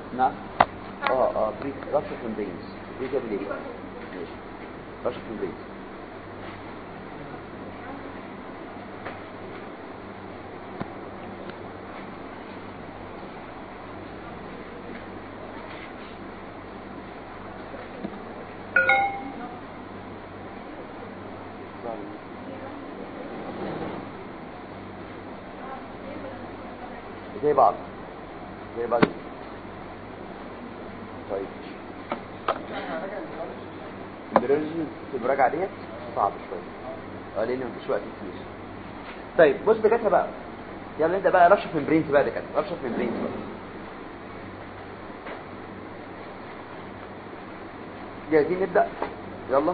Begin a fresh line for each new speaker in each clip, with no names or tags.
نعم بري رابشر ممبرينز بري تيرم ليبر ماشي رابشر ممبرينز زي بعض طيب البريولوجي في المراجعه ديت صعب شويه لان مفيش وقت كتير. طيب بص دكاتره بقى، يلا نبدا بقى رشف ممبرينز بقى دكاتره، رشف ممبرينز بقى. جاهزين نبدا؟ يلا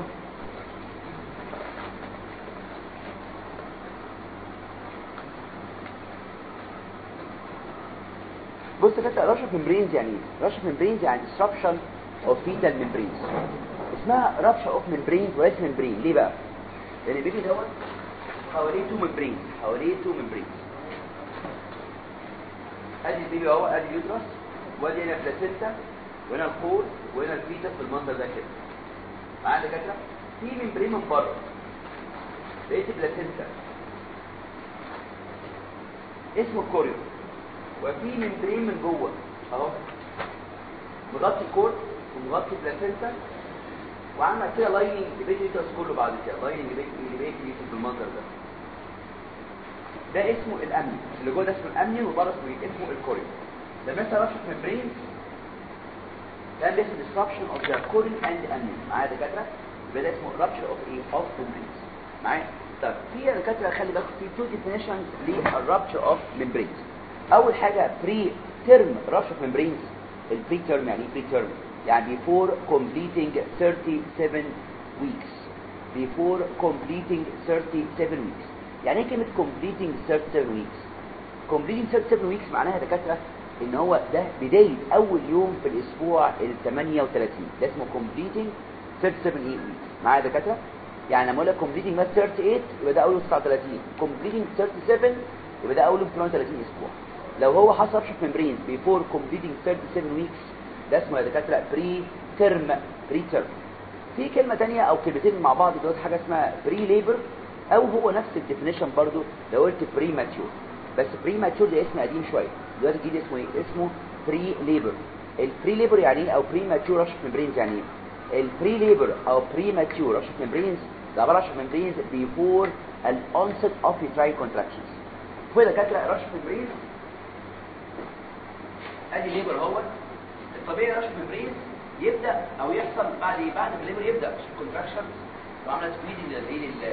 بص كده رشف ممبرينز يعني ايه؟ رشف ممبرينز يعني disruption of fetal membranes. اسمها rupture of membranes وليس ممبرين. ليه بقى؟ لان البيبي دوت حواليه تو ممبرينز، ادي البيبي اهو، ادي اليوترس وادي هنا البلاسينتا وهنا الكور وهنا الفيتس بالمنظر ده كده. معايا دكاتره؟ في ممبرين من بره لقيت البلاسينتا اسمه الكوريو، وفي ممبرين من جوه اهو مغطي الكور ومغطي البلاسينتا وعمل كده لايننج لبيت اليوترس كله. بعد كده لايننج لبيت اليوترس بالمنظر ده اسمه الامني، اللي جوه ده اسمه الامني وبره اسمه الكوريو. ده مثلا رشف ممبرين ده اسمه disruption of the corneal and amnion. معايا دكاتره؟ يبقى ده اسمه rupture of membranes. معايا؟ طب في دكاتره خلي بالك في تو ديفينيشنز للرابتشر اوف membranes. اول حاجه بري تيرم rupture of membranes. البري تيرم يعني ايه بري تيرم؟ يعني before completing 37 weeks. before completing 37 weeks. يعني ايه كلمه completing 37 weeks؟ completing 37 weeks معناها دكاتره ان هو ده بدايه اول يوم في الاسبوع ال 38. ده اسمه completing 37 weeks. معايا دكاتره؟ يعني لما اقول لك completing 38 يبقى ده اول يوم 39، completing 37 يبقى ده اول يوم 38 اسبوع. لو هو حصل رشف ممبرين before completing 37 weeks ده اسمه يا دكاتره بري تيرم. في كلمه ثانيه او كلمتين مع بعض دلوقتي حاجه اسمها بري ليبر، او هو نفس الديفينيشن برضو لو قلت بري ماتيور، بس بري ماتيور ده اسم قديم شويه، دلوقتي الجديد اسمه ايه؟ اسمه بري ليبر. البري ليبر يعني ايه؟ او بري ماتيور رشف ممبرينز يعني ايه؟ البري ليبر او بري ماتيور رشف ممبرينز ده عباره عن رشف ممبرينز بيفور الانست اوف يوتراين كونتراكشنز. فوق دكاتره رشف ممبرينز ادي ليبر هو الطبيعي. رشف ممبرينز يبدا او يحصل بعد الليبر يبدا كونتراكشن وعملت سكويزنج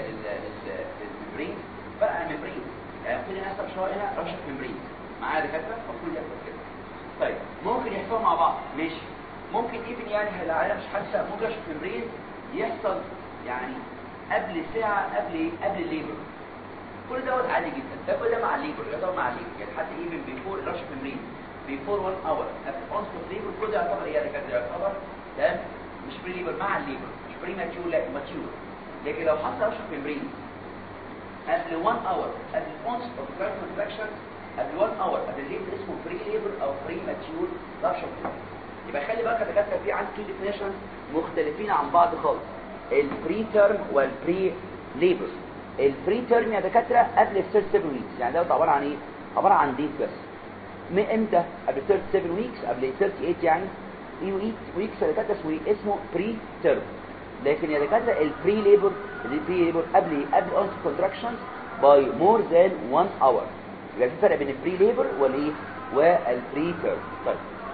للممبرين فرق عن الممبرين. يعني ممكن يحصل شويه هنا رشف ممبرين. معايا دكاتره؟ المفروض يحصل كده. طيب ممكن يحصلوا مع بعض ماشي، ممكن ايفن يعني العيله مش حاسه ممكن رشف ممبرين يحصل يعني قبل ساعه قبل الليبر. كل دوت عادي جدا، ده كل ده مع الليبر، يعتبر مع الليبر يعني حتى ايفن بيفور رشف ممبرين بيفور 1 اور قبل اونست ليبر كل ده يعتبر ايه يا دكاتره؟ يعتبر ده مش بري ليبر مع الليبر، مش بري ماتيور لا ماتيور. لكن لو حصل رشف ممبرين قبل 1 اور قبل اونست اوف كونتراكشن قبل 1 اور قبل الليبر اسمه بري ليبر او بري ماتيور رشف. يبقى خلي بالك يا دكاتره في عندي تو ديفينيشنز مختلفين عن بعض خالص، البري تيرم والبري ليبر. البري تيرم يا دكاتره قبل ال 37 ويكس، يعني ده عباره عن ايه؟ عباره عن ديت بس. من امتى؟ قبل 37 ويكس، قبل 38 يعني ايه ويكس يا دكاتره اسمه بري تيرم. لكن يا دكاتره البري ليبر قبل اونست كونتراكشنز باي مور ذان 1 اور. يبقى في فرق بين البري ليبر والايه والبري تيرم. طيب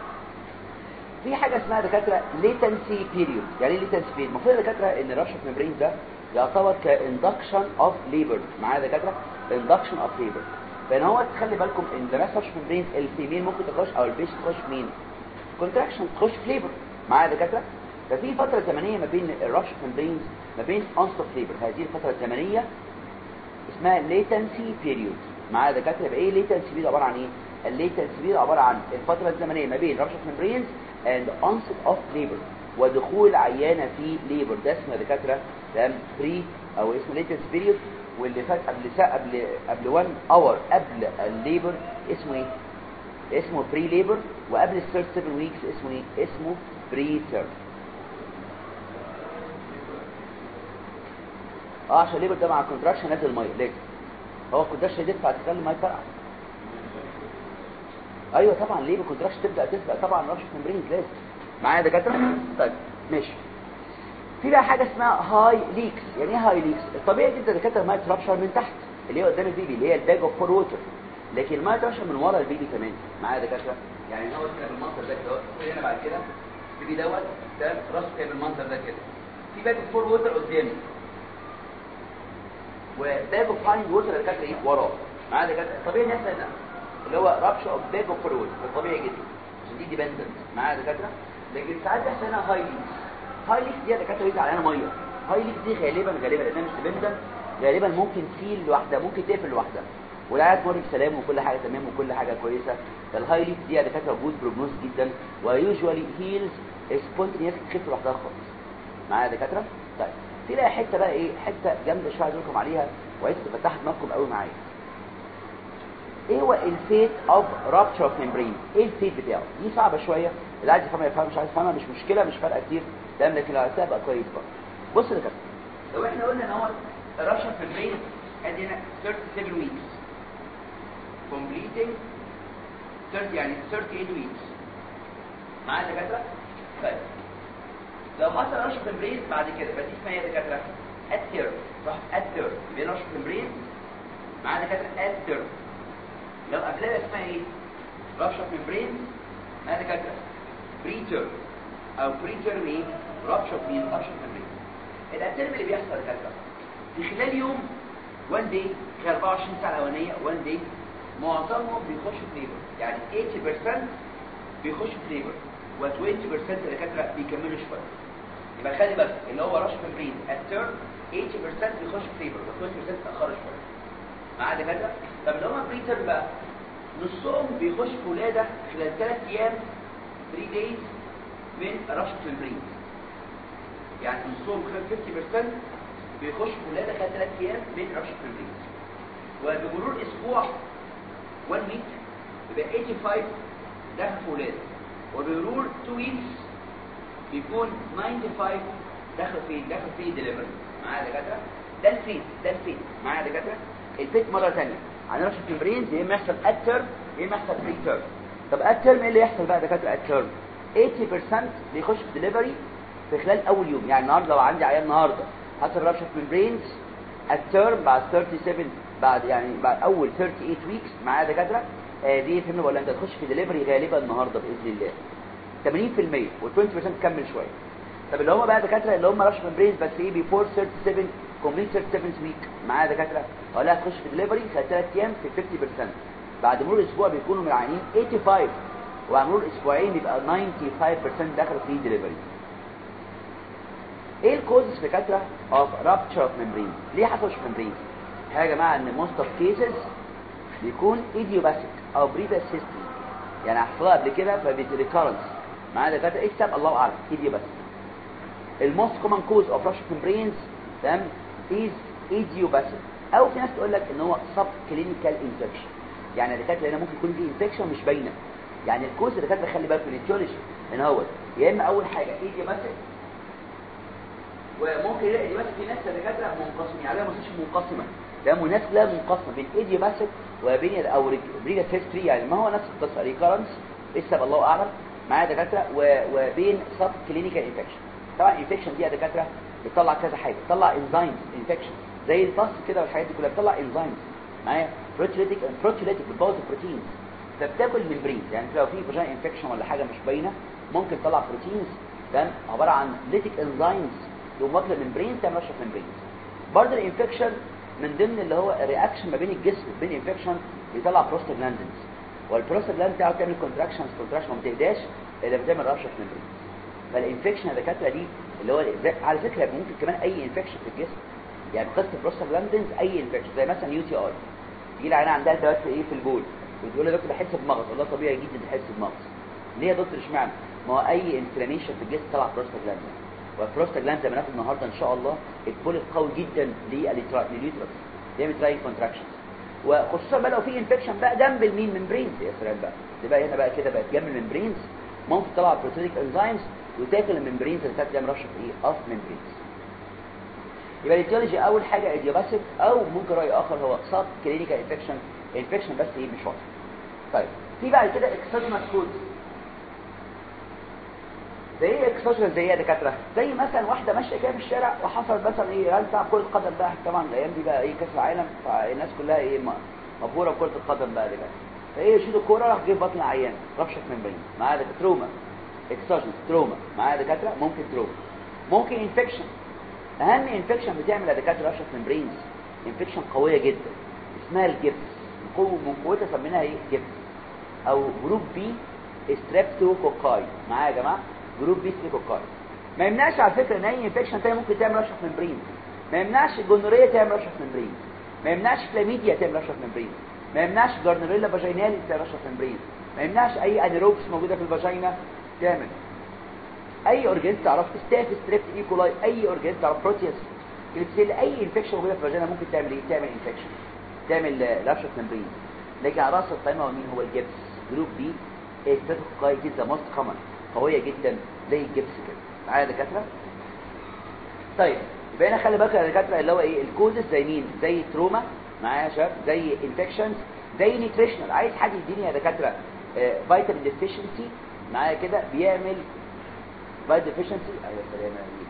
في حاجه اسمها دكاتره ليتنسي بيريود. يعني ايه ليتنسي بيريود؟ المفروض يا دكاتره ان رشف ممبرين ده يعتبر كاندكشن اوف ليبر. معايا يا دكاتره؟ اندكشن اوف ليبر. فان هو تخلي بالكم ان لما يحصل رشف ممبرين الفيميل ممكن تخش او البيش تخش مين؟ كونتراكشن، تخش في ليبر. معايا يا دكاتره؟ ففي فتره زمنيه ما بين الرشف ممبرينز ما بين اونست اوف ليبر، هذه الفتره الزمنيه اسمها ليتنسي بيريود. معايا يا دكاتره؟ يبقى ايه ليتنسي بيريود؟ عباره عن ايه؟ الليتنسي بيريود عباره عن الفتره الزمنيه ما بين رشف ممبرينز and onset of labor ودخول عيانه في ليبر. ده اسمه يا دكاتره ده بري او اسمه ليتنسي بيريود. واللي فات قبل 1 اور قبل الليبر اسمه ايه؟ اسمه بري ليبر، وقبل الثيرد 7 ويكس اسمه ايه؟ اسمه بري تيرم. عشان ليبر ده مع الكونتراكشن نازل الميه لازم، هو الكونتراكشن يدفع تخلي الميه فرقع. ايوه طبعا ليبر كونتراكشن تبدا تسبق طبعا رابشر ممبرين لازم. معايا يا دكاتره؟ طيب ماشي. في بقى حاجه اسمها هاي ليكس. يعني ايه هاي ليكس؟ الطبيعي جدا دكاتره الميه ترابشر من تحت اللي هي قدام البيبي اللي هي الباج اوف فور ووتر، لكن الميه ترابشر من ورا البيبي كمان. معايا يا دكاتره؟ يعني هو كده بالمنظر ده كده، هنا بعد كده البيبي دوت ده راسه كده بالمنظر ده كده، في باج اوف فور ووتر قدامي وباج اوف فاين ووتر اللي كانت ايه وراه. معايا يا دكاتره؟ الطبيعي يحصل هنا اللي هو رابشر اوف باج اوف فور ووتر، الطبيعي جدا عشان دي ديبندنت. معايا يا دكاتره؟ لكن ساعات بيحصل هنا هاي ليكس. هاي ليكس دي يا دكاتره بيبقى عليها ميه. هاي ليكس دي غالبا لانها مش ديبندنت، غالبا ممكن تسيل لوحدها، ممكن تقفل لوحدها، والعيال تمر بسلام وكل حاجه تمام وكل حاجه كويسه. فالهاي ليكس دي يا دكاتره وجود بروجنوز جدا، ويوجوالي هيلز سبونتينيوس تخف لوحدها خالص. معايا يا دكاتره؟ طيب تلاقي حته بقى ايه، حته جامده شويه اقول لكم عليها وعايز تفتحوا دماغكم قوي معايا. ايه هو الفيت اوف رابتشر اوف ميمبرين؟ ايه الفيت بتاعه؟ دي صعبه شويه، اللي عايز يفهمها يفهم، مش عايز يفهمها مش مشكله، مش فارقه كتير تمام، لكن لو عرفتها بقى كويس برضه. بص يا دكاتره، لو احنا قلنا ان هو الرابتشر في البرين ادي هنا 37 ويكس completing 30 يعني 38 ويكس. معايا يا دكاتره؟ طيب لو حصل رابتشر في البرين بعد كده بس اسمها ايه يا دكاتره؟ اتير. صح، اتير بين رابتشر في البرين. معايا يا دكاتره؟ اتير. لو قبلها اسمها ايه؟ رابشر ميمبرين. هذا كده بريتر او بريتر ايه؟ رابشر ميمبرين. الاترم اللي بيحصل كده في خلال يوم 1 داي، خلال 24 ساعه الاولانيه 1 داي معظمهم بيخشوا في ليبر، يعني 80% بيخشوا في ليبر و20% الدكاتره بيكملوا شويه. يبقى خلي بالك اللي هو رابشر ميمبرين الترم 80% بيخشوا في ليبر و20% اتاخروا شويه. معايا كده؟ طب لو هم بريتر بقى نصهم بيخش في ولاده خلال 3 ايام 3 days من رابشر ميمبرين، يعني نصهم خلال 50% بيخش في ولاده خلال 3 ايام من رابشر ميمبرين، وبمرور اسبوع 1 week يبقى 85 دخل في ولاده، وبمرور 2 weeks بيكون 95 دخل في ديليفري. معايا يا دكاتره؟ ده الفيت. معايا يا دكاتره؟ الفيت مره ثانيه عن رابشر ميمبرين يا اما يحصل ات تيرم يا اما يحصل بري تيرم. طب ات تيرم ايه اللي يحصل بقى يا دكاتره؟ ات تيرم 80% بيخش في ديليفري في خلال اول يوم. يعني النهارده لو عندي عيان النهارده حصل رابشر ميمبرين ات تيرم بعد 37 بعد اول 38 ويكس. معايا يا دكاتره؟ دي فهمنا ولا انت تخش في ديليفري غالبا النهارده باذن الله 80% و20% تكمل شويه. طب اللي هم بقى دكاتره اللي هم رابشر ميمبرين بس ايه بيفور 37 كومبليت 37 ويك. معايا دكاتره؟ ولا هتخش في ديليفري خلال 3 ايام في 50%، بعد مرور اسبوع بيكونوا ملعانين 85، وبعد مرور اسبوعين يبقى 95% داخل في ديليفري. ايه الكوزز دكاتره اوف رابتشر اوف ميمبرين؟ ليه حصل رابتشر ميمبرين؟ حاجه يا جماعه ان موست اوف كيسز بيكون ايديوباثيك او بريفيس هيستوري، يعني حصلها قبل كده فبيتريكارنس. معايا دكاتره؟ ايه السبب؟ الله اعلم. ايديوباثيك. الموست كومن كوز اوف رابتشر ميمبرينز تمام از ايديوباثيك، او في ناس تقول لك ان هو سب كلينيكال انفكشن، يعني الدكاتره هنا ممكن يكون في انفكشن مش باينه. يعني الكوز الدكاتره خلي بالك من الاتيولوجي ان هو يا اما اول حاجه ايديوباثيك، وممكن يلاقي دلوقتي في ناس دكاتره منقسمين عليها مستشفى منقسمه، تمام، وناس لا منقسمه بين ايديوباثيك وبين او بريجا هيستوري، يعني ما هو نفس القصه ريكارنس السبب الله اعلم. معايا دكاتره؟ وبين سب كلينيكال انفكشن. طبعا الانفكشن دي يا دكاتره بتطلع كذا حاجه، بتطلع انزيمز انفكشن زي الباس كده والحاجات دي كلها بتطلع انزيمز. معايا؟ بروتيوليتيك بتبوظ البروتينز، فبتاكل ممبرين. يعني لو في فاجينا انفكشن ولا حاجه مش باينه ممكن تطلع بروتينز تمام عباره عن ليتيك انزيمز يقوم واكله ممبرين تعمل رشه ممبرين. برضه الانفكشن من ضمن اللي هو الرياكشن ما بين الجسم وبين انفكشن بيطلع بروستاجلاندينز، والبروستاجلاند بتاعه تعمل كونتراكشن ما بتهداش الا بتعمل رشه ممبرين. فالانفكشن الدكاتره دي اللي هو على فكره ممكن كمان اي انفكشن في الجسم، يعني قصه بروستاجلاندينز اي انفكشن زي مثلا يو تي اي، تيجي العيانه عندها التهاب في ايه في البول وتقول له يا دكتور بحس بمغص، والله طبيعي جدا تحس بمغص. ليه يا دكتور اشمعنى؟ ما هو اي انفلاميشن في الجسم طلع بروستاجلاندين، والبروستاجلاند زي ما ناخد النهارده ان شاء الله البول قوي جدا لليوترس بيعمل تراي كونتراكشنز، وخصوصا بقى لو في انفكشن بقى جنب المين ممبرينز. يا سلام بقى تبقى هنا بقى كده بقت جنب الممبرينز ممكن تطلع بروتينيك انزيمز وتاكل الممبرينز اللي كانت تعمل رشه ايه اوف ممبرينز. يبقى الايتيولوجي اول حاجه ايديوباثيك او ممكن راي اخر هو سب كلينيكال انفكشن بس ايه مش واضح. طيب في بعد كده اكسوجينوس كوز. زي ايه اكسوجينوس زي ايه يا دكاتره؟ زي مثلا واحده ماشيه كده في الشارع وحصل مثلا ايه هل بتاع كره القدم بقى طبعا الايام دي بقى ايه كاس العالم فالناس كلها ايه مبهوره بكره القدم بقى دي. فايه يشيل الكوره راح جه بطن عيان ربشه ممبرين معاه تروما اكسوجينوس تروما معاه دكاتره ممكن تروما ممكن انفكشن. اهم انفكشن بتعمل يا دكاتره ربشه ممبرينز انفكشن قويه جدا اسمها الجبس من قوتها سميناها ايه جبس او جروب بي ستريبتوكوكاي معايا يا جماعه جروب بي ستريبتوكوكاي. ما يمنعش على فكره ان اي انفكشن تاني ممكن تعمل ربشه ممبرين. ما يمنعش الجونوريه تعمل ربشه ممبرين. ما يمنعش كلاميديا تعمل ربشه ممبرين. ما يمنعش جارنيريلا فاجينالي تعمل ربشه ممبرين. ما يمنعش اي انيروبس موجوده في الفاجينا تعمل اي اورجانيزم تعرف ستاف ستريبت ايكولاي اي اورجانيزم تعرف بروتياس كليبسيل اي انفكشن موجوده في الفاجينا ممكن تعمل ايه تعمل انفكشن تعمل ربشه ممبرين. لكن على راس القائمه هو مين هو الجبس جروب بي ستريبتوكوكاي جدا موست كومن قويه جدا زي الجبس كده معايا يا دكاتره. طيب يبقى هنا خلي بالك يا دكاتره اللي هو ايه الكوزز زي مين زي تروما معايا يا شباب زي انفكشنز زي نيوتريشنال. عايز حد يديني يا دكاتره فيتامين ديفيشنسي معايا كده بيعمل فيتامين ديفيشنسي. ايوه سلام عليك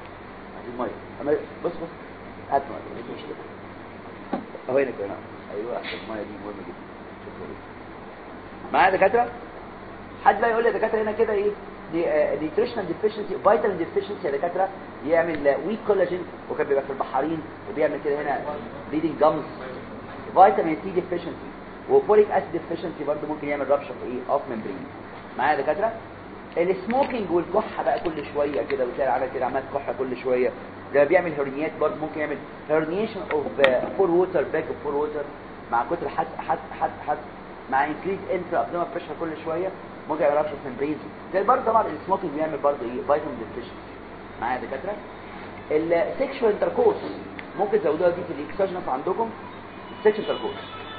الميه بص هات ميه مش كده اهو هنا كده ايوه الميه دي مهمه جدا شكرا معايا يا دكاتره. حد بقى يقول لي يا دكاتره هنا كده ايه نيوتريشنال ديفيشنسي فيتامين ديفيشنسي يا دكاتره يعمل ويك كولاجين وكان بيبقى في البحارين وبيعمل كده هنا بليدنج جامز. فيتامين سي ديفيشنسي وفوليك اسيد ديفيشنسي برضه ممكن يعمل ربشه في ايه اوف ممبرين معايا يا دكاتره. السموكينج والكحه بقى كل شويه كده وتلاقي العيال كده عمال كحه كل شويه ده بيعمل هرنيات برضه ممكن يعمل هرنيشن اوف فور ووتر باك اوف فور ووتر مع كتر حد مع انكريز انترا ابدومينال بريشر كل شويه ممكن يعمل ربشه ممبرين. زي برضه طبعا السموكينج بيعمل برضه ايه فيتامين ديفيشنسي معايا يا دكاتره. السكشوال انتركورس ممكن تزودوها دي في الاكسجينوس عندكم السكشوال انتركورس.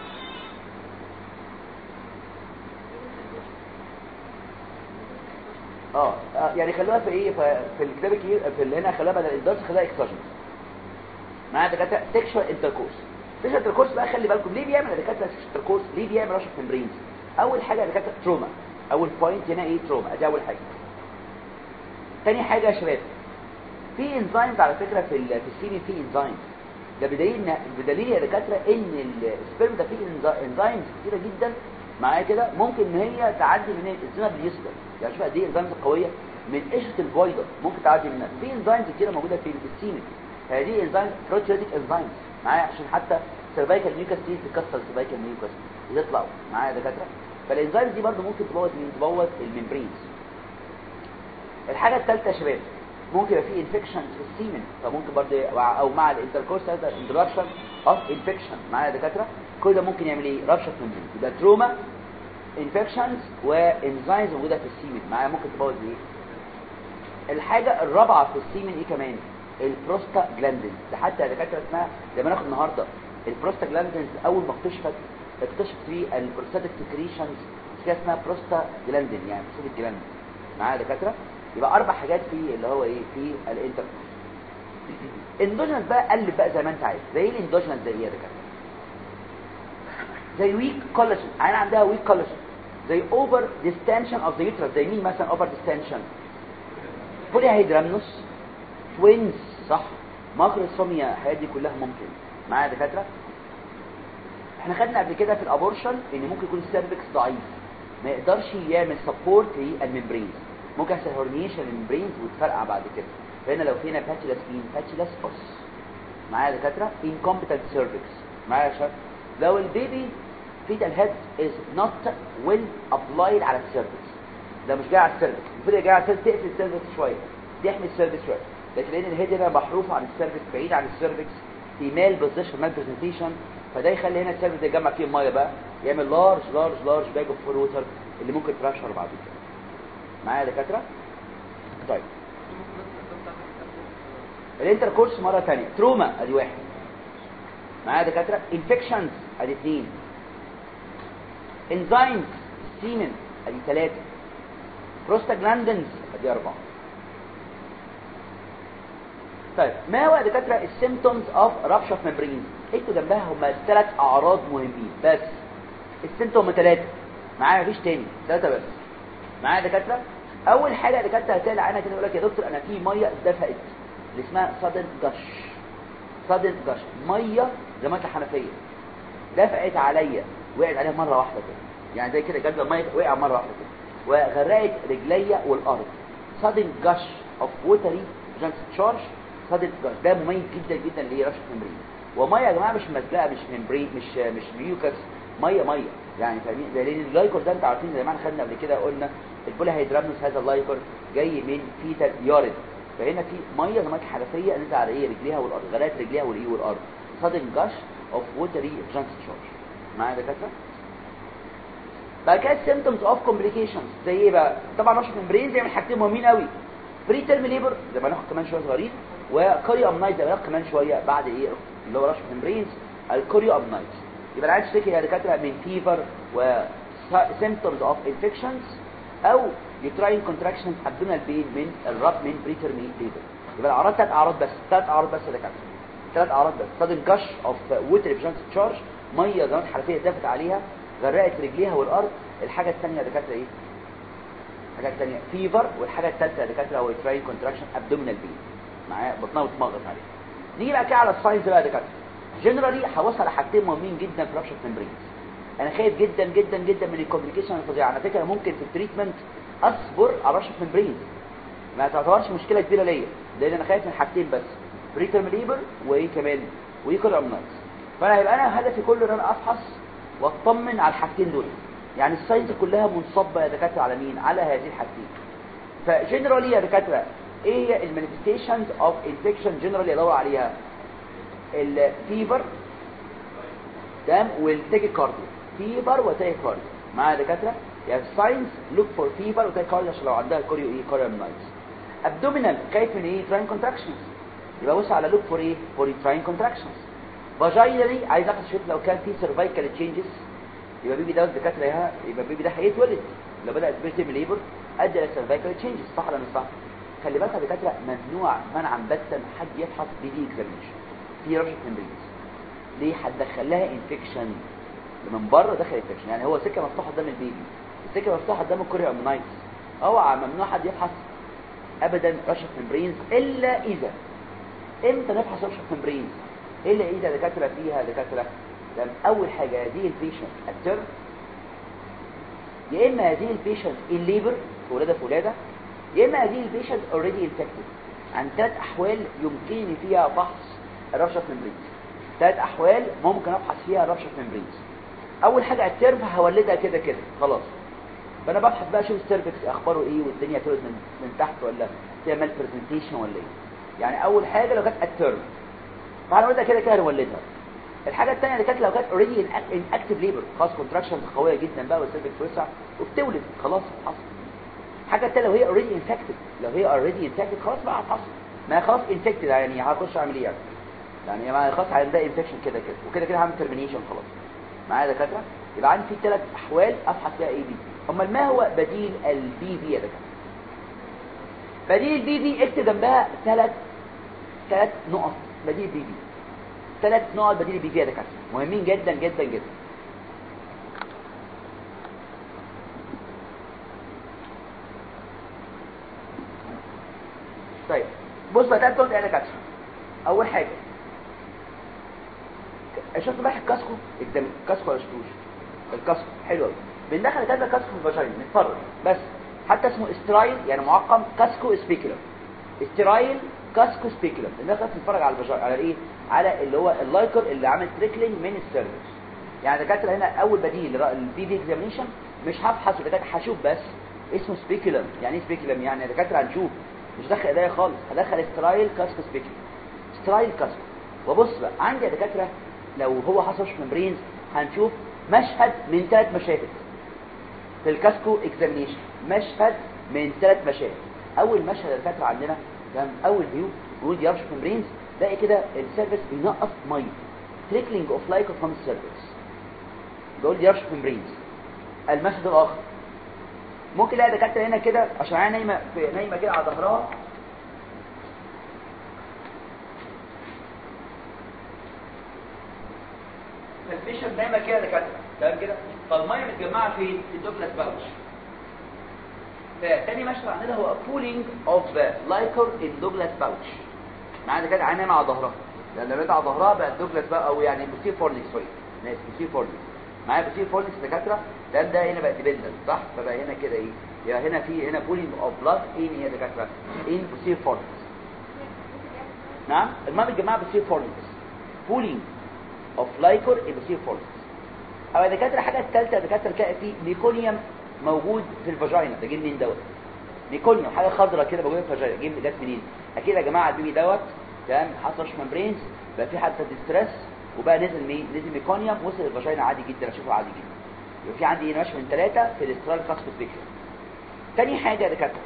يعني خلوها في ايه في الكتاب الكبير في اللي هنا خلوها بدل الدرس خلوها اكسجينوس معايا يا دكاتره. سكشوال انتركورس سكشوال انتركورس بقى خلي بالكم ليه بيعمل يا دكاتره سكشوال انتركورس ليه بيعمل رشح ممبرينز. اول حاجه يا دكاتره تروما اول بوينت هنا ايه تروما ادي اول حاجه. ثاني حاجه يا شباب في انزيمز على فكره في السيمين في انزيمز ده بدليل يا دكاتره ان السبرم ده فيه انزيمز كتيره جدا معايا كده ممكن ان هي تعدي من الانزيم باليسر يعني شوف قد ايه انزيمز قويه من قشره البويضه ممكن تعدي منها. في انزيمز كتيره موجوده في السيمين هذه انزيمز بروتيوليتيك انزيمز معايا عشان حتى سيرفايكال ميوكاس تكسر سيرفايكال ميوكاس وتطلع معايا يا دكاتره. فالانزيمز دي برضو ممكن تبوظ الممبرينز. الحاجه الثالثه يا شباب ممكن يبقى في انفكشن في السيمن فممكن برضه او مع الانتركورس هذا اندراكشن اوف انفكشن معايا يا دكاتره كل ده ممكن يعمل ايه ربشه ممبرين. يبقى تروما انفكشنز وانزيمز موجوده في السيمن معايا ممكن تبوظ ايه. الحاجه الرابعه في السيمن ايه كمان البروستا جلاندين ده حتى يا دكاتره اسمها زي ما ناخد النهارده البروستا جلاندين اول ما اكتشفت فيه البروستاتيك سكريشنز اسمها بروستا جلاندين يعني بروستاتيك جلاندين معايا يا دكاتره. يبقى اربع حاجات في اللي هو ايه في الانتركورس. اندوجينس بقى قلب بقى زي ما انت عايز زي الاندوجينس زي ايه يا دكاتره زي ويك كولاجين عين عندها ويك كولاجين زي اوفر ديستنشن اوف ذا يوترس زي مين مثلا اوفر ديستنشن بولي هيدرامنوس توينز صح ماكروسوميا الحاجات دي كلها ممكن معايا يا دكاتره. احنا خدنا قبل كده في الابورشن ان ممكن يكون السيرفكس ضعيف ما يقدرش يعمل سبورت للممبرينز ممكن يحصل هورنيشن للممبرينز وتفرقع بعد كده. فهنا لو فينا باتشلس مين باتشلس اوس معايا يا دكاتره انكومبتنت سيرفكس معايا يا شباب. لو البيبي fetal head is not well applied على السيرفكس ده مش جاي على السيرفكس المفروض جاي على السيرفكس تقفل السيرفكس شويه تحمي السيرفكس شويه لكن لان الهيد هنا محروف عن السيرفكس بعيد عن السيرفكس في مال بوزيشن مال برزنتيشن فده يخلي هنا السيرفكس يجمع فيه الميه بقى يعمل لارج باج اوف فور ووتر اللي ممكن ترشر بعد كده معايا يا دكاتره. طيب الانتركورس مره ثانيه تروما ادي واحد معايا يا دكاتره. انفكشنز ادي اثنين. انزيمز سيمن ادي 3، بروستاجلاندينز ادي 4. طيب ما هو يا دكاتره السيمبتومز اوف رابشر ممبرين؟ اكتبوا جنبها هم 3 اعراض مهمين بس. السيمبتوم 3 معايا، مفيش تاني، 3 بس معايا يا دكاتره. اول حاجه يا دكاتره هتلاقي العينه كده يقول لك يا دكتور انا في ميه اتدفقت اللي اسمها sudden gush، ميه زي ما الحنفيه دفقت عليا، وقعت عليها مره واحده كده، يعني زي كده جاب الميه وقع مره واحده كده وغرقت رجليا والارض. sudden gush of watery discharge، sudden gush ده مميز جدا جدا لرشح ممبرين. وميه يا جماعه مش مزجقه، مش ممبرين، مش ميوكس، ميه يعني فاهمين؟ لان اللايكور ده انتوا عارفين زي ما احنا خدنا قبل كده قلنا البولي هيدرامنوس هذا اللايكور جاي من فيتال يوريد، فهنا في ميه زي ما الحنفيه نزل على ايه رجليها والارض، غرقت رجليها والايه والارض. sudden gush of watery discharge معايا يا دكاتره. بقى كده symptoms of complications زي ايه بقى؟ طبعا رشح ممبرين زي من حاجتين مهمين قوي، بري تيرم ليبر زي ما هناخد كمان شويه صغيرين، وكوريو امنايت زي ما هناخد كمان شويه بعد ايه اللي هو رشح ممبرينز الكوريو امنايت. يبقى العيان تشتكي يا دكاتره من فيفر و symptoms of infections او uterine contractions abdominal pain من الرب من بري تيرم ليبر. يبقى الاعراض 3 اعراض بس، 3 اعراض بس يا دكاتره، 3 اعراض بس. sudden gush of watery discharge، ميه زي ما الحنفيه دافت عليها غرقت رجليها والارض. الحاجه الثانيه يا دكاتره ايه؟ الحاجه الثانيه فيفر، والحاجه الثالثه يا دكاتره هو uterine contraction abdominal pain، معايا بطنها بتمغص عليها. نيجي بقى كده على الساينز بقى يا دكاتره. جنرالي هوصل على حاجتين مهمين جدا في رابشر ممبرينز. انا خايف جدا جدا جدا من الكومبليكيشن الفظيعه. على فكره ممكن في التريتمنت اصبر على رابشر ممبرينز، ما تعتبرش مشكله كبيره ليا، لان انا خايف من حاجتين بس، بري تيرم ليبر وايه كمان ويكر امنايتس. فانا هيبقى انا هدفي كله ان انا افحص واطمن على الحاجتين دول. يعني الساينز كلها منصبه يا دكاتره على مين؟ على هذه الحاجتين. فجنرالي يا دكاتره ايه هي المانيفستيشنز اوف انفكشن جنرالي ادور عليها؟ الفيفر تمام والتاكيكارديا، فيفر وتاكيكارديا معايا يا دكاتره. يعني ساينز لوك فور فيفر وتاكيكارديا عشان لو عندها كوريو ايه كوريو امنايتس. ابدومينال خايف من ايه؟ تراين كونتراكشنز، يبقى بص على لوك فور ايه؟ فور تراين كونتراكشنز. فاجينالي عايز اخد شوف لو كان في سيرفايكال تشينجز، يبقى بيبي ده دكاتره يبقى بيبي ده هيتولد لو بدات بريتيم ليبر ادى لسيرفايكال تشينجز، صح ولا مش صح؟ خلي بالك يا دكاتره ممنوع منعا باتا حد يفحص بي دي اكزامينشن في رابشر ممبرينز. ليه؟ هتدخل لها انفكشن من بره، دخل انفكشن، يعني هو سكه مفتوحه قدام البيبي، السكه مفتوحه قدام الكوريو امنايتس. اوعى ممنوع حد يفحص ابدا رابشر ممبرينز الا اذا امتى نفحص رابشر ممبرينز؟ الا اذا دكاتره فيها دكاتره لما اول حاجه هذه البيشنت الترم، يا اما هذه البيشنت الليبر في ولاده، يا اما هذه البيشنت اوريدي انفكتد. عن 3 احوال يمكنني فيها فحص الرابشر ممبرينز، 3 احوال ممكن ابحث فيها الرابشر ممبرينز. اول حاجه الترم هولدها كده كده خلاص، فانا ببحث بقى اشوف السيرفكس اخباره ايه والدنيا تولد من تحت ولا فيها مال برزنتيشن ولا ايه. يعني اول حاجه لو كانت الترم فهنولدها كده كده هنولدها. الحاجه الثانيه اللي كانت لو كانت اوريدي ان اكتيف ليبر خلاص كونتراكشنز قويه جدا بقى والسيرفكس وسع وبتولد خلاص حصل. الحاجه الثانيه لو هي اوريدي انفكتد، لو هي اوريدي انفكتد خلاص بقى هتحصل، ما خلاص انفكتد يعني هخش اعمل ايه يعني ما خلاص هنلاقي انفكشن كده كده وكده كده هعمل ترمينيشن خلاص معايا يا دكاتره. يبقى عندي في 3 احوال ابحث فيها اي بي. امال ما هو بديل البي بي يا دكاتره؟ بديل البي بي اكتب جنبها 3 نقط. بديل البي بي 3 نقط بديل البي بي يا دكاتره مهمين جدا جدا جدا. طيب بص بقى 3 نقط يا دكاتره. اول حاجه شفت بقى الكاسكو قدام الكاسكو ولا شفتوش؟ الكاسكو حلو قوي. بندخل كذا كاسكو في الفاجينا نتفرج بس، حتى اسمه استرايل يعني معقم كاسكو سبيكولم، استرايل كاسكو سبيكولم. الناس بتتفرج على الفاجينا على ايه؟ على اللي هو اللايكر اللي عامل تريكلينج من السيرفكس. يعني دكاتره هنا اول بديل البي دي اكزامينشن مش هفحص دكاتره هشوف بس اسمه سبيكولم. يعني ايه سبيكولم؟ يعني دكاتره هنشوف مش دخل ايديا خالص، هدخل استرايل كاسكو سبيكولم، استرايل كاسكو. وبص بقى عندي يا دكاتره لو هو حصل ممبرينز هنشوف مشهد من 3 مشاهد في الكاسكو اكزامينيشن، مشهد من 3 مشاهد. اول مشهد يا دكاتره عندنا كان اول فيو وجود يرش ممبرينز، باقي كده السيرفيس بينقص ميه تريكلينج اوف لايكر فروم السيرفيس، بيقول يرش ممبرينز. المشهد الاخر ممكن الاقي دكاتره هنا كده عشان انا نايمه كده على ظهرها، البيشنت نايمه كده دكاتره تمام كده، فالميه متجمعه فين؟ في الدوجلاس باوتش. فتاني مشهد عندنا هو pooling of liquor in Douglas pouch. معانا كده عينها على ظهرها، لان لما على ظهرها بقى الدوجلاس بقى، او يعني بوسير فورنيكس، سوري ناس بوسير فورنيكس، معايا بوسير فورنيكس دكاتره، ده هنا بقى ديبندنت صح، فبقى هنا كده ايه، يبقى هنا في هنا pooling of blood in هي دكاتره in بوسير فورنيكس. نعم المهم الجماعه بوسير فورنيكس pooling of liquor in بوسير فورنيكس. او دكاتره الحاجه الثالثه دكاتره تلاقي في ميكونيوم موجود في الفاجينا، ده جه منين دوت؟ ميكونيوم حاجه خضراء كده موجوده في الفاجينا، جت منين؟ اكيد يا جماعه البيبي دوت تمام حصلش ممبرينز، بقى في حاله ديستريس وبقى نزل ميكونيوم وصل الفاجينا عادي جدا، اشوفه عادي جدا. يبقى في عندي هنا ماشي من 3 في الاسترال كاسكوسبيكشن. تاني حاجه يا دكاتره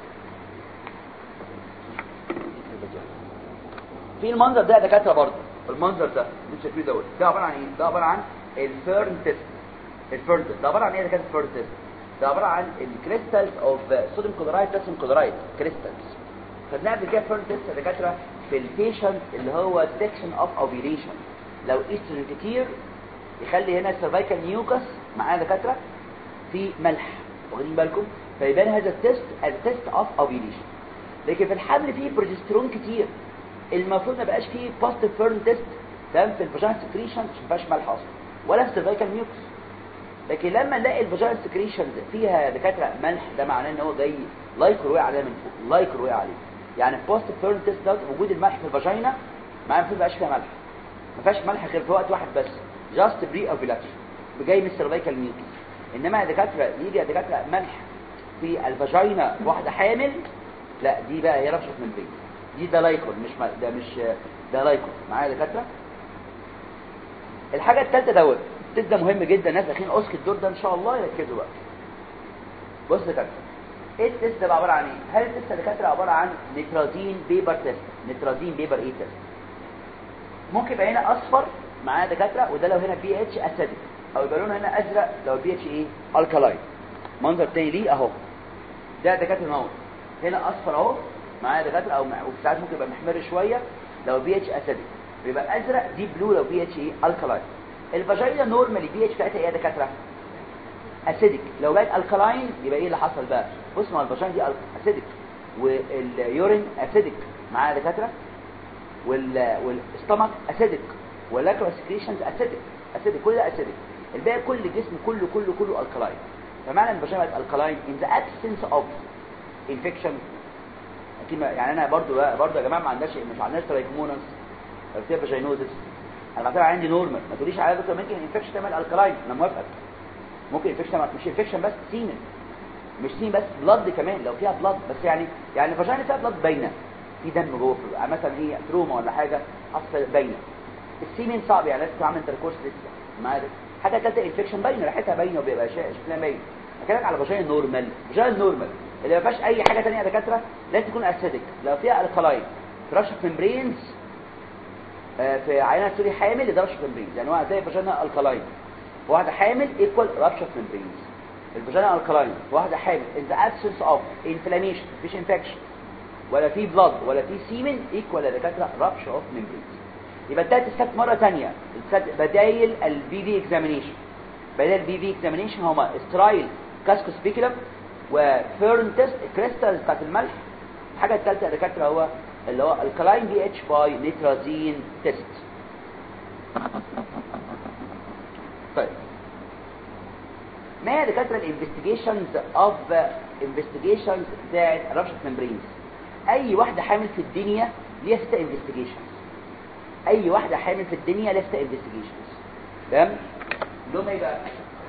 في المنظر ده يا دكاتره برضه، المنظر ده اللي شايفيه دوت ده عباره عن ايه؟ ده عباره عن الفيرن تيست. الفيرن تيست ده عباره عن ايه يا دكاتره؟ الفيرن تيست ده عباره عن الكريستالز اوف صوديوم كلورايد بوتاسيوم كلورايد كريستالز. خدناها قبل كده فيرن تيست يا دكاتره في البيشنت اللي هو سكشن اوف اوفيليشن، لو ايستروجين كتير يخلي هنا السيرفايكال نيوكس معانا دكاتره في ملح، واخدين بالكم؟ فيبان هذا التيست التيست اوف اوفيليشن. لكن في الحمل فيه بروجسترون كتير، المفروض ما بقاش فيه بوزيتيف فيرن تيست تمام في الفاجينال سكريشن، مش فيهاش ملح اصلا ولا في السيرفايكال نيوكس. لكن لما نلاقي الفاجينال سكريشن فيها دكاتره ملح، ده معناه ان هو جاي لايكر وقع عليه من فوق، لايكر وقع عليه، يعني بوزيتيف فيرن تيست ده وجود الملح في الفاجينا معناه المفروض ما يبقاش فيها ملح، ما فيهاش ملح غير في وقت واحد بس، جاست بري اوفيلاتشن جاي من السيرفايكال نيوكس. انما يا دكاتره يجي يا دكاتره ملح في الفاجينا واحده حامل، لا دي بقى هي ربشه ممبرين، دي ده لايكر ده لايكر معايا يا دكاتره. الحاجه الثالثه دوت التست ده مهم جدا، الناس داخلين اوسك الدور ده ان شاء الله يركزوا بقى. بص يا دكاتره ايه التست ده عباره عن ايه؟ هل التست يا دكاتره عباره عن نيترازين بيبر تيست؟ نيترازين بيبر ايه تيست؟ ممكن يبقى هنا اصفر معايا يا دكاتره، وده لو هنا بي اتش اسيدك، او يبقى لونه هنا ازرق لو بي اتش ايه الكالاين. منظر تاني ليه اهو، ده دكاتره نور هنا اصفر اهو معايا يا دكاتره، او ساعات ممكن يبقى محمر شويه لو بي اتش اسيدك، بيبقى ازرق دي بلو لو بي اتش ايه الكالاين. الفاجينا نورمالي بي اتش بتاعتها ايه يا دكاتره؟ اسيدك. لو بقت الكالاين يبقى ايه اللي حصل بقى؟ بص ما الفاجينا دي اسيدك، واليورين اسيدك معايا يا دكاتره، والاستمك اسيدك، واللاكرال سكريشنز اسيدك كل ده اسيدك. الباقي كل الجسم كله الكالاين. فمعنى ان الفاجينا بقت الكالاين in the absence of infection. اكيد يعني انا برضو يا جماعه ما عندناش ترايكومونس فيها فاجينوزس، انا بعتبر عندي نورمال، ما تقوليش على دكتور ممكن انفكشن تعمل الكالاين، انا موافقك ممكن انفكشن، مش انفكشن بس سيمن، مش سيمن بس بلاد كمان لو فيها بلاد، بس يعني الفاجينا فيها بلاد باينه، في دم جوه مثلا ايه تروما ولا حاجه حصل باينه. السيمن صعب يعني لازم تعمل انتركورس لسه معاك حاجه ثالثه انفكشن باينه ريحتها باينه وبيبقى شكلها باين. بكلمك على فاجينا نورمال، فاجينا نورمال اللي ما فيهاش اي حاجه ثانيه يا دكاتره لازم تكون اسيدك، لو فيها الكالاين رشه ممبرينز في عينه سوري حامل لدرجه ممبرينز، يعني واحد زي فاجينا الكالاين واحده حامل ايكوال رابشر ممبرينز. الفاجينا الكالاين واحده حامل in the absence of inflammation مفيش انفكشن ولا في بلاد ولا في سيمن ايكوال يا دكاتره رابشر اوف ممبرينز. يبقى التالت ستات مره ثانيه بدايل البي في اكزامينيشن. بدايل البي في اكزامينيشن هما سترايل كاسكوسبيكولم وفيرن تيست كريستالز بتاعت الملح. الحاجه الثالثه يا دكاتره هو اللي هو الكالاين بي اتش باي نيترازين تيست. طيب ما هي دكاتره الانفستيجيشنز بتاعت رابشر ممبرينز؟ اي واحده حامل في الدنيا ليها 6 انفستيجيشنز، اي واحده حامل في الدنيا ليها 6 انفستيجيشنز تمام؟ لهم ايه بقى؟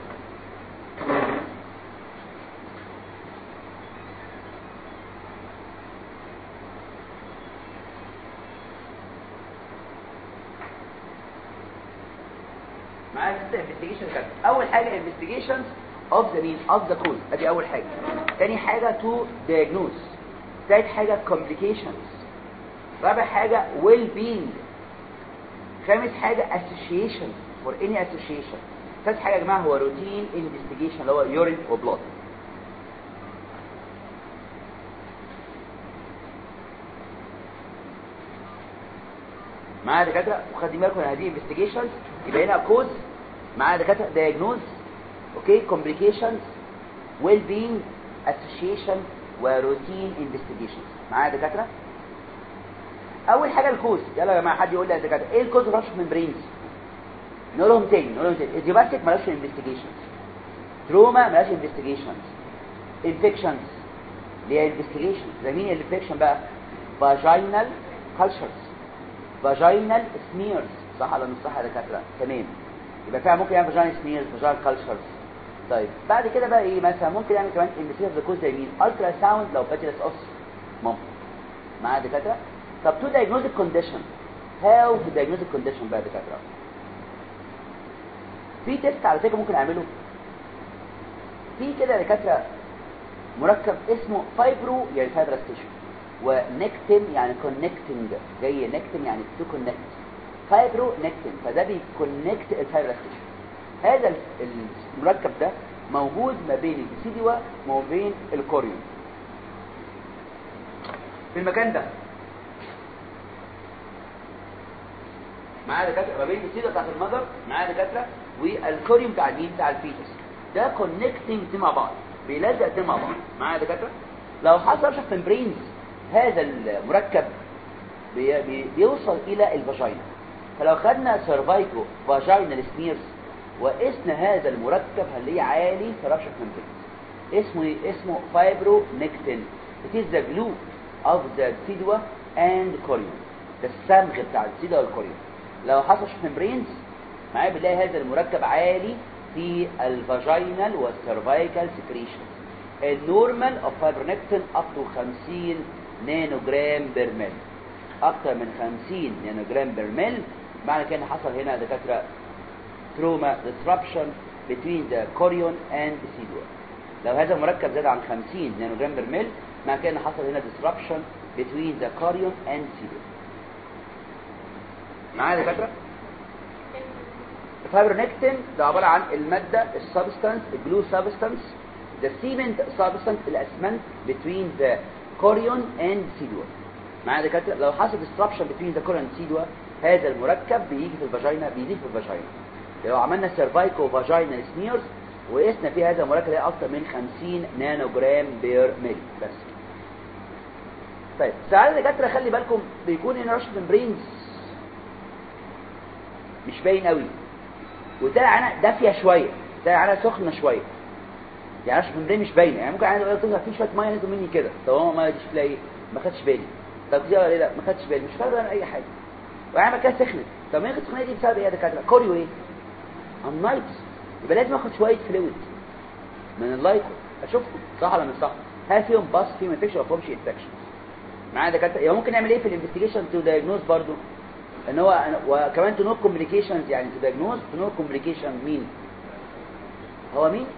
معايا 6 انفستيجيشن كده. اول حاجه انفستيجيشنز اوف ذا كوز، ادي اول حاجه. تاني حاجه تو دايجنوز. ثالث حاجه كومبليكيشنز. رابع حاجه ويل بينج. خامس حاجه اسوشيشن فور اني اسوشيشن. سادس حاجه يا جماعه هو روتين انفستيجيشن اللي هو يورين وبلاد. معايا دكاتره. وخدين بالكم من هذه انفستيجيشنز، يبقى هنا كوز معايا دكاتره، دايجنوز، اوكي، كومبليكيشنز، ويل بينج، اسوشيشن، وروتين انفستيجيشنز. معايا دكاتره. اول حاجه الكوز. يلا يا جماعه حد يقول لي يا دكاتره ايه الكوز رش ممبرينز؟ نقولهم تاني. ايديوباثيك مالهاش انفستيجيشنز، تروما مالهاش انفستيجيشنز، انفكشنز اللي هي انفستيجيشن. زي مين الانفكشن بقى؟ فاجينال كالشرز، فاجينال سميرز. صح ولا مش صح يا دكاتره؟ تمام. يبقى فيها ممكن يعمل فاجينال سميرز، فاجينال كالشرز. طيب بعد كده بقى ايه مثلا؟ ممكن يعمل كمان انفستيجيشن ذا كوز زي مين؟ الترا ساوند لو باتيلس اوس ممكن. معايا دكاتره. طب تو دايجنوز الكونديشن، هاو تو دايجنوز الكونديشن بقى يا دكاتره؟ في تيست على فكره ممكن اعمله. في كده يا دكاتره مركب اسمه فايبرو يعني فايبرس تيشو، ونكتين يعني كونكتنج، جاي نكتين يعني تو كونكت، فايبرو نكتين، فده بيكونكت الفايبرس تيشو. هذا المركب ده موجود ما بين الديسيدوا وما بين الكوريون في المكان ده. معايا دكاتره ما بين الديسيدوا بتاعت المذر، معايا دكاتره، والكوريون بتاع مين؟ بتاع الفيتس. ده كونكتنج دي مع بعض، بيلزق دي مع بعض. معايا دكاتره. لو حصل رشح ممبرينز هذا المركب بيوصل الى الفاجينا. فلو خدنا سيرفايكو فاجينال سميرز وقسنا هذا المركب هنلاقيه عالي في رشح ممبرينز. اسمه ايه؟ اسمه فايبرو نكتين. It is the glue of the decidua and corium. ده الصمغ بتاع الديسيدوا والكوريون. لو حصل رشح ممبرينز معايا بنلاقي هذا المركب عالي في الفاجينال والسيرفايكال سكريشن. النورمال اوف فايبرونكتين اب تو 50 نانو جرام بير ميل، اكتر من 50 نانو جرام بير ميل. معنى كده حصل هنا دكاتره تروما disruption between the chorion and decidua. لو هذا المركب زاد عن 50 نانو جرام بير ميل معنى كده حصل هنا disruption between the chorion and decidua. معايا دكاتره. الفايبرونكتين ده عباره عن الماده السبستانس، الجلو سبستانس، the cement substance الاسمنت between the chorion and decidua. معايا دكاتره. لو حصل disruption between the chorion and decidua هذا المركب بيجي في الفاجينا، بيزيد في الفاجينا. لو عملنا سيرفايكو فاجينال سميرز وقسنا في هذا المركب ده اكتر من 50 نانو جرام بير ميل بس. طيب ساعات دكاتره خلي بالكم بيكون هنا رش ممبرينز مش باين قوي، وتلاقي عينها دافيه شويه، تلاقي عينها سخنه شويه، يعني رش ممبرين مش باينه. يعني ممكن عينها تظهر فيه شويه ميه نزلوا مني كده، طب هو ما يجيش تلاقي ما خدتش بالي. طب دي ولا لا ما خدتش بالي، مش فارقه انا اي حاجه. وعينها كده سخنت. طب ما هي السخونيه دي بسبب ايه يا دكاتره؟ كوريو ايه؟ النايتس. يبقى لازم اخد شويه فلويد من اللايكو اشوفهم صح ولا مش صح، هل فيهم باس فيهم انفكشن ولا فيهمش انفكشن. معايا دكاتره. يبقى ممكن نعمل ايه في الانفستيجيشن تو دايجنوز برضو ان هو وكمان تو نو كومبليكيشنز، يعني تو دايجنوز تو نو كومبليكيشن. مين هو؟ مين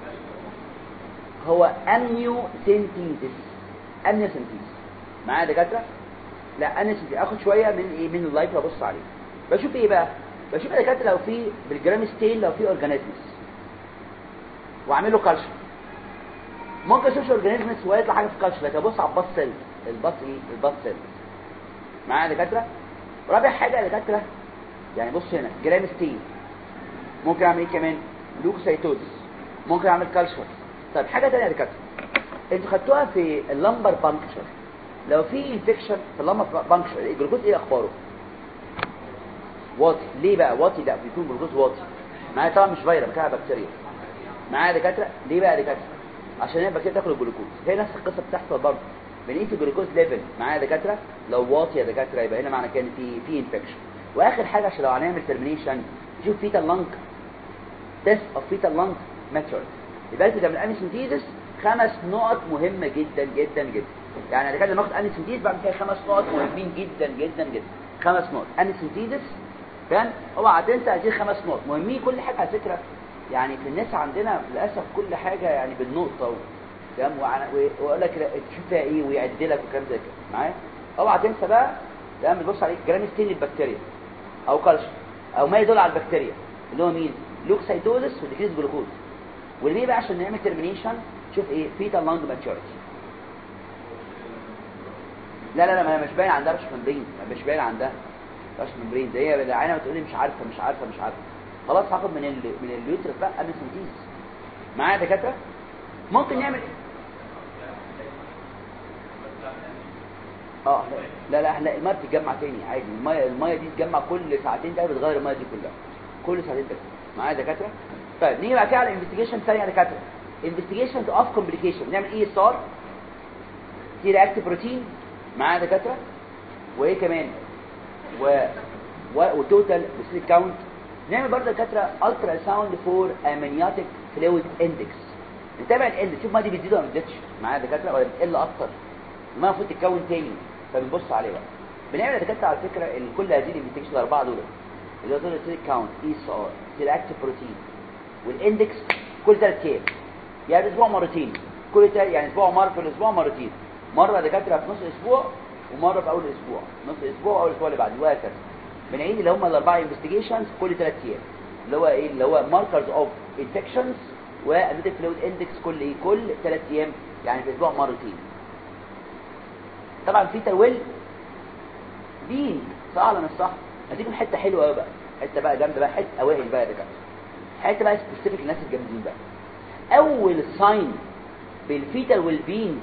هو؟ امنيوسنتيزيس. امنيوسنتيزيس. معايا دكاتره. لا امنيوسنتيزيس اخد شويه من ايه؟ من اللايكو ابص عليه. بشوف ايه بقى؟ بشوف يا دكاتره لو في بالجرام ستيل لو في اورجانيزمز واعمل له كالشر. ممكن اشوف اورجانيزمز ويطلع حاجه في الكالشر، لكن ابص على الباص سيل. الباص ايه؟ الباص سيل. معايا دكاتره. رابع حاجه يا دكاتره يعني بص هنا جرام ستيل، ممكن اعمل ايه كمان؟ لوكوسايتوزس، ممكن اعمل كالشر. طيب حاجه ثانيه يا دكاتره انتوا خدتوها في اللمبر بانكشر. لو في انفكشن في اللمبر بانكشر الجلوكوز ايه اخباره؟ واطي. ليه بقى واطي؟ لا بيكون جلوكوز واطي. معايا طبعا مش فيروس، بتاعها بكتيريا. معايا دكاتره. ليه بقى يا دكاتره؟ عشان هي البكتيريا تاكل الجلوكوز. هي نفس القصه بتحصل برضه بنقيس الجلوكوز ليفل. معايا دكاتره. لو واطي يا دكاتره يبقى هنا معنى كده في انفكشن. واخر حاجه عشان لو هنعمل ترمينيشن نشوف فيتال لانج تيست اوف فيتال لانج ميثود. يبقى انت تعمل انسنتيزس 5 نقط مهمه جدا جدا جدا. يعني انا كده لما اخد انسنتيز بعمل فيها 5 نقط مهمين جدا جدا جدا. 5 نقط انسنتيزس كان اوعى تنسى هذه 5 نقط مهمين. كل حاجه على فكره يعني في الناس عندنا للاسف كل حاجه يعني بالنقطه تمام، ويقول لك تشوف فيها ايه ويعد لك وكلام زي كده. معايا اوعى تنسى بقى تمام. بتبص على جرام ستين البكتيريا او كالشر او ما يدل على البكتيريا اللي هو مين؟ لوكسايتوزس وديكريز جلوكوز. واللي بقى عشان نعمل ترمينيشن شوف ايه؟ فيتال لانج ماتشوريتي. لا ما مش باين عندها رش ممبرين، مش باين عندها. رش ممبرين زي العينه بتقول لي مش عارفه خلاص هاخد من اليوترس بقى امنسيتيز. معايا يا دكاتره؟ ممكن نعمل لا الميه بتتجمع تاني عادي. الميه دي تتجمع كل ساعتين، ده بتغير الميه دي كلها كل ساعتين بس. معايا يا دكاتره؟ طيب نيجي بعد كده على انفستيجيشن ثانيه يا دكاتره. انفستيجيشن اوف كومبليكيشن. نعمل ايه؟ صار سي رياكتيف بروتين. معايا يا دكاتره؟ وايه كمان؟ وتوتال بسيل كاونت. نعمل برضه دكاتره الترا ساوند فور امنيوتيك فلويد اندكس. نتابع الاند، شوف ما دي بتزيد ولا ما بتزيدش. معايا دكاتره؟ ولا بتقل اكتر؟ ما المفروض تتكون تاني، فبنبص عليه بقى. بنعمل دكاتره على فكره كل هذه الانفستيجيشن الاربعه دول اللي هو السيل كاونت، اي اس ار، سيلكتيف بروتين، والاندكس كل 3 ايام، يعني اسبوع مرتين كل يعني اسبوع مره في الاسبوع مرتين. مره دكاتره في نص اسبوع، ومره في اول اسبوع، نص اسبوع واول اسبوع اللي بعده، وهكذا. بنعيد اللي هم الاربعه انفستيجيشنز كل 3 ايام، اللي هو ايه؟ اللي هو ماركرز اوف انفكشنز وامنيوتيك فلويد اندكس كل 3 ايام، يعني في اسبوع مرتين. طبعا في ترويل دين صح ولا مش صح؟ هديكم حته حلوه قوي بقى، حته بقى جامده بقى، حته اوائل بقى يا دكاتره، حته بقى سبيسيفيك الناس الجامدين بقى. اول ساين بالفيتال ويل بينج،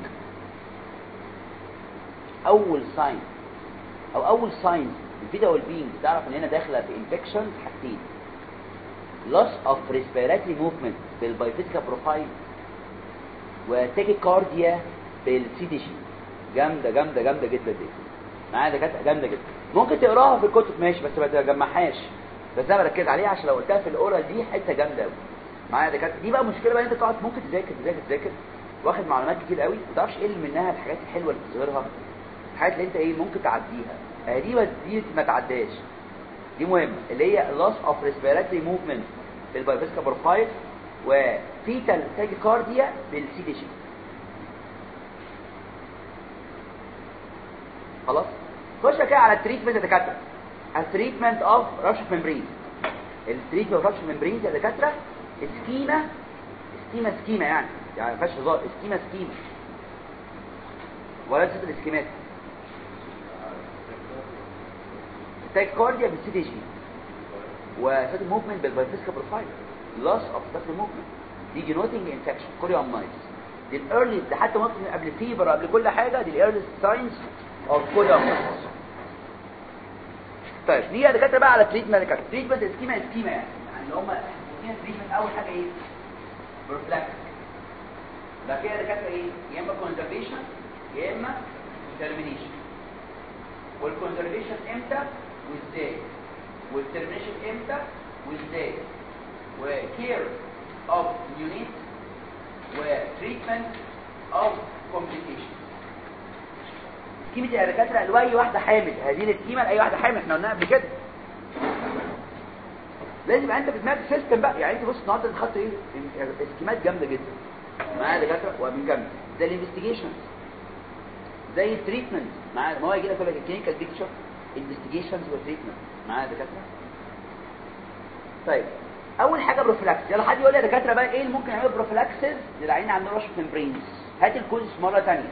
اول ساين او اول ساين بالفيتال ويل بينج تعرف ان هنا داخله في انفكشن حاجتين: loss of respiratory movement بالبايفيسيكال بروفايل، وتاكيكارديا بالسي دي جي. جامده جدا دي. معايا دكاتره؟ جامده جدا. ممكن تقراها في الكتب ماشي، بس ما تجمعهاش، بس انا بركز عليها عشان لو قلتها في الاورال دي حته جامده قوي. معايا دكاتره؟ دي بقى مشكله بقى، انت تقعد ممكن تذاكر واخد معلومات كتير قوي، ما تعرفش ايه اللي منها الحاجات الحلوه اللي بتظهرها، الحاجات اللي انت ممكن تعديها. دي ما تعداش، دي مهمه، اللي هي loss of respiratory movement بالبايفيسكال بروفايل، وفيتال تاكيكارديا بالسي دي جي. خلاص؟ خش كده على التريتمنت يا دكاتره. التريتمنت اوف رش ممبرين. التريتمنت اوف رش ممبرين يا دكاتره سكيما يعني ما فيهاش هزار. سكيما ولا ست الاسكيمات. تاكيكارديا بالسي دي جي، وسات موفمنت بالبايفيسكال بروفايل، لوس اوف سات موفمنت، دي جينوتنج انفكشن كوريومنايتس. دي الايرلي، ده حتى ممكن قبل فيبر، قبل كل حاجه، دي الايرلي ساينز اوف كوريومنايتس. طيب نيجي يا دكاتره بقى على تريتمنت. تريتمنت سكيما يعني اللي هم تريتمنت اول حاجه ايه؟ بروفلاكتيك. ده كده دكاتره ايه؟ يا اما كونزرفيشن يا اما ترمينيشن. والكونزرفيشن امتى وازاي؟ والترمينيشن امتى وازاي؟ وكير اوف يونيت، وتريتمنت اوف كومبليكيشن. سكيمة يا دكاتره لاي واحده حامل، هذه السكيمه لاي واحده حامل احنا قلناها قبل كده. لازم يبقى انت بدماغك سيستم بقى، يعني انت بص النهارده انت خدت ايه؟ سكيمات جامده جدا معايا يا دكاتره، وبنكمل زي الانفستيجيشن، زي التريتمنت معايا. ما هو يجي لك يقول لك الكلينيكال بيكتشر، انفستيجيشنز وتريتمنت معايا يا دكاتره. طيب اول حاجه بروفيلاكسس. يلا حد يقول لي يا دكاتره بقى ايه اللي ممكن يعمل بروفيلاكسس للعين عندنا رش ممبرينز؟ هات الكوز مره ثانيه.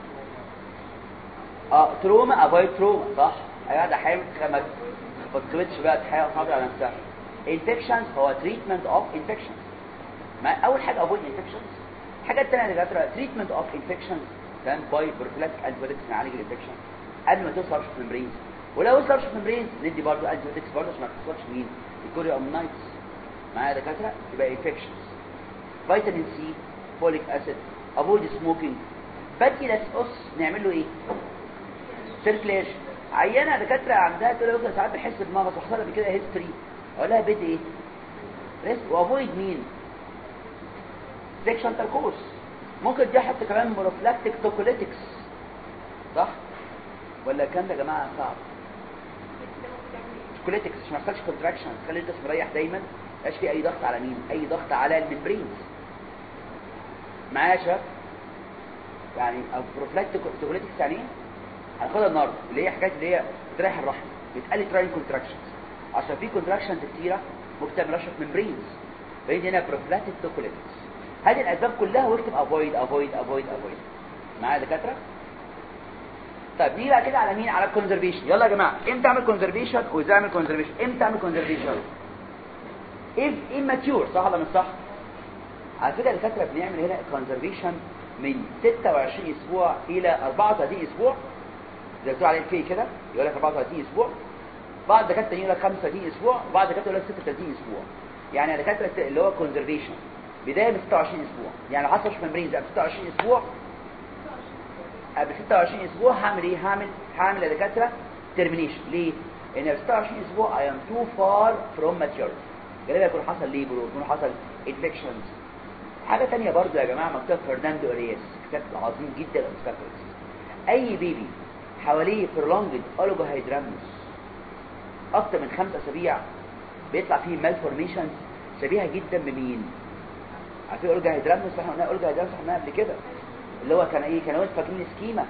تروما، افايد تروما، صح. ايوه ده حامل ما تفوتش بقى تحاول صعب على نفسها. انفكشنز هو تريتمنت اوف انفكشنز. اول حاجه افويد انفكشنز. الحاجه الثانيه يا دكاتره تريتمنت اوف انفكشنز كان باي بروفيلاكتيك انتيبيوتكس نعالج الانفكشن قبل ما توصل رش ممبرينز. ولو وصل رش ممبرينز ندي برضه انتيبيوتكس برضه عشان ما توصلش مين؟ الكوريومنايتس معايا يا دكاتره. يبقى انفكشنز، فيتامين سي، فوليك اسيد، افويد سموكينج. باتيلاس نعمل له ايه؟ سيركليشن. عينه دكاتره عندها كده وصل ساعات بحس بمغص وحصل قبل كده هيستوري، اقول لها بيت ايه؟ ريسك. وافويد مين؟ سيكشن تركوز. ممكن دي حتى كمان بروفلاكتيك توكوليتكس، صح ولا الكلام ده يا جماعه صعب؟ توكوليتكس عشان ما يحصلش كونتراكشن، تخلي الجسم مريح دايما، ما يبقاش فيه اي ضغط على مين؟ اي ضغط على الممبرينز معايا يا شباب. يعني بروفلاكتيك توكوليتكس يعني ايه؟ هناخدها النهارده، اللي هي حكايه اللي هي بتريح الرحم، بتقلل تراين كونتراكشنز، عشان في كونتراكشنز كتيره ممكن تعمل رشح ممبرينز، فهي هنا بروفلاكتيك توكوليتكس. هذه الاسباب كلها، واكتب افويد افويد افويد افويد معايا يا دكاتره. طيب نيجي بقى كده على مين؟ على الكونزرفيشن. يلا يا جماعه امتى اعمل كونزرفيشن وازاي اعمل كونزرفيشن؟ امتى اعمل كونزرفيشن؟ if immature، صح ولا مش صح؟ على فكره الدكاتره بنعمل هنا كونزرفيشن من 26 اسبوع الى 34 اسبوع، زي ما بتقول عليه الفي كده، يقول لك 34 اسبوع. بعض الدكاتره يقول لك 35 اسبوع، وبعض الدكاتره يقول لك 36 اسبوع. يعني الدكاتره اللي هو كونزرفيشن بدايه من 26 اسبوع، يعني حصل ممبرينز قبل 26 اسبوع. قبل 26 اسبوع هعمل ايه؟ هعمل يا دكاتره ترمينيشن. ليه؟ ان قبل 26 اسبوع I am too far from maturity، غالبا يكون حصل ليبر ويكون حصل انفكشنز. حاجه ثانيه برضو يا جماعه مكتوب فرناندو ارياس، كتاب عظيم جدا الاوبستاكلز. اي بيبي حواليه prolonged oligohydramnios اكتر من 5 اسابيع بيطلع فيه malformations شبيهه جدا بمين؟ عارفين oligohydramnios؟ احنا قلنا oligohydramnios احنا قبل كده، اللي هو كان ايه؟ كانوا فاكرين السكيما.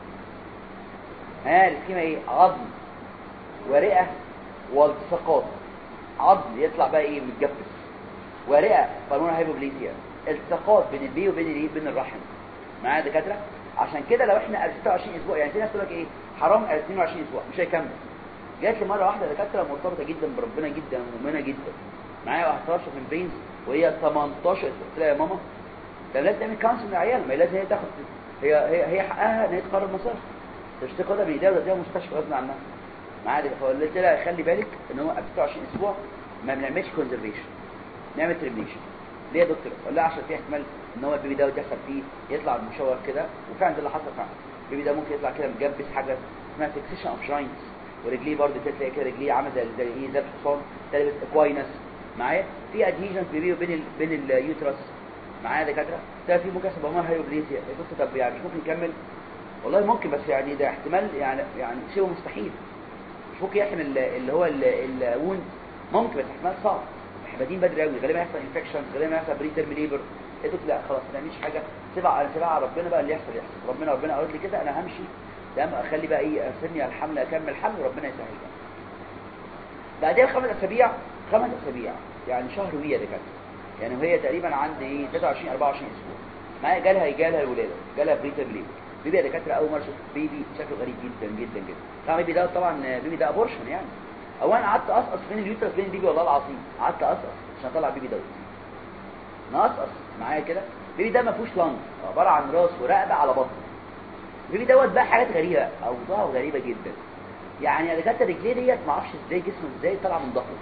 السكيما ايه؟ عظم ورئه والتصاقات. عظم يطلع بقى ايه؟ متجبس، ورئه بالمونر هايبوبليزيا، التصاقات بين البي وبين الايه؟ بين الرحم. معايا يا دكاتره؟ عشان كده لو احنا 26 اسبوع، يعني في ناس تقول لك ايه؟ حرام 22 اسبوع مش هيكمل. جات لي مره واحده دكاتره مرتبطه جدا بربنا جدا ومؤمنه جدا، معايا 11 في البرينز وهي 18. قلت لها يا ماما ده لازم تعمل كونسل للعيال، ما لازم هي تاخد، هي حقها ان هي تقرر مصارها، مش تاخدها بايديها وتوديها مستشفى غصب عنها. معايا؟ فقلت لها خلي بالك ان هو 26 اسبوع ما بنعملش كونزرفيشن، نعمل ترميشن. ليه يا دكتور؟ قال لها عشان في احتمال ان هو البيبي ده يحصل فيه يطلع مشوه كده، وفعلا ده اللي حصل فعلا. البيبي ده ممكن يطلع كده مجبس، حاجه اسمها فيكسيشن اوف جوينتس، ورجليه برضه تلاقي كده رجليه عامله زي ايه؟ زي الحصان، تلبس اكواينس. معايا؟ في ادهيجنز بيبي بين اليوترس. معايا يا دكاتره؟ ده في ممكن يحصل بمار هايبوبليزيا. يا دكتور طب يعني مش ممكن يكمل؟ والله ممكن، بس يعني ده احتمال يعني شيء مستحيل. مش ممكن يحمل اللي هو الوند، ممكن بس احتمال صعب. احنا بادئين بدري قوي، غالبا يحصل انفكشن، غالبا يحصل بري تيرم ليبر. قلت له لا خلاص ما تعملش حاجه، سيبها على ربنا بقى، اللي يحصل يحصل. ربنا قالت لي كده، انا همشي تمام، اخلي بقى ايه؟ استني على الحمل، اكمل حمل وربنا يسهل. بعدين 5 اسابيع يعني شهر وهي دكاتره، يعني وهي تقريبا عند ايه؟ 23 24 اسبوع. معايا جالها الولاده، جالها بري تيرم ليبر. بيبي يا دكاتره اول مره اشوف بيبي شكله غريب جدا جدا جدا. طبعا بيبي ده ابورشن يعني. اولا قعدت اقصقص بين اليوترس بين البيبي، والله العظيم قعدت اقصقص عشان اطلع البيبي دوت. نقصقص معايا كده. البيبي ده ما فيهوش لانج، عباره عن راس ورقبه على بطن. البيبي دوت بقى حاجات غريبه، اوضاعه غريبه جدا. يعني يا دكاتره رجليه ديت ما اعرفش ازاي جسمه ازاي طلع من ظهره.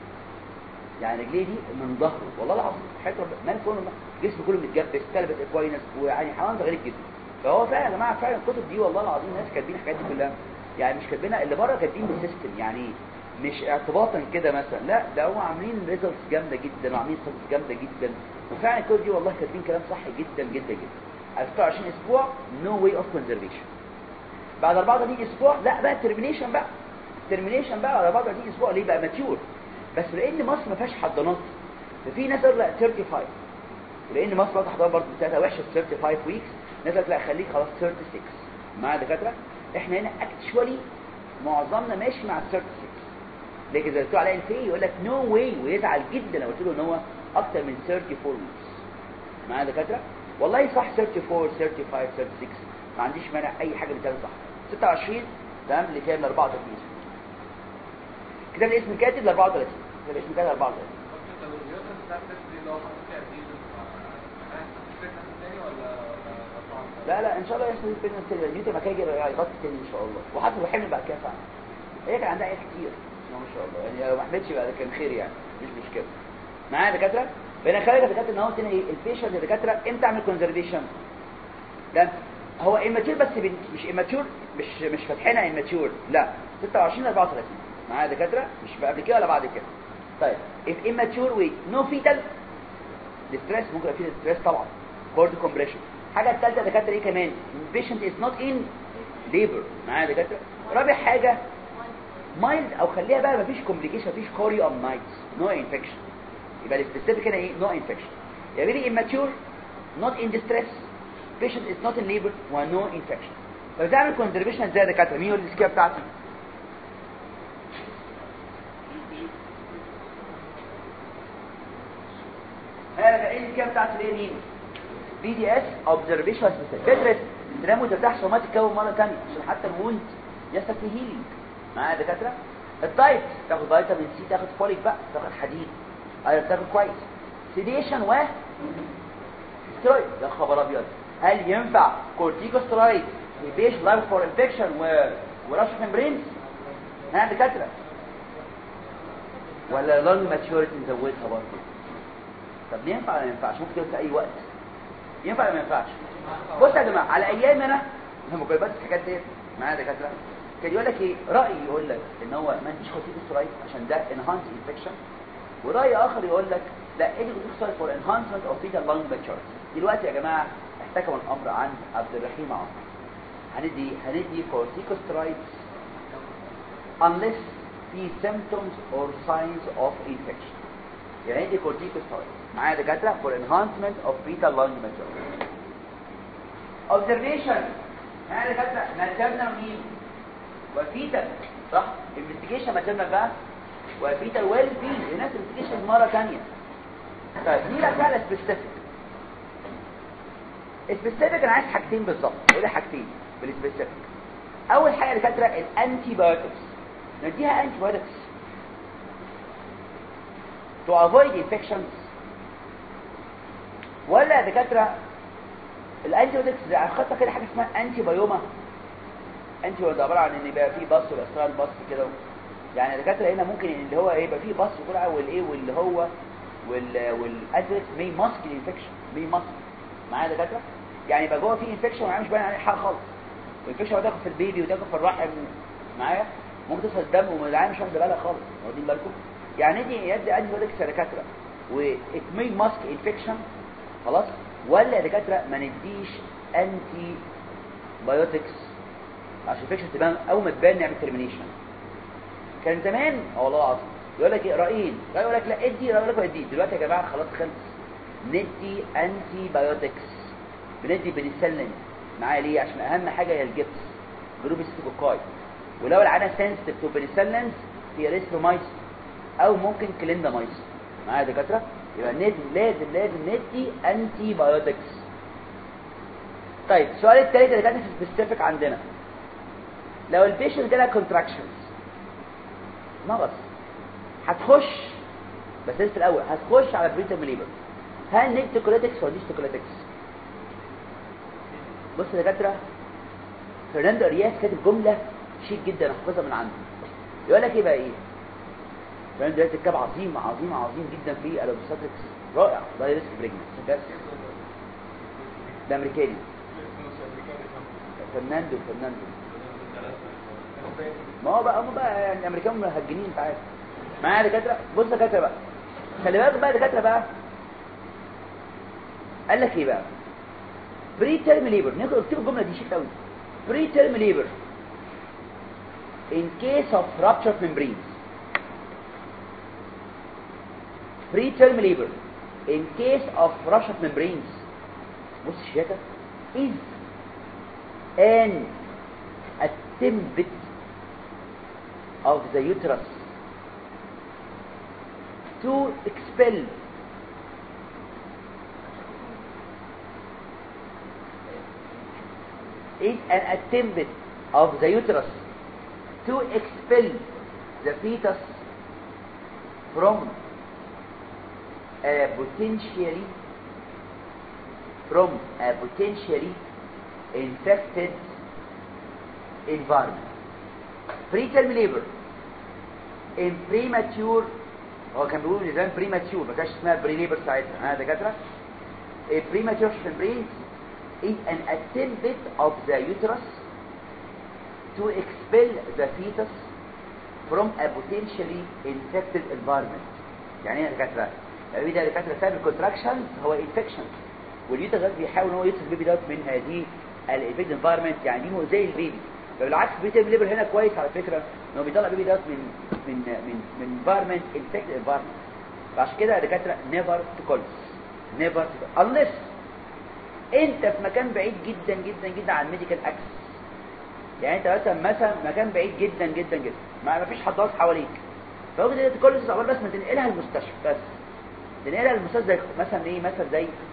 يعني رجليه دي من ظهره والله العظيم، حته مال كله جسمه كله متجبس، كلبت اكواينس، ويعني حيوان غريب جدا. فهو فعلا يا جماعه فعلا الكتب دي والله العظيم ناس كاتبين الحاجات دي كلها، يعني مش كاتبينها اللي بره، كاتبين بالسيستم، يعني مش اعتباطا كده مثلا، لا ده هم عاملين ريزلتس جامده جدا وعاملين ستاتس جامده جدا. وفعلا الكتب دي والله كاتبين كلام صح جدا جدا جدا. 26 اسبوع نو واي اوف كونزرفيشن. بعد 34 اسبوع لا بقى ترمينيشن بقى على 34 اسبوع. ليه بقى؟ ماتيور. بس لان مصر ما فيهاش حضانات، ففي ناس قالوا لا 35، ولان مصر واخده حضانه برضه بتاعتها وحشه 35 ويكس، ناس قالت لا خليك خلاص 36. معايا دكاتره؟ احنا هنا اكشوالي معظمنا ماشي مع 36، لكن زي بتوع على الفي يقول لك نو واي، ويزعل جدا لو قلت له ان هو اكتر من 34 ويكس. معايا دكاتره؟ والله صح 34 35 36 ما عنديش مانع، اي حاجه بتاعتها صح. 26 تمام اللي كام ل 34 كده الاسم كاتب ل 34 كده الاسم كاتب ل 34. لا ان شاء الله يحصل بيننا التلفزيون ما كان يغطي تاني ان شاء الله، وحتى لو حمل بعد كده فعلا. هي كان عندها عيال كتير ما شاء الله، يعني لو ما حملتش بقى كان خير يعني، مش مشكله. معايا دكاتره؟ بقينا خارج دكاتره ان هو تاني ايه البيشنت يا دكاتره امتى اعمل كونزرفيشن؟ ده هو اماتيور، بس مش اماتيور، مش فاتحينها اماتيور، لا 26 34. معايا دكاتره؟ مش قبل كده ولا بعد كده. طيب if immature weight no fetal distress، ممكن يبقى فيه distress طبعا، cord compression. الحاجه الثالثه دكاتره ايه كمان؟ patient is not in labor. معايا دكاتره؟ رابع حاجه mild، او خليها بقى مفيش complication، مفيش chorioamnitis، no infection. يبقى السبيسيفيك هنا ايه؟ no infection. يعني immature not in distress patient is not in labor و no infection. فبتعمل conservation ازاي يا دكاتره؟ مين هو السكيب بتاعتي؟ ايه السكيب بتاعتي ليه مين؟ بي دي اس اوبزرفيشن فكره تنام وترتاح عشان ما تتكون مره ثانيه عشان حتى الوند يحصل فيه هيلينج معايا يا دكاتره. الدايت تاخد فيتامين سي، تاخد فوليك بقى، تاخد حديد، ايوه تاخد كويس. سيديشن و سترويد. يا خبر ابيض، هل ينفع كورتيكوسترويد في بيش لايف فور انفكشن ورش ممبرين؟ ها يا دكاتره؟ ولا لونج ماتيوريتي نزودها برضه؟ طب ينفع ولا ما ينفعش؟ ممكن في اي وقت ينفع ولا ما ينفعش؟ بص يا جماعه، على ايامنا لما كنا بس الحاجات ديت معايا يا دكاتره كان يقول لك ايه، راي يقول لك ان هو ما تديش كورتيكوسترويد عشان ده انهانس انفكشن، وراي اخر يقول لك لا ادي كورتيكوسترويد فور انهانسمنت اوف فيتال لونج ماتيوريتي. دلوقتي يا جماعه احتكم الامر عن عبد الرحيم عمر. هندي كورتيكوسترويد unless في symptoms or signs of infection. يعني ندي كورتيكوسترويد معايا يا دكاتره for enhancement of fetal lung maturity. observation معايا يا دكاتره maternal مين وفيتال صح، investigation maternal بقى وفيتال ويل بين هناك investigation مره ثانيه. طيب دي بقى سبيسيفيك. السبيسيفيك انا عايز حاجتين بالظبط، ايه حاجتين بالسبيسيفيك. اول حاجه يا دكاتره الانتي بايوتكس، نديها انتي بايوتكس to avoid infections، ولا يا دكاتره الانتي بايوتكس خدت كده حاجه اسمها انتي بايوما. انتي بايوما عباره عن ان يبقى فيه بص والاسرار بص كده، يعني الدكاتره هنا ممكن اللي هو يبقى فيه بص وجرعه والايه واللي هو والانتي مي ماسك الانفكشن مي ماسك معايا يا دكاتره، يعني يبقى جوه فيه انفكشن ومش باين عليه حاجه خالص، والانفكشن هتاخد في البيبي وتاخد في الرحم معايا، ممكن توصل الدم والعين مش واخده بالها خالص، واخدين بالكم؟ يعني دي يدي انتي بايوتكس يا دكاتره واتمي ماسك انفكشن خلاص، ولا يا دكاتره ما نديش انتي بايوتكس عشان الانفكشن تبان اول ما تبان نعمل ترمينيشن. كان زمان والله العظيم يقول لك ايه رايين، راي يقول لك لا ادي، راي يقول لك ادي. دلوقتي يا جماعه خلاص خلص، ندي انتي بايوتكس، بندي بنسلين معايا ليه؟ عشان اهم حاجه هي الجبس جروب ستيبوكاي، ولو العينه سنسيتيف تو بنسلينز هي ريسترومايسين او ممكن كليندامايسين معايا يا دكاتره. يبقى لازم ندي انتي بايوتكس. طيب السؤال الثالث اللي كان في السبيسيفيك عندنا، لو البيشنت جالها كونتراكشنز نغص هتخش، بس لسه الاول هتخش على بريتم ليبر، هل ندي كوليتكس ولا ندي كوليتكس؟ بص يا دكاتره، فرناندو ارياس كاتب جمله شيك جدا احفظها من عنده، يقول لك ايه بقى ايه؟ فرناندو ارياس كتاب عظيم عظيم عظيم جدا في الابوستاتريكس، رائع، ده ريسك بريجننت، ده امريكاني فرناندو ما هو بقى يعني الامريكان مهجنين انت عارف معايا يا دكاتره. بص يا دكاتره بقى، خلي بالك بقى يا دكاتره بقى، قال لك ايه بقى؟ بري تيرم ليبر، نكتب الجمله دي شيك قوي. بري تيرم ليبر in case of rupture membranes، preterm labor in case of rupture membranes، بص الشياكه، is an attempt of the uterus to expel is an attempt of the uterus to expel the fetus from a potentially infected environment. Preterm labor in premature، هو كان بيقول نظام premature ما كانش اسمها pre labor ساعتها ها دكاتره. A premature membrane is an attempt of the uterus to expel the fetus from a potentially infected environment. يعني ايه يا دكاتره؟ البيبي ده يا دكاتره سبب الكونتراكشن هو انفكشن، واليوترس بيحاول ان هو يطلع البيبي دوت من هذه الانفكتد انفايرمنت، يعني دي مؤذيه للبيبي. فبالعكس بريتيرم ليبر هنا كويس على فكره، انه بيطلع البيبي دوت من انفايرمنت انفكتد انفايرمنت. فعشان كده يا دكاتره نيفر تكولس، نيفر unless انت في مكان بعيد جدا جدا جدا عن ميديكال اكسس، يعني انت مثلا مكان بعيد جدا جدا جدا ما فيش حد واقف حواليك، فممكن تكولس عباره بس ما تنقلها المستشفى، بس تنقلها المستشفى زي مثلا ايه، مثلا زي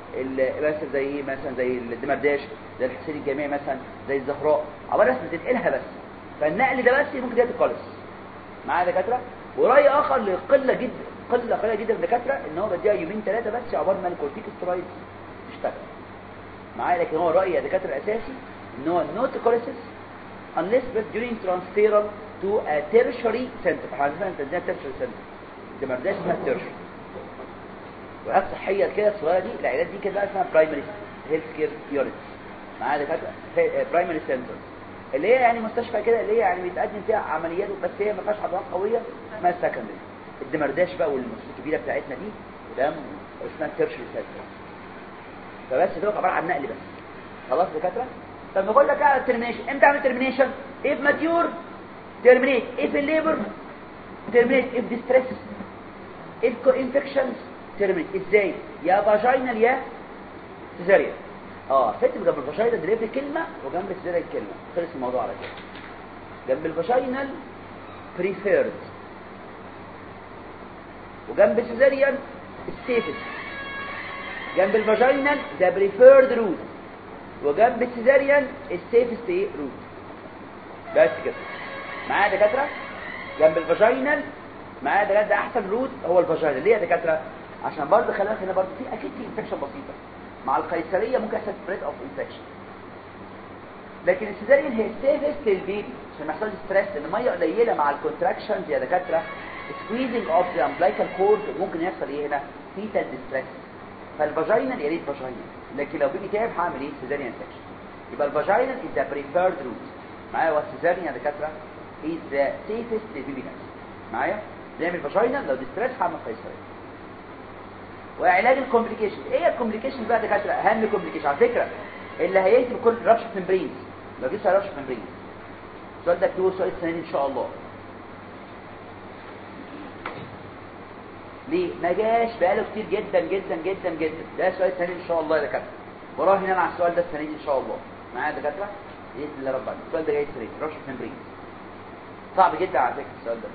مثلا زي الدمرداش، زي الحسين الجامعي مثلا، زي الزهراء، عباره بس بتنقلها بس. فالنقل ده بس ممكن يدي كولس معايا دكاتره. وراي اخر لقله جدا قليله جدا من الدكاتره ان هو بديها يومين ثلاثه بس عباره ما الكورتيكوسترويد تشتغل معايا. لكن هو رايي يا دكاتره الاساسي ان هو نوت كوليسيس unless but during transferal to a tertiary center. حضرتك تديها tertiary center، الدمرداش اسمها tertiary. وعلاج صحيه كده الصغيره دي، العيادات دي كده اسمها برايمري هيلث كير يونت معايا دكاتره، برايمري سنتر اللي هي يعني مستشفى كده اللي هي يعني بيتقدم فيها عمليات بس هي ما فيهاش عضلات قويه، اسمها السكندري. الدمرداش بقى والمستشفى الكبيره بتاعتنا دي ده اسمها تيرشري سنتر. فبس ده عباره عن نقل بس. خلاص دكاتره. طب نقول لك على الترمينيشن. امتى اعمل ترمينيشن؟ if mature terminate، if labor terminate، if distress، if co-infections terminate. ازاي؟ يا فاجينال يا سيزاريان. كتب جنب الفاجينال دليفري كلمه وجنب السيزاريان كلمه، خلص الموضوع على كده. جنب الفاجينال preferred وجنب السيزاريان السيفست. جنب الفاجينال ده preferred route وجنب السيزاريان السيفست روت. بس كده معايا دكاتره. جنب الفاجينال معايا ده احسن روت هو الفاجينال. ليه يا دكاتره؟ عشان برضه خلي بالك هنا برضه في اكيد في انفكشن بسيطه مع القيصريه، ممكن يحصل سبريد اوف انفكشن. لكن السيزاريان هي السيفست للبيبي عشان ما يحصلش ستريس، لان الميه قليله مع الكونتراكشنز يا دكاتره، سكويزنج اوف ذا امبلايكال كورد ممكن يحصل ايه هنا؟ فيتال ديستريس. فالفاجينال يا ريت فاجينال، لكن لو بيبي تعب هعمل ايه؟ سيزاريان انفكشن. يبقى الفاجينال از ذا بريفيرد روت معايا، والسيزاريان يا دكاتره از ذا سيفست للبيبي نفسه معايا. نعمل فاجينال لو ديستريس هعمل قيصريه. وعلاج الكومبليكيشن. ايه الكومبليكيشن بقى يا دكاتره؟ اهم كومبليكيشن على فكره اللي هيكتب كل رابشر ممبرينز. لو جبت رابشر ممبرينز السؤال ده اكتبه سؤال السنه دي ان شاء الله. ليه؟ ما جاش بقاله كتير جدا جدا جدا جدا. ده سؤال السنه دي ان شاء الله يا دكاتره. وراهن انا على السؤال ده السنه دي ان شاء الله معايا يا دكاتره باذن الله رب العالمين. السؤال ده جاي السنه دي رابشر ممبرينز. صعب جدا على فكره السؤال ده.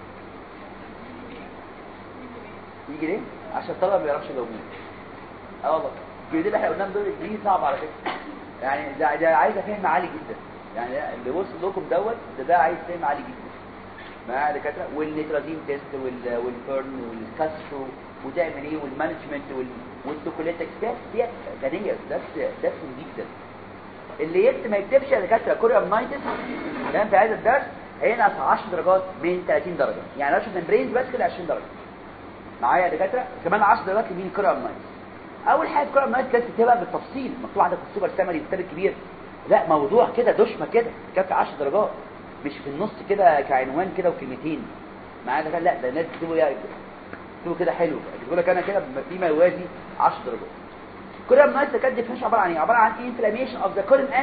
يجي ليه؟ عشان الطلبه ما بيعرفش يجاوبوه. والله الجديد اللي احنا قلناه دول دي صعب على فكره. يعني ده عايزه فهم عالي جدا. يعني اللي وصل لكم ده عايز فهم عالي جدا معايا دكاتره. والنيترازين تيست والفيرن والكاسترو وتعمل ايه والمانجمنت والتوكوليتكس دي غنيه دسم جدا. اللي ما يكتبش يا دكاتره كوريومنايتس ده انت عايز الدرس هينقص 10 درجات من 30 درجه. يعني رشح ممبرينز بس كده 20 درجه معايا يا دكاتره. كمان 10 درجات لمين؟ كوريومنايتس. اول حاجه كوريومنايتس كانت تكتبها بالتفصيل، مكتوب عندك في السوبر سامري الكتاب الكبير. لا موضوع كده دشمه كده كافي 10 درجات، مش في النص كده كعنوان كده وكلمتين معايا دكاتره. لا ده الناس تكتبوا كده حلو، بيقول لك انا كده فيما يوازي 10 درجات. كوريومنايتس كانت ديفينيشن عباره عن ايه؟ عباره عن انفلاميشن اوف ذا كوريون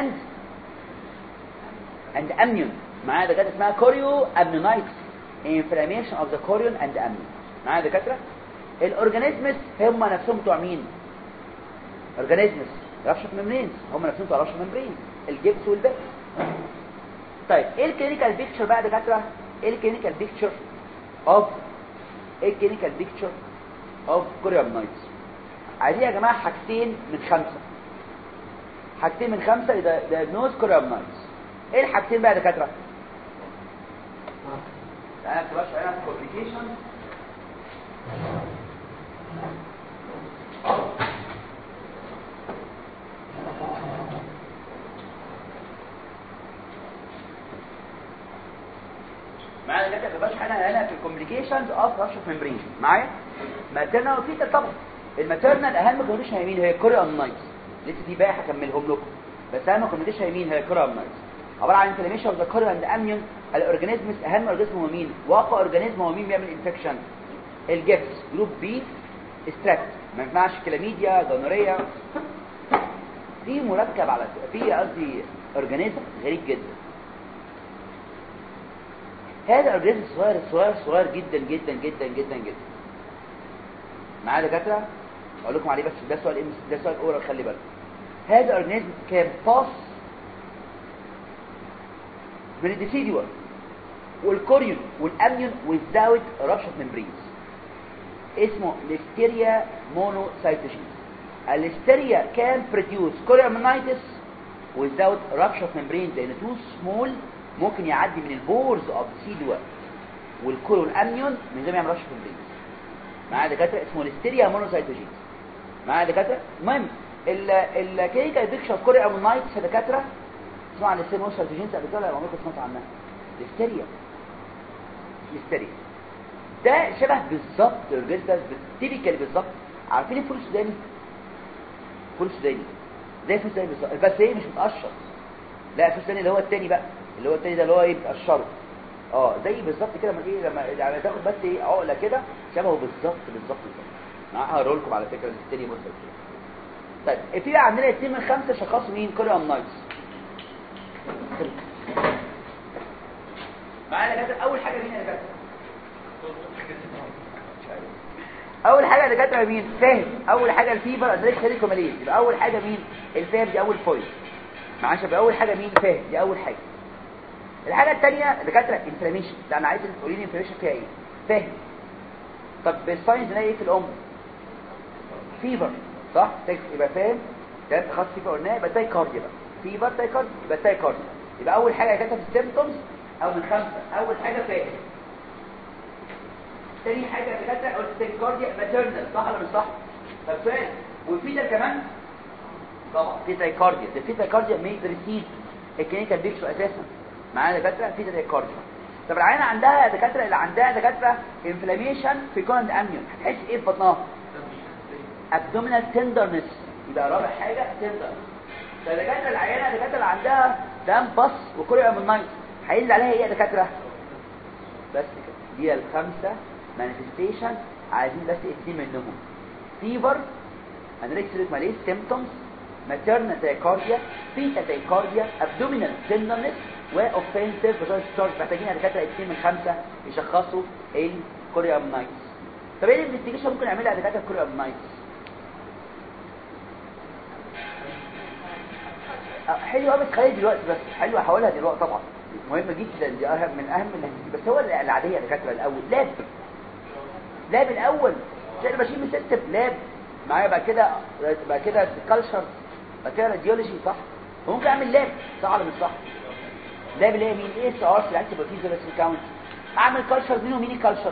اند امنيون معايا دكاتره. اسمها كوريو امنيونايتس، انفلاميشن اوف ذا كوريون اند امنيون معايا دكاتره. الاورجانيزمز هم نفسهم بتوع مين؟ اورجانيزمز رابشر ممبرينز، هم نفسهم بتوع رابشر ممبرينز، الجبس والباقي. طيب ايه الكلينيكال بيكتشر بقى يا دكاتره؟ ايه الكلينيكال بيكتشر اوف كوريومنايتس؟ عايزين يا جماعه حاجتين من 5 دايجنوز كوريومنايتس. ايه الحاجتين بقى يا دكاتره؟ تعالى نكتبها شويه في كومبليكيشن. معايا دكاتره يا باشا. انا في الكومبليكيشنز اوف رابشر ممبرين معايا ماتيرنال وفيتال. طبعا الماتيرنال اهم كونديشن هي مين؟ هي كوريومنايتس. لسه دي بقى هكملهم لكم، بس اهم كونديشن هي مين؟ هي كوريومنايتس. عباره عن انفلاميشن اوف ذا كوريون اند امنيون. الاورجانيزمز اهم اورجانيزم هو مين؟ واقع اورجانيزم هو مين بيعمل انفكشن؟ الجبس جروب بي ستراكت. ما ينفعش كلاميديا جونوريا. في مركب على في قصدي اورجانيزم غريب جدا. هذا اورجانيزم صغير جدا جدا جدا جدا جدا معايا دكاتره. اقول لكم عليه بس ده سؤال اورال خلي بالك. هذا اورجانيزم كان باس من الديسيديوال والكوريون والامنيون without rupture membranes. اسمه ليستيريا مونوسايتوجينز الهستيريا كان بروديوس كوريومنايتس without rupture of membrane لان تو سمول ممكن يعدي من البورز اوف سيدوا والكولون امنيون من غير ما يعمل رش ممبرين. معايا دكاتره اسمه الهستيريا مونوسايتوجينز. معايا دكاتره. المهم الكلينيكال بيكتشر اوف كوريومنايتس يا دكاتره اسمعوا عن الهستيريا مونوسايتوجينز قبل كده ولا عمركم سمعتوا عنها؟ الهستيريا ده شبه بالظبط الريجسترز تيبيكال بالظبط. عارفين الفول السوداني؟ الفول السوداني زي الفول السوداني بالظبط بس ايه مش متقشر. لا الفول السوداني اللي هو التاني بقى اللي هو التاني ده اللي هو ايه بتقشره زي بالظبط كده لما ايه لما يعني تاخد بس ايه عقله كده شبهه بالظبط معاها هقول لكم على فكره الهستيريا مونوسايتوجينز. طيب في عندنا 2 من 5 شخصوا مين كوريومنايتس. معانا كده اول حاجه مين يا دكاتره؟ اول حاجه يا دكاتره مين فاهم؟ اول حاجه الفيبر ادريك هيريكوماليز. يبقى اول حاجه مين الفاهم دي اول بوينت. معاش يبقى اول حاجه مين فاهم دي اول حاجه. الحاجه الثانيه دكاتره انفلاميشن. لا انا عايز تقولي لي انفلاميشن فيها ايه؟ فاهم. طب الساينز نلاقي ايه في الام؟ فيبر صح؟ يبقى فاهم ده خاص فيبر قلناه يبقى تايكارديا بقى. فيبر تايكارديا يبقى تايكارديا. يبقى اول حاجه كاتبه في السيمبتومز او من 5 اول حاجه فاهم. تاني حاجه دكاتره قلت تايكارديا ماتيرنال صح ولا مش صح؟ طب سؤال والفيتال كمان طبعا في تايكارديا. ده في تايكارديا مي بريسيد الكلينيكال بيكتشر اساسا. معانا دكاتره في تايكارديا. طب العينه عندها دكاتره اللي عندها دكاتره انفلاميشن في كوند امنيون هتحس ايه في بطنها؟ ابدومينال تندرنس. يبقى رابع حاجه تندر. فدكاتره العيانه دكاتره اللي عندها دم بص وكوريومنايتس هينزل عليها ايه يا دكاتره؟ بس كده دي الخمسه مانيفستيشن عايزين بس 2 منهم. فيفر انريكسيك ماليز سيمبتومز ماتيرنال تايكارديا فيتا تايكارديا ابدومينال تندرنس واوفنسيف فيجوال ستارت. محتاجين يا دكاتره 2 من 5 يشخصوا الكوريومنايتس. طب ايه الانفستيجيشن ممكن نعملها يا دكاتره الكوريومنايتس؟ حلو قوي تخيل دلوقتي بس حلو هحاولها دلوقتي طبعا مهمه جدا دي اهم من بس هو العاديه يا دكاتره الاول لاب الاول عشان ماشيين من سيستم لاب معايا بقى كده كالتشر بقى كده راديولوجي صح وممكن اعمل لاب صح ولا مش صح؟ لاب اللي هي مين ايه اس ار سيلكتيف بروتين كاونت. اعمل كالتشر مين ومين الكالتشر؟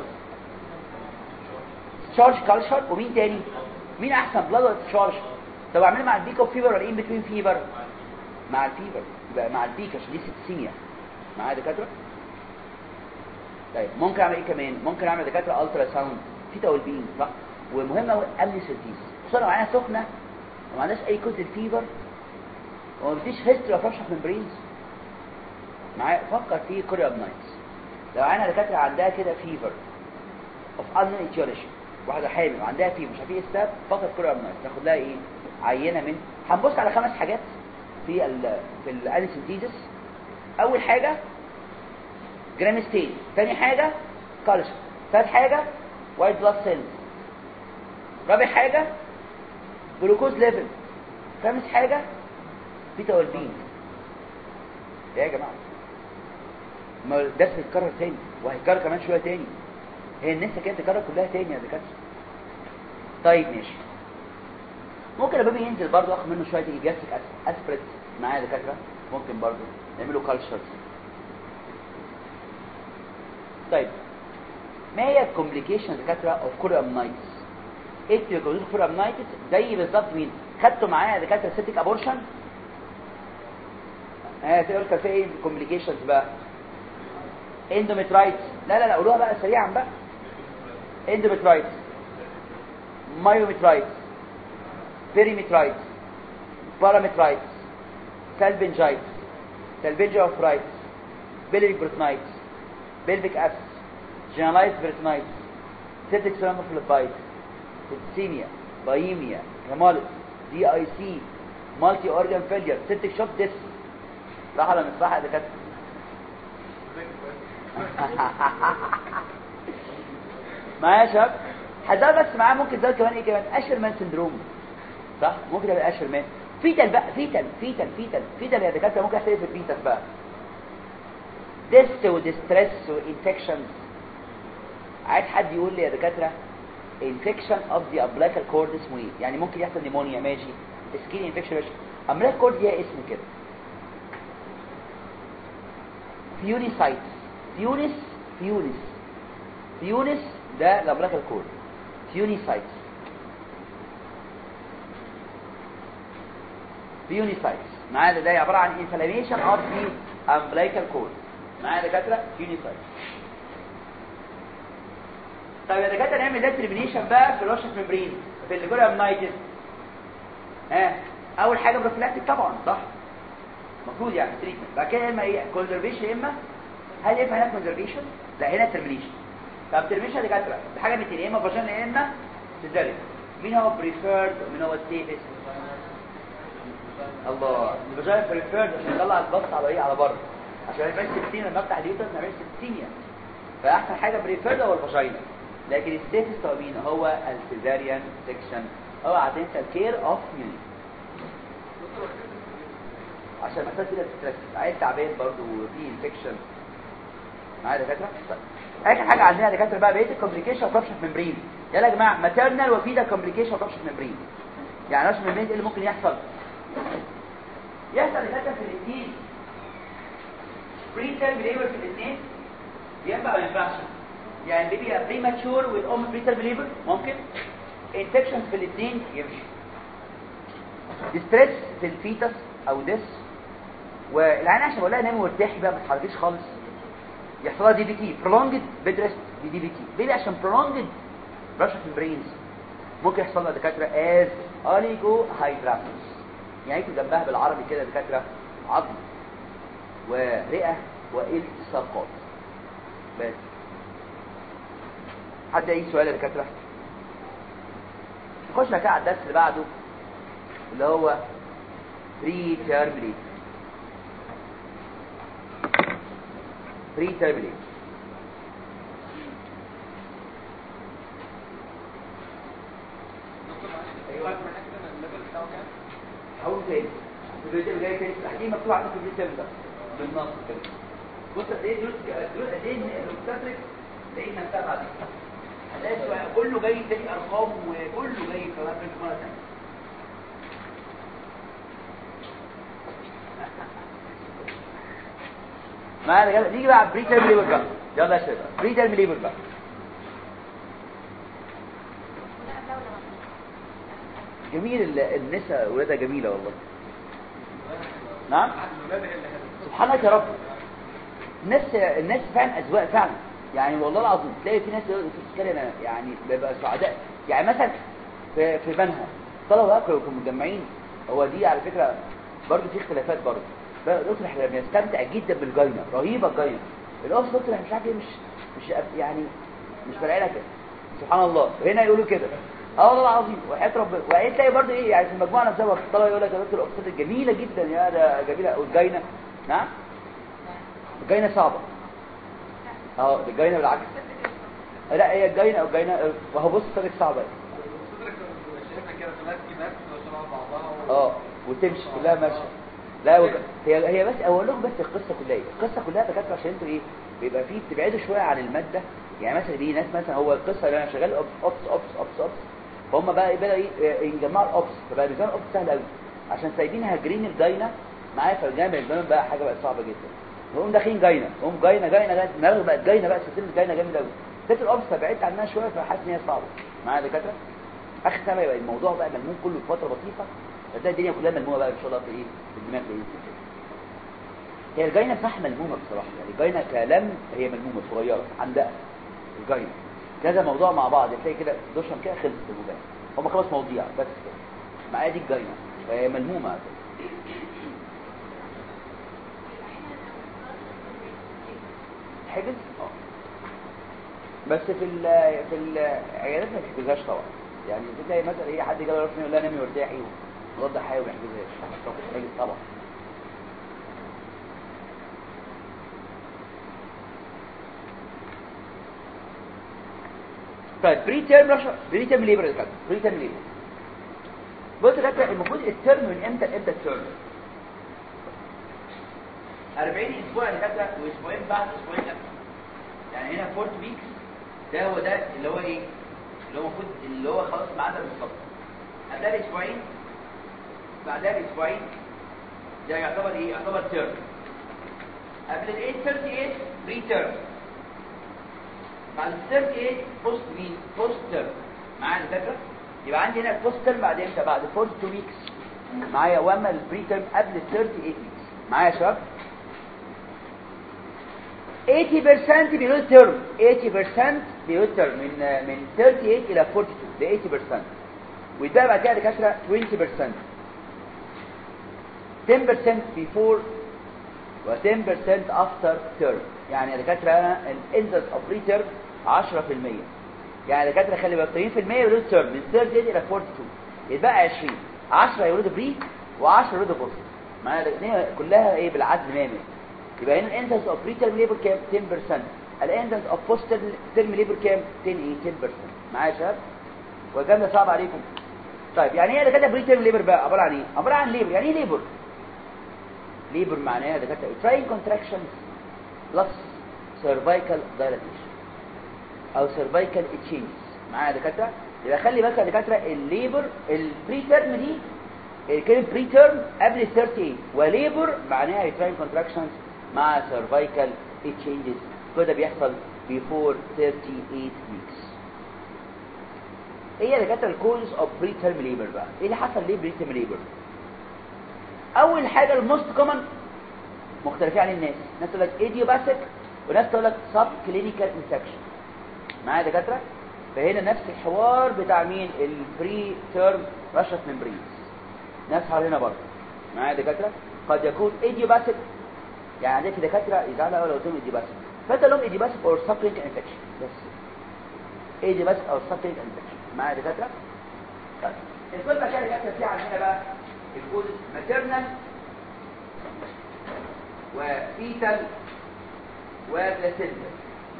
تشارج كالتشر ومين تاني؟ مين احسن بلاد ولا تشارج؟ طب اعملها مع البيك اوف فيبر ولا ان بتوين فيبر؟ مع الفيبر يبقى مع البيك عشان دي سيبسيميا. معايا دكاتره؟ طيب ممكن اعمل ايه كمان؟ ممكن اعمل دكاتره الترا ساوند في تولبين صح؟ ومهم قوي امنيسيتيز خصوصا لو عينها سخنه وما عندهاش اي كوز الفيبر وما فيش هيستوري اوف رش اوف ممبرينز. معايا فكر في كوريومنايتس. لو عينها دكاتره عندها كده فيبر اوف ان ايتيولوجي واحده حامل وعندها فيبر مش عارفين السبب فقط كوريومنايتس تاخد لها ايه؟ عينه من هنبص على 5 حاجات في الانسنتيزس. اول حاجه جرام ستين. ثاني حاجه كالشر. ثالث حاجه وايت بلاد سيلز. رابع حاجه جلوكوز ليفل. خامس حاجه بيتا والبين. ايه يا جماعه ما ده بيتكرر تاني وهيتكرر كمان شويه تاني. هي النسا كده تتكرر كلها تاني يا دكاتره. طيب ماشي ممكن البيبي ينزل برضه اخد منه شويه ايجاستيك اسبريت معايا يا دكاتره. ممكن برضه نعمله كالتشرز. طيب ما هي الكومبليكيشن دكاتره اوف كوريومنايتس؟ ايه الكومبليكيشن اوف كوريومنايتس؟ زي بالظبط مين خدتوا معايا يا دكاتره سيتيك ابورشن. تقول كان في ايه الكومبليكيشنز بقى؟ اندوميترايتس. لا قولوها بقى سريعا بقى. اندوميترايتس مايوميترايتس بيريميترايتس باراميترايتس سالبنجايتس سالبنجوفرايتس بيلفيك بروتنايتس بيلفيك ابس جينالايز بروتنايتس سيتيك سيراموفلوبايتس سيتسيميا بايميا هيموليس دي اي سي مالتي اورجان فيلير سيتيك شوك ديس. صح ولا مش صح يا دكاتره؟ معايا يا شباب حضر بس معاه ممكن ده كمان ايه كمان اشرمان سندروم صح ممكن يبقى اشرمان. فيتال بقى فيتال يا دكاتره ممكن احتاج في الفيتال بقى ديست وديستريس وانفكشنز. عايز حد يقول لي يا دكاتره انفكشن اوف ذا امبليكال كورد اسمه ايه؟ يعني ممكن يحصل نيمونيا ماشي، سكين انفكشن ماشي، امبليكال كورد ليها اسم كده فيونيسايتس. فيونس ده الامبليكال كورد، فيونيسايتس معايا. ده عباره عن انفلاميشن اوف ذا امبليكال كورد معايا دكاتره، فيونيسايتس. طيب يا دكاتره نعمل ده ترمينيشن بقى في الوشك ممبرين في الجلوكومايتس. اول حاجه بروفلاكتيك طبعا صح، المفروض يعني تريتمنت. بعد كده اما ايه كونزرفيشن، اما هل ينفع هنا كونزرفيشن؟ لا هنا ترمينيشن. طب ترمينيشن يا دكاتره بحاجه من الاثنين، يا اما فاجينا يا اما سيزاريان. مين هو بريفيرد ومين هو السيفست؟ الله، الفاجينا بريفيرد عشان يطلع البط على ايه، على بره، عشان ما يبقاش سبتين لما افتح اليوترس ما يبقاش سبتينيا. فاحسن حاجه بريفيرد هو الفاجينا. لكن السيفست هو مين؟ هو السيزاريان سيكشن. اوعى تنسى الكير اوف مين، عشان محتاج كده تتركز. عيل تعبان برضه وفي انفكشن معايا دكاتره. اخر حاجه عندنا دكاتره بقى بقيه الكومبليكيشن اوف رابشر ممبرين. يلا يا جماعه ماتيرنال وفيدا كومبليكيشن اوف رابشر ممبرين. يعني رابشر ممبرين ايه اللي ممكن يحصل دكاتره في الاثنين؟ بري تيرم ليبر في الاثنين ينفع ولا ما ينفعش؟ يعني البيبي بريماتشور والام بري تيرم ليبر ممكن. انفكشن في الاثنين يمشي. ستريس في الفيتس او ديس، والعين عشان بقول لها نامي وارتاحي بقى ما تتحركيش خالص، يحصل لها دي بي تي برولونجد بيد ريست. دي بي تي بيبي عشان برولونجد رابشر في البرينز ممكن يحصل لها دكاتره از اوليجو هايدراموس. يعني يكون جنبها بالعربي كده دكاتره عظم ورئه والتصاقات. بس حد اي سؤال يا دكاتره؟ نخش بقى على الدرس اللي بعده اللي هو بري تيرم ليبر. ايوه هقول تاني الفيديو اللي جاي تاني تحديد مكتوب عندك في الفيديو ده بالنص كده. بص قد ايه دول قد ايه الاوبستاتريك لقينا نفسها بعد كده هتلاقي السؤال كله جاي تاني ارقام وكله جاي كمان في مره ثانيه. معانا يلا نيجي بقى على بري تيرم ليبر بقى. يلا يا شباب بري تيرم ليبر بقى. جميل النساء ولادها جميله والله. نعم سبحانك يا رب. الناس فعلا اذواق فعلا يعني والله العظيم. تلاقي في ناس بتتكلم يعني بيبقى سعداء. يعني مثلا في بنها طلبه كانوا متجمعين. هو دي على فكره برضه في اختلافات برضه. دكتور احنا بنستمتع جدا بالجاينه، رهيبه الجاينه. الاوف دكتور احنا مش عارف ايه مش يعني مش بلاقي كده. سبحان الله هنا يقولوا كده. والله العظيم وحياه ربنا. وبعدين تلاقي برضه ايه يعني في المجموعه نفسها الطلبه يقول لك يا دكتور الاوف جميله جدا يا ده جميله. والجاينه نعم الجاينه صعبه. الجاينه بالعكس. لا هي الجاينه او الجاينه وهو بص صدرك صعبه وتمشي كلها ماشيه. لا هي بس اقول لكم بس القصه كلها دكاتره عشان انتوا ايه بيبقى فيه بتبعدوا شويه عن الماده. يعني مثلا دي ناس مثلا هو القصه اللي انا شغال اوبس فهم بقى بدأوا يجمعوا الاوبس فبقى ميزان الاوبس سهل قوي عشان سايبين هاجرين الجاينه معايا. فالجامع الجامع بقى حاجه بقت صعبه جدا. نقوم داخلين جاينه نقوم جاينه دماغه بقت جاينه بقى سلسله جاينه جامده قوي. كانت الاوبس بعدت عنها شويه فحاسس ان هي صعبه معايا دكاتره. اخر سنه يبقى الموضوع بقى ملموم كله في فتره بسيطه فتلاقي الدنيا كلها ملمومه بقى ان شاء الله في ايه في الدماغ ايه. هي الجاينه صح ملمومه بصراحه. يعني الجاينه كلم هي ملمومه صغيره عندها الجاينه كذا موضوع مع بعض. تلاقي كده دوشن كده خلص الموضوع. هم 5 مواضيع بس كده معايا دي الجاينه فهي ملمومه. حجز بس في العيادات ما بيحجزهاش طبعا. يعني بتلاقي مثلا ايه حد جاي يقول لي لا نامي وارتاحي وضح حاجه وما يحجزهاش حجز طبعا. طيب بري تيرم ليبر كده. بري تيرم ليبر بص كده المفروض الترم من امتى الترم 40 اسبوع اللي كده واسبوعين بعد اسبوعين قبل. يعني هنا 4 ويكس ده هو ده اللي هو ايه اللي هو المفروض اللي هو خلاص ميعاد بالظبط. قبلها باسبوعين، بعدها باسبوعين، ده يعتبر ايه؟ يعتبر تيرم. قبل ال 838 بري تيرم، بعد ال 38 بوست مين؟ بوست تيرم. معايا الفكره؟ يبقى عندي هنا البوست تيرم بعد امتى؟ بعد 42 ويكس معايا، واما البري تيرم قبل ال 38 ويكس. معايا يا شباب؟ 80% بيقولوا تيرم، 80% بيقولوا تيرم من 38 الى 42 ده 80%. ويتبقى بعد كده دكاتره 20%، 10% before و 10% after term. يعني يا دكاتره الانزلس اوف بري تيرم 10%. يعني يا دكاتره خلي بالك 20% يولدوا تيرم من 38 الى 42، يتبقى 20، 10 يولدوا بري و10 يولدوا بوست. معايا الاثنين كلها ايه بالعدل مامي. يبقى هنا الانزلس اوف بري تيرم ليبر كام؟ 10%. الانزلس اوف بوست تيرم ليبر كام؟ 10%. معايا يا شباب؟ والكلام ده صعب عليكم. طيب يعني ايه يا دكاتره بري تيرم ليبر بقى؟ عباره عن ايه؟ عباره عن ليبر. يعني ايه ليبر؟ ليبر معناها يا دكاتره تراين كونتراكشنز بلس سيرفايكال دايلاتيشن او سيرفايكال تشينجز. معايا يا دكاتره؟ يبقى خلي بالك يا دكاتره الليبر البري تيرم دي كلمه بري تيرم قبل ال 38، وليبر معناها تراين كونتراكشنز مع سيرفايكال تشينجز. كده بيحصل before 38 weeks. ايه يا دكاتره الكوز اوف بري تيرم ليبر بقى؟ ايه اللي حصل ليه بري تيرم ليبر؟ اول حاجه الموست كومن مختلفين عن الناس. ناس تقول لك ايديوباثيك وناس تقول لك سب كلينيكال انفكشن. معايا يا دكاتره؟ فهنا نفس الحوار بتاع مين؟ البري تيرم رشة ممبرينز. نفس حوار هنا برضه. معايا يا دكاتره؟ قد يكون ايديوباثيك، يعني عندك دكاتره يزعلوا قوي لو قلت لهم ايديوباثيك، فانت لهم ايديوباثيك اور سب كلينيكال انفكشن بس. ايديوباثيك اور سب كلينيكال انفكشن. معايا يا دكاتره؟ طيب الكود بقى كده دكاتره فيه عندنا بقى الكود ماتيرنال وفيتال وبلاسينتا.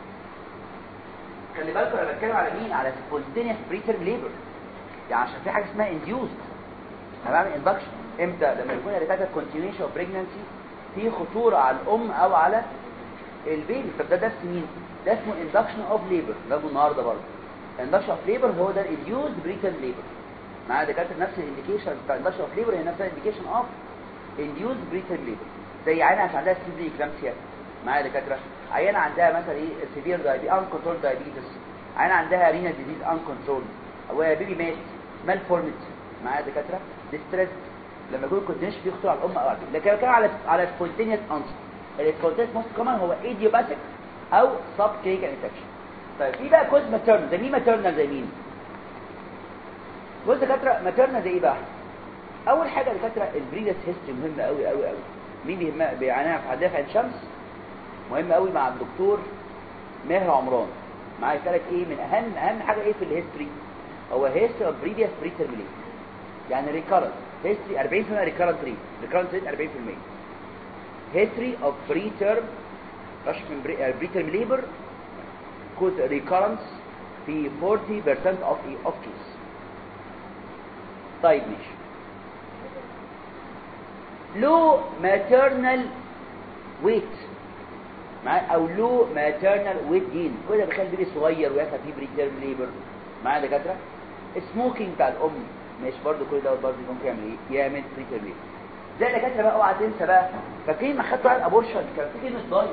خلي بالكم انا بتكلم على مين؟ على سبونتينيوس بريتيرم ليبر. يعني عشان في حاجه اسمها انديوزد. انا بعمل اندكشن امتى؟ لما يكون الريتاتا كونتينيوشن اوف بريجنانسي في خطوره على الام او على البيبي. طب ده اسمه مين؟ ده اسمه اندكشن اوف ليبر. ده النهارده برضه اندكشن اوف ليبر هو ده الانديوزد بريتيرم ليبر. معايا دكاتره نفس الانديكيشن بتاع اندكشن اوف ليبر هي نفس الانديكيشن اوف انديوزد بريتيرم ليبر. زي عينه عشان عندها سيفير اكلامسيا. معايا دكاتره عينه عندها مثلا ايه سيفير دايبيتس ان كنترول دايبيتس، عينه عندها رينال ديزيز ان كنترول، وبيبي مات مالفورميت. معايا دكاتره ديستريس لما يكون كونتينيوس في خطوره على الام او على البيبي. لكن كان على سبونتينيوس انسر السبونتينيوس موست كومن هو ايديوباثيك او سب كلينيكال انفكشن. طيب في بقى كوز ماتيرنال. زي مين ماتيرنال؟ زي مين؟ بص دكاتره ماتيرنال زي ايه بقى؟ اول حاجه دكاتره البريدس هيستوري مهمه قوي قوي قوي. مين بيهمها بيعنيها في حديث عين شمس؟ مهم قوي مع الدكتور ماهر عمران. معايا قال لك ايه من اهم حاجه ايه في الهيستوري؟ هو هيستوري اوف بريدس بريتيرم ليبر. يعني ريكارنت هيستوري 40% ريكارنت ريت 40%. هيستوري اوف بريتيرم رش من بريتيرم ليبر كود ريكارنس في 40% اوف كيس. طيب ماشي. لو ماتيرنال ويت معايا او لو ماتيرنال ويت جين كده بيخلي البيبي صغير ويحصل فيه بريتيرم ليبر. معايا دكاتره السموكينج بتاع الام ماشي برضه كل ده برضه ممكن يعمل ايه؟ يعمل بريتيرم ليبر. زي دكاتره بقى اوعى تنسى بقى فاكرين ما خدتوا على الابورشن كان في كلمه دايت.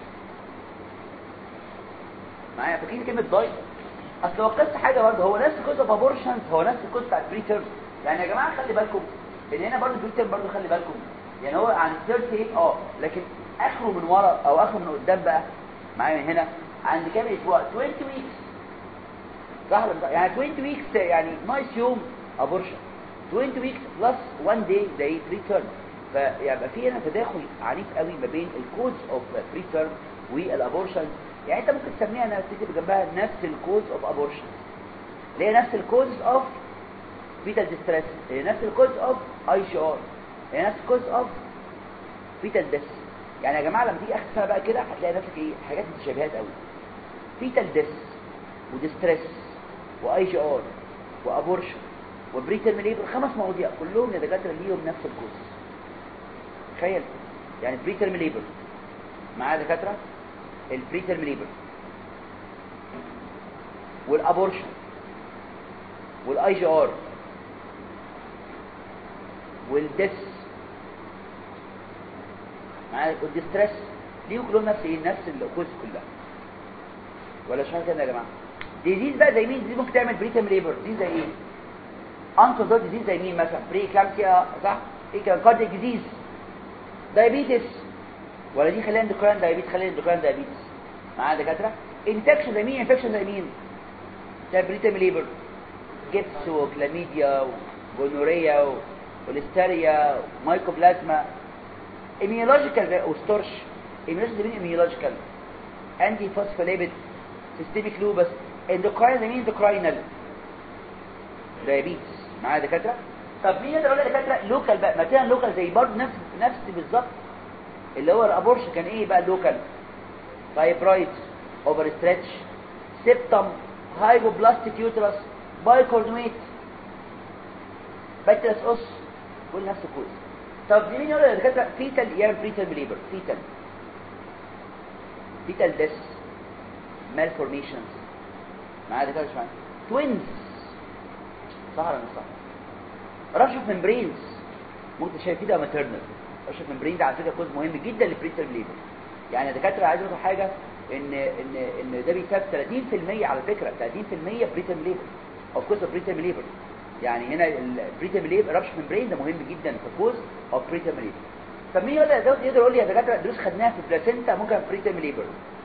معايا فاكرين كلمه دايت؟ اصل هو قصه حاجه برضه هو نفس قصه ابورشن هو نفس القصه بتاع بريتيرم. يعني يا جماعه خلي بالكم ان هنا برضه بريتيرم برضه خلي بالكم يعني هو عن 38 لكن اخره من ورا او اخره من قدام بقى. معايا من هنا عند كام اسبوع؟ 20 ويكس صح يعني 20 ويكس يعني نايس يوم ابورشن 20 ويكس بلس 1 داي زي بريتيرم. فيبقى في هنا تداخل عنيف قوي ما بين الكودز اوف بريتيرم والابورشن. يعني انت ممكن تسميها انها تكتب جنبها نفس الكودز اوف ابورشن اللي هي نفس الكودز اوف فيتال ديستريس، نفس الكودز اوف اي سي ار، نفس الكودز اوف فيتال ديس. يعني يا جماعه لما تيجي اخر سنه بقى كده هتلاقي نفسك ايه حاجات متشابهات قوي. فيتال ديس وديستريس واي جي ار وابورشن وبريتيرم ليبر 5 مواضيع كلهم يا دكاتره ليهم نفس الكودز. تخيل يعني بريتيرم ليبر معايا دكاتره البريتيرم ليبر والابورشن والاي جي ار والدس معايا والديستريس ليه كلهم نفس ايه؟ نفس الكوز كلها. ولا شايف كده يا جماعه؟ ديزيز بقى زي مين؟ دي ممكن تعمل بريتم ليبر. دي زي ايه؟ انكونترول ديزيز زي مين مثلا؟ بري كلامسيا صح؟ ايه كان كاردياك ديزيز، دايابيتس، ولا دي خلينا اندوكراين دايابيتس، خلينا اندوكراين دايابيتس معايا دكاتره. انفكشن زي مين؟ انفكشن زي مين؟ زي بريتم ليبر، جيبس وكلاميديا وجونوريا والهستيريا ومايكوبلازما. immunological وستورش. immunological زي مين؟ immunological انتي فوسفوليبيد، سيستميك لوبس. اندوكراين زي مين؟ اندوكراينال دايابيتس معايا دكاتره. طب مين يقدر يقول لي دكاتره لوكال بقى؟ مثلا لوكال زي برضه نفس بالظبط اللي هو الابورش كان ايه بقى لوكال؟ فايبرويد، اوفر ستريتش، سيبتم، هايبوبلاستيك يوترس، بايكورنويت، باترس اوس، كل نفس الكوز. طب مين يقول لي دكاتره فيتال يعمل بريتال ليبر؟ فيتال ديس، مالفورميشنز معايا دكاتره. مش معايا توينز صح ولا مش صح؟ رشف ممبرينز ممكن شايف كده ماتيرنال. رشف ممبرينز على فكره كوز مهم جدا للبريتال ليبر. يعني يا دكاتره عايز اقول حاجه ان ده بيسبب 30% على فكره 30% بريتال ليبر اوف كوز اوف بريتال ليبر. يعني هنا البريتال ليبر رشف ممبرين ده مهم جدا في كوز اوف بريتال ليبر. طب مين يقدر يقول لي يا دكاتره دروس خدناها في البلاسينتا ممكن بريتال ليبر؟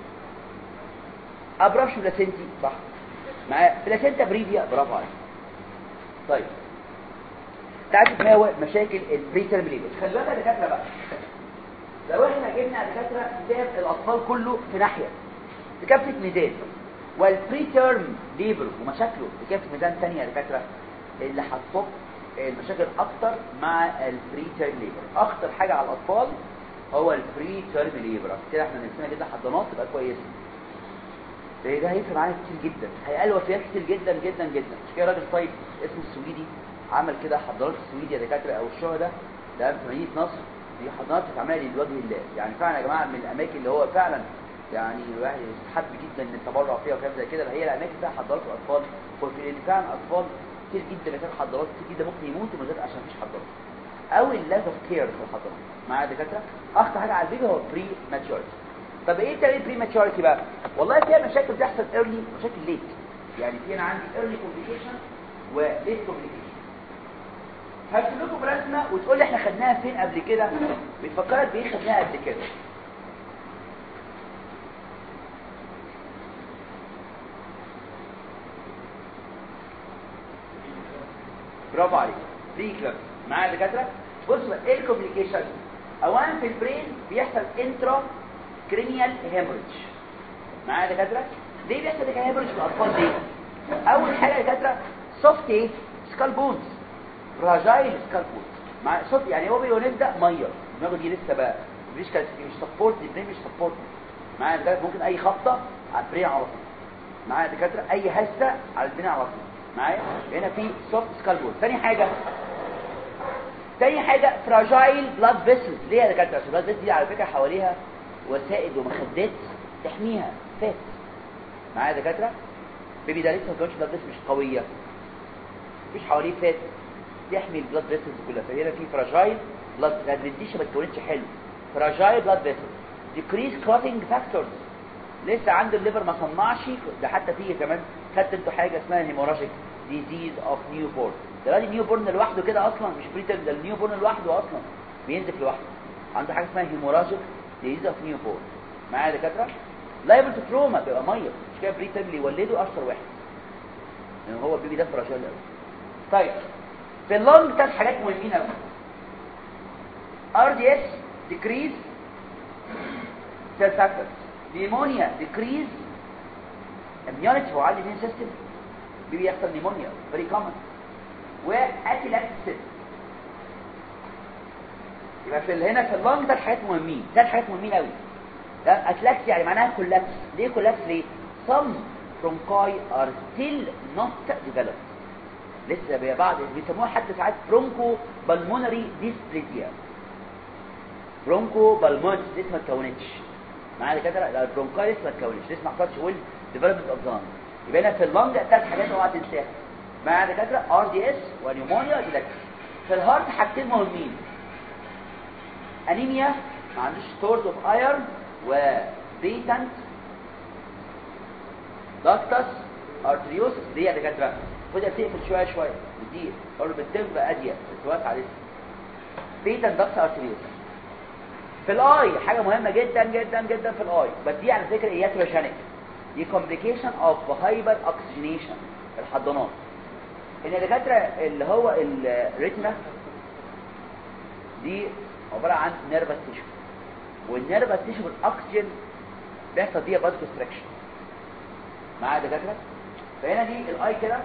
ابرش بلاسينتي صح معايا، بلاسينتا بريفيا برافو عليك. طيب تعرف ما هو مشاكل البريتال ليبر؟ خلي بالك يا دكاتره بقى، لو احنا جبنا يا دكاتره كتاب الاطفال كله في ناحيه في كافه ميزان، والبريتيرم ليبر ومشاكله في كافه ميزان ثانيه يا دكاتره، اللي هتصب المشاكل اكتر مع البريتيرم ليبر. اخطر حاجه على الاطفال هو البريتيرم ليبر. كده احنا نفسنا كده حضانات تبقى كويسه، ده هيفرق معانا كتير جدا، هيقل وفيات كتير جدا جدا جدا. مش كده راجل طيب اسمه السويدي عمل كده حضانات السويدي يا دكاتره او الشهداء ده في مدينه نصر، دي حضانات بتتعمل لوجه الله. يعني فعلا يا جماعه من الاماكن اللي هو فعلا يعني الواحد يستحب جدا ان التبرع فيها وكلام زي كده، هي الاماكن فيها حضانات الاطفال. وفي فعلا اطفال كتير جدا اللي فيها حضانات كتير جدا ممكن يموتوا من غير عشان مفيش حضانات او اللاك اوف كير في الحضانات معايا دكاتره. اخطر حاجه على البيبي هو بري ماتشورتي. طب ايه تاني بري ماتشورتي بقى؟ والله فيها مشاكل بتحصل ايرلي مشاكل ليت. يعني في انا عندي ايرلي كومبليكيشن وليت كومبليكيشن. هرسم لكم رسمه وتقول لي احنا خدناها فين قبل كده، بتفكرك بايه خدناها قبل كده. برافو عليك بري كلاب معايا دكاتره. بصوا بقى ايه الكومبليكيشن؟ اولا في البرين بيحصل انترا كرينيال هيموريدج معايا دكاتره. ليه بيحصل كده هيموريدج في الاطفال دي؟ اول حاجه يا دكاتره سوفت ايه؟ سكال بونز، فراجايل سكال بونز مع سوفت. يعني هو بيبدا ميه دماغه دي لسه بقى مش سبورت، البرين مش سبورت معايا دكاتره. ممكن اي خبطه على البرين على طول معايا دكاتره، اي هزه على البرين على طول معايا. هنا في سوفت سكال بونز. تاني حاجه فراجايل بلاد فيسلز. ليه يا دكاتره؟ البلاد فيسلز دي على فكره حواليها وسائد ومخدات تحميها فات معايا دكاتره. بيبي ده لسه ما كانش بلاد فيسلز مش قويه، مفيش حواليه فات تحمي البلاد فيسلز كلها. فهنا في فراجايل بلاد ادفنتيشن ما اتكونتش حلو، فراجايل بلاد فيسلز. ديكريز كلوتنج فاكتورز، لسه عند الليفر ما صنعش. ده حتى فيه كمان خدت انتوا حاجه اسمها هيموراجيك ديزيز اوف نيو بورن. ده النيو بورن لوحده كده اصلا مش بريتيرم، ده النيو بورن لوحده اصلا بينزف لوحده. عنده حاجه اسمها هيموراجيك ديزيز اوف نيو بورن معايا دكاتره. لايبل تو تروما بيبقى ميه، مش كده بريتيرم اللي يولده اشطر واحد لان هو البيبي ده فراجايل قوي. طيب في اللونج 3 حاجات مهمين قوي. ار دي اس ديكريز سيل فاكتورز، نيمونيا ديكريز اميونيتي هو عالي الاميون سيستم، بيبي يحصل نيمونيا فيري كومن، واتيلاكسيس. يبقى في هنا في اللونج 3 حاجات مهمين قوي. ده اتلاكس يعني معناها كولابس. ليه كولابس؟ ليه some bronchi are still not developed، لسه بعض بيسموها حتى ساعات برونكو بالمونري ديسبليزيا. برونكو بالمونري لسه ما اتكونتش معايا كده، البرونكاي لسه ما اتكونتش، لسه ما حصلش ويل ديفلوبمنت اوف لانج. يبقى هنا في اللانج 3 حاجات اوعى تنساها. مع دكاتره ار دي اس ونيومونيا وديلكتس. في الهارت حاجتين مهمين، انيميا ما عندوش ستورز اوف ايرون وبيتنت داكتس ارتريوسس دي يا دكاتره خدها تقفل شويه شويه دي برضه بتبقى اضيق بتوسع عليها بيتنت داكتس ارتريوسس. في الاي حاجه مهمه جدا جدا جدا في الاي، بس دي على فكره اياتروجينيك، دي كومبليكيشن اوف هايبر اوكسجينيشن الحضانات. ان الدكاتره اللي هو الريتنا دي عباره عن نيرفس تيشو، والنيرفس تيشو بالاكسجين بيحصل فيها باز كونستراكشن معايا دكاتره. فهنا دي الاي كده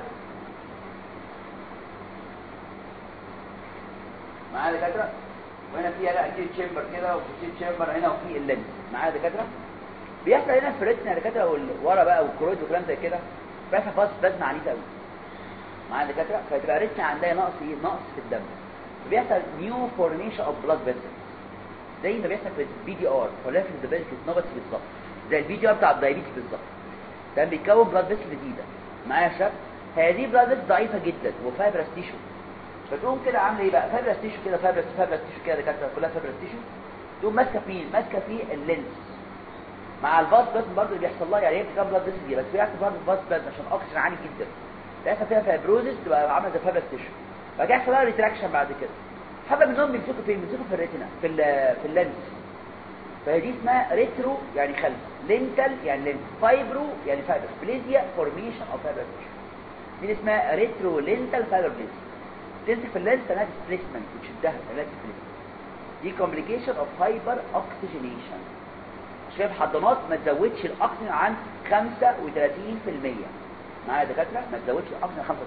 معايا دكاتره، وهنا فيها لا كتير تشامبر كده وكتير تشامبر هنا وفي اللينس معايا دكاتره. بيحصل هنا في الريتنا دكاتره ورا بقى والكرويد وكلام زي كده بيحصل باز بلازما عنيفه قوي معايا دكاتره، فتبقى الريتنا عندها نقص في الدم، فبيحصل نيو فورميشن اوف بلاد فيسل زي ما بيحصل في البي دي ار ولا في الدايابيتس بالظبط، زي البي دي ار بتاع الدايابيتس بالظبط. ده بيكون بلاد فيسل جديده معايا يا شباب. هذه بلاد فيسل ضعيفه جدا وفايبرس تيشو، فتقوم كده عامله ايه بقى فايبرس تيشو كده فايبرس تيشو كده دكاتره كلها فايبرس تيشو، تقوم ماسكه فيه اللينس مع الفاز بس برضه اللي بيحصل لها، يعني هي بتكون بلاد فيسل دي بس بيحصل برضه الفاز بس عشان الاكسجين عالي جدا بيحصل فيها فايبروزس تبقى عامله زي فايبرس تيشو، فجاه يحصل لها ريتراكشن بعد كده. حبه منهم بيمسكوا فين؟ بيمسكوا في الريتنا في اللينس، فدي اسمها ريترو يعني خلف، لينتال يعني لينس، فايبرو يعني فايبر بليزيا فورميشن اوف فايبر تيشو، دي اسمها ريترو لينتال فايبر بليزيا. تمسك في اللينس تلاقي ديسبليسمنت وتشدها تلاقي ديسبليسمنت، دي كومبليكيشن اوف هايبر اوكسجينيشن. عشان الحضانات ما تزودش الاكسجين عن 35% معايا دكاتره، ما تزودش الاكسجين عن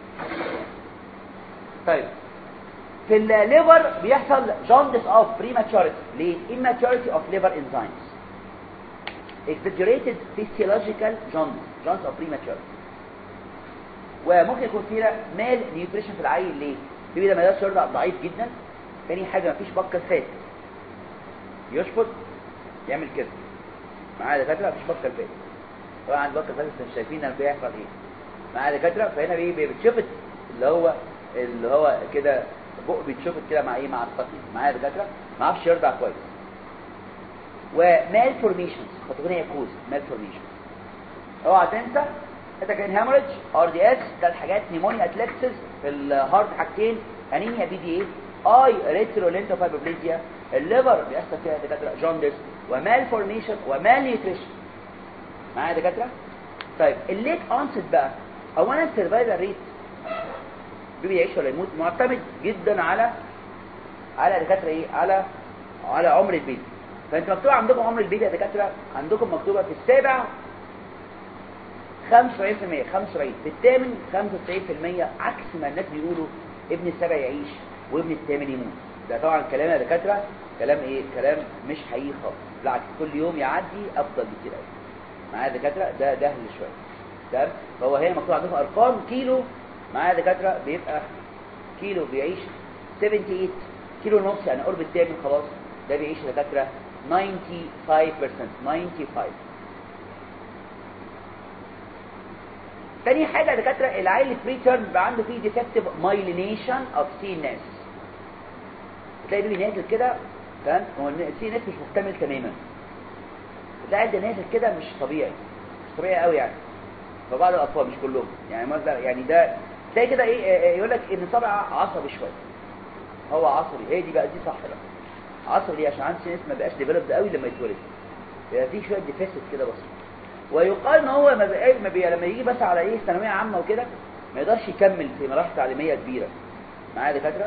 35%. طيب في الليفر بيحصل جوندس اوف بريماتشوريتي، ليه؟ immaturity of liver enzymes، exaggerated physiological jaundice of prematurity. وممكن يكون فيها مال نيوتريشن في العيل، ليه؟ بيبي ده مدار شرب ضعيف جدا. تاني حاجه مفيش بكر فات يشفط يعمل كده معايا دكاتره، مفيش بكر فات. طبعا عند بكر فات انتوا شايفين انا بيحصل ايه معايا دكاتره. فهنا بيتشفط اللي هو كده بق بيتشفط كده مع ايه مع الطفل معايا دكاتره، ما عرفش يرضع كويس. ومال فورميشنز خطوتين كوز مال فورميشن. اوعى تنسى ده كان هاموريدج ار دي اس، ده الحاجات نيمونيا اتلكسس في الهارت حاجتين انيميا بي دي اي ريترو لينتو فايبروبليزيا. الليفر بيحصل فيها دكاتره جوندس ومال فورميشن ومال نيوتريشن معايا دكاتره. طيب الليت اونست بقى، اولا السرفايفل ريت بيبي يعيش ولا يموت معتمد جدا على دكاتره ايه على عمر البيبي. فانت مكتوب عندكم عمر البيبي يا دكاتره، عندكم مكتوبه في السابع 75%، 75 في الثامن 95%، عكس ما الناس بيقولوا ابن السابع يعيش وابن الثامن يموت. ده طبعا كلام يا دكاتره كلام ايه، كلام مش حقيقي خالص، بالعكس كل يوم يعدي افضل بكتير قوي معايا دكاتره. ده جهل شويه تمام. فهو هنا مكتوب عندكم ارقام كيلو معايا دكاتره، بيبقى كيلو بيعيش 78 كيلو ونص يعني قرب الثامن خلاص، ده بيعيش دكاتره 95%. تاني حاجه دكاتره العيل البري تيرم بيبقى عنده فيه ديفكتيف مايلينيشن اوف سي ناس، تلاقي بيبي نازل كده تمام، هو السي ناس مش مكتمل تماما، تلاقي ده نازل كده مش طبيعي قوي يعني. فبعض الاطفال مش كلهم يعني مثلا يعني ده تلاقي كده ايه يقول لك ان صبع عصبي شويه، هو عصبي، هي دي بقى دي صح بقى عصبي ليه؟ عشان عنده سي ناس ما بقاش ديفلوبد قوي لما يتولد، يبقى فيه شويه ديفيسيت كده بسيط. ويقال ان هو لما يجي بس على ايه ثانويه عامه وكده ما يقدرش يكمل في مراحل تعليميه كبيره معايا دكاتره.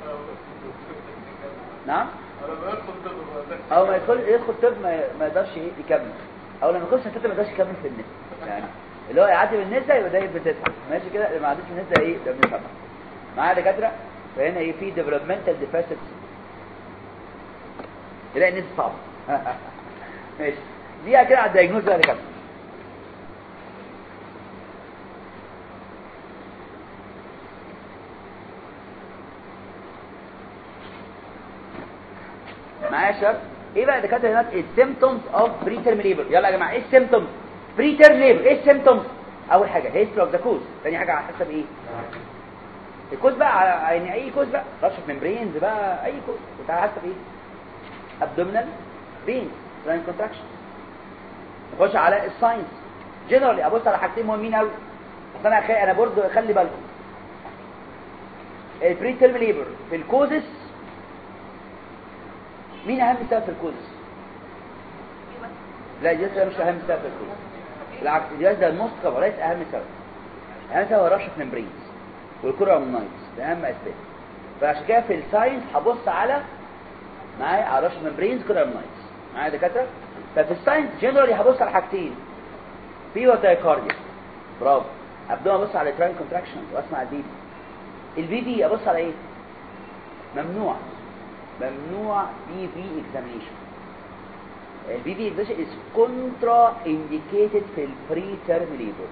نعم او ما يدخل طب ما يقدرش يكمل، او لما يخش طب ما يقدرش يكمل في النساء يعني اللي هو يعدي بالنساء يبقى ده بتسعه ماشي كده، اللي ما عدتش بالنساء ايه ده بنسبه معايا دكاتره. فهنا ايه في ديفلوبمنتال ديفيسيتس تلاقي النسبه صعبه ماشي. دي كده على الدايجنوز بقى يا دكاتره. معايا يا شباب ايه بقى دكاتره هنا السيمبتومز اوف بري تيرم ليبر؟ يلا يا جماعه ايه السيمبتومز بري تيرم ليبر؟ ايه السيمبتومز؟ اول حاجه هيستري اوف ذا كوز، ثاني حاجه على حسب ايه الكوز بقى، يعني اي كوز بقى رشح ممبرينز بقى، اي كوز انت على حسب ايه ابدومينال بين تراين كونتراكشن. نخش على الساينس جنرالي، ابص على حاجتين مهمين قوي، اصل انا برضه خلي بالكم البري تيرم ليبر في الكوزس مين اهم سبب في الكوزس؟ لا الجهاز ده مش اهم سبب في الكوزس، بالعكس الجهاز ده الموست كفر ليس اهم سبب. اهم سبب هو رشح ممبرينز والكورامونايتس، ده اهم اسباب. فعشان كده في الساينس هبص على معايا على رشح ممبرينز كورامونايتس معايا دكاتره. ففي الساينس جنرالي هبص على حاجتين، في وتايكارديا برافو، ابدا ابص على التراين كونتراكشن واسمع البيبي. البي في ابص على ايه؟ ممنوع بي في اكزامينيشن. البي في اكزامينيشن از كونترا انديكيتد في البري تيرم ليبر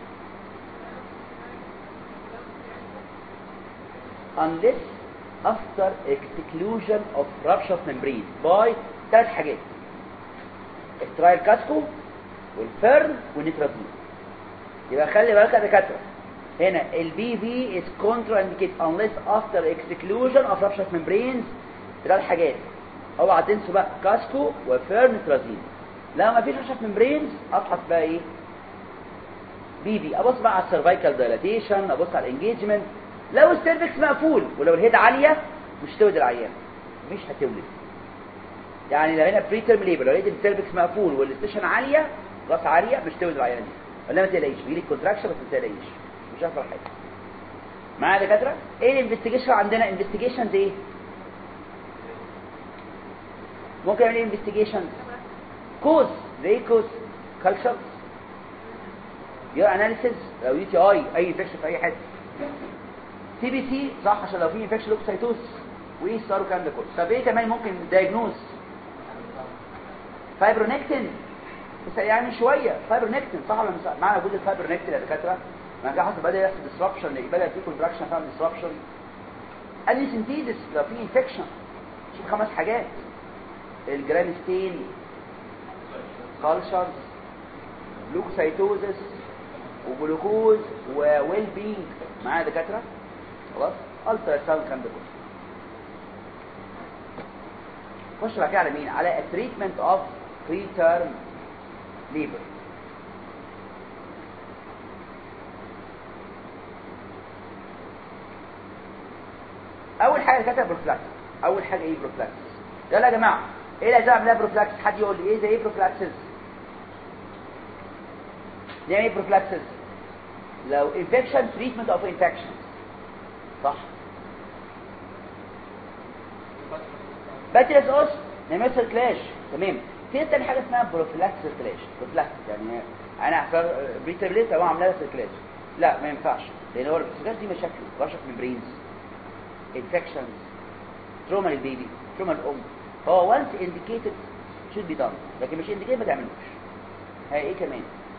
unless after exclusion of rupture of membrane by 3 حاجات، الترايل كاسكو والفيرن والنيترازين. يبقى خلي بالك يا دكاتره هنا البي في is contraindicated unless after exclusion of rupture of membranes 3 حاجات، اوعى تنسوا بقى كاسكو وفيرن نيترازين. لو ما فيش rupture of membranes ابحث بقى ايه بي في، ابص بقى على السيرفايكال دايلاتيشن، ابص على الانجيجمنت. لو السيرفكس مقفول ولو الهيد عاليه مش تولد العيان، مش هتولد. يعني لو هنا بري تيرم ليبر لو لقيت السيرفكس مقفول والاستيشن عاليه راس عاليه مش تولد العيان دي، ولا ما تقلقيش بيجيلك كونتراكشن بس ما تقلقيش مش هيحصل حاجه. معايا دكاتره؟ ايه الانفستيجيشن عندنا؟ انفستيجيشنز ايه؟ ممكن نعمل انفستيجيشن كوز زي كوز كالتشر يور اناليسيس، لو يو تي اي انفكشن في اي حته، تي بي سي صح عشان لو في انفكشن لوكوسايتوس وايه صاروا الكلام ده كله. طب ايه كمان ممكن دايجنوز؟ فايبرونكتين بس يعني شويه فايبرونكتين صح ولا مش معنى وجود الفايبرونكتين يا دكاتره ما كان حصل بدا يحصل ديسربشن، بدا في كونتراكشن فاهم ديسربشن. انيسنتيزس لو في انفكشن شوف 5 حاجات، الجرانستين كالشرز لوكوسايتوزس وجلوكوز وويل بينج معايا دكاتره خلاص. الترا ساوند كان ده كله. خش بقى على مين؟ على التريتمنت اوف بري تيرم ليبر. اول حاجه كتب بروفلاكس. اول حاجه ايه بروفلاكس؟ يلا يا جماعه ايه اللي لازم اعملها بروفلاكس؟ حد يقول لي ايه زي ايه بروفلاكسز؟ نعمل ايه بروفلاكسز؟ لو انفكشن تريتمنت اوف انفكشن صح. باتريس اوس نعمل سيركلاش تمام. في تاني حاجه اسمها بروفلاكس سيركلاش. بروفلاكس يعني انا هختار بريترليت لو عاملها لها سيركلاش، لا ما ينفعش لان هو السيركلاش دي مشاكل رشح ممبرينز انفكشنز تروما للبيبي تروما للام. هو وانس انديكيتد شود بي دان، لكن مش انديكيتد ما تعملوش. هي ايه كمان؟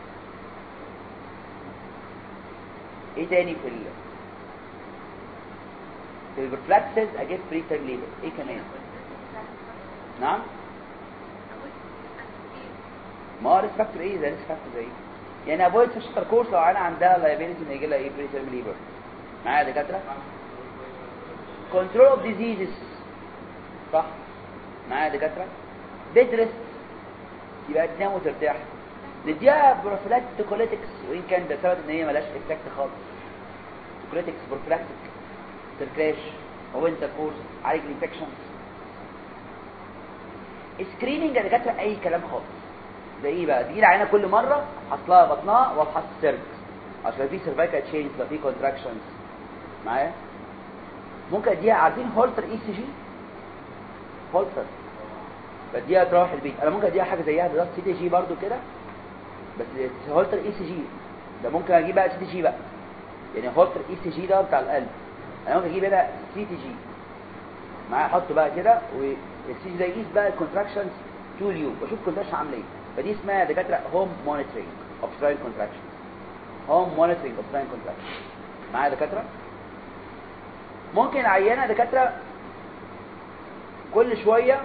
ايه تاني في البروفلاكسز اجيب بريتر ليبر؟ ايه كمان؟ نعم ما ريسك فاكتور ايه ده؟ ريسك فاكتور زي ايه؟ يعني افويد في الشتر كورس لو انا عندها لايبيليتي ان يجي لها ايه بريتر ليبر معايا دكاتره. كنترول اوف ديزيزز صح معايا دكاتره. بيد ريست يبقى تنام وترتاح. نديها بروفلاكتيكوليتكس وان كان ده سبب ان هي ملاش افكت خالص. كوليتكس بروفلاكتيك سيركلاش او انت كورس عالج الانفكشنز. سكريننج يا دكاتره اي كلام خالص. زي ايه بقى؟ تجي العينه كل مره احصلها بطنها وافحص السيرفكس عشان في سيرفايكال تشينج لو في كونتراكشنز معايا. ممكن اديها عارفين هولتر اي سي جي؟ هولتر بديها تروح البيت. انا ممكن اديها حاجه زيها بالظبط سي تي جي برضو كده بس هولتر اي سي جي ده ممكن اجيب بقى سي تي جي بقى يعني هولتر اي سي جي ده بتاع القلب. انا ممكن اجيب هنا سي تي جي معايا احطه بقى كده والسي جي ده يقيس بقى الكونتراكشنز طول اليوم واشوف الكونتراكشن عامله ايه. فدي اسمها دكاتره هوم مونيتورنج اوف تراين كونتراكشن. هوم مونيتورنج اوف تراين كونتراكشن معايا دكاتره. ممكن عينه دكاتره كل شويه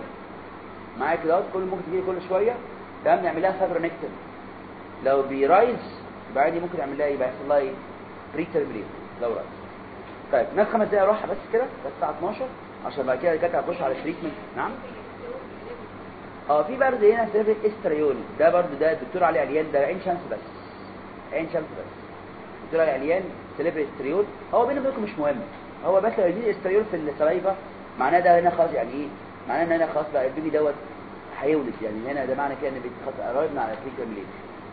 معايا كده كل ممكن تجي كل شويه تمام نعمل لها فابرونكتين. لو بيرايز يبقى عادي ممكن اعمل لها ايه بقى، يحصل لها ايه بري تيرم لو رأس. طيب ناس 5 دقايق راحه بس كده، بس الساعه 12 عشان بعد كده الدكاتره هتخش على التريتمنت. نعم في برضه هنا سيرفيس استريول، ده برضه ده الدكتور علي عليان، ده عين شمس بس، عين شمس بس. الدكتور علي عليان سيرفيس استريول، هو بيني وبينكم مش مهم، هو بس لو يزيد استريول في السلايفا معناه ده هنا خلاص، يعني ايه معناه ان هنا خلاص بقى البيبي دوت هيولد، يعني هنا ده معنى كده ان خلاص قربنا على بري.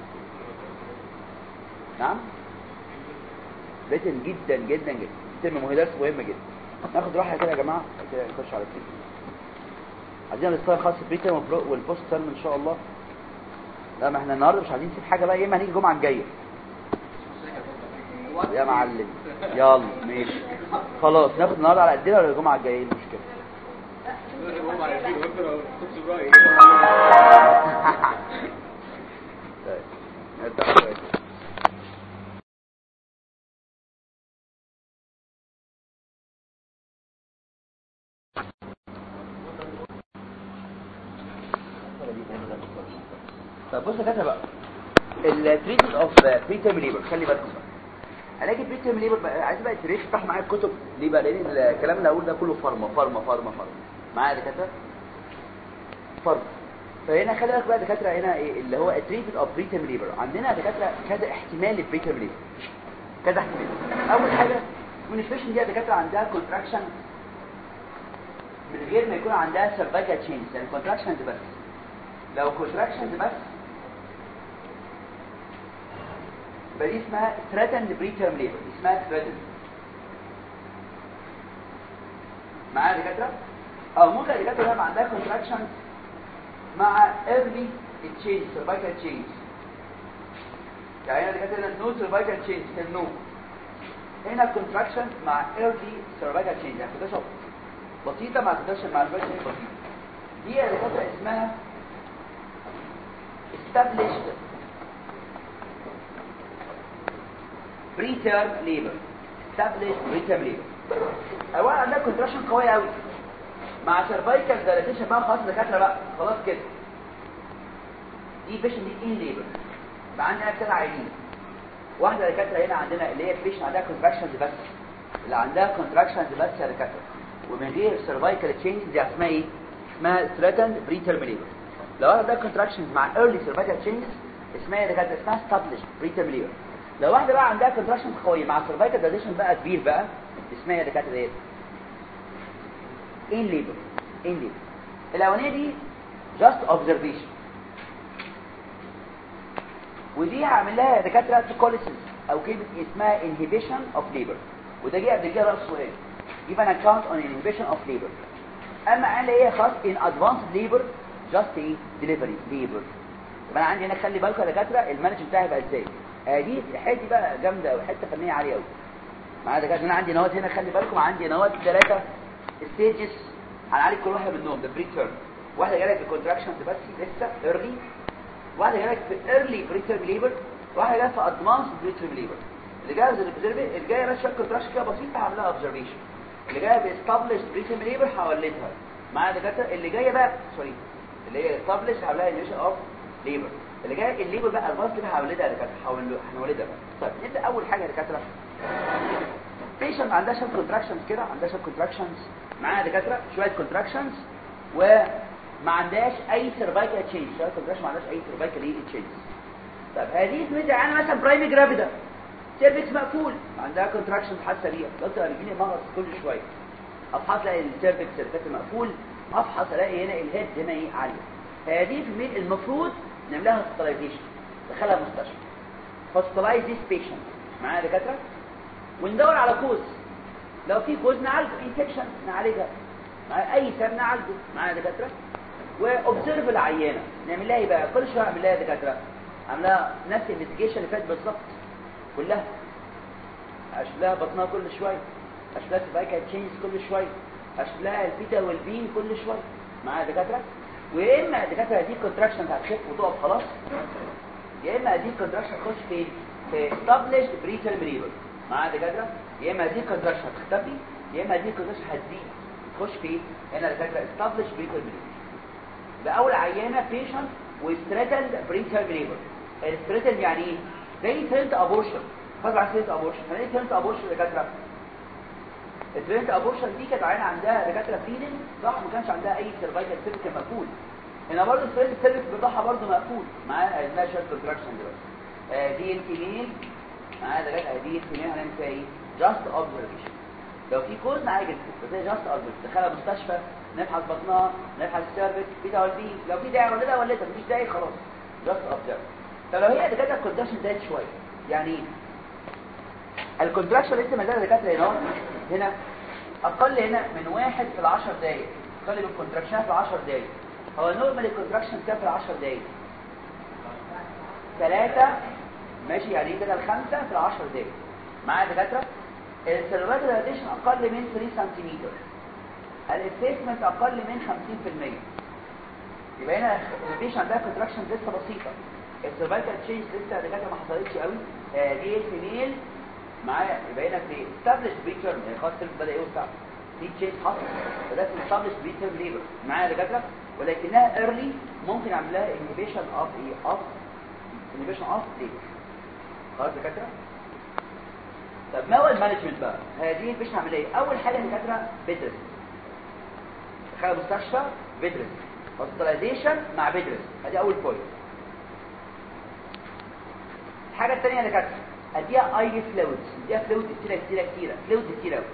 نعم ريتن جدا جدا جدا، تم مهدرس مهمه جدا. ناخد راحه كده يا جماعه كده نخش على التريتمنت. عايزين نستخدم خاص بريتر والبوست تيرم ان شاء الله. لا ما احنا النهارده مش عايزين نسيب حاجه بقى، يا اما هنيجي الجمعه الجايه يا معلم. يلا ماشي خلاص، ناخد النهارده على قدنا ولا الجمعه الجايه؟ ايه المشكله؟ طيب نبدا. طب بص كده بقى التريتمنت اوف بريتيرم ليبر، خلي بالكم بقى. هلاقي بريتيرم ليبر بقى عايز بقى تريش تفتح معايا الكتب ليه بقى، لان الكلام اللي هقول ده كله فارما فارما فارما فارما معايا دكاتره فارما. فهنا خلي بالك بقى دكاتره هنا ايه اللي هو التريتمنت اوف بريتيرم ليبر. عندنا دكاتره كذا احتمال للبريتيرم ليبر، كذا احتمال. اول حاجه المنستريشن دي دكاتره عندها كونتراكشن من غير ما يكون عندها سيرفايكال تشينج، يعني كونتراكشنز بس. لو كونتراكشنز بس يبقى دي اسمها threatened preterm labor، اسمها threatened. معايا دكاتره؟ او ممكن الدكاتره لما عندها contraction مع early change cervical change، يعني هنا دكاتره no cervical change كان no، هنا contraction مع early cervical change، يعني كده بسيطه مع contraction مع cervical change بسيطه، دي دكاتره اسمها established preterm labor. established preterm labor. اولا عندها كونتراكشن قويه قوي مع سيرفايكال دايلاتيشن بقى، خلاص دكاتره بقى خلاص كده، دي بيشن دي ان ليبر. يبقى عندنا كده عينين، واحده دكاتره هنا عندنا اللي هي البيشن عندها كونتراكشنز بس، اللي عندها كونتراكشنز بس يا دكاتره ومن غير سيرفايكال تشينج، دي اسمها ايه؟ اسمها threatened preterm labor. لو واحده عندها كونتراكشنز مع early cervical changes اسمها يا دكاتره اسمها established preterm labor. لو واحده بقى عندها كونتراكشن قويه مع سيرفايكال دايليشن بقى كبير بقى اسمها يا دكاتره ايه؟ ان ليبر. ان ليبر. الاولانيه دي جاست اوبزرفيشن، ودي هعمل لها يا دكاتره تيكوليسيس او كلمه اسمها انهيبيشن اوف ليبر، وده جه قبل كده راس سؤال give an account on inhibition of labor. اما قال ايه خاص in advanced labor just a delivery labor. يبقى انا عندي هنا خلي بالكم يا دكاتره المانج بتاعي يبقى ازاي. دي الحته بقى جامده قوي، حته فنيه عاليه قوي معايا دكاتره. انا عندي نوات هنا خلي بالكم، عندي نوات 3 ستيجز هنعالج كل واحده منهم. ده بري تيرم، واحده جايه في الكونتراكشن بس لسه ايرلي، واحده جايه في ايرلي بري تيرم ليبر، واحده جايه في ادفانس بري تيرم ليبر. اللي جايه اللي جايه بس شويه كونتراكشن كده بسيطه هعملها اوبزرفيشن، اللي جايه باستابلش بري تيرم ليبر هولدها معايا دكاتره. اللي جايه بقى سوري اللي هي استابلش هعملها انيشن اوف ليبر، اللي جاي الليبر بقى الباص كده هولدها يا دكاتره، هنولدها بقى. طيب نبدا اول حاجه يا دكاتره، بيشنت عندها شويه كونتراكشنز كده، عندها شويه كونتراكشنز معايا يا دكاتره، شويه كونتراكشنز وما عندهاش اي سيرفايكال تشينج، شويه كونتراكشن ما عندهاش اي سيرفايكال تشينج. طيب هذه اسمها انا مثلا برايمري جرافيدا سيرفكس مقفول، عندها كونتراكشن حاسه بيها، دكتور بيجيني مغص كل شويه افحص الاقي السيرفكس مقفول، افحص الاقي هنا الهيد هنا ايه عاليه. هذه في الميل المفروض نعمل لها هوسبيتاليزيشن، ندخلها مستشفى، هوسبيتالايز ذيس بيشنت معايا يا دكاتره، وندور على كوز، لو في كوز نعالجه، انفكشن نعالجها، مع اي سبب نعالجه معايا يا دكاتره. واوبزرف العيانه نعمل لها ايه بقى، كل شويه اعمل لها يا دكاتره، عاملاها نفس الانفستيجيشن اللي فات بالظبط كلها، اشوف لها بطنها كل شويه، اشوف لها سيرفايكال تشينج كل شويه، اشوف لها الفيتا والبين كل شويه معايا يا دكاتره. ويا اما الدكاتره دي كونتراكشن هتخف وتقف خلاص، يا اما دي كونتراكشن تخش في استابليشد بريتيرم ليبر معايا يا دكاتره، يا اما دي كونتراكشن هتختفي، يا اما دي كونتراكشن هتزيد تخش في هنا دكاتره استابليشد بريتيرم ليبر. ده اول عيانه بيشنت وستريتند بريتيرم ليبر. الستريتند يعني ايه؟ زي ترينت ابورشن. خد على ترينت ابورشن. يعني ايه ترينت ابورشن يا دكاتره؟ الترينت ابورشن دي كانت عينه عندها دكاتره فيلين صح، ما كانش عندها اي سيرفايكال سيرفيس مقفول. هنا برضه الترينت سيرفيس بتاعها برضه مقفول معاها الماشر كونتراكشن دلوقتي. دي الفيميل معاها دكاتره، دي الفيميل هنعمل فيها ايه؟ جاست اوبزرفيشن. لو في كوز عادي زي جاست اوبزرفيشن، دخلها مستشفى نبحث بطنها نبحث السيرفيس في توليد، لو في داعي ولدها ولدها، مفيش داعي خلاص جاست اوبزرف. طب لو هي دكاتره الكونتراكشن زادت شويه، يعني ايه؟ الكونتراكشن لسه ما زال دكاتره هنا اقل هنا من 1 في 10 دقائق. خلي بالكونتراكشن في 10 دقائق. هو نورمال الكونتراكشن كام في 10 دقائق؟ 3 ماشي، يعني ايه كده 5 في 10 دقائق معايا دكاتره. السيرفايكال دايليتيشن اقل من 3 سنتيمتر. الاسسمنت اقل من 50%. يبقى هنا البيشنت عندها كونتراكشن لسه بسيطه. السيرفايكال تشينج لسه دكاتره ما حصلتش قوي. دي الفيميل معايا. يبقى هنا في استابلش بريتيرم، يعني خلاص بدا يوسع في تشينج حصل، فده في استابلش بريتيرم ليبر معايا دكاتره، ولكنها ايرلي ممكن اعمل لها انهبيشن اوف انهبيشن اوف ليبر. خلاص دكاتره. طب ما هو المانجمنت بقى؟ هذه البيشنت عمل ايه؟ اول حاجه دكاتره بيدرس، دخل مستشفى بيدرس، هوسبيتاليزيشن مع بيدرس، ادي اول بوينت. الحاجه الثانيه دكاتره اديها اي فلويدز، اديها فلويد كتيره فلويد كتير قوي.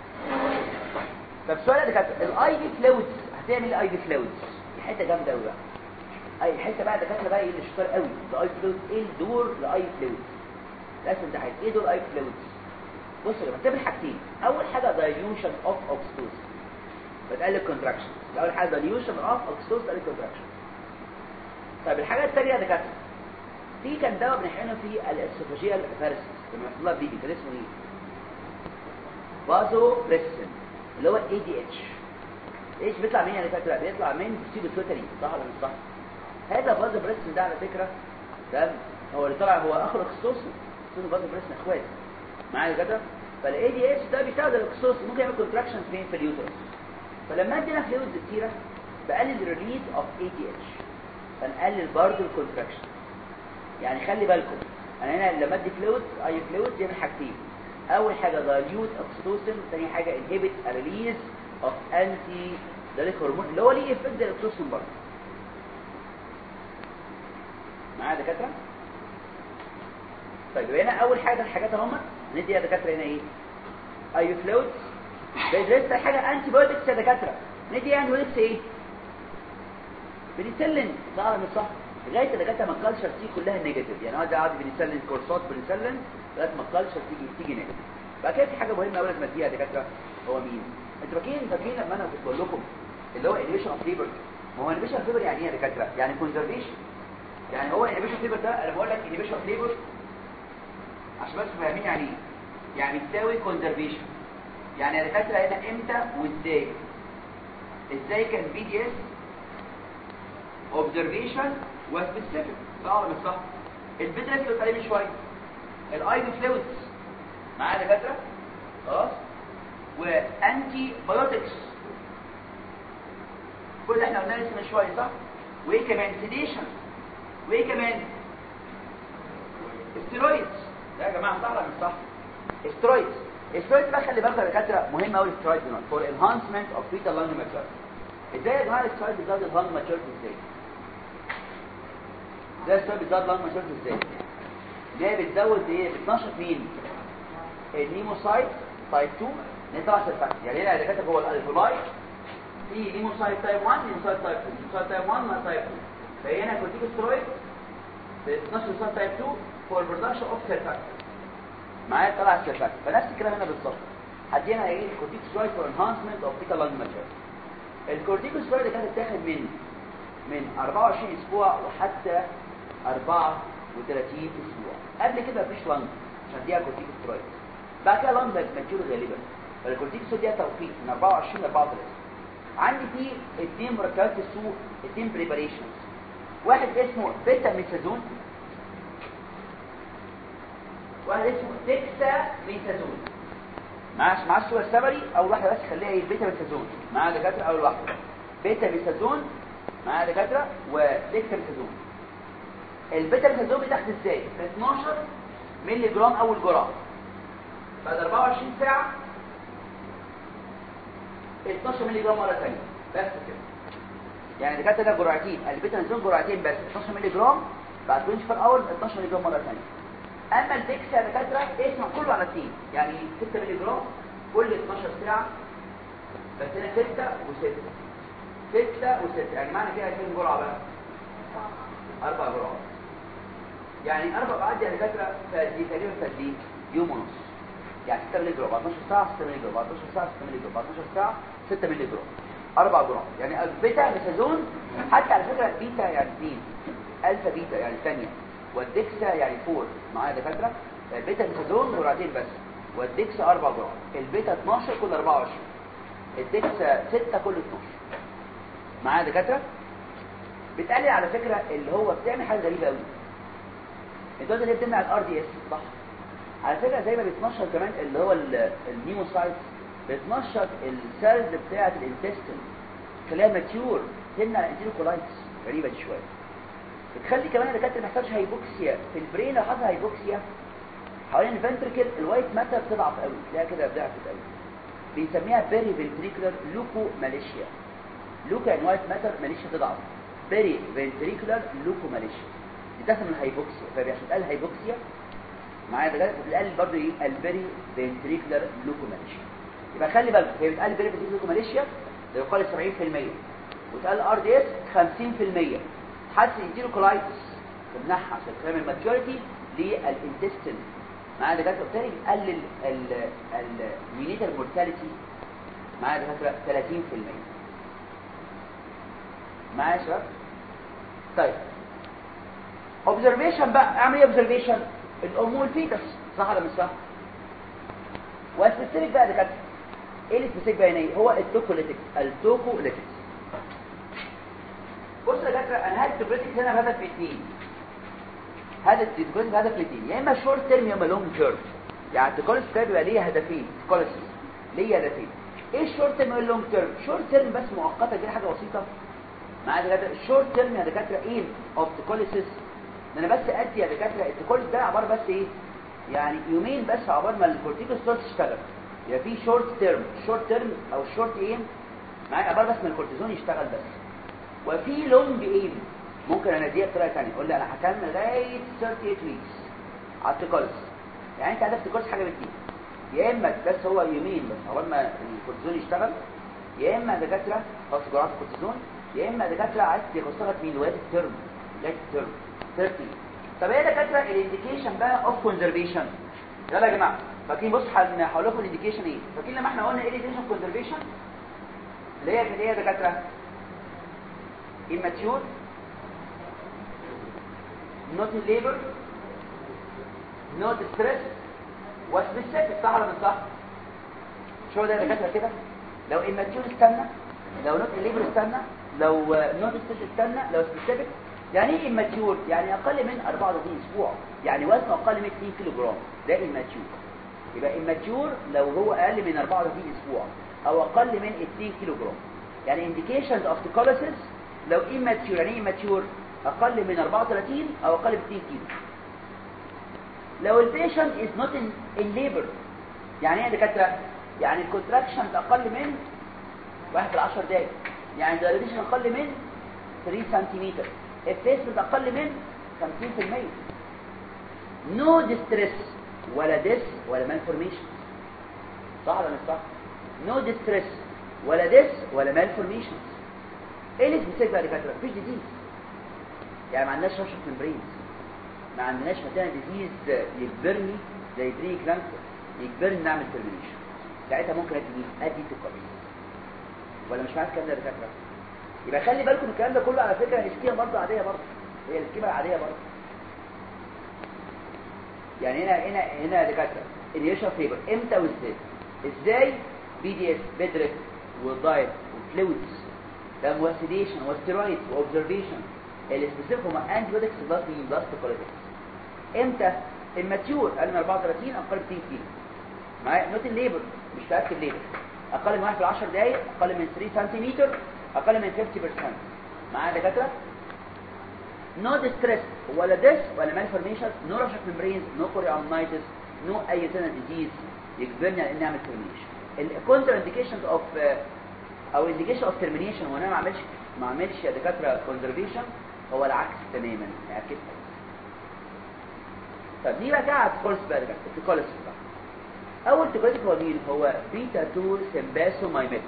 طب سؤال يا دكاتره، الاي في فلويدز هتعمل ايه؟ اي في فلويدز دي حته جامده قوي بقى. اي حته بقى دكاتره بقى اللي شطار قوي الاي فلويدز. ايه الدور لاي فلويدز؟ لازم ده حاجه ايه دور اي فلويدز؟ بص يا جماعه بتعمل حاجتين. اول حاجه دايليوشن اوف اوكسيتوسين، بتقلل الكونتراكشن. اول حاجه دايليوشن اوف اوكسيتوسين بتقلل الكونتراكشن. طيب الحاجه الثانيه يا دكاتره، في كان دواء بنحقنه في الاسوفاجيال فارسيس لما يحصل لها بيبي، كان اسمه ايه؟ فازو بريسن، اللي هو اي دي اتش. ايش بيطلع منين يا دكاتره؟ بيطلع من السيبوتوتري، صح ولا مش صح؟ هذا فازو بريسن ده على فكره تمام، هو اللي طلع هو اخر اكسوسين، اسمه فازو بريسن اخوات معايا كده. فالاي دي اتش ده بيشتغل الاكسوسين، ممكن يعمل كونتراكشن فين؟ في اليوترس. فلما ادينا فلويدز كتيره بقلل الريليز اوف اي دي اتش، فنقلل برضه الكونتراكشن. يعني خلي بالكم انا هنا لما ادي فلويدز اي فلويدز يعمل حاجتين. اول حاجه دايليوت اوكسيتوسين، ثاني حاجه انهبت ريليز اوف انتي دايليك هرمون اللي هو ليه افكت زي الاكسوسين برضه معايا دكاتره. طيب هنا اول حاجه الحاجات اهم ندي يا دكاتره هنا ايه؟ اي فلويدز. لسه حاجه انتي بايوتكس يا دكاتره، ندي انتي بايوتكس ايه؟ بنسلين، صح ولا مش صح؟ لغايه الدكاتره ما الكالتشر تيجي كلها نيجاتيف، يعني قاعد بنسلين كورسات بنسلين لغايه ما الكالتشر تيجي نيجاتيف. بقى كده في حاجه مهمه قوي لازم اديها يا دكاتره، هو مين؟ انتوا فاكرين لما انا كنت بقول لكم اللي هو انيبيشن اوف ليبر؟ ما هو انيبيشن اوف ليبر يعني ايه يا دكاتره؟ يعني كونزرفيشن. يعني هو انيبيشن اوف ليبر ده انا بقول لك انيبيشن اوف ليبر عشان بس فاهمين يعني ايه؟ يعني بتساوي كونزرفيشن. يعني يا دكاتره هنا امتى وازاي؟ ازاي كان بي دي اس اوبزرفيشن وسبيسيفيك، صح ولا مش صح؟ البيتا اللي قلت عليه من شويه الاي فلويدز معايا دكاتره خلاص، وانتي بايوتكس كل اللي احنا قلناه لسه من شويه صح؟ وايه كمان؟ سيديشن، وايه كمان؟ استيرويدز. ده يا جماعه صح ولا مش صح؟ استيرويدز. استيرويدز بقى خلي بالك يا دكاتره مهم قوي الاستيرويدز فور انهانسمنت اوف فيتال لانج ماتشورتي. ازاي يا جماعه الاستيرويدز بتزود اللانج ماتشورتي ازاي؟ ده السبب بتزود لانج ماتشورتي ازاي؟ ده بتزود ايه؟ بتنشط مين؟ النيموسايت تايب 2 نطلع سيرفاكت. يعني هنا دكاتره هو الالفولاي في نيموسايت تايب 1 نيموسايت تايب 2 نيموسايت تايب 1 مع تايب 2. فهنا كورتيكوستيرويد بتنشط نيموسايت تايب 2 فور برودكشن اوف سيرفاكت معايا طلع السيرفاكت. فنفس الكلام هنا بالظبط هدينا ايه؟ الكورتيكوستيرويد فور انهانسمنت اوف فيتال لانج ماتشورتي. الكورتيكوستيرويد كانت بتاخد من 24 اسبوع وحتى 34 اسبوع. قبل كده مفيش لانج عشان اديها كورتيكوستيرويد. بعد كده لانج ماتشور غالبا، فالكورتيكوستيرويد دي توقيت من 24 ل 34. عندي فيه 2 مركبات في السوق، 2 بريباريشنز. واحد اسمه بيتا ميثازون، واحد اسمه ديكسا ميثازون. مع السوق السبري اول واحده بس خليها ايه؟ بيتا ميثازون مع دكاتره. اول واحده بيتا ميثازون مع دكاتره وديكسا ميثازون. البيتا ميثازون بتاخد ازاي؟ 12 مللي جرام اول جرعه، بعد 24 ساعه 12 مللي جرام مره ثانيه، بس كده. يعني ده كده جرعتين، البيتا ميثازون جرعتين بس، 12 مللي جرام بعد 24 اور 12 مللي جرام مره ثانيه. اما الدكسا يا دكاتره اسمه كله على 2، يعني 6 مللي جرام كل 12 ساعه، بس هنا 6 و6 6 و6، يعني معنى كده كام جرعه بقى؟ 4 جرعات. يعني 4 بعد يا دكاتره فدي تقريبا فدي يوم ونص، يعني 6 مللي جرام بعد 12 ساعه 6 مللي جرام بعد 12 ساعه 6 مللي جرام بعد 12 ساعه 6 مللي جرام 4 جرام. يعني البيتا ميثازون حتى على فكره بيتا يعني 2، الفا بيتا يعني ثانيه، والدكسا يعني 4 معايا دكاتره. البيتا ميثازون جرعتين بس، والدكسا 4 جرام. البيتا 12 كل 24، الدكسا 6 كل 12 معايا دكاتره. بتقلل على فكره اللي هو بتعمل حاجه غريبه قوي، الدوز اللي بتمنع الار دي اس صح. على فكره زي ما بتنشط كمان اللي هو النيموسايتس، بتنشط السيلز بتاعه الانتستين خلايا ماتيور، تمنع الانتيروكولايتس. غريبه دي شويه. بتخلي كمان الدكاتره ما يحصلش هايبوكسيا في البرين. لو حصل هايبوكسيا حوالين الفنتركل الوايت ماتر بتضعف قوي، تلاقيها كده ضعفت قوي، بنسميها بيري فنتريكولار لوكو ماليشيا. لوكو يعني وايت ماتر، ماليشيا تضعف، بيري فنتريكولار لوكو ماليشيا. دي تسمى الهايبوكسيا، فبيحصل تقل هايبوكسيا معايا دكاتره، بتقلل برضه ايه البيري فنتريكولار لوكو ماليشيا. يبقى خلي بالك هي بتقلل بيري فنتريكولار لوكو ماليشيا ده يقال 70%، وتقلل ار دي اس 50%. تحسن الانتيروكولايتس تمنعها عشان تعمل الماتيوريتي للانتستين معايا دكاتره، وبالتالي بتقلل النيونيتال مورتاليتي معايا دكاتره 30% معايا يا شباب. طيب اوبزرفيشن بقى، اعمل ايه اوبزرفيشن؟ الام والفيتس صح ولا مش صح؟ والسبيسيفيك بقى يا دكاتره ايه السبيسيفيك بقى هنا؟ هو التوكوليتكس. بص يا دكاتره انا هدي التوكوليتكس هنا بهدف في اثنين، هذا التوكوليتكس بهدف في اثنين، يا اما شورت تيرم يا اما لونج تيرم. يعني التوكوليتكس ده بيبقى ليه هدفين، التوكوليتكس ليه هدفين. ايه الشورت تيرم واللونج تيرم؟ شورت تيرم بس مؤقته كده حاجه بسيطه معايا دكاتره. الشورت تيرم يا دكاتره ايه اوف توكوليسيس، ان انا بس ادي يا دكاتره التوكوليس ده عباره بس ايه يعني يومين بس عباره ما الكورتيكوستول تشتغل، يبقى في شورت تيرم. الشورت تيرم او الشورت ايم معايا عباره بس ما الكورتيزون يشتغل بس. وفي لونج ايم ممكن اناديها بطريقه ثانيه، اقول لي انا هكمل لغايه 38 ويكس على التوكوليس. يعني انت هدف التوكوليس حاجه من اثنين، يا اما بس هو يومين بس عباره ما الكورتيزون يشتغل، يا اما دكاتره خلاص جرعه الكورتيزون، يا اما دكاتره عايز تخسرها من لغايه الترم لغايه الترم 30. طب ايه دكاتره الانديكيشن بقى اوف كونزرفيشن؟ يلا يا جماعه فاكرين؟ بص هقول لكم الانديكيشن ايه. فاكرين لما احنا قلنا ايه الانديكيشن كونزرفيشن؟ اللي هي يا دكاتره immature not in labor not stress وسبيسيفيك صح ولا مش صح؟ شو ده يا دكاتره كده؟ لو immature استنى، لو not in labor استنى، لو not stress استنى، لو سبيسيفيك. يعني ايه immature؟ يعني اقل من 34 اسبوع، يعني وزنه اقل من 2 كيلو جرام، ده immature. يبقى immature لو هو اقل من 34 اسبوع او اقل من 2 كيلو جرام. يعني indications of tocolysis لو immature، يعني ايه immature؟ اقل من 34 او اقل من 2 كيلو. لو البيشنت is not in labor، يعني ايه يا دكاتره؟ يعني الكونتراكشن اقل من 1/10 دقائق، يعني الدايليتيشن اقل من 3 سنتيمتر، الفيسمنت اقل من 50%. نو ديستريس ولا ديس ولا مالفورميشن صح ولا مش صح؟ نو ديستريس ولا ديس ولا مالفورميشن. ايه اللي سبيسيفيك بقى يا دكاتره؟ مفيش ديزيز، يعني ما عندناش رشح ممبرينز، ما عندناش مثلا ديزيز يجبرني زي بري كلانسر يجبرني نعمل ترمينيشن، ساعتها ممكن ادي تقارير. ولا مش معاك الكلام ده يا دكاتره؟ يبقى خلي بالكم الكلام ده كله على فكره الاسكيما برضه عاديه، برضه هي الاسكيما العاديه برضه. يعني هنا يا دكاتره اليشا فيبر امتى وازاي؟ ازاي؟ بي دي اس بيد ريست والدايت والفلويدز ده مواسيديشن وستيرويد واوبزرفيشن. السبيسيفيك هما انتي بيوتكس بلس مين بلس توكوليتكس. امتى؟ الماتيور اقل من 34 اقل من 2 كيلو معايا. نوت الليبر مش تاكد ليبر، اقل من 1/10 دقائق، اقل من 3 سنتيمتر، اقل من 50% معايا دكاتره. نو ديستريس ولا ديس ولا مالفورميشن، نو رشح ممبرينز، نو كوريونايتس، نو اي سنة ديزيز يجبرني على اني اعمل ترمينيشن. الكونتر انديكيشنز اوف او انديكيشن اوف ترمينيشن وانا ما اعملش يا دكاتره كونزرفيشن هو العكس تماما يعني كده. طب دي بقى قاعد خالص بقى دكاتره التيكولوس بقى. اول تيكولوس هو مين؟ هو بيتا 2 سمباسو مايميتك.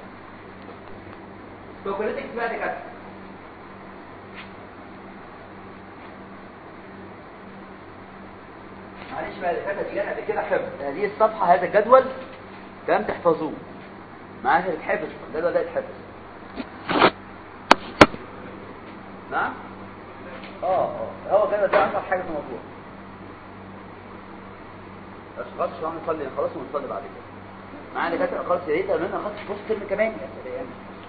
تيكولوتكس بقى دكاتره معلش بقى دكاتره دي قبل كده حفظ هذه الصفحه هذا الجدول تمام تحفظوه معاك تتحفظ الجدول ده يتحفظ. نعم هو الجدول ده اصعب حاجه في الموضوع. بس خلاص عشان نصلي خلاص ونصلي بعد كده معانا دكاتره خلاص. يا ريت انا خلاص بص ترم كمان يا سلام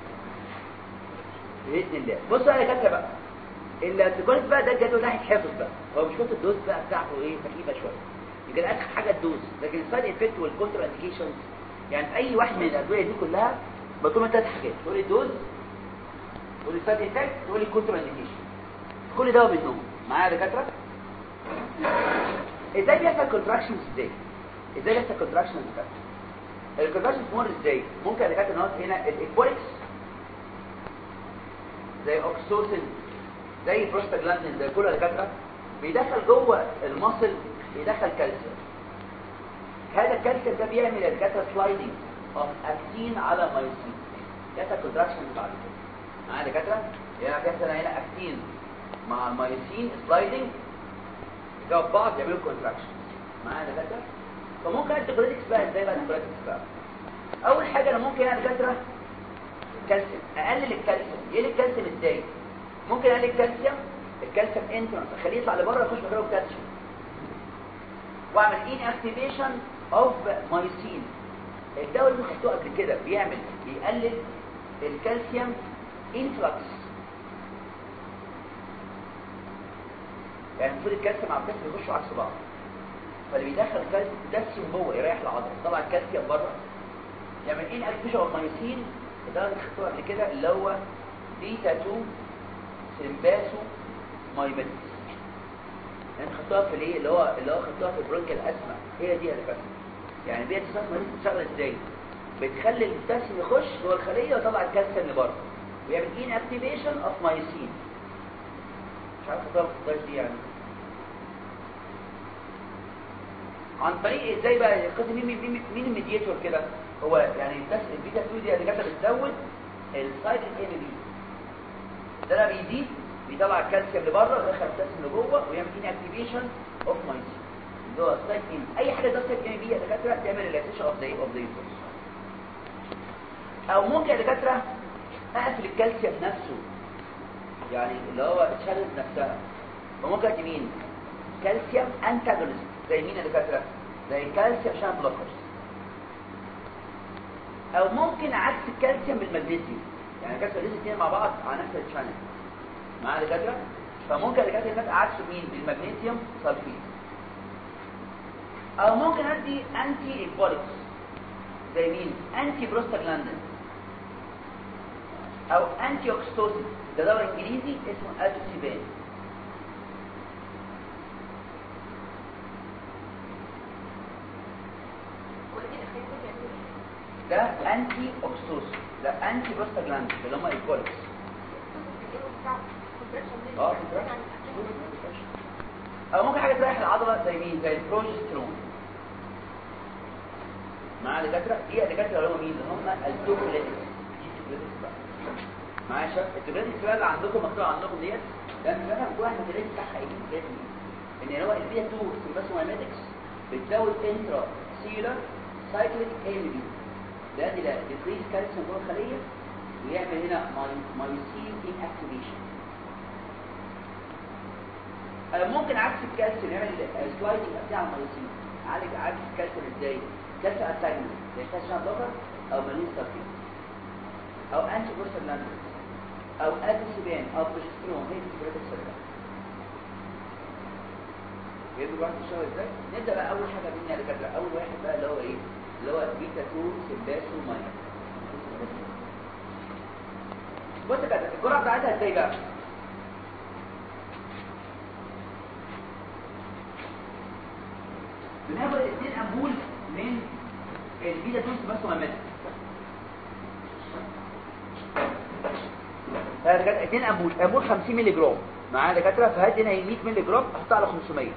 باذن الله. بصوا يا دكاتره بقى التيكولوس بقى ده الجدول ده هيتحفظ بقى. هو مش كنت الدوز بقى بتاعته ايه تكليفه شويه يمكن اخر حاجه الدوز، لكن السايد افكت والكونتر انديكيشنز يعني اي واحد من الادويه دي كلها بتكون من 3 حاجات. تقول لي الدوز، تقول لي السايد افكت، تقول لي الكونتر انديكيشن. كل ده منهم معايا يا دكاتره. ازاي بيحصل كونتراكشنز ازاي بيحصل كونتراكشنز دكاتره؟ الكونتراكشنز بتمر ازاي؟ ممكن يا دكاتره نقول هنا الايكوالكس زي اوكسوسين زي بروستاجلاندين زي كل دكاتره بيدخل جوه المصل بيدخل كالسيوم. هذا الكالسيوم ده بيعمل يا دكاتره سلايدنج اوف اكتين على مايوسين. يحصل كونتراكشن بعد كده معايا يا دكاتره. يعني بيحصل هنا اكتين مع المايوسين سلايدنج جنب بعض يعملوا كونتراكشن معايا يا دكاتره. فممكن التيكولوتكس بقى ازاي بقى التيكولوتكس بقى؟ اول حاجه انا ممكن يا دكاتره كالسيوم اقلل الكالسيوم. يقلل الكالسيوم ازاي؟ ممكن اقلل الكالسيوم انترنس اخليه يطلع لبره يخش مكانه كالسيوم واعمل ان اكتيفيشن اوف مايوسين. الدواء اللي خدته قبل كده بيقلل الكالسيوم انفلكس. يعني المفروض الكالسيوم مع الكالسيوم يخشوا عكس بعض، فاللي بيدخل الكالسيوم جوه يريح العضله طبعا الكالسيوم بره يعمل ان اكتيفيشن اوف مايوسين. الدواء اللي خدته قبل كده اللي هو بيتا 2 سمباسو مايميتكس. يعني خدتوها في الايه اللي هو خدتوها في البرونكيال اسما. هي دي يا دكاتره. يعني بيتا 2 مايميتكس بتشتغل ازاي؟ بتخلي الكالسيوم يخش جوه الخليه ويطلع الكالسيوم لبره ويعمل ان اكتيفيشن اوف مايوسين. مش عارف خدتوها دي يعني عن طريق ازاي بقى القسم مين الميديتور كده. هو يعني البيتا 2 دي اللي كانت بتزود السايكل ام بي ده بيزيد بيطلع الكالسيوم لبره ويدخل الكالسيوم لجوه ويعمل ان اكتيفيشن اوف مايوسين اللي هو السايكل اي حاجه ده السايكل ام بي يا دكاتره تعمل ريلاكسيشن اوف ذا او ممكن يا دكاتره اقفل الكالسيوم نفسه يعني اللي هو الشانلز نفسها. فممكن ادي مين؟ كالسيوم انتاجونست زي مين يا دكاتره؟ زي الكالسيوم شانل بلوكرز. او ممكن عكس الكالسيوم بالمغنيسيوم يعني الكالسيوم والاثنين مع بعض على نفس الشانل معايا يا دكاتره. فممكن الدكاتره الناس عكسه مين؟ بالمغنيسيوم سلفيت. او ممكن ادي انتي ايكوليكس زي مين؟ انتي بروستاجلاندين او انتي اوكسيتوسين. ده دواء انجليزي اسمه ادوسيبان. ده انتي اوكسيتوسين ده انتي بروستاجلاندين اللي هم ايكوليكس. او ممكن حاجه تريح العضله زي مين؟ زي البروجسترون مع الدكاتره. ايه الدكاتره اللي هم مين؟ اللي هم التوكوليتكس. معايا شباب التوكوليتكس بقى اللي عندكم مكتوب عندكم ديت لان انا كل واحد من التوكوليتكس بتاعها ايه ان هو البيتا 2 سمباسو مايميتكس بتزود انترا سيلر سايكليك ام بي ده ديكريز كالسيوم جوه الخليه ويعمل هنا مايوسين ان اكتيفيشن. ممكن عكس الكالسيوم يعمل سلايدنج بتاع المايوسين. عالج عكس الكالسيوم ازاي؟ كالسيوم انتاجونست زي كالسيوم بلوكر او مالين سلفيت او انتي بروستاجلاندين او ادوسيبان او بروجسترون. هي دي التوكوليتكس ده. يبقى واحد الشهر ازاي؟ نبدا بقى اول حاجه بينا يا دكاتره. اول واحد بقى اللي هو ايه؟ اللي هو بيتا 2 سمباسو مايميتكس. بص يا دكاتره الجرعه بتاعتها ازاي بقى؟ بناخد 2 امبول من البيتا توز بس مهمتها. كانت 2 امبول 50 مللي جرام معايا دكاتره. فهدي هنا 100 مللي جرام احطها على 500.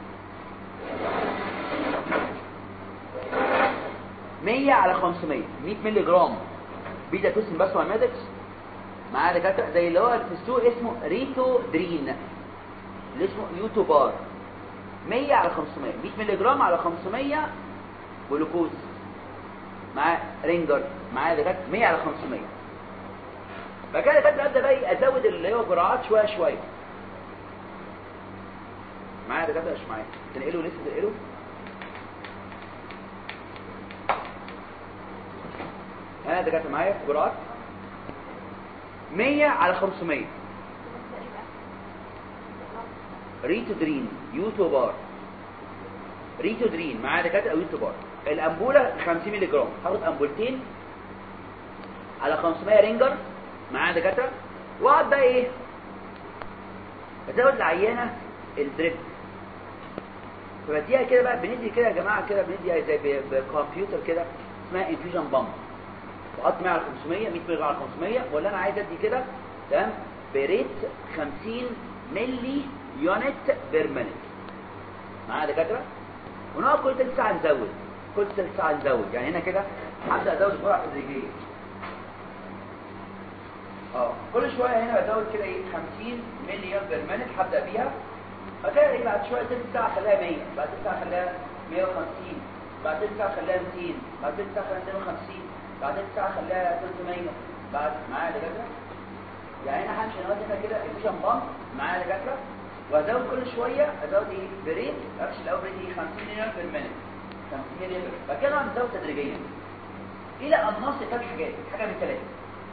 100 على 500 100 مللي جرام بيتا توسين بس ميدكس معايا دكاتره. زي اللي هو في السوق اسمه ريتو درين اللي اسمه يوتوبار. 100 على 500 100 مللي جرام على 500 جلوكوز مع رينجر معايا دكاتره 100 على 500. بعد كده دكاتره ابدا بقى ازود اللي هو جرعات شويه شويه معايا دكاتره. مش معايا تنقله لسه تنقله. انا دكاتره معايا جرعات 100 على 500 ريتودرين يوتوبار. ريتودرين معايا دكاتره او يوتوبار. الامبوله 50 مللي جرام هاخد امبولتين على 500 رينجر معايا دكاتره. واقعد بقى ايه ازود العيانه الدريب. فبديها كده بقى بندي كده يا جماعه كده بندي زي بكمبيوتر كده اسمها انفيوجن بامب. بحط 100 على 500 100 مللي على 500 ولا انا عايز ادي كده تمام بريت 50 مللي يونت بير مينيت معايا دكاتره. ونقعد كل ثلث ساعه نزود كل ثلث ساعه نزود. يعني هنا كده هبدا ازود الجرعه تدريجيا. كل شويه هنا بزود كده ايه 50 مللي يونت بير مينيت هبدا بيها. بعد كده ايه بعد شويه ثلث ساعه اخليها 100 بعد ثلث ساعه اخليها 150 بعد ثلث ساعه اخليها 200 بعد ثلث ساعه اخليها 250 بعد ثلث ساعه اخليها 300 بعد معايا دكاتره. يعني انا همشي نوازن هنا كده انفيوجن بامب معايا دكاتره. وازود كل شويه ازود ايه بريت. امشي الاول بريت ايه 50 مللي في المينت 50 مللي. بعد كده اعمل زود تدريجيا الى ان نصل 3 حاجات حاجه من 3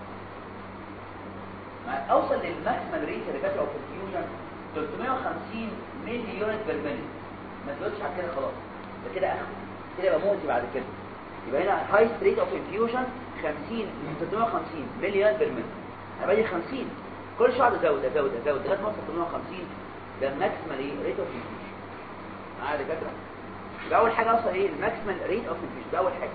اوصل للماكسيمال ريت يا دكاتره اوف انفيوجن 350 مللي يونت بير مينت. ما تزودش على كده خلاص ده كده اخر كده يبقى موتي بعد كده. يبقى هنا هاي ريت اوف انفيوجن 50 350 مللي يونت بير مينت. انا باجي 50 كل شويه ازود لغايه ما اوصل 350. ده الماكسيمال ريت اوف انفيوجن معايا دكاتره. يبقى اول حاجه اصلا ايه الماكسيمال ريت اوف انفيوجن. ده اول حاجه.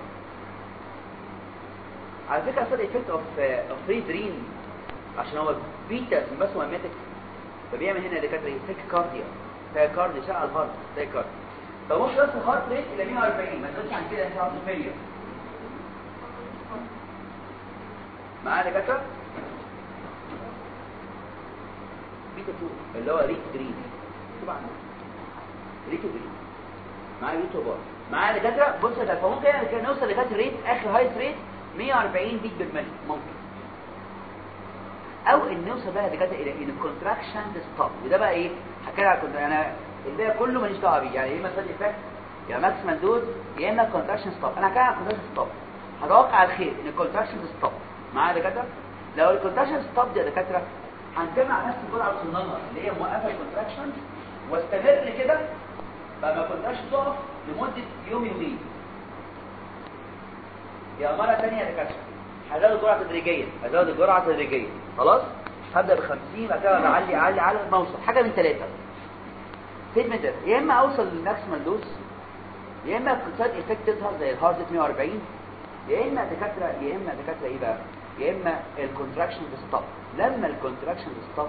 على فكره اصلا ايفكت اوف فري درين عشان هو بيتا بس ميماتيك. فبيعمل هنا دكاتره تيك كارديا تاكارديا شغل الهارت تاكارديا. فمش بس الهارت ريت الى 140 ما تزودش عن كده. انت هتعرف 100 معايا دكاتره. بيتا 2 اللي هو ريت درين طبعا ريتو درين معايا يوتيوبر معايا دكاتره. بص ده فممكن كان نوصل لغايه ريت اخر هاي ريت 140 بيت بالمينت ممكن. او ان نوصل بقى دكاتره الى ان الكونتراكشن ستوب. وده بقى ايه حكايه كنت انا الباقي كله ماليش دعوه بيه. يعني ايه مثلا افكت يا ماكسيمال دوز يا اما كونتراكشن ستوب. انا هحكي عن الكونتراكشن ستوب. هتوقع الخير ان الكونتراكشن ستوب معايا دكاتره. لو الكونتراكشن ستوب دي يا دكاتره هنجمع نفس الجرعه وصلنا اللي هي موقفه الكونتراكشن واستمر كده بقى ما كنتش تقف لمده يوم يومين. يا مره ثانيه يا دكاتره هزود الجرعه تدريجيا خلاص. هبدا ب 50 بعد كده بعلي على ما اوصل حاجه من 3 ستيتمنت. يا اما اوصل للماكسيمال دوز يا اما السايد افكت تظهر زي الهارت 140 يا اما دكاتره ايه بقى يا اما الكونتراكشن ستوب. لما الكونتراكشن ستوب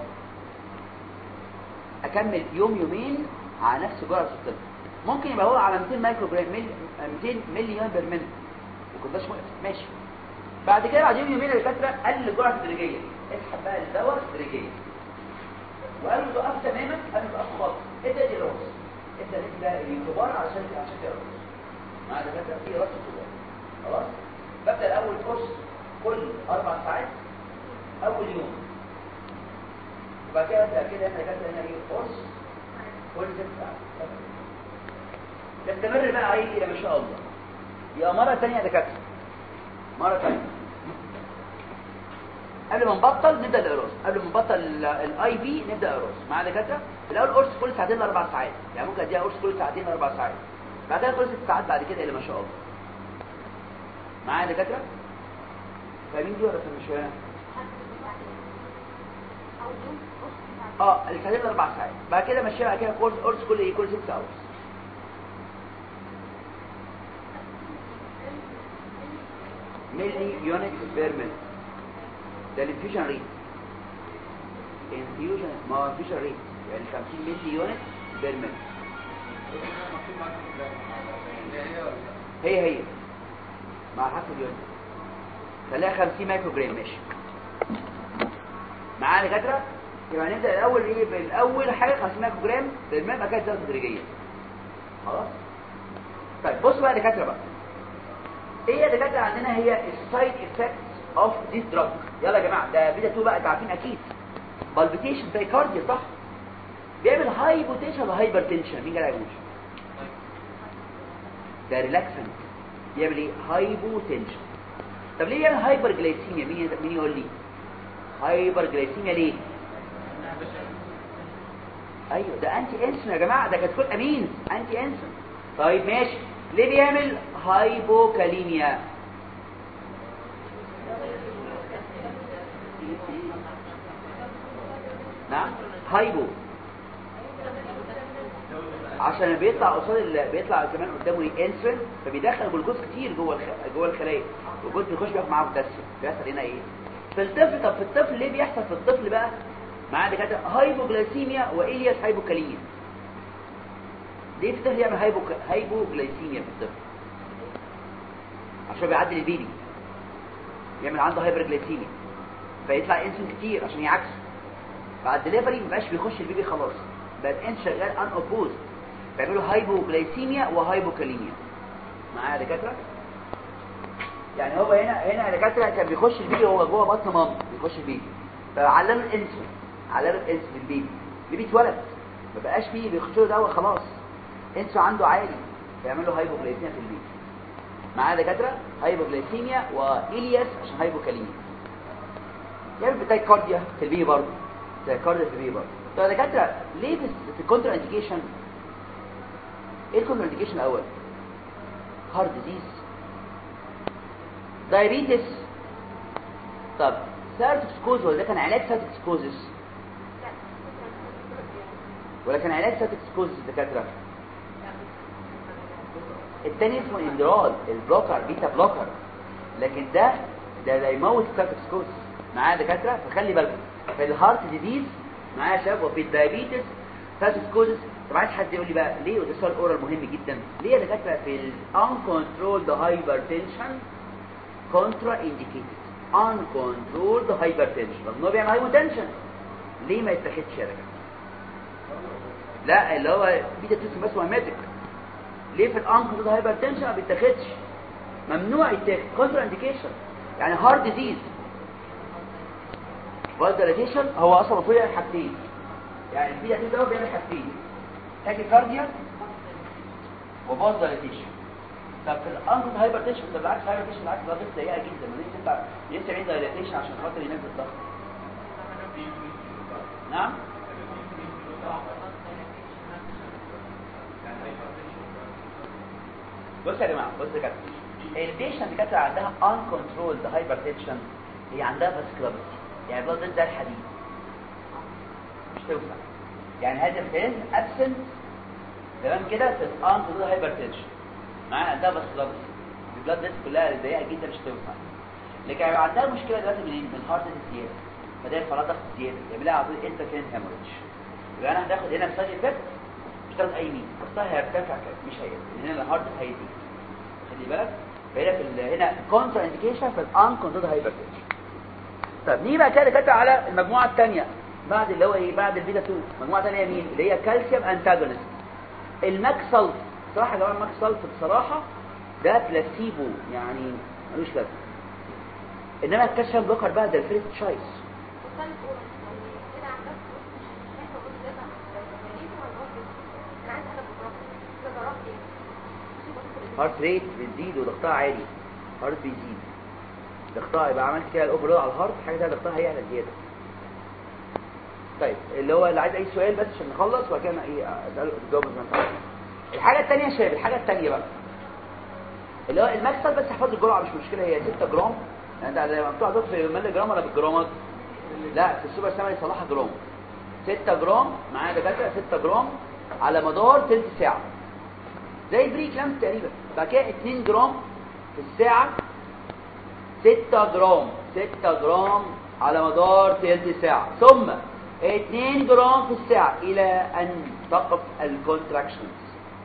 اكمل يوم يومين على نفس جرعه الطب. ممكن يبقى هو على 200 مايكرو جرام 200 ملي بير مينت وكنتش ماشي. بعد كده بعد يومين الدكاتره قلل الجرعه تدريجيا. اسحب بقى الدواء تدريجيا وقالوا ده اف تماما. قالوا ده اف خالص. ادي الراس ادي بقى الكبار عشان الراس مع الدكاتره في راس الكبار خلاص. ببدا الاول كورس كل 4 ساعات اول يوم. وبعد كده ابدا كده احنا دكاتره هنا ايه كورس كل 6 ساعات. نستمر بقى عليه الى ما شاء الله. يا مره ثانيه دكاتره مره ثانيه قبل ما نبطل نبدا القراص. قبل ما نبطل الاي بي نبدا القراص مع دكاتره. الاول قرص كل ساعتين ل4 ساعات. يعني ممكن اديها قرص كل ساعتين ل4 ساعات. بعد كده كل 6 ساعات بعد كده الى ما شاء الله معايا دكاتره. فاهمين دي ولا مش فاهمين؟ الساعتين ل4 ساعات. بعد كده ماشيه بعد كده قرص كل 6 ساعات. ملي يونت بير مينت. ده الانفيوجن ريت. انفيوجن ما هو انفيوجن ريت يعني 50 ملي يونت بير مينت. هي مع حسب اليونت خليها 50 مايكرو جرام. ماشي معانا دكاتره. يبقى هنبدا الاول ايه؟ بالاول حاجه 50 مايكرو جرام بالماء بقى كده تدريجيا. خلاص. طيب بصوا بقى يا دكاتره بقى ايه يا دكاتره عندنا هي السايد افكتس اوف ذيس دراج. يلا يا جماعه ده بيتا 2 بقى انتوا عارفين اكيد. بالبيتيشن تايكارديا صح؟ بيعمل هايبوتنشن ولا هايبرتنشن؟ مين قال هايبوتنشن؟ ده ريلاكسنت. بيعمل ايه؟ هايبوتنشن. طب ليه يعمل هايبر جلايسيميا؟ مين يقول لي؟ هايبر جلايسيميا ليه؟ ايوه ده انتي انسون يا جماعه، ده كتكون امين انتي انسون. طيب ماشي، ليه بيعمل هايبوكاليميا؟ نعم هايبو عشان بيطلع قصاد بيطلع كمان قدامه الانسولين فبيدخل جلوكوز كتير جوه الخلايا، والجلوكوز بيخش بقى معاه بوتاسيوم. بيحصل هنا ايه في الطفل؟ طب في الطفل ليه بيحصل في الطفل بقى معاه دكاتره هايبوجلايسيميا والياس هايبوكاليميا؟ ليه في الطفل يعمل هايبوجلايسيميا في الطفل؟ عشان بيعدي البيبي يعمل عنده هايبرجلايسيميا فيطلع انسولين كتير عشان يعكسه. بعد دليفري مبقاش بيخش البيبي خلاص، بقى الانس شغال ان اوبوز، بيعملوا هايبوجلايسيميا وهايبوكاليميا. معايا يا دكاتره؟ يعني هو هنا يا دكاتره كان بيخش البيبي وهو جوه بطن ماما، بيخش البيبي فعلموا الانسولين، علموا الانسولين البيبي اتولد ما بقاش فيه بيخش له دواء خلاص، انسولين عنده عالي فيعملوا هايبوجلايسيميا في البيبي. معايا يا دكاتره؟ هايبوجلايسيميا والياس عشان هايبوكاليميا. يعمل بتايكارديا في البيبي برضه، تايكارديا في البيبي برضه. طب يا دكاتره ليه في الكونترا انديكيشن؟ ايه الكونترا انديكيشن الاول؟ هارت ديزيز، دايابيتس. طب سيرتوكسكوز ولا ده كان علاج سيرتوكسكوزس ولا كان علاج سيرتوكسكوزس دكاتره؟ التاني اسمه اندرال البلوكر، بيتا بلوكر، لكن ده يموت سيرتوكسكوزس. معايا دكاتره؟ فخلي بالكم في الهارت ديزيز معايا يا شباب، وفي الدايابيتس سيرتوكسكوزس. طب عايز حد يقول لي بقى ليه؟ وده سؤال اورال مهم جدا، ليه يا دكاتره في الانكونترولد هايبرتنشن كونترا انديكيتد؟ uncontrolled hypertension رغم انه بيعمل هايبوتنشن، ليه ما يتاخدش يا دكاتره؟ لا اللي هو بيتا تيسم بس وهيماتيك. ليه في الانكونترولد هايبرتنشن ما بيتاخدش؟ ممنوع يتاخد كونترا انديكيشن. يعني هارت ديزيز فالديلاتيشن هو اصلا المفروض يعمل حاجتين، يعني البيتا تيسم ده بيعمل حاجتين، تاكيكارديا وفالديلاتيشن. طب في الانكونترولد هايبرتنشن ده بالعكس، هايبرتنشن بالعكس ده ضغط سيئه جدا، ما لسه عند دايلاتيشن عشان خاطر ينزل الضغط. نعم بص يا جماعه، بص كده البيشنت اللي كانت عندها uncontrolled hypertension هي عندها فاسكولاريتي، يعني بلاد ده الحديد مش توسع، يعني هذا الفيز ابسنت تمام كده في uncontrolled hypertension معاها عندها فاسكولاريتي، البلاد ديس كلها ضيقه جدا مش توسع. لكن هيبقى عندها مشكله دلوقتي منين؟ من هارت زياده، فده الفراغ ضغط زياده يعمل لها على طول انترفيرنس هيموريدج. يبقى انا هاخد هنا سايد افكت مش هتاخد اي مين، ضغطها هيرتفع مش هيقل، هنا الهارت هيزيد. خلي بالك فهنا هنا كونترا انديكيشن في الانكونترولد هايبرتنشن. طب نيجي بقى كده على المجموعه الثانيه بعد اللي هو ايه؟ بعد البيتا 2 مجموعه ثانيه مين؟ اللي هي كالسيوم انتاجونست. الماكسلت بصراحه يا جماعه الماكسلت بصراحه ده بلاسيبو يعني ملوش لازمه، انما الكالسيوم بلوكر بقى ده الفيرست تشايس. هارت ريت بتزيد وضغطها عالي، هارت بيزيد ضغطها، يبقى عملت كده الاوفرلود على الهارت حاجه ثانيه ضغطها هيعلى زياده. طيب اللي هو اللي عايز اي سؤال بس عشان نخلص وبعد كده ايه اساله تجاوب زي ما. الحاجه الثانيه يا شباب، الحاجه الثانيه بقى اللي هو الماكسل، بس احفظ الجرعه مش مشكله، هي 6 جرام. يعني ده زي مكتوب عندكم في الملي جرام ولا بالجرامات؟ لا في السوبر سامري صلاحه جرام. 6 جرام معايا دكاتره، 6 جرام على مدار ثلث ساعه زي بري كلامس تقريبا. بعد كده 2 جرام في الساعه 6 جرام 6 جرام على مدار تلت ساعة، ثم 2 جرام في الساعة إلى أن تقف الكونتراكشنز.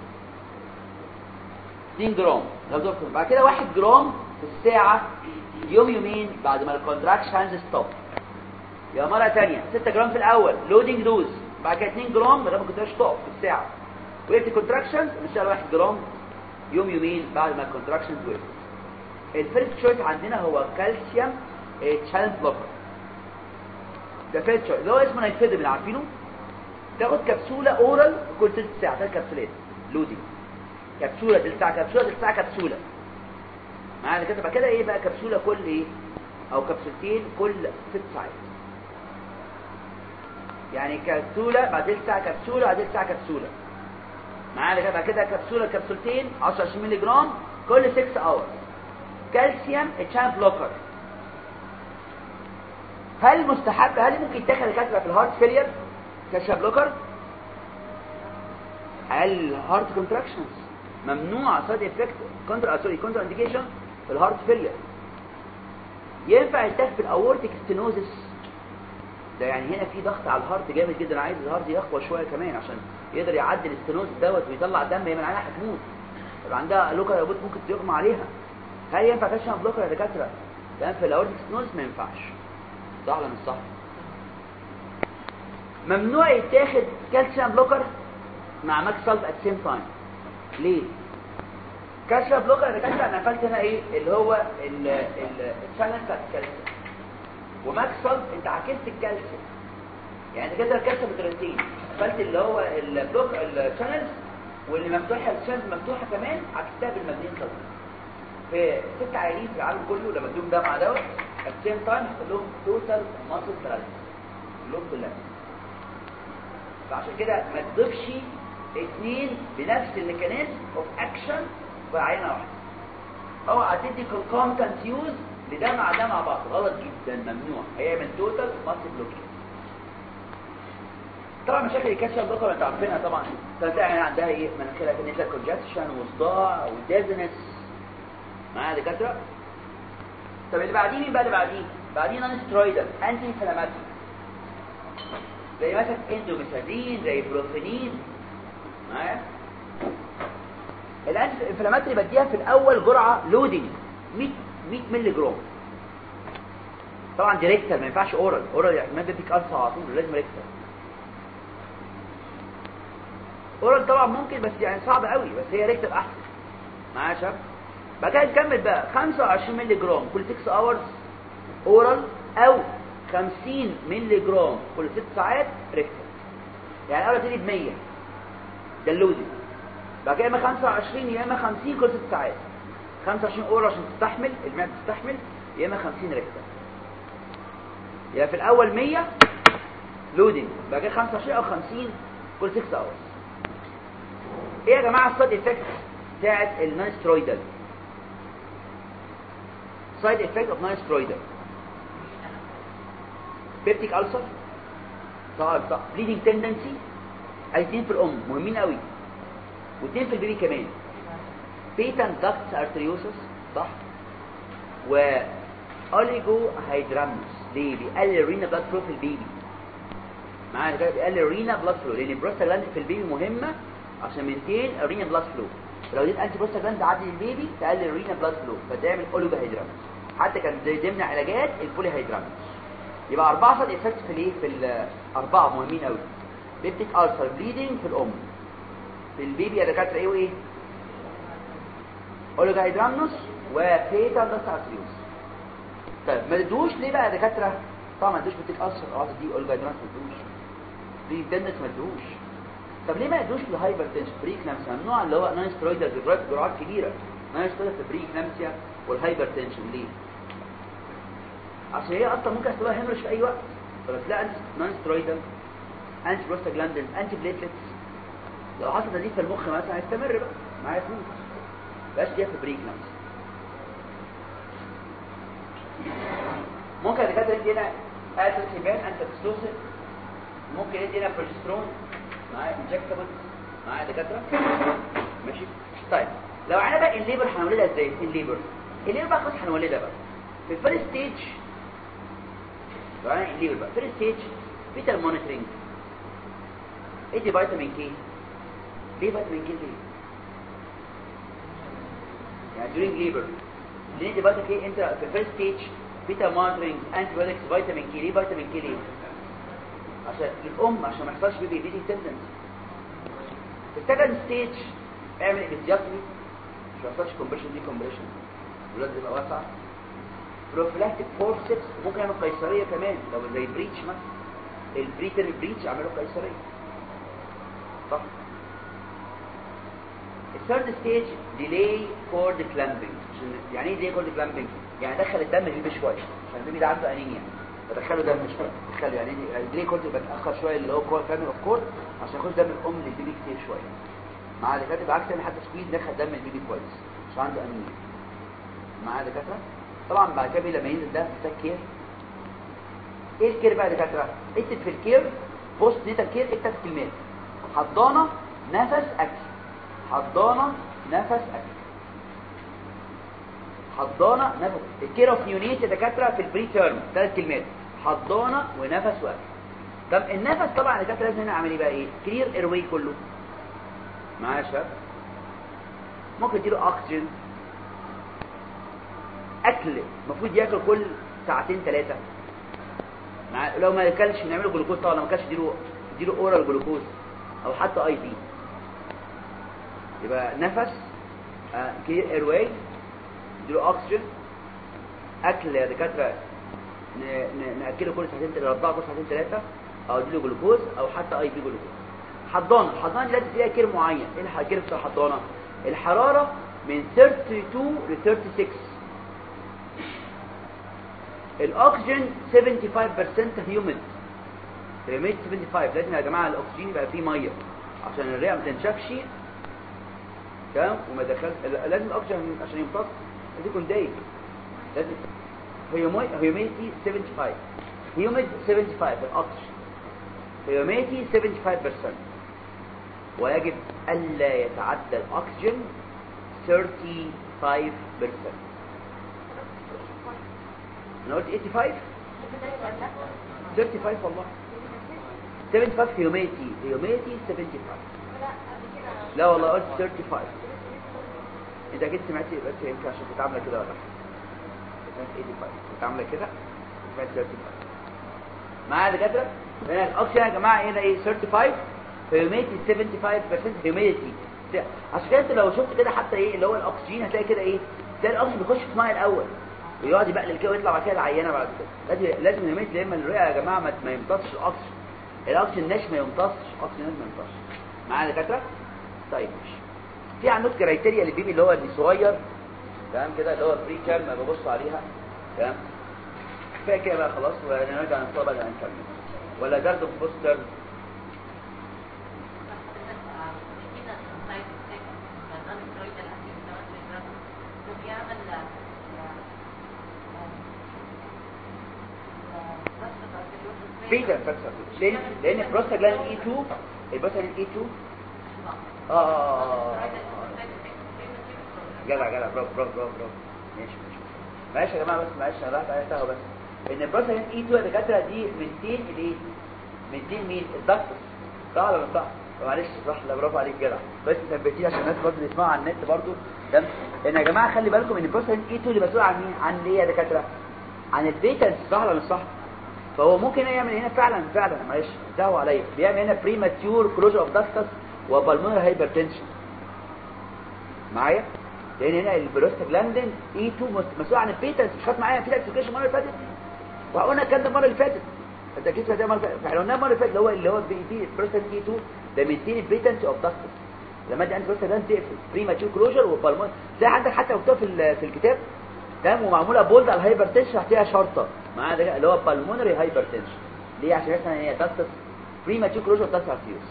2 جرام بعد كده 1 جرام في الساعة يومين بعد ما الكونتراكشنز ستوب. يا مرة تانية 6 جرام في الأول لودينج دوز، بعد كده 2 جرام لغاية ما الكونتراكشن ستوب في الساعة، وقفت الكونتراكشنز بنشتغل 1 جرام يومين بعد ما الكونتراكشنز وقفت. الفيرست تشويس عندنا هو كالسيوم تشانل بلوكر. ده فيرست تشويس اللي هو اسمه نايفيدرين عارفينه. تاخد كبسولة اورال كل 3 ساعات، 3 كبسولات لودينج، كبسولة تلت ساعة كبسولة تلت ساعة كبسولة معانا كده. بقى كده ايه بقى كبسولة كل ايه او كبسولتين كل 6 ساعات، يعني كبسولة بعد تلت ساعة كبسولة بعد تلت ساعة كبسولة معانا كده. بقى كده كبسولة كبسولتين 10 20 مللي جرام كل 6 اور. كالسيوم تشانل بلوكر. هل مستحب، هل ممكن يتاخد الكاتبه في الهارت فيلير كالسيوم بلوكر؟ هل هارت كونتراكشنز ممنوع سايد افكت كونترا انديكيشن في الهارت فيلير؟ ينفع يتاخد في الاورتيك ستينوزس ده، يعني هنا في ضغط على الهارت جامد جدا، عايز الهارت يقوى شويه كمان عشان يقدر يعدي الاستينوز دوت ويطلع دم، هي من عينها هتموت، يبقى عندها لوكال يابوت ممكن تغمى عليها. هل ينفع كالسيوم بلوكر يا دكاتره؟ لان في الاورتيك ستينوز ما ينفعش، صح ولا مش صح؟ ممنوع يتاخد كالسيوم بلوكر مع ماكس سالف ات سيم تايم. ليه؟ كالسيوم بلوكر يا دكاتره انا قفلت هنا ايه اللي هو الشانل بتاع الكالسيوم، وماكس سالف انت عكست الكالسيوم، يعني كده الكالسيوم بطريقتين، قفلت اللي هو البلوك الشانلز واللي مفتوحه الشانلز مفتوحه كمان عكستها بالماجنين سالف. في 6 عيانين في العالم كله لما ادوهم ده مع دوت at the same time يحصل لهم total muscle paralysis كلهم كلها. فعشان كده ما تضيفش 2 بنفس الميكانيزم اوف اكشن في عينه واحده. اوعى تدي concomitant use لده مع ده مع بعض، غلط جدا، ممنوع، هيعمل total muscle blockade. طبعا مشاكل الكالسيوم بلوكر انتوا عارفينها طبعا، تلاقي عندها ايه مناخيرها كده كونجكشن وصداع وديزنس معايا يا دكاتره. طب اللي بعديه مين بقى؟ اللي بعديه نون سترويدال انتي انفلاماتوري زي مثلا اندوميثازين زي بروفينين معايا. الانتي انفلاماتوري بديها في الاول جرعه لودنج 100 مللي جرام، طبعا دي ريكتال ما ينفعش اورال يعني ما بديك ألسر على طول، لازم ريكتال. اورال طبعا ممكن بس يعني صعب قوي، بس هي ريكتال احسن معايا يا شباب. بعد كده نكمل بقى 25 مللي جرام كل 6 اورز اورال، او 50 مللي جرام كل 6 ساعات ريكتال. يعني الاول تبتدي ب 100 ده اللودنج، بعد كده يا اما 25 يا اما 50 كل 6 ساعات. 25 اورال عشان تستحمل المعده تستحمل، يا اما 50 ريكتال. يعني في الاول 100 لودنج، بعد كده 25 او 50 كل 6 اورز. ايه يا جماعه السايد افكت بتاعت النون سترويدال؟ side effect of non-steroidal peptic ulcer، صح bleeding tendency، عايزين في الام مهمين قوي، واثنين في البيبي كمان، patent ductus arteriosus صح، و oligohydramnios. ليه؟ بيقلل الرينا بلاد فلو في البيبي معايا كده، بيقلل الرينا بلاد فلو لان البروستاجلاند في البيبي مهمه عشان مينتين الرينا بلاد فلو. لو دي انتي بروستاجلاند تعدي للبيبي تقلل الرينا بلاد فلو فتعمل اوليجوهيدرامنوس، حتى كان زي ضمن علاجات البولي هيدرامنوس. يبقى 4 سايد افكت في الايه في الاربعه مهمين قوي. بيبتيك ألسر، بليدنج في الام، في البيبي يا دكاتره ايه وايه؟ اوليجوهيدرامنوس وبيتال داكتس ارتريوس. طيب ما تدوش ليه بقى يا دكاتره؟ طبعا ما تدوش بيبتيك ألسر دي اوليجوهيدرامنوس ما تدوش، دي تندنس ما تدوش. طب ليه ما تدوش الهايبرتنشن بريكلامسيا؟ ممنوع اللي هو نون سترويدال جرعات كبيره، نون سترويدال بريكلامسيا والهايبرتنشن. ليه؟ عشان هي اصلا ممكن يحصل لها هيموريج في اي وقت، فبتلاقي نون سترويدال انتي بروستاجلاندين انتي بليتلتس، لو حصل نزيف في المخ مثلا هيستمر بقى معايا فلوس، بقاش دي في بريكلامسيا. ممكن الدكاتره يدي هنا اتروسيبان انتستوسين، ممكن يدي هنا بروجسترون معايا انجكتبل معايا دكاتره ماشي. طيب لو انا بقى الليبر هنولدها ازاي؟ الليبر بقى خلاص هنولدها بقى في الفيرست ستيج يعني ليه بقى فيرست ستيج فيتال مونيتورنج. ادي فيتامين كي. ليه فيتامين كي ليه؟ يعني during labor ليه ادي فيتامين كي؟ انت في الفيرست ستيج فيتال مونيتورنج انتي بايوتكس فيتامين كي. ليه فيتامين كي ليه؟ عشان الام عشان ما يحصلش بيبي دي تندنس. في السكند ستيج اعمل ابيزياتري مش ما يحصلش كومبريشن دي كومبريشن الولاد يبقى واسع. بروفيلاكتيك فورسبس ممكن يعمل قيصريه كمان لو زي بريتش مثلا البريتر بريتش اعمله قيصريه صح. الثيرد ستيج ديلي كورد كلامبنج. يعني ايه ديلي كورد كلامبنج؟ يعني دخل الدم البيبي شويه عشان البيبي ده عنده انيميا فدخله دم شويه دخله يعني ديلي كورد بتاخر شويه اللي هو كامل اوف كورد عشان ياخد دم الام للبيبي كتير شويه. مع دكاتره بعكس ان حتى سكويز دخل دم البيبي كويس عشان عنده انيميا. مع دكاتره طبعا بعد كده لما ينزل ده محتاج كير. ايه الكير بقى يا دكاتره؟ اكتب في الكير بوست نيتال كير اكتب كلمات حضانه نفس اكل. حضانه نفس اكل. حضانه نفس. الكير اوف نيونيت يا دكاتره في البري تيرم 3 كلمات حضانه ونفس واكل. طب النفس طبعا يا دكاتره لازم نعمل ايه بقى؟ ايه كلير اير واي كله معايا يا شباب. ممكن تديله اكسجين. اكل المفروض ياكل كل ساعتين 3 لو ما اكلش نعمله جلوكوز طبعا. لو ما اكلش اديله اورال جلوكوز او حتى اي بي. يبقى نفس كلير اير واي اديله اكسجين. اكل يا دكاتره ناكله كل ساعتين 3 4 كل ساعتين 3 او اديله جلوكوز او حتى اي بي جلوكوز. الحضانه دي لازم فيها كير معين. ايه الكير بتاع الحضانه؟ الحراره من 32 ل 36. الاكسجين 75% هيوميد. هيوميد 75. لازم يا جماعه الاكسجين يبقى فيه ميه عشان الرئه ما تنشفش تمام وما يدخلش. لازم الاكسجين عشان يمتص لازم يكون دايب. لازم هيوميديتي 75. هيوميد 75 الاكسجين. هيوميديتي 75%. ويجب الا يتعدى الاكسجين 35%. انا قلت 85 35 والله 75 هيوميديتي 75. لا والله قلت 35. انت اكيد سمعتي بس يمكن عشان كنت عامله كده ولا حاجه. 85 كنت عامله كده سمعت 35 معايا دكاتره. هنا الاكسجين يا جماعه هنا ايه 35 هيوميديتي 75% هيوميديتي. عشان كده انت لو شفت كده حتى ايه اللي هو الاكسجين هتلاقي كده ايه تلاقي الاكسجين بيخش في الميه الاول ويقعد يبقلل كده ويطلع بعد كده العينه بعد كده. لازم هيوميديتي لما الرئه يا جماعه ما يمتصش الاكسجين. الاكسجين ناش ما يمتصش. الاكسجين ناش ما يمتصش. معايا دكاتره. طيب ماشي. في عندك كرايتيريا للبيبي اللي هو الصغير تمام كده اللي هو بري كام ما ببص عليها تمام. كفايه كده بقى خلاص ونرجع نصاب بقى نكمل ولا درد بوستر. بيتا فاكتور لان البروستاجلاند اي 2 البروستاجلاند اي 2 جدع برافو ماشي يا جماعه. بس معلش انا رايح عليها بس ان البروستاجلاند اي 2 يا دكاتره دي منتين الايه منتين مين الدكتور صح ولا مش صح؟ معلش صح. لا برافو عليك جدع. بس ثبتيه عشان الناس برضه يسمعوا على النت برضه تمام. ان يا جماعه خلي بالكم ان البروستاجلاند اي 2 اللي مسؤول عن مين؟ عن ايه يا دكاتره؟ عن البيتا صح ولا مش صح؟ فهو ممكن يعمل هنا فعلا معلش دعوا عليا بيعمل هنا بريماتيور كلوجر اوف داكتس وبالمونر هايبرتنشن معايا. لان هنا البروستاجلاندين اي 2 مسؤول عن البيتا. مش خدت معايا في الاكسكيشن المره اللي فاتت وقلنا الكلام ده المره اللي فاتت. انت اكيد فاهم المره اللي فاتت. احنا قلنا المره اللي فاتت اللي هو في البروستاجلاندين اي 2 ده مينتين البيتنس اوف داكتس. لما دي عند البروستاجلاندين تقفل بريماتيور كلوجر وبالمونر زي عندك حتى مكتوب في الكتاب تمام ومعموله بولد على الهايبرتنشن تحتها شرطه معايا ده اللي هو بالمونري هايبرتنشن. ليه؟ عشان مثلا هي داكتس بريماتيور كلوجر داكتس ارتيوس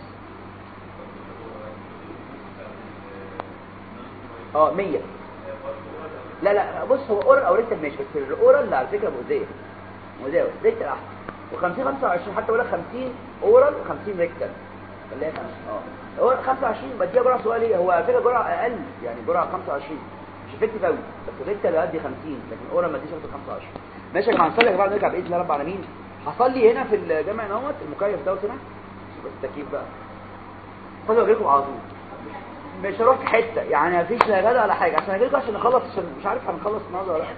100. لا بص هو اورال او ريكتال ماشي. بس الاورال على فكره مؤذيه ريكتال احسن. و50 25 حتى ولا 50 اورال و50 ريكتال اللي هي هو 25 بديها جرعه سؤاليه. هو على فكره جرعه اقل يعني جرعه 25 مش افكتيف قوي، بس الريكتال بيدي 50 لكن الاورال ما اديش اكتر 25. ماشي يا جماعه، نصلي يا جماعه نرجع باذن الله رب العالمين. حصل لي هنا في الجامع نوت المكيف دوت هنا بس التكييف بقى خدوا اجيكم على طول، مش هروح في حته يعني مفيش لا غدا ولا حاجه عشان اجيلكم عشان نخلص، عشان مش عارف هنخلص النهارده ولا لا.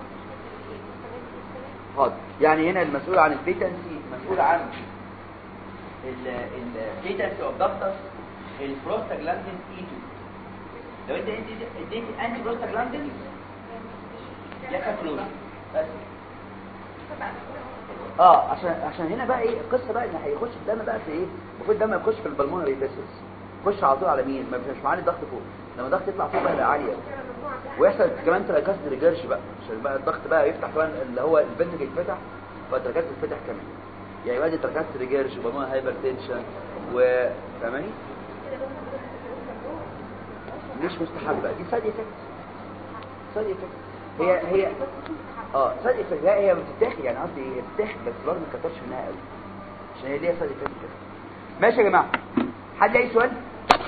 حاضر. يعني هنا المسؤول عن البيتنسي، مسؤول عن البيتنسي اوف دكتس البروستاجلاندين اي 2. لو انت اديتي انتي بروستاجلاندين يحصل فلوس بس. عشان هنا بقى ايه القصه بقى، ان هيخش الدم بقى في ايه، المفروض الدم يخش في البلمونري فيسلز، يخش على طول على مين، ما فيش معاني الضغط فوق، لما الضغط يطلع فوق بقى عاليه ويحصل كمان تراكاز ريجرش بقى، عشان بقى الضغط بقى يفتح كمان اللي هو الفنتج يتفتح فالتراكاز تتفتح كمان، يعني يبقى دي تراكاز ريجرش وبلمونري هايبرتنشن وفاهماني مش مستحب بقى، دي سايد افكت. سايد افكت هي سايد افكت هي بتتاخد، يعني قصدي هي بتتاخد بس برضه ما تكترش منها قوي عشان هي ليها سايد افكت كده. ماشي يا جماعه، حد اي سؤال؟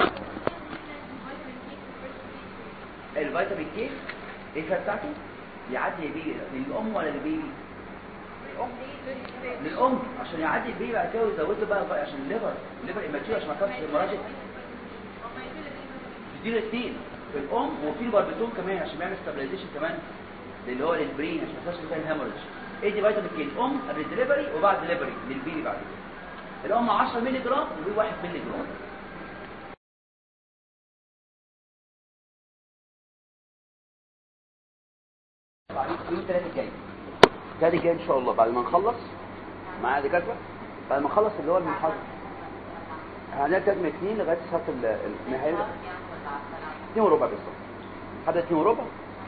الفيتامين كي ايه بتاعته يعدي بيه للام ولا للبيبي؟ للام عشان يعدي البيبي بعد كده ويزود له بقى عشان الليفر ايماتيور عشان ما يحصلش هيموراجيك. دي الاثنين في الام وفي الباربيتون كمان عشان يعمل ستابلايزيشن كمان اللي هو للبرين عشان ما يحصلش فيه هيموراج. ايه دي فيتامين كي؟ الام قبل الدليفري وبعد الدليفري للبيبي بعد كده. الام 10 مللي جرام والبيبي 1 مللي جرام. يوم 3 الجاي ان شاء الله بعد ما نخلص مع دكاتره، بعد ما نخلص اللي هو المحاضره هنبدا ترم 2 لغايه الساعه النهائيه 2 وربع بالظبط. حد 2 وربع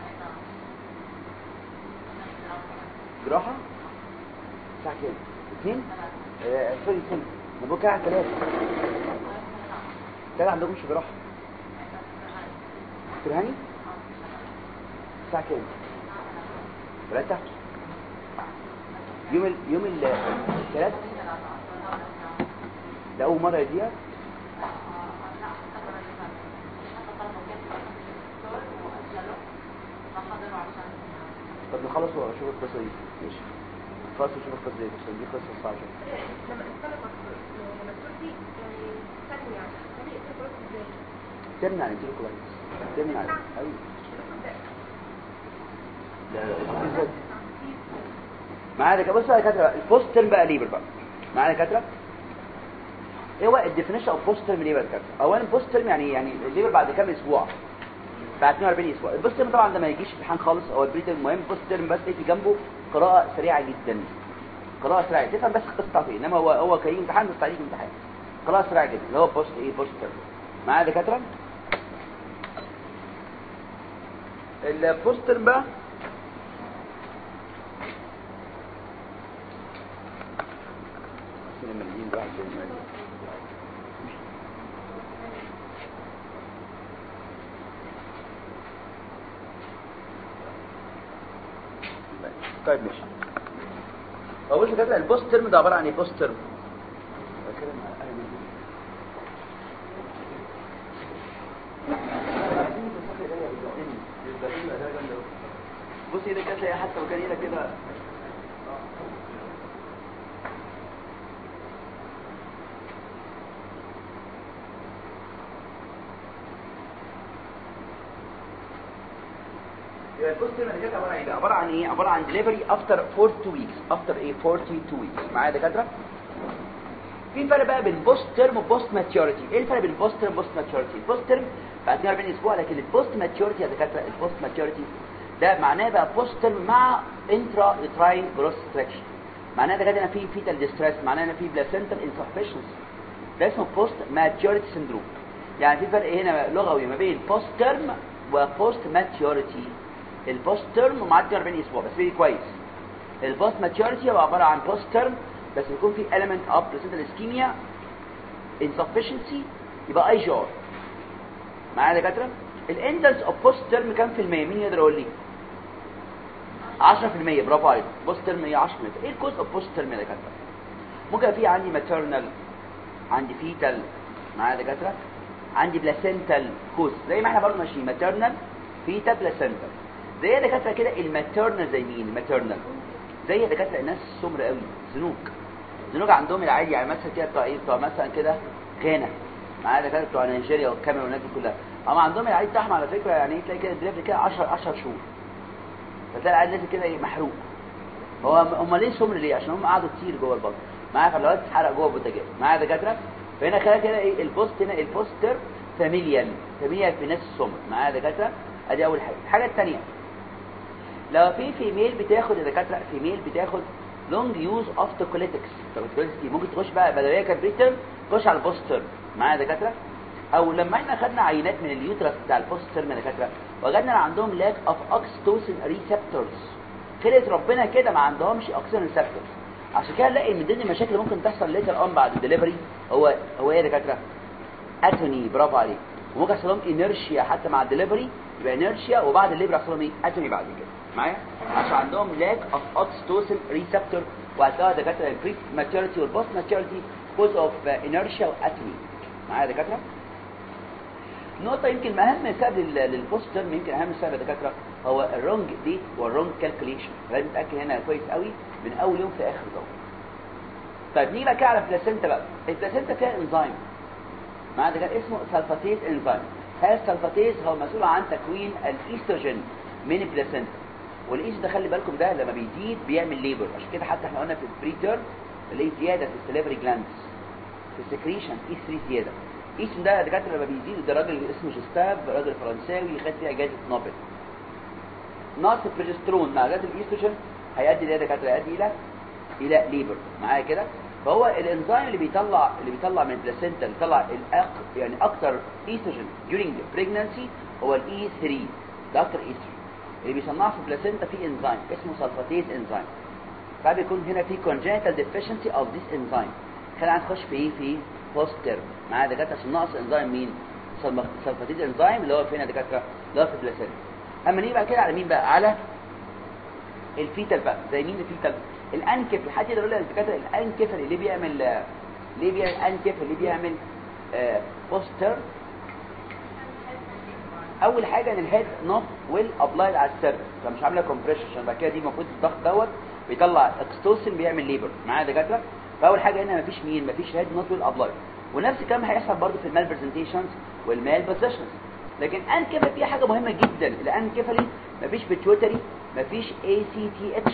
جراحه الساعه كام؟ 2 سوري 2 نبقى كده على 3 كده عندكمش جراحه ترهاني الساعه كام؟ 3 يوم الثلاث ده اول مره يديها. طب نخلص واشوف القصه دي. ماشي خلاص نشوف القصه دي عشان دي قصه صعبه لما تمنع الانتركولايتس تمنع ايوه لا معايا كده. بص يا دكاتره البوست ترم بقى ليبر بقى معايا دكاتره ايه هو الديفينيشن اوف بوست ترم ليبر دكاتره. اولا بوست ترم يعني الليبر بعد كام اسبوع؟ بعد 42 اسبوع. البوست ترم طبعا ده ما يجيش امتحان خالص، هو البريتر المهم بوست ترم بس تيجي جنبه قراءه سريعه جدا، قراءه سريعه تفهم بس القصه بتاعته ايه، انما هو كاي امتحان بس عليك امتحان قراءه سريعه جدا اللي هو بوست بوست ترم. معايا دكاتره البوست ترم بقى المليين واحد طيب ماشي. هو بص كده البوست ترم ده عباره عن ايه؟ بوست ترم بص ايدك كده حتى وكان ايدك كده البوست ترم اللي جت عباره عن ايه؟ عباره عن ديليفري افتر 42 ويكس. افتر ايه؟ 42 ويكس. معايا دكاتره في فرق بقى بين بوست ترم وبوست ماتيوريتي. ايه الفرق بين بوست ترم وبوست ماتيوريتي؟ البوست ترم بعد 42 اسبوع، لكن البوست ماتيوريتي يا دكاتره البوست ماتيوريتي ده معناه بقى بوست ترم مع انترا يوتراين جروث ستراكشن. معناه ده كده في فيتال ديستريس، معناه ان في بلاسنتال انسفشنسي، ده اسمه بوست ماتيوريتي سندروم. يعني في فرق هنا لغوي ما بين بوست ترم وبوست ماتيوريتي. البوست ترم معدي 40 اسبوع بس بيجي كويس. البوست ماتيوريتي هو عباره عن بوست ترم بس بيكون في element of placental ischemia insufficiency يبقى اي جار. معايا دكاتره الانتنس اوف بوست ترم كام في المية؟ مين يقدر يقول لي؟ 10%. برافو عليك. بوست ترم هي 10%. ايه الكوز اوف بوست ترم يا دكاتره؟ ممكن في عندي ماتيرنال، عندي فيتال، معايا دكاتره عندي بلاسنتال كوز زي ما احنا برضه ماشيين ماتيرنال فيتا بلاسنتا. زي دكاتره كده الماتيرنال، زي مين الماتيرنال؟ زي دكاتره الناس السمر قوي، زنوج عندهم العادي، يعني مثلا كده بتوع ايه، بتوع مثلا كده غانا، معايا دكاتره بتوع نيجيريا والكاميرون والناس دي كلها، اما عندهم العادي بتاعهم على فكره يعني تلاقي كده الدليفري كده 10 شهور، فتلاقي العادي نازل كده محروق. هم ليه سمر؟ ليه؟ عشان هم قعدوا كتير جوه البطن، معايا، فاللوات اتحرق جوه البوتاجاز، معايا دكاتره. فهنا كده ايه البوست، هنا البوستر فاميليال في ناس السمر، معايا دكاتره. ادي اول حاجه. الحاجه الثانيه، لو في فيميل بتاخد يا دكاتره، فيميل بتاخد لونج يوز اوف توكوليتكس، ممكن تخش بقى بدل هي كانت بريتم تخش على البوستر، معايا دكاتره. او لما احنا خدنا عينات من اليوترس بتاع البوستر من دكاتره، وجدنا ان عندهم لاك اوف اوكسيتوسين ريسبتورز، خلقت ربنا كده ما عندهمش اوكسيتوسين ريسبتورز. عشان كده نلاقي من ضمن المشاكل اللي ممكن تحصل ليتر اون بعد الدليفري هو ايه يا دكاتره؟ اتوني، برافو عليك. وممكن يحصل لهم انيرشيا حتى مع الدليفري، يبقى انيرشيا، وبعد الليبر يحصل لهم ايه؟ اتوني بعد كده، معايا، عشان عندهم لاك اوف اوكسيتوسين ريسبتور. وهتلاقوا دكاتره البري ماتيوريتي والبوست ماتيوريتي كوز اوف انيرشيا واتوني، معايا دكاتره. نقطه يمكن اهم سبب للبوستر، يمكن اهم سبب يا دكاتره هو الرونج ديت والرونج كالكوليشن. لازم نتاكد هنا كويس قوي من اول يوم في اخر يوم. طيب نيجي بقى كده على البلاسينتا بقى. البلاسينتا فيها انزيم، معايا دكاتره، اسمه سلفاتيز انزيم. هذا السلفاتيز هو مسؤول عن تكوين الايستروجين من البلاسينتا. والايستروجين ده خلي بالكم ده لما بيزيد بيعمل ليبر، عشان كده حتى احنا قلنا في البريتيرم اللي زياده في السليفري جلاندز في السكريشن اي 3 زياده. الايستروجين ده يا دكاتره لما بيزيد، ده راجل اسمه جوستاف، راجل فرنساوي خد فيها جائزه نوبل. نقص البروجسترون مع زياده الايستروجين هيؤدي الى دكاتره يؤدي الى ليبر، معايا كده. فهو الانزيم اللي بيطلع من البلاسينتا، اللي بيطلع يعني اكتر ايستروجين during pregnancy هو الاي 3، ده اكتر ايستروجين اللي بيصنعه في البلاسينتا. في انزيم اسمه سلفاتيز انزيم، فبيكون هنا في congenital deficiency of this enzyme. خلينا نخش في ايه؟ في بوست تيرم، معايا دكاتره، عشان ناقص انزيم مين؟ سلفاتيز انزيم اللي هو فين يا دكاتره؟ اللي هو في البلاسينتا. اما نيجي بقى كده على مين بقى؟ على الفيتال بقى. زي مين الفيتال؟ الانكفل. حد يقول لي الدكاتره الانكفل اللي بيعمل انكفل اللي بيعمل بوستر؟ اول حاجه ان الهيد نوت ويل ابلايد على السيرفس، فمش عامله كومبريشن، عشان بعد كده دي المفروض الضغط دوت بيطلع اكستوسين بيعمل ليبر، معايا دكاتره. فاول حاجه هنا مفيش مين؟ مفيش هيد نوت ويل ابلايد. ونفس الكلام هيحصل برضو في المال برزنتيشنز والمال بوزيشنز. لكن انكفل فيها حاجه مهمه جدا، الانكفلي مفيش بيتويتري، مفيش اي سي تي اتش،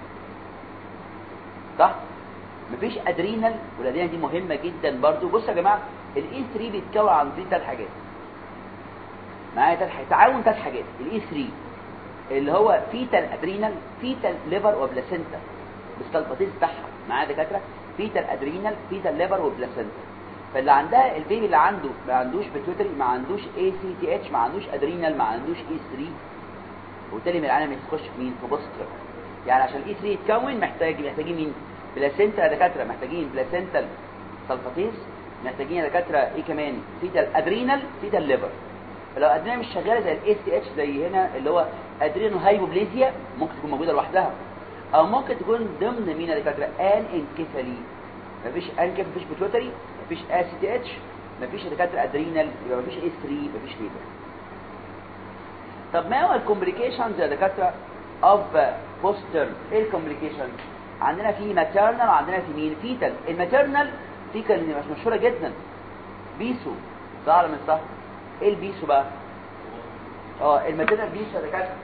صح؟ مفيش ادرينال، والادرينال دي مهمه جدا برضو. بصوا يا جماعه، الاي 3 بيتكون عن ثلاث حاجات، معايا تعاون ثلاث حاجات. الاي 3 اللي هو فيتال ادرينال، فيتال ليفر وبلاسينتا بالسلفاتيز بتاعها، معايا دكاتره، فيتال ادرينال، فيتال ليفر وبلاسينتا. فاللي عندها البيبي اللي عنده ما عندوش بيتويتري، ما عندوش اي سي تي اتش، ما عندوش ادرينال، ما عندوش اي 3، وبالتالي من العالم يخش في مين؟ في بوستر. يعني عشان الاي 3 يتكون محتاجين مين؟ بلاسينتا يا دكاتره، محتاجين بلاسينتال سلفاتيز، محتاجين يا دكاتره ايه كمان؟ فيتال ادرينال، فيتال ليفر. فلو ادرينال مش شغاله زي الاي سي اتش زي هنا اللي هو ادرينو هايبوبليزيا، ممكن تكون موجوده لوحدها، او ممكن تكون ضمن مين يا دكاتره؟ ان انكفالي. مفيش انكف، مفيش بيتوتري، مفيش اي سي تي اتش، مفيش يا دكاتره ادرينال، يبقى مفيش اي 3، مفيش ليفر. طب ما هو الكومبليكيشنز يا دكاتره اوف بوستر؟ ايه الكومبليكيشن؟ عندنا في ماتيرنال وعندنا في مين؟ فيتال. الماتيرنال في كلمه مش مشهوره جدا، بيسو، صح ولا مش صح؟ ايه البيسو بقى؟ الماتيرنال بيسو يا دكاتره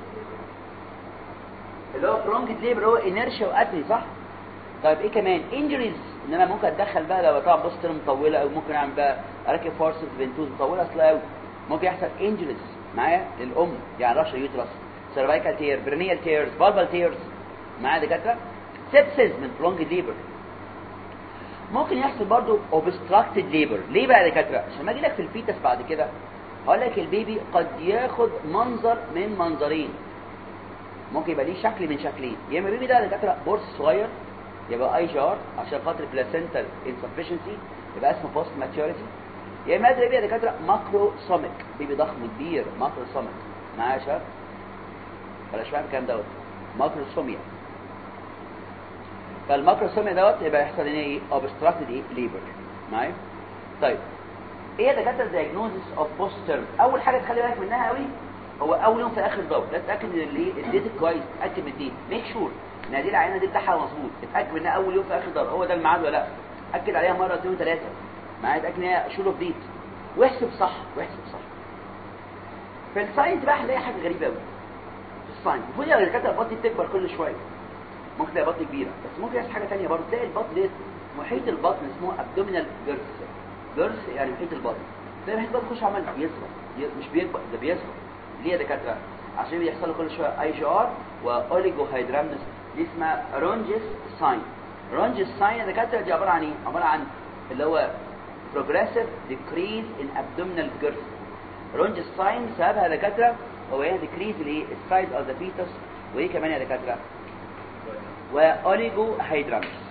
اللي هو برونج ليبر، هو انيرشيا واتري، صح؟ طيب ايه كمان؟ انجريز، ان انا ممكن اتدخل بقى لو طبعا بوستر مطوله، او ممكن اعمل بقى اركب فورسز فينتوز مطوله اصلا قوي، ممكن يحصل انجريز معايا للام، يعني رش يوترس، سيرفايكال تير، برينيال تيرز، بالبال تيرز، معايا دكاتره، سيبسز من برونج ليبر. ممكن يحصل برضو اوبستراكتد ليبر. ليه بقى يا دكاتره؟ عشان ما اجي لك في الفيتس بعد كده هقول لك البيبي قد ياخد منظر من منظرين، ممكن يبقى ليه شكل من شكلين. يا اما البيبي ده يا دكاتره بورس صغير يبقى اي جار عشان خاطر بلاسنتال انسفشنسي يبقى اسمه بوست ماتيوريتي، يا اما ده بيبي يا دكاتره ماكرو سوميك، بيبي ضخم كبير ماكرو سوميك، معايا يا شباب؟ بلاش فاهم الكلام دوت، ماكرو سوميا. فالماكروسوميا دوت يبقى يحصل هنا ايه؟ اوبستراكتد ايه؟ ليبر، معايا؟ طيب ايه يا دكاتره الدايجنوزس اوف بوست تيرم؟ اول حاجه تخلي بالك منها قوي هو اول يوم في اخر دور لازم تتاكد ان الديت كويس، تتاكد من الديت، ميك شور ان دي العينه دي بتاعها مظبوط، اتاكد انها اول يوم في اخر دور هو ده الميعاد ولا لا، اكد عليها مره 2 و3 معايا، اتاكد ان هي شور اوف ديت، واحسب صح واحسب صح. في الساينس بقى هنلاقي حاجه غريبه قوي في الساينس، المفروض يعني البطن البطن بتكبر كل شويه، ممكن تلاقي بطن كبيره، بس ممكن يحصل حاجه ثانيه برضه، تلاقي البطن ديت محيط البطن اسمه ابدومينال جيرث، جيرث يعني محيط البطن، تلاقي محيط البطن يخش عمال يصغر، مش بيكبر ده بيصغر. ليه يا دكاتره؟ عشان بيحصل له كل شويه اي جي ار واوليجو هيدرامنس، دي اسمها رونجس ساين. رونجس ساين يا دكاتره دي عباره عن ايه؟ عباره عن اللي هو progressive decrease in abdominal girth. رونجس ساين سببها يا دكاتره هو ايه؟ decrease الايه؟ السايز اوف ذا فيتس، وايه كمان يا دكاتره؟ واوليجو هيدرامنس.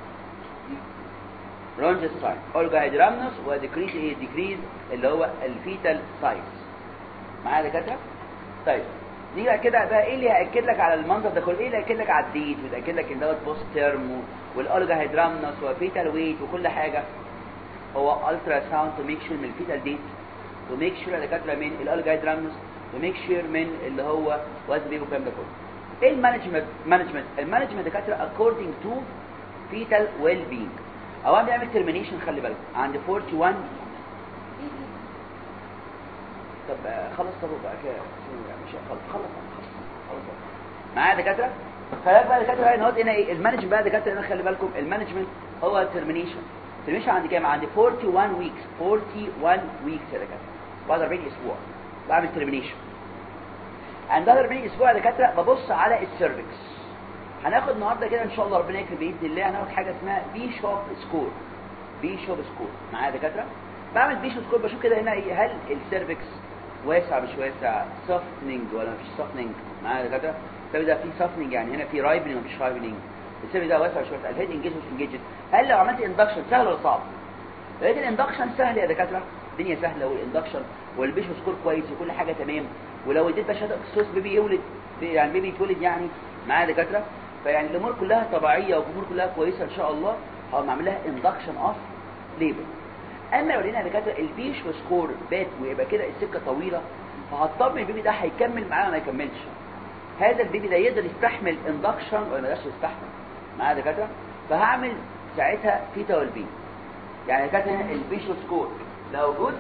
رونجس ساين اوليجو هيدرامنس وديكريز ايه؟ ديكريز اللي هو الفيتال سايز. معايا يا دكاتره؟ طيب نيجي كده بقى ايه اللي هياكد لك على المنظر ده كله؟ ايه اللي هياكد لك على الديت ويتاكد لك ان دوت بوست تيرم والاولجا هيدرامنس وفيتال ويت وكل حاجه؟ هو الترا ساوند تو ميك شور من الفيتال ديت، تو ميك شور يا دكاتره من الاولجا هيدرامنس، تو ميك شور من اللي هو وزن بيبي والكلام ده كله. ايه المانجمنت دكاتره اكوردنج تو فيتال ويل بينج. اولا بيعمل ترمينيشن، خلي بالك عند 41. طب خلص بقى كده مش خلص معايا دكاتره. خلي بقى دكاتره هنا نقط هنا ايه المانجمنت بقى دكاتره هنا، خلي بالكم المانجمنت هو الترمينيشن عند كام؟ عند 41 ويكس، 41 ويكس يا دكاتره، بعد 40 اسبوع بعمل ترمينيشن. عند 40 اسبوع يا دكاتره ببص على السيرفكس. هناخد النهارده كده ان شاء الله ربنا يكرم باذن الله، هناخد حاجه اسمها بيشوب سكور. بيشوب سكور معايا يا دكاتره. بعمل بيشوب سكور، بشوف كده هنا ايه، هل السيرفكس واسع مش واسع، سوفتنينج ولا مفيش سوفتنينج معايا يا دكاتره. السيرفكس ده فيه سوفتنينج يعني هنا فيه رايبنينج ولا مفيش رايبنينج، السيرفكس ده واسع شويه، الهيد انجيج مش انجيج. هل لو عملت اندكشن سهل ولا صعب؟ لقيت الاندكشن سهل يا دكاتره، الدنيا سهله والاندكشن والبيشوب سكور كويس وكل حاجه تمام، ولو اديت بشهاده اكسوس بيبي يولد يعني بيبي يتولد يعني معايا يا دكاتره، فيعني الامور كلها طبيعيه والامور كلها كويسه ان شاء الله. هقوم اعمل لها اندكشن اوف ليبر. اما لو لقينا يا دكاتره البيشوب سكور بات ويبقى كده السكه طويله، فهطمن البيبي ده هيكمل معانا ما يكملش، هذا البيبي ده يقدر يستحمل اندكشن ولا ما يقدرش يستحمل معايا يا دكاتره. فهعمل ساعتها فيتا والبي يعني دكاتره هنا البيشوب سكور لو جود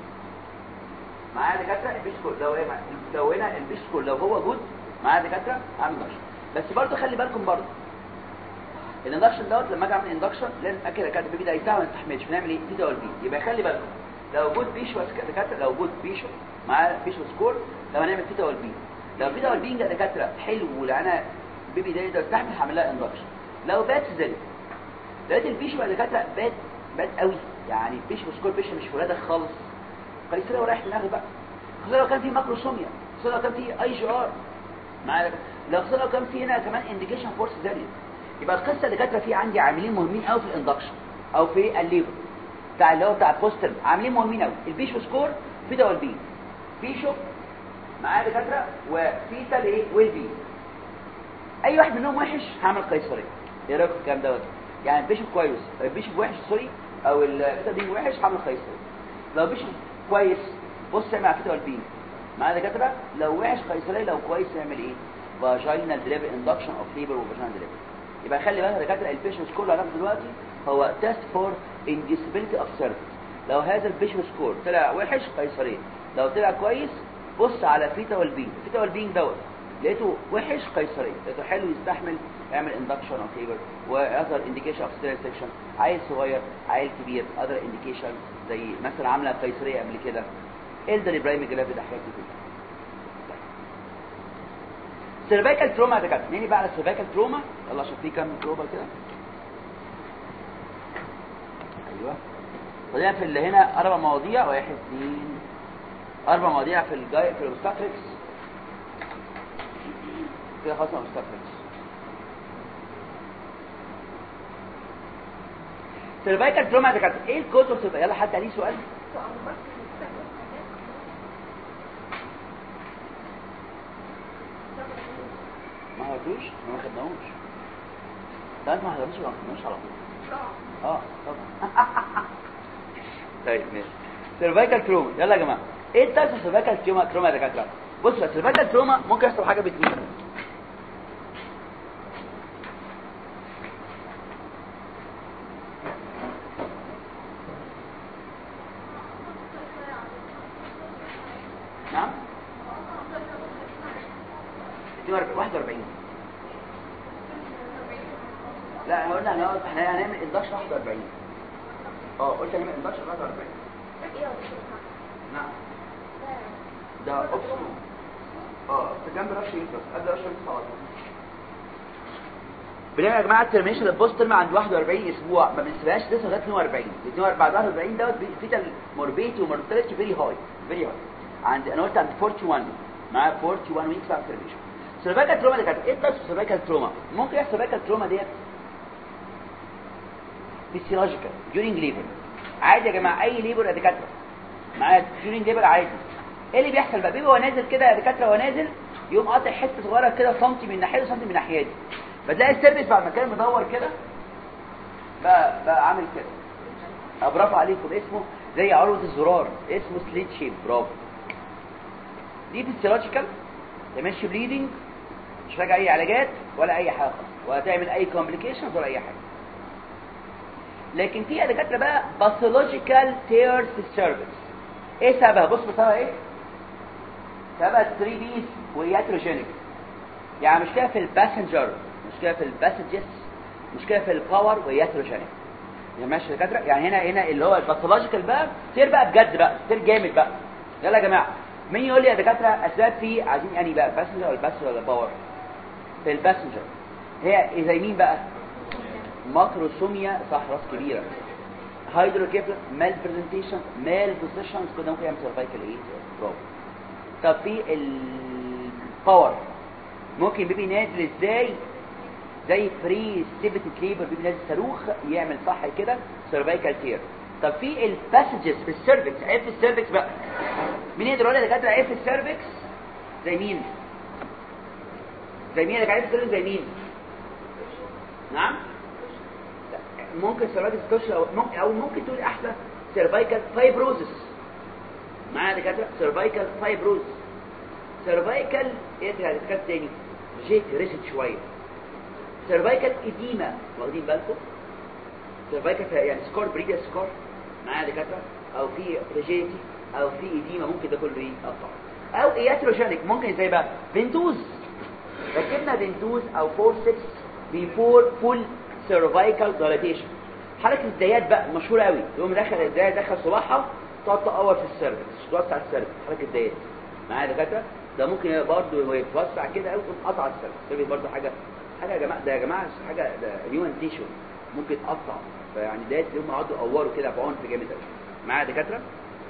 معايا دكاتره، البيشوب سكور لو هنا البيشوب سكور لو هو جود معايا دكاتره اعمل اندكشن. بس برضه خلي بالكم برضه الاندكشن دوت لما اجي اعمل اندكشن لازم اتاكد دكاتره البيبي ده يستحمل ما يستحملش، بنعمل ايه؟ فيتا والبي. يبقى خلي بالكم لو جود بيشوب دكاتره، لو جود بيشوب معايا بيشوب سكور لو هنعمل فيتا والبي، لو فيتا والبي يا دكاتره حلو وانا البيبي ده يقدر يستحمل هعمل لها اندكشن. لو بات زي لقيت البيشوب يا دكاتره بات قوي يعني البيشوب سكور مش ولاده خالص، قيصريه ورايح دماغي بقى، خصوصا لو كان في ماكروسوميا، خصوصا لو كان في اي جي ار معايا، خصوصا لو كان في هنا كمان انديكيشن فورس زاليد. يبقى القصه اللي جت في عندي عاملين مهمين قوي في الاندكشن او في الليفر بتاع اللي هو بتاع البوستر، عاملين مهمين قوي البيشوب سكور فيتا والبي. بيشوب معايا دكاتره وفيتا الايه والبي، اي واحد منهم وحش هعمل قيصريه. ايه رايكم في الكلام دوت؟ يعني البيشوب كويس البيشوب وحش سوري او الفيتا دي وحش هعمل قيصريه. لو بيشوب كويس بص اعمل فيتا والبي معايا دكاتره. لو وحش قيصريه، لو كويس نعمل ايه؟ فاجينال ديليفري اندكشن اوف ليبر وفاجينال ديليفري. يبقى خلي بالك يا دكاتره البيشوب سكور اللي هناخده دلوقتي هو تيست فور انديسبيليتي اوف سيرفيس. لو هذا البيشوب سكور طلع وحش قيصريه، لو طلع كويس بص على فيتا والبي. فيتا والبي دوت لقيته وحش قيصريه، لقيته حلو يستحمل اعمل اندكشن اوف ليبر واذر انديكيشن اوف ستيريل سيكشن. عيل صغير عيل كبير اذر انديكيشن زي مثلا عامله قيصريه قبل كده الدري برايم جرافيد حاجات كده. سيرفيكال تروما يا دكاتره، نيجي بقى على السيرفيكال تروما. يلا عشان في كام تروما كده. ايوه خلينا في اللي هنا 4 مواضيع، 1 2 4 مواضيع في الجاي في الاوبستاتريكس كده خلاص. الاوبستاتريكس سيرفيكال تروما يا دكاتره ايه الكوز اوف سيرفيكال؟ يلا حد عليه سؤال؟ ما عرفتوش ما خدناهوش ده، انت ما حضرتوش ولا ما خدناهوش على طول؟ طبعا طيب ماشي. سيرفيكال تروما يلا يا جماعه، ايه التايبس اوف سيرفيكال تروما يا دكاتره؟ بص بس الفاجل تروما ممكن يحصل حاجه باتنين. نعم 41. لا احنا قلنا احنا هنعمل اندكشن 41. قلت هنعمل اندكشن 41. نعم ده اوبشن. في جنب رش يوترس قبل رش يوترس على طول. بنعمل يا جماعه الترميشن للبوست ترم عند 41 اسبوع، ما بنسيبهاش لسه لغايه 42. بعد 41 دوت فيتال موربيتي ومورتاليتي فيري هاي عند انا قلت عند 41 مع 41 ويكس بعد الترميشن. سيرفايكال تروما دي كانت ايه بس سيرفايكال تروما؟ ممكن يحصل سيرفايكال تروما ديت فيسيولوجيكال during labor. عادي يا جماعه اي ليبر يا دكاتره معايا during labor عادي. ايه اللي بيحصل بقى؟ بيبقى نازل كده يا دكاتره ونازل يقوم قاطع حته صغيره كده سنتي من ناحيه وسنتي من ناحيه دي، فتلاقي السيرفيس بعد ما كان مدور كده بقى عامل كده. برافو عليكم، اسمه زي عروه الزرار، اسمه سليت شيب. برافو. دي فيسيولوجيكال تمشي بليدنج، مش راجع اي علاجات ولا اي حاجه ولا تعمل اي كومبليكيشنز ولا اي حاجه. لكن في دكاتره بقى باثولوجيكال تيرز في السيرفيس. ايه سببها؟ بص سببها ايه؟ سببها 3 بيس وياتروجينيك. يعني مشكله في الباسنجر، مشكله في الباسنجرز، مشكله في الباور وياتروجينيك. يعني ماشي يا دكاتره. يعني هنا اللي هو الباثولوجيكال بقى تير بقى بجد بقى، تير جامد بقى. يلا يا جماعه مين يقول لي يا دكاتره اسباب في عايزين يعني بقى باسنجر ولا باسنجر ولا باور؟ في الباسنجر هي زي مين بقى؟ ماكروسوميا، صح، راس كبيره، هايدروكيفلس، مال برزنتيشن، مال بوزيشنز، كده ممكن يعمل سيرفايكال ايه؟ برافو. طب في الباور ممكن بيبي نازل ازاي؟ زي فري ستيبتد ليبر، بيبي نازل صاروخ يعمل صح كده سيرفايكال تير. طب في الباسجز في السيرفكس، عيب في السيرفكس بقى. مين يقدر يقول لي يا دكاتره عيب في السيرفكس؟ زي مين يا دكاتره؟ عيب في السيرفكس زي مين؟ نعم ممكن سيرفايكال ستوش او ممكن تقول احسن سيرفايكال فايبروزس. معايا يا دكاتره؟ سيرفايكال فايبروزس. سيرفايكال ايه يا دكاتره تاني؟ جيت ريست شويه. سيرفايكال اديما، واخدين بالكم؟ سيرفايكال يعني سكور بريديا سكور. معايا يا دكاتره؟ او في ريجيتي او في اديما، ممكن ده كله ايه؟ اقطع. او اياتروجينيك ممكن زي بقى فينتوز، ركبنا فينتوز او فورسكس بيفور فول سيرفايكال دايلاتيشن. حركه الديات بقى مشهوره قوي، يقوم دخل الديات دخل صباحها تقعد تقور في السيرفكس، توسع السيرفكس، حركه الديات. معايا يا دكاتره؟ ده ممكن برضه يتوسع كده قوي ويقوم قطع السيرفكس. برضه حاجه يا جماعه، ده يا جماعه حاجه ده هيومن تيشو ممكن تقطع، فيعني ديات هم قعدوا يقوروا كده بعنف جامد قوي. معايا يا دكاتره؟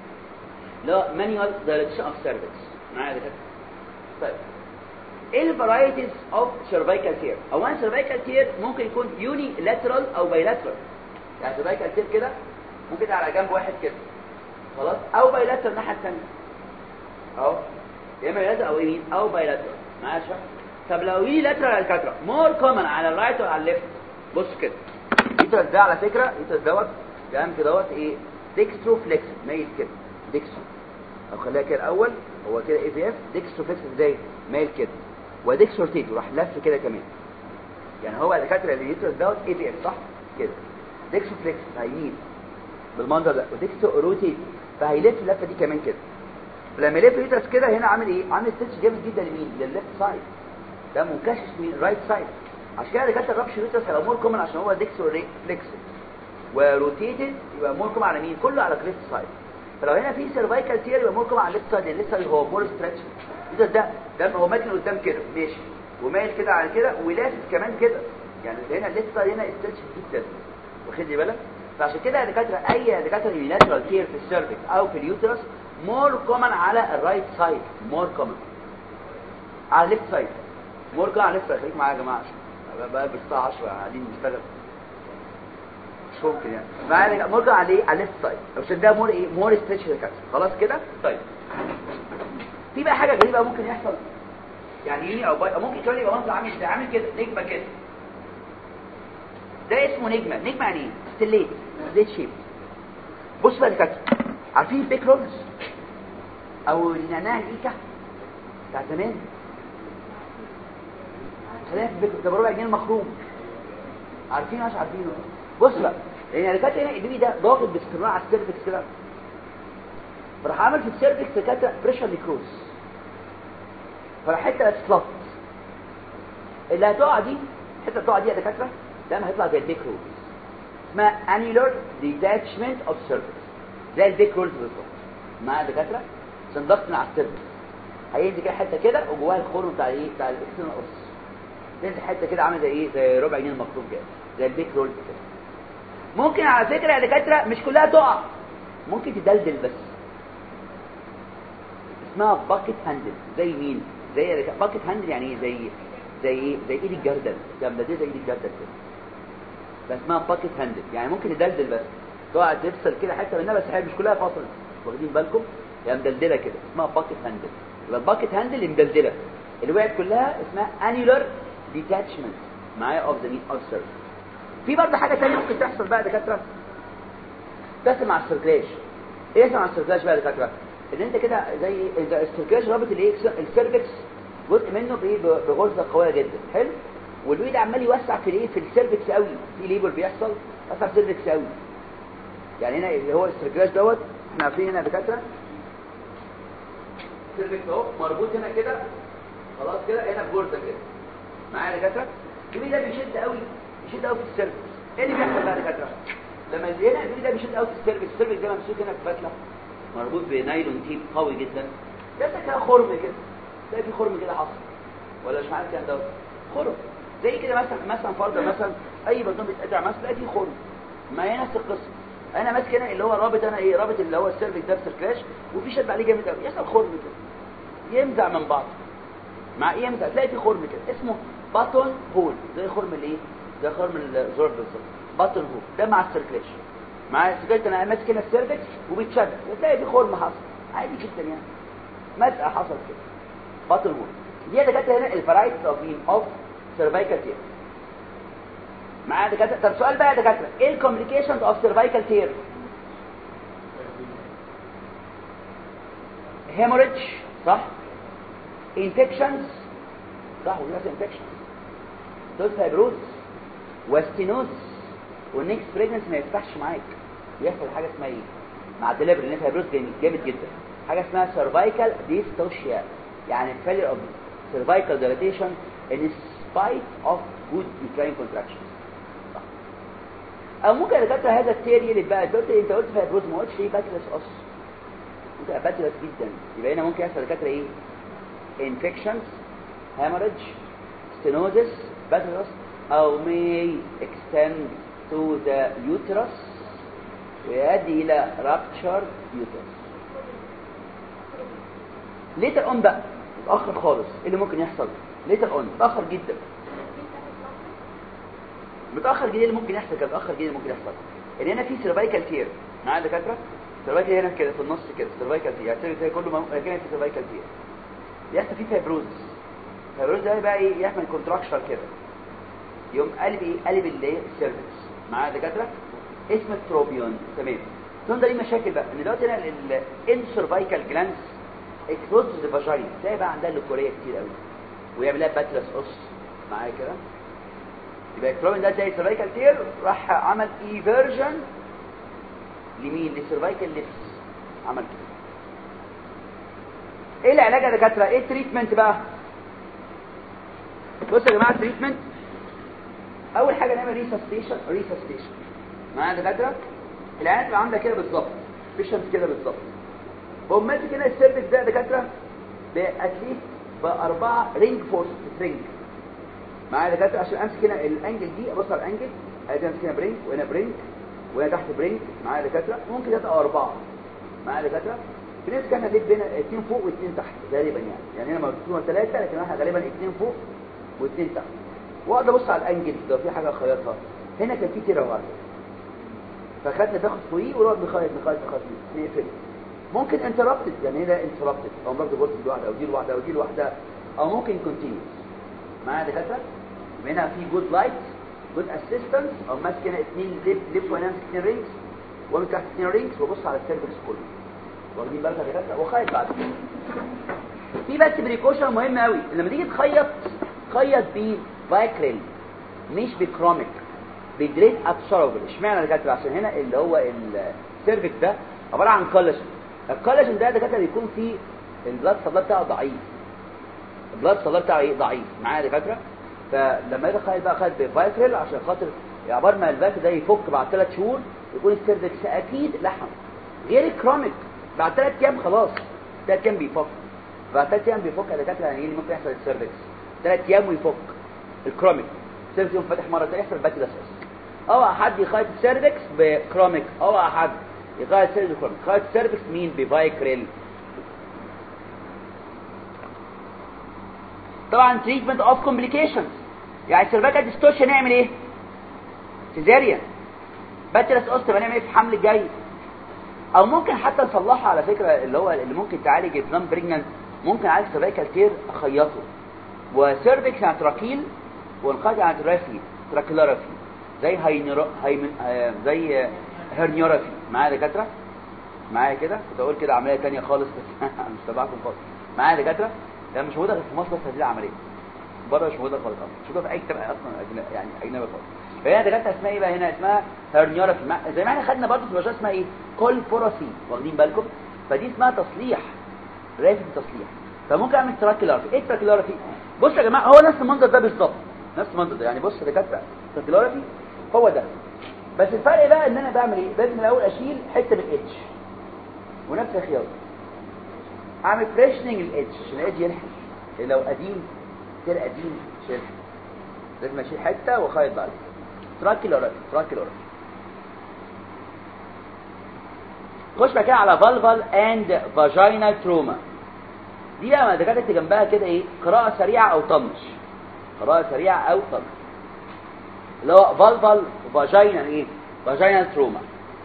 لا مانيوال دايلاتيشن اوف سيرفكس. معايا يا دكاتره؟ طيب ايه الفرايتيز اوف سيرفايكال تير؟ اولا سيرفايكال تير ممكن يكون يوني لاترال او بايلاترال. يعني سيرفايكال تير كده ممكن على جنب واحد كده خلاص، او بايلاترال الناحيه الثانيه اهو، يا اما لاترال او يمين او بايلاترال. معايا شويه؟ طب لو يوني لاترال على الكاتره مور كومن على الرايت ولا على الليفت؟ بص كده يترس ده على فكره، يترس دوت يعني كده ايه؟ ديكسترو فليكس، مايل كده ديكسترو، او خليها كده الاول هو كده اي في اف ديكسترو فليكس ازاي؟ مايل كده، وديكسترو روتيت وراح لف كده كمان. يعني هو الدكاتره اللي يترس دوت اي في اف صح كده، ديكسترو فليكس هيميل بالمنظر ده، وديكسترو روتيت فهيلف اللفه دي كمان كده. لما يلف يترس كده هنا عامل ايه؟ عامل ستيتش جامد جدا لمين؟ للليفت سايد، ده منكشف من رايت سايد. عشان كده الدكاتره الرابش يترس هيبقى مور كومن عشان هو ديكسترو فليكس، وروتيتد يبقى مور كومن على مين؟ كله على الليفت سايد. فلو هنا في سيرفايكال تير يبقى مور كومن على الليفت سايد، الليفت سايد هو مور ستريتش. ده هو ماكن قدام كده ماشي، ومايل كده على كده ولافت كمان كده، يعني هنا الليفت سايد هنا ستريتش جدا، واخد لي بالك؟ فعشان كده يا دكاتره اي دكاتره يونيلاترال تير في السيرفكس او في اليوترس مور كومن على الرايت سايد، مور كومن على الليفت سايد، مور كومن على الليفت سايد. خليك معايا يا جماعه بقى بالساعه 10 قاعدين نشتغل مش ممكن يعني. معايا مور كومن على ايه؟ على الليفت سايد، عشان ده مور ايه؟ مور ستريتش يا دكاتره. خلاص كده؟ طيب في بقى حاجه غريبه ممكن يحصل، يعني يوني او باي، او ممكن كمان يبقى منظر عامل كده نجمه كده، ده اسمه نجمه. نجمه يعني ايه؟ ستيليت زيت شيب. بص بقى يا دكاتره، عارفين البيكرونز او النعناع الايكا؟ بتاع زمان. خلينا في الفكره ده بربع جنيه المخروم، عارفينه مش عارفينه؟ بص بقى، يعني اللي كانت هنا البيبي ده ضاغط باستمرار على السيرفكس كده، فراح عمل في السيرفكس كانت بريشر نيكروز، فراح حته اتسلط اللي هتقع دي، الحته بتقع دي يا دكاتره ده هيطلع زي البيك رولز، اسمها annular detachment of cervix، زي البيك رولز بالظبط. معايا يا دكاتره؟ عشان ضغط على السيرفكس هينزل كده حته كده وجواها الخرم بتاع ايه؟ بتاع الاكسترنال اوس، تنزل حته كده عامله زي ايه؟ زي ربع جنيه المخروم كده، زي البيك رولز كده. ممكن على فكره يا دكاتره مش كلها تقع، ممكن تدلدل بس، اسمها باكيت هاندل. زي مين؟ زي باكيت هاندل، يعني ايه؟ زي ايد الجردل، جامده دي زي ايد الجردل كده، بس اسمها باكيت هاندل، يعني ممكن تدلدل بس، تقع تفصل كده حته منها، بس هي مش كلها فاصله، واخدين بالكم؟ يعني مدلدله كده، اسمها باكيت هاندل. يبقى الباكيت هاندل مدلدله، اللي وقعت كلها اسمها annular detachment معايا اوف ذا ميد ulcer. في برضه حاجه ثانيه ممكن تحصل بقى يا دكاتره، تحصل مع السيركلاج. ايه يحصل مع السيركلاج بقى يا دكاتره؟ ان انت كده زي السيركلاج رابط الايه؟ السيرفكس جزء منه بايه؟ بغرزه قويه جدا، حلو، والويد عمال يوسع في الايه؟ في السيرفكس قوي، في ليبل بيحصل وسع في السيرفكس قوي. يعني هنا اللي هو السيركلاج دوت، احنا عارفين هنا يا دكاتره السيرفكس اهو مربوط هنا كده، خلاص كده هنا بغرزه كده، معايا يا دكاتره؟ الويد ده بيشد قوي، بيشد قوي في السيرفكس. ايه اللي بيحصل بقى يا دكاتره؟ لما هنا الويد ده بيشد قوي في السيرفكس، السيرفكس ده ممسوك هنا بفتله، مربوط بنايلون تيب قوي جدا، يبقى كده خرم كده، تلاقي في خرم كده حصل، ولا مش معاك الكلام ده؟ خرم زي كده مثلا فرضا مثلا اي بطن بيتقطع مثلا تلاقي فيه خرم. ما هي نفس القصه، انا ماسك هنا اللي هو رابط، انا ايه؟ رابط اللي هو السيرفكس ده بسيركلاش، وفي شد عليه جامد قوي، يحصل خرم كده يمزع من بعض، مع ايه يمزع؟ تلاقي في خرم كده اسمه باتون هول، زي خرم الايه؟ زي خرم الزرار بالظبط، باتون هول ده مع السيركلاش. مع السيركلاش انا ماسك هنا السيرفكس وبيتشد، وتلاقي في خرم حصل عادي جدا، يعني مزقه حصل كده، باتون هول. دي دكاتره هنا الفرايتس اوف سيرفايكال تير. معايا دكاتره؟ طب سؤال بقى يا دكاتره، ايه الكومبليكيشنز اوف سيرفايكال تير؟ هيموريدج صح، انفكشنز صح، والناس انفكشنز دول فايبروز واستينوز، والنكست بريجننس ما يفتحش معاك، يحصل حاجه اسمها ايه مع الدليفري؟ اللي فايبروز جامد جدا، حاجه اسمها سيرفايكال ديستوشيا، يعني failure of cervical dilatation in spite of good uterine contractions. صح. او ممكن يا دكاتره هذا التيري اللي بقى انت قلت فايبروز، ما قلتش ايه؟ باتلس اوس، ممكن باتلس جدا، يبقى هنا ممكن يحصل يا دكاتره ايه؟ infections, hemorrhage, stenosis, bacillus, او may extend to the uterus ويؤدي الى rupture uterus. later on بقى متاخر خالص، ايه اللي ممكن يحصل؟ later on متاخر جدا، متاخر جدا اللي ممكن يحصل كده، متاخر جدا ممكن يحصل ان هنا في سيرفايكال تير، معايا دكاتره؟ سيرفايكال هنا كده في النص كده، سيرفايكال تير يعني كله كده في سيرفايكال تير، يحصل فيه فايبروز. الفايبروز ده بقى ايه؟ يعمل كونتراكشن كده، يقوم قلب ايه؟ قلب اللي السيرفكس، معايا دكاتره؟ اسمه تروبيون. تمام. التون ده ليه مشاكل بقى، ان دلوقتي هنا الانسيرفايكال جلاندز اكسبوز ذا فاجينا، تلاقي بقى عندها لوكوريا كتير قوي، ويعمل لها باتلس اوس، معايا كده؟ يبقى التروبيون ده زي السيرفايكال تير، راح عمل ايفيرجن لمين؟ للسيرفايكال ليفس، عمل كده. ايه العلاج يا دكاتره؟ ايه التريتمنت بقى؟ بصوا يا جماعه، التريتمنت اول حاجه نعمل ريسستيشن، معايا دكاتره؟ العيان تبقى عامله كده بالظبط، بيشنت كده بالظبط، بقوم ماسك هنا السيرفكس ده يا دكاتره باتليست باربعه رينج فورس رينج، معايا دكاتره؟ عشان امسك هنا الانجل دي، ابص على الانجل، ادي امسك هنا برينج، وهنا برينج، وهنا تحت برينج، معايا دكاتره؟ ممكن 3 او 4، معايا دكاتره؟ بنمسك احنا ليه بين 2 فوق و2 تحت غالبا، يعني هنا مكتوب 3، لكن احنا غالبا 2 فوق و2 تحت، واقعد ابص على الانجل لو في حاجه اخيطها. هنا كان في تيره واحده، فخدنا تاخد فوقيه ونقعد نخيط نقفل. ممكن انتربتد، يعني هنا انتربتد، او برضه بص دي واحده او دي لوحدها او دي لوحدها، او ممكن كونتينيوس، معايا دكاتره؟ هنا في جود لايت، جود اسيستنس، او ماسك هنا 2 ليب وانا ماسك 2 رينجز، ومن تحت 2 رينجز، وابص على السيرفكس كله، واخدين بالك يا دكاتره؟ وخيط بعد كده. في بس بريكوشن مهم قوي لما تيجي تخيط، خيط بفايكريل مش بكروميك، بدريت ابسوربل. اشمعنى يا دكاتره؟ عشان هنا اللي هو السيرفكس ده عباره عن كولاجين. الكولاجين ده دكاتره بيكون فيه البلاد سبلاي بتاعه ضعيف، البلاد سبلاي بتاعه ايه؟ ضعيف معايا يا دكاتره. فلما يجي خيط بقى خيط بفايكريل عشان خاطر عباره ما الفاك ده يفك بعد 3 شهور، يكون السيرفكس اكيد لحم. غير الكروميك بعد 3 ايام خلاص، 3 ايام بيفك، بعد 3 ايام بيفك يا دكاتره. يعني ايه اللي ممكن يحصل للسيرفكس؟ 3 ايام ويفك الكروميك، السيرفكس يوم فاتح مره ثانيه يحصل باكيلاسيس. اوعى حد يخيط السيرفكس بكروميك، اوعى حد يخيط السيرفكس بكروميك. خيط السيرفكس مين؟ بفايكريل. طبعا تريتمنت اوف كومبليكيشنز، يعني السيرفيكال ديستورشن نعمل ايه؟ سيزاريان. باتيلس اوستر هنعمل ايه في الحمل الجاي؟ او ممكن حتى نصلحها على فكره، اللي هو اللي ممكن تعالج النون بريجننت، ممكن اعالج سيرفيكال تير اخيطه، وسيرفكس يعني تراكيل، ونخيط يعني تراكيلارافي زي زي هرنيورافي. معايا يا دكاتره؟ معايا كده؟ كنت اقول كده عمليه ثانيه خالص بس مش تبعكم خالص. معايا يا دكاتره؟ ده مش موجوده في مصر بس هذه العمليه، بره مش موجوده خالص، مش موجوده في اي كتاب اصلا يعني اجنبي خالص. فهنا دكاتره اسمها ايه بقى؟ هنا اسمها هرنيورافي، زي ما احنا خدنا برضه في الوجه اسمها ايه؟ كولبوراسي، واخدين بالكم؟ فدي اسمها تصليح، رافي تصليح. فممكن اعمل تراكيلارافي. ايه التراكيلارافي؟ بصوا يا جماعه، هو نفس المنظر ده بالظبط، نفس المنظر ده. يعني بص يا دكاتره، التراكيلارافي هو ده، بس الفرق بقى ان انا بعمل ايه؟ لازم الاول اشيل حته من الاتش، ونفس الخياطه اعمل فريشنينج الاتش عشان الاتش يلحق. لو قديم كده قديم شيل، لازم اشيل حته واخيط بعد. تراكيلارافي. خش بقى كده على فالفال اند فاجينال تروما. دي بقى دكاتره جنبها كده ايه؟ قراءه سريعه او طنش، قراءه سريعه او طنش، اللي هو فالفال فاجينال ايه؟ فاجينال تروما.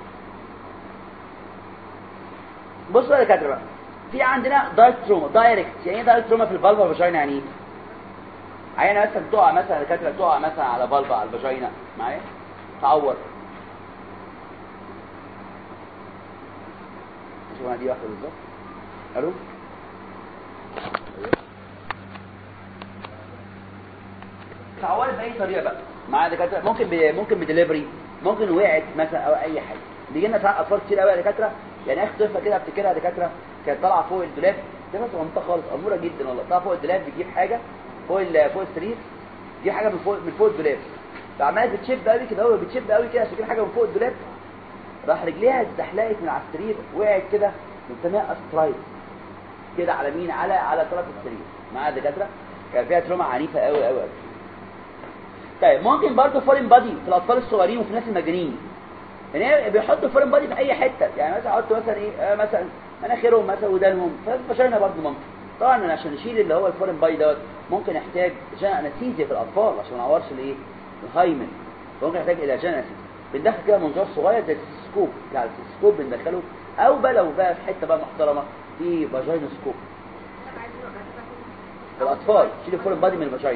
بصوا يا دكاتره بقى، في عندنا دايركت تروما. دايركت يعني ايه دايركت تروما في الفالفا فاجينا؟ يعني ايه؟ عينه مثلا تقع مثلا يا دكاتره، تقع مثلا على فالفا على الفاجينا معايا، تعور. شوف انا دي واحده بالظبط. الو تعورت باي طريقه بقى معايا يا دكاتره. ممكن بدليفري، ممكن وقعت مثلا او اي حاجه. بيجي لنا ساعات اطفال كتير قوي يا دكاتره. يعني اخر طفله كده افتكرها يا دكاتره، كانت طالعه فوق الدولاب، طفله صغنطه خالص اموره جدا والله، طالعه فوق الدولاب بتجيب حاجه فوق السرير، تجيب حاجه من فوق الدولاب، فعماله بتشب قوي كده، هو بتشب قوي كده عشان تجيب حاجه من فوق الدولاب، راح رجليها اتزحلقت من على السرير، وقعت كده قدامها استرايد كده على مين؟ على طرف السرير معايا يا دكاتره. كان فيها تروما عنيفه قوي قوي قوي. طيب ممكن برضه فورين بادي في الاطفال الصغيرين وفي الناس المجانين. يعني بيحطوا فورين بادي في اي حته، يعني مثلا يحطوا مثلا ايه مثلا مناخيرهم مثلا ودانهم، فالفشاينا برضه ممكن. طبعا انا عشان اشيل اللي هو الفورين بادي دوت ممكن احتاج جان انستيزيا في الاطفال عشان ما اعورش الايه؟ الهايمن. ممكن احتاج الى جان انستيزيا. بندخل كده منظار صغير زي السكوب، يعني السكوب بندخله، او بقى لو بقى في حته بقى محترمه في فاجينا سكوب في الاطفال، شيل الفورين بادي من الفاجينا.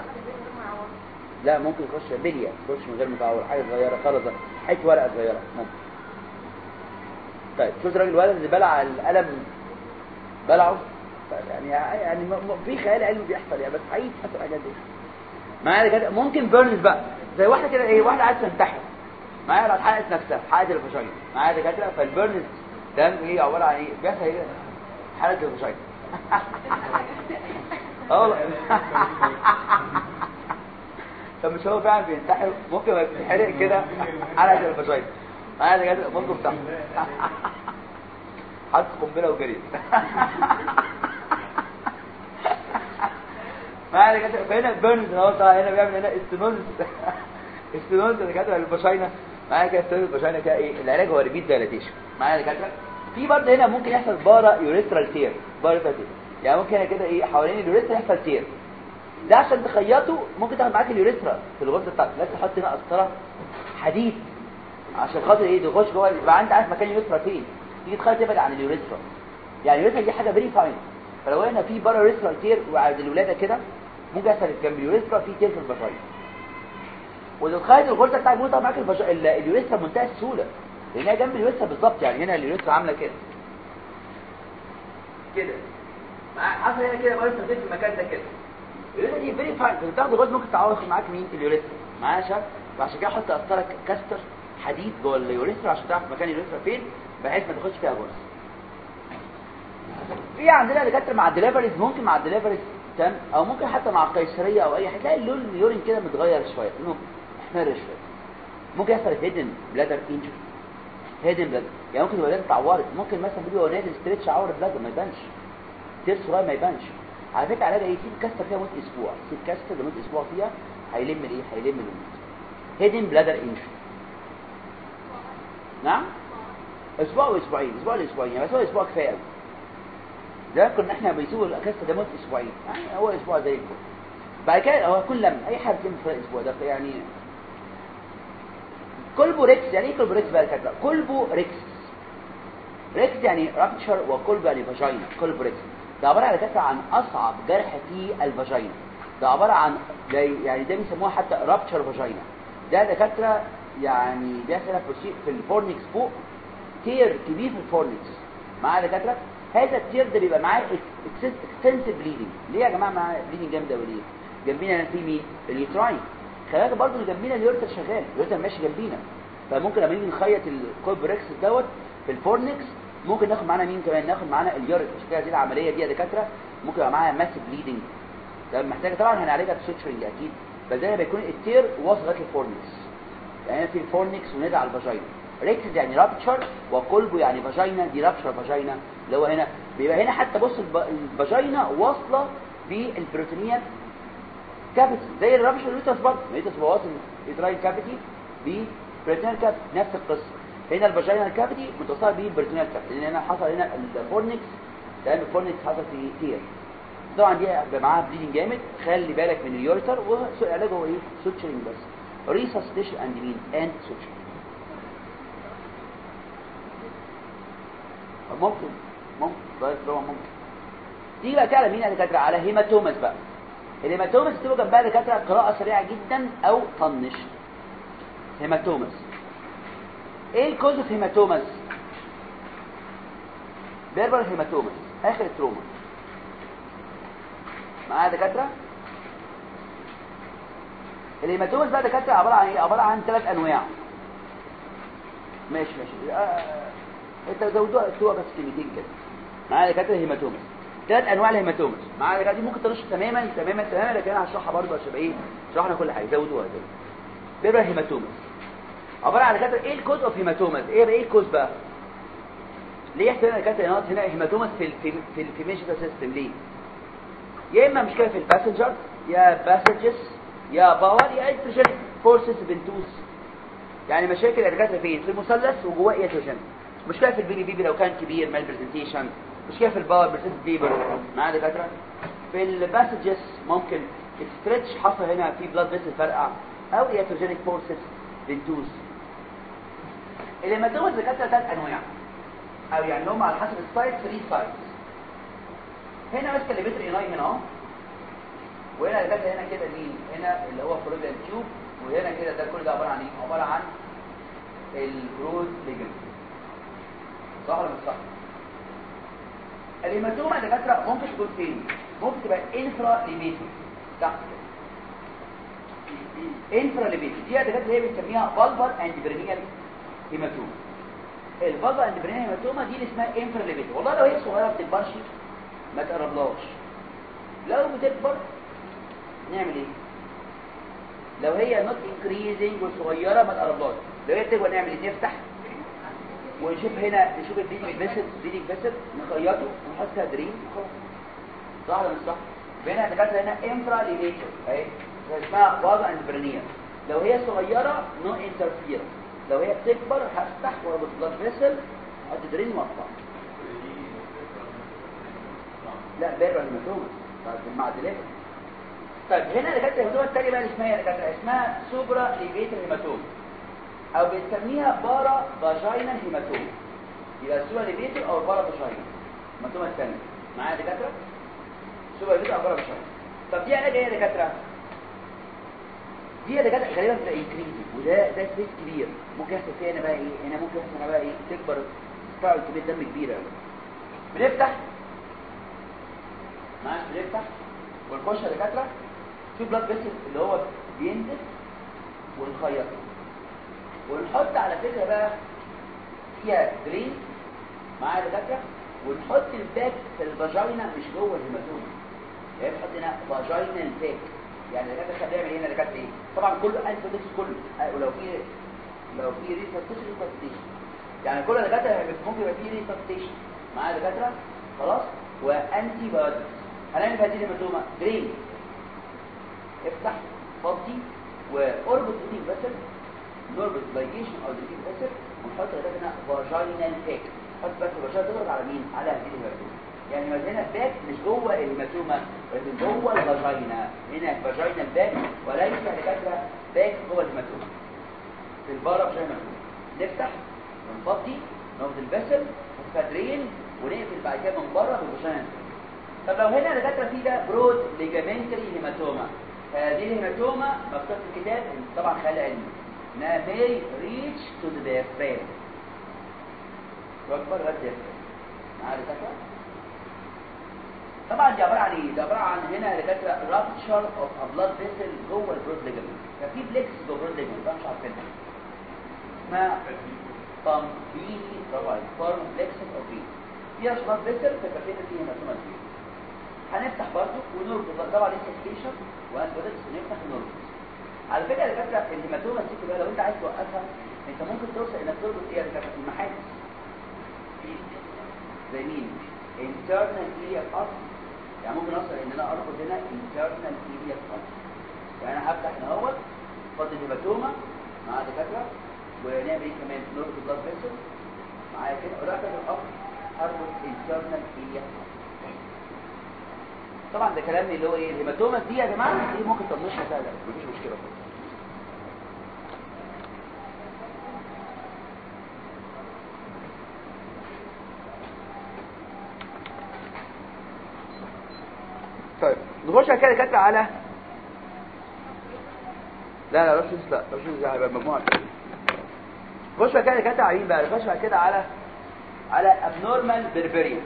لا ممكن يخش بليه، يخش من غير متعور، حاجه صغيره خرزه، حته ورقه صغيره ممكن. طيب شفت الراجل الولد اللي بلع القلم بلعه؟ يعني في خيال علمي بيحصل يعني، بس حقيقي بتحصل الحاجات دي معايا كده. ممكن بيرنز بقى، زي واحده كده ايه، واحده عايزه تنتحر معايا، راحت حرقت نفسها، حرقت الفشاية معايا دكاتره. فالبيرنز ده ايه؟ عباره عن ايه؟ بيحصل ايه؟ حرقت الفشاية. والله طب مش هو فعلا بينتحر؟ ممكن يتحرق كده حرقت الفشاية معايا دكاتره. منظر بتاعه حط قنبله وجريت معايا دكاتره. فهنا البيرنز اهو، هنا بيعمل هنا استنوز دكاتره للفشاينا معايا كده. استنوز الفشاينا كده ايه العلاج؟ هو ريبيت دايلاتيشن معايا دكاتره. في برضه هنا ممكن يحصل بارا يوريثرال تير، يعني ممكن هنا كده ايه حوالين اليوريثرا يحصل تير، ده عشان تخيطه ممكن تاخد معاك اليوريثرا في الغرفه بتاعتك، لازم تحط هنا قسطره حديد عشان خاطر ايه؟ تخش جوه، يبقى انت عارف مكان اليوريثرا فين، تيجي تخيط تبعد عن اليوريثرا. يعني اليوريثرا دي حاجه فيري فاين، فلو هنا في بارا يوريثرال تير وعند الولاده كده ممكن يحصل جنب اليوريثرا في تير في الفاجينا. ولو خدت الغرزه بتاعك ممكن معاك اليوريثرا بمنتهى السهوله، لانها جنب اليوريثرا بالظبط. يعني هنا اليوريثرا عامله كده حصل هنا كده بايظ في المكان ده كده. اليوريثرا دي فيري فاين، بتاخده برضه ممكن تعوض معاك مين اليوريثرا معايا شاب، وعشان كده احط قسطره كاستر حديد جوه اليوريثرا عشان تعرف مكان اليوريثرا فين بحيث ما تاخدش فيها جرس. في عندنا دكاتره مع الدليفريز ممكن مع الدليفريز تم او ممكن حتى مع القيصريه او اي حاجه تلاقي اللون اليورين كده متغير شويه لونه احمر شويه. ممكن يحصل هيدن بلادر انجري، هيدن بلادر يعني ممكن الولاد اتعورت، ممكن مثلا فيديو نازل ستريتش عور بلادر ما يبانش، تير صغير ما يبانش. على فكره علاجها ايه؟ سيب كاستر فيها مده اسبوع، سيب كاستر لمده اسبوع فيها هيلم الايه؟ هيلم اللون. هيدن بلادر انجري نعم اسبوع واسبوعين، اسبوع لاسبوعين يعني، بس هو اسبوع كفايه قوي. ده كنا احنا بنسوي الكاستر ده مده اسبوعين يعني، هو اسبوع زي الفل. بعد كده هو كل لما اي حد يتم في الاسبوع ده يعني. كولبو ريكس يعني ايه كولبو ريكس بقى كده؟ كولبو ريكس، ريكس يعني رابتشر وكولبو يعني فاجينا. كولبو ريكس ده عباره على كده عن اصعب جرح في الفاجينا، ده عباره عن يعني ده بيسموها حتى رابتشر فاجينا. ده دكاتره يعني بيحصل في الفورنكس فوق تير كبير في الفورنكس مع دكاتره. هذا التير ده بيبقى معاه اكستنسيف بليدنج. ليه يا جماعه معاه بليدنج جامد قوي؟ ليه؟ جنبينا في مين؟ اليوتراين. خلي بالك برضه اللي جنبينا اليوريتر شغال، اليوريتر ماشي جنبينا، فممكن لما نيجي نخيط الكولبريكس دوت في الفورنكس ممكن ناخد معانا مين كمان؟ ناخد معانا اليوريتر. عشان كده دي العمليه دي يا دكاتره ممكن يبقى معاها ماسيف بليدنج. ده محتاجه طبعا هنعالجها بسوتشرنج اكيد، بس زي ما بيكون التير واصل لغايه الفورنكس يعني في الفورنكس ونادي على الفاجينا. ريكس يعني رابتشر وكولبو يعني فاجينا، دي رابتشر فاجينا اللي هو هنا بيبقى هنا حتى بص الفاجينا واصله بالبروتينيال كافيتي زي الرابتشر اليوترس برضه، اليوترس واصل يوتراين كافيتي ببروتينيال كافيتي نفس القصه. هنا الفاجينا كافيتي متصله بالبروتينيال كافيتي لان هنا حصل هنا الفورنكس، تمام الفورنكس حصل في تير. طبعا دي معاها بليدنج جامد، خلي بالك من اليوريتر. وعلاجه هو ايه؟ سوتشرنج بس، ريسسيتيشن اند مين اند سوتشرنج. ممكن بس هو ممكن تيجي بقى تعالى مين يا دكاتره؟ على هيماتوماس بقى. الهيماتوماس تبقى جنبها دكاتره قراءه سريعه جدا او طنش. هيماتوماس ايه الكوز اوف هيماتوماس؟ بيربر هيماتوماس اخر التروما معايا دكاتره. الهيماتوماس بقى دكاتره عباره عن ايه؟ عباره عن 3 انواع. ماشي انت زودوها اكتبوها بس كلمتين كده معايا دكاتره. هيماتوماس 3 انواع الهيماتوماس معايا دكاتره، دي ممكن ترش تماما لكن انا هشرحها برضه عشان ايه شرحنا كل حاجه. زودوها كده. بيبقى هيماتوماس عباره عن دكاتره ايه الكوز اوف هيماتوماس؟ ايه الكوز بقى؟ ليه يحصل هنا دكاتره هنا هيماتوماس في الميجيكال سيستم؟ ليه؟ يا اما مشكله في الباسنجر يا باسجز يا باور يا انتروجين فورسز بنتوس، يعني مشاكل الدكاتره فين؟ في المثلث وجواه انتروجين. مشكله في البيبي لو كان كبير مال برزنتيشن، مشكله في الباور برزنت بيبر معايا دكاتره. في الباسجز ممكن ستريتش حصل هنا في بلاد فيسل فرقع او انتروجينيك فورسز بنتوس. الهيماتوماس دكاتره 3 انواع او يعني هم على حسب السايت 3 سايتس. هنا ماسكه الليبيتر ايناي هنا اهو، وهنا دكاتره هنا كده مين؟ هنا اللي هو فلويدال تيوب، وهنا كده ده كل ده عباره عن ايه؟ عباره عن البرود ليجمنت. صح ولا مش صح؟ الهيماتوما دكاتره ممكن تكون فين؟ ممكن تبقى انفرا ليبيتر تحت كده. انفرا ليبيتر دي دكاتره هي بنسميها فالفر اند برينيال هيماتوما. الفالفر اند برينيال هيماتوما دي اللي اسمها انفرا ليبيتر. والله لو هي صغيره ما بتكبرش ما تقربلهاش. لو بتكبر نعمل ايه؟ لو هي نوت انكريزنج وصغيره ما تقربلهاش. لو هي بتكبر نعمل ايه؟ نفتح ونشوف هنا نشوف البليدنج فيسل نخيطه ونحط فيها درين وخلاص. صح ولا مش صح؟ هنا دكاتره هنا انفرا ليبيتر اهي اسمها فالفا اند برينيال. لو هي صغيره نو انترفير، لو هي بتكبر هفتح واربط بلاد فيسل احط درين واقطع. لا بيربر هيماتوما مع دليفر. طيب هنا دكاتره الهيماتوما الثانيه بقى اللي اسمها دكاتره اسمها سوبرا ليبيتر هيماتوما او بنسميها بارا فاجينال هيماتوما. يبقى سوبرا ليبيتر او بارا فاجينال الهيماتوما الثانيه معايا دكاتره. سوبرا ليبيتر او بارا فاجينال. طب دي علاج ايه يا دكاتره؟ دي يا دكاتره غالبا بتبقى انكريزنج، وده سبيس كبير ممكن يحصل فيها هنا بقى ايه؟ هنا ممكن يحصل هنا بقى ايه؟ تكبر تفاعل كميه دم كبيره قوي. بنفتح معاك بنفتح ونخش يا دكاتره في بلاد فيسل اللي هو بينزل ونخيطه ونحط على فكره بقى فيها درين معايا يا دكاتره ونحط الباك في الفاجينا مش جوه الهيماتوما يعني بنحط هنا فاجينال باك يعني الدكاتره خلينا نعمل هنا دكاتره ايه طبعا كله انتي كله ولو في ريسبتيشن يعني كل الدكاتره ممكن يبقى فيه ريسبتيشن معايا دكاتره خلاص وانتي بايوتكس هنعمل هذه الهيماتوما درين افتح فضي واربط دي فيسل نربط لايجيشن او دي فيسل ونحط هنا فاجينال باك نحط بس الفاجينا تضغط على مين على هذه الهيماتوما يعني هنا باك مش جوه الهيماتوما ولكن جوه الفاجينا هنا الفاجينا باك وليس دكاتره باك جوه الهيماتوما في البارا مش هيماتوما نفتح ونفضي ناخد الفيسل ونفدرين ونقفل بعد كده من بره بالفاجينا. طب لو هنا دكاتره في ده برود ليجامنتري هيماتوما هذه الهيماتوما مكتوب في الكتاب طبعا خيال علمي انها may reach to the diaphragm واكبر لغايه الديافرام معايا دكاتره طبعا دي عباره عن ايه؟ دي عباره عن هنا دكاتره rupture of a blood vessel جوه البرود ليجامنت ففي بليكس جوه البرود ليجامنت مش عارفينها اسمها بامبيني برافو عليك فورم بليكسس اوف بي فيها بلاد فيسل فكرتنا فيها هيماتوما كبيره هنفتح برضه ونربط طبعا السكيشن وهنبدأ نفتح ونربط على فكره يا دكاتره الهيماتوما دي كده لو انت عايز توقفها انت ممكن توصل انك تربط ايه يا دكاتره المحاجز زي مين internal area of يعني ممكن اوصل ان انا اربط هنا internal area of يعني انا هفتح هنا اهوت فاضي الهيماتوما مع دكاتره ونعمل ايه كمان نربط البلاد فيسل معايا كده وراح الأخر اربط internal area طبعا ده كلام اللي هو ايه الهيماتوما دي يا جماعه دي ممكن تطنشها سهله مفيش مشكله خالص طيب نخش كده دكاتره على لا رشيد هيبقى مجموعه نخش كده دكاتره على مين بقى نخش كده على abnormal beriberium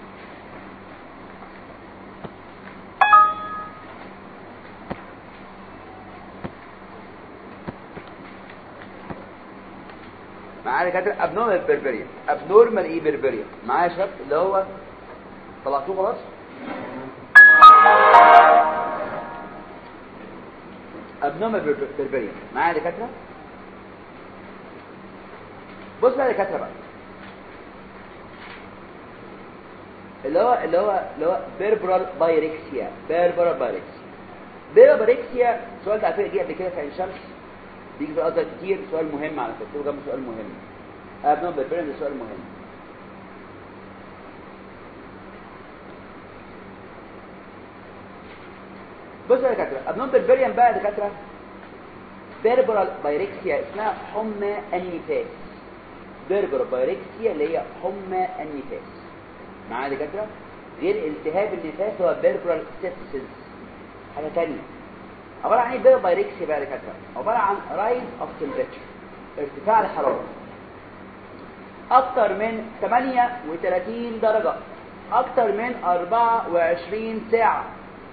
معايا كده abnormal beriberium abnormal ايه beriberium معايا شاب اللي هو طلعتوه خلاص abnormal beriberium معايا دكاتره بص بقى يا دكاتره بقى اللي هو بيربرال بايركسيا بيربرالكسيا سؤال ده على فكره جه قبل كده في عين شمس بيجي في الازهر كتير سؤال مهم على فكره جنبه سؤال مهم abnormal beriberium ده سؤال مهم بص يا دكاتره abnormal beriberium بقى يا دكاتره بيربرال بايركسيا اسمها حمى النفاس بيربرال بايركسيا اللي هي حمى النفاس معايا دكاتره غير التهاب النفاس هو بيربرال سيبسيس حاجه ثانيه عباره عن ايه بيربرال بايركسيا بقى دكاتره عباره عن رايز اوف تمبريتشر ارتفاع الحراره اكتر من 38 درجه اكتر من 24 ساعه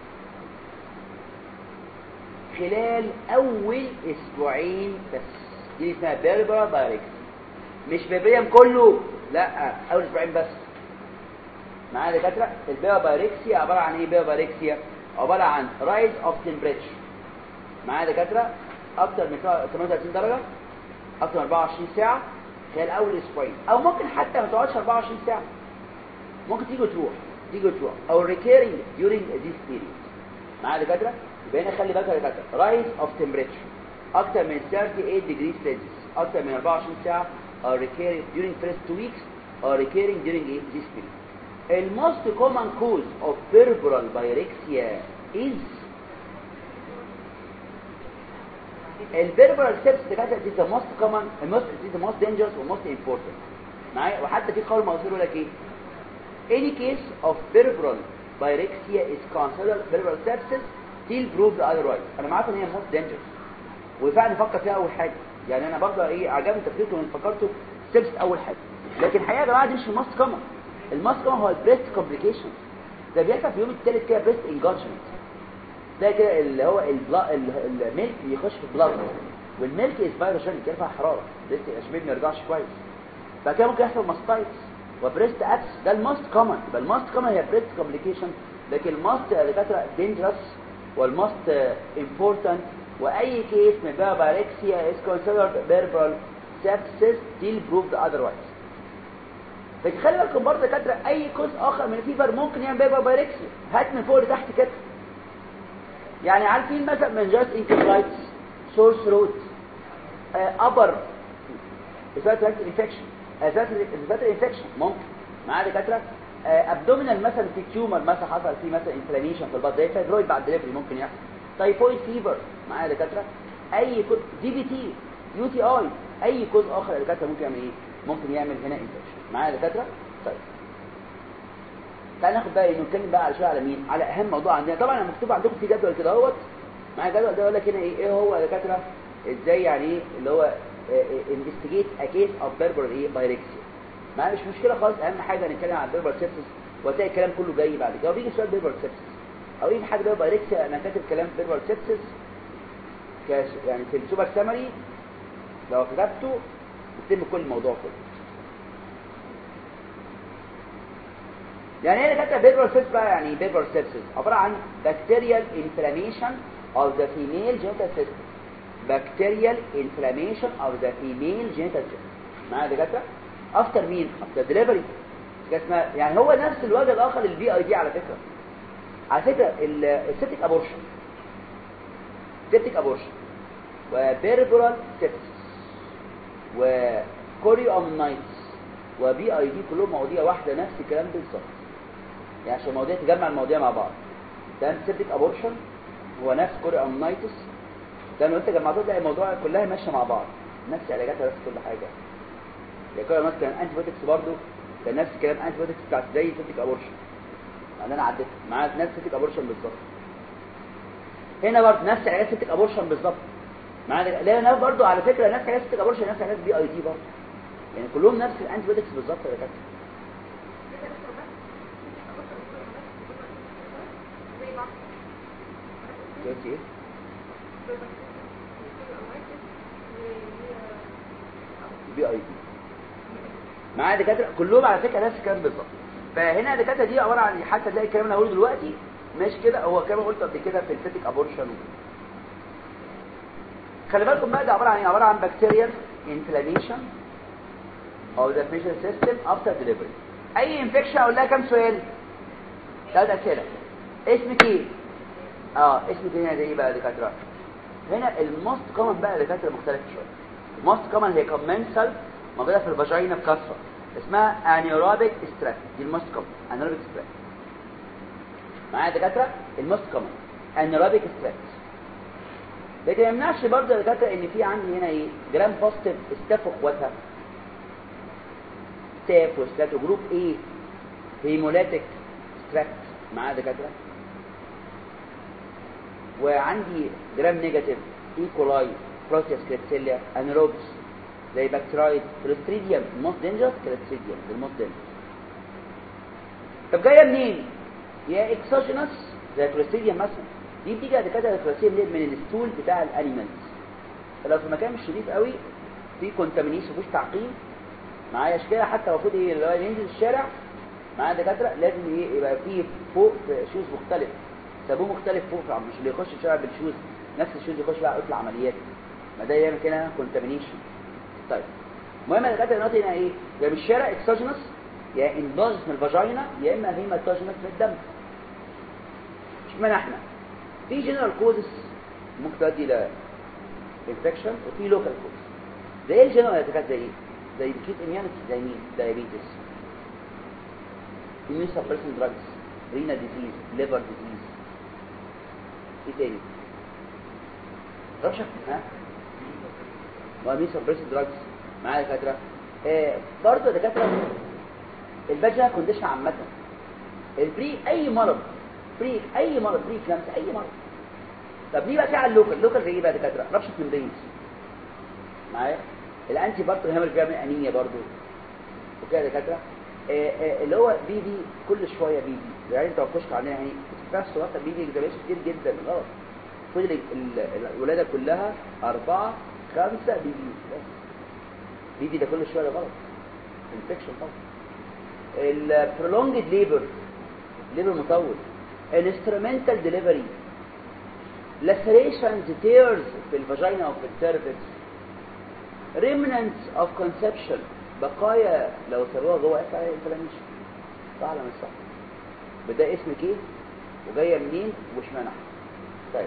خلال اول اسبوعين بس دي اسمها بيربرال بايركسيا مش بيبريم كله لا اول اسبوعين بس معايا دكاتره البيربرال بايركسيا عباره عن ايه بيربرال بايركسيا عباره عن رايز اوف تمبريتشر معايا دكاتره اكتر من 38 درجه اكتر من 24 ساعه خلال اول اسبوعين او ممكن حتى ما تقعدش 24 ساعه ممكن تيجي وتروح او recurring during this period معايا دكاتره يبقى هنا خلي بالك يا دكاتره رايز اوف تمبريتشر اكتر من 38 degrees Celsius اكتر من 24 ساعه or recurring during first 2 weeks or recurring during this period. The most common cause of peripheral pyrexia is البيربرال سيبس دكاتره is the most common is the most dangerous and most important معايا وحتى في قول موصول يقول لك ايه any case of peripheral pyrexia is considered peripheral sepsis till proved otherwise انا عارف ان هي most dangerous وفعلا نفكر فيها اول حاجه يعني انا برضه ايه عجبني تفكيركم ان فكرتوا سيبس اول حاجه لكن الحقيقه يا جماعه دي مش الماست كومن الماست كومن هو البريست كومبليكيشن ده بيحصل في اليوم الثالث كده بريست انجارجمنت، ده كده اللي هو الميلك بيخش في البلاد، والميلك اسبايروجينيك يرفع حراره بريست الاشميل ما يرجعش كويس. بعد كده ممكن يحصل ماستايتس وبريست ابس، ده الماست كومن. يبقى الماست كومن هي بريست كومبليكيشن، لكن الماست دكاتره دينجرس والماست امبورتنت. واي كيس من باركسيا از كونسيدرد بيربرال سيبسيس ديل بروفد اذروايز. لكن خلي بالكم برضه دكاتره اي كوز اخر من الفيبر ممكن يعمل بيربرال باركسيا. هات من فوق لتحت كده، يعني عارفين مثلا من جاست انكفالايتس، سور ثروت، ابر اسباتريك انفكشن، اسباتريك انفكشن ممكن معاه دكاتره، ابدومينال مثلا في تيومر مثلا حصل فيه مثلا انفلاميشن في البطن زي فايبرويد بعد دليفري ممكن يحصل، تايفويد فيبر معاه دكاتره، اي كوز دي بي تي، يو تي اي، اي كوز اخر دكاتره ممكن يعمل ايه؟ ممكن يعمل هنا انفكشن معاه دكاتره. طيب تعالى ناخد بقى نتكلم بقى على شويه على مين، على اهم موضوع عندنا. طبعا مكتوب عندكم في جدول كده اهوت، مع الجدول ده يقول لك هنا ايه هو يا دكاتره ازاي يعني ايه اللي هو انفستيجيت ا كيس اوف بيربرال ايه بايركسيا. ما مش مشكله خالص، اهم حاجه نتكلم عن البيربرال سيبسس وتلاقي الكلام كله جاي بعد كده وبيجي سؤال بيربرال سيبسس او اي حاجه بيربرال بايركسيا. انا كاتب كلام بيربرال سيبسس يعني في السوبر سامري، لو كتبته بتتم كل الموضوع كله. يعني ايه اللي كاتب بيربرال سيبسس بقى؟ يعني بيربرال سيبسس عباره عن بكتيريال انفلاميشن of the female genital system. bacterial inflammation of the female genital system. معايا دكاتره؟ افتر مين؟ افتر دليفري. اسمها يعني هو نفس الوجه الاخر للبي اي دي على فكره. على فكره السيبتيك ابورشن، سيبتيك ابورشن وبيربرال سيبسس وكوريو امنايتس وبي اي دي كلهم مواضيع واحده، نفس الكلام بالظبط. يعني عشان المواضيع تجمع المواضيع مع بعض. ده سيبتيك ابورشن هو نفس كوريو امنايتس، ده لو انت جمعتهم تلاقي الموضوع كلها ماشيه مع بعض، نفس علاجاتها نفس كل حاجه. يعني كل مثلا انتي بايوتكس برضه كان نفس الكلام، انتي بايوتكس بتاعت زي سيبتيك ابورشن اللي انا عديت معاه نفس سيبتيك ابورشن بالظبط. هنا برضه نفس علاجات سيبتيك ابورشن بالظبط. معايا لا انا برضه على فكره نفس علاجات سيبتيك ابورشن نفس علاجات بي اي دي برضه، يعني كلهم نفس الانتي بايوتكس بالظبط يا دكاتره. دلوقتي ايه؟ بي اي دي معايا دكاتره كلهم على فكره نفس الكلام بالظبط. فهنا الدكاتره دي عباره عن حتى تلاقي الكلام اللي هقوله دلوقتي ماشي كده، هو كما قلت قبل كده في السيبتيك ابورشن. خلي بالكم بقى ده عباره عن ايه؟ عباره عن بكتيريال انفلاميشن او ذا فيشل سيستم افتر ديليفري. اي انفكشن اقول لها كام سؤال؟ 3 اسئله. اسمك ايه؟ اسمك هنا زي ايه بقى يا دكاتره؟ هنا الموست كومن بقى يا دكاتره مختلف شويه. الموست كومن هي كومنسال موجوده في الفاجينا بكثره، اسمها انيروبيك ستراك. دي الموست كومن انيروبيك ستراك. معايا دكاتره؟ الموست كومن انيروبيك ستراك. لكن ما يمنعش برضه يا دكاتره ان في عندي هنا ايه؟ جرام بوزيتيف ستاف واخواتها ستاف وستاتو جروب ايه؟ هيمولاتيك ستراك. معايا دكاتره؟ وعندي جرام نيجاتيف ايكولاي بروتياس كريبسيليا انيروبس زي بكتيرايد كلوستريديوم الموست دينجرس، كلوستريديوم الموست دينجرس. طب جايه منين؟ يا اكسوجينوس زي كلوستريديوم مثلا، دي بتيجي بعد كده الكلوستريديوم من الستول بتاع الانيمالز. لو في مكان مش نضيف قوي في كونتامينيشن مفيش تعقيم معايا اشكال، حتى المفروض ايه اللي ينزل الشارع معايا دكاتره لازم ايه يبقى فيه فوق شوز مختلف، سابوه مختلف فوق، مش اللي يخش الشارع بالشوز نفس الشوز يخش بقى يطلع عمليات، ما ده يعمل كده كونتامينيشن. طيب المهم الدكاتره دلوقتي هنا ايه؟ يا من الشارع اكسوجينوس يا اندوجينوس من الفاجينا يا اما هيماتوجينوس من الدم. اشمعنى احنا في جنرال كوزز ممكن تؤدي الى انفكشن وفي لوكال كوز. زي ايه الجنرال يا دكاتره؟ زي ايه؟ زي الكيت اميونيتي، زي مين؟ دايابيتس، immune suppressant drugs، renal disease، liver disease. ايه تاني؟ رشح immune suppressant drugs معايا دكاتره. برضه يا دكاتره الفاجينا كونديشن عامه، البري اي مرض بري كلامس اي مرض. طب ليه بقى في على اللوكال زي ايه بقى دكاتره؟ رشح ممبرينز معايا، الانتي بارتو هيمر بيعمل انيميا برضه وكده دكاتره. اللي هو بي دي كل شويه بي دي، يعني انت بتخش علينا يعني بتفتح صوره بي دي اكزامينشن كتير جدا غلط. كل الولاده كلها 4 5 بي دي بس. بي دي ده كل شويه غلط، انفكشن طبعا. البرولونجد ليبر مطول، انسترومنتال ديليفري، lacerations tears في الفاجينا او في السيرفكس، remnants of conception بقايا لو سابوها جوه اف اي انفلاميشن. صح ولا مش صح؟ بدا اسمك ايه وجايه منين واشمعنى؟ طيب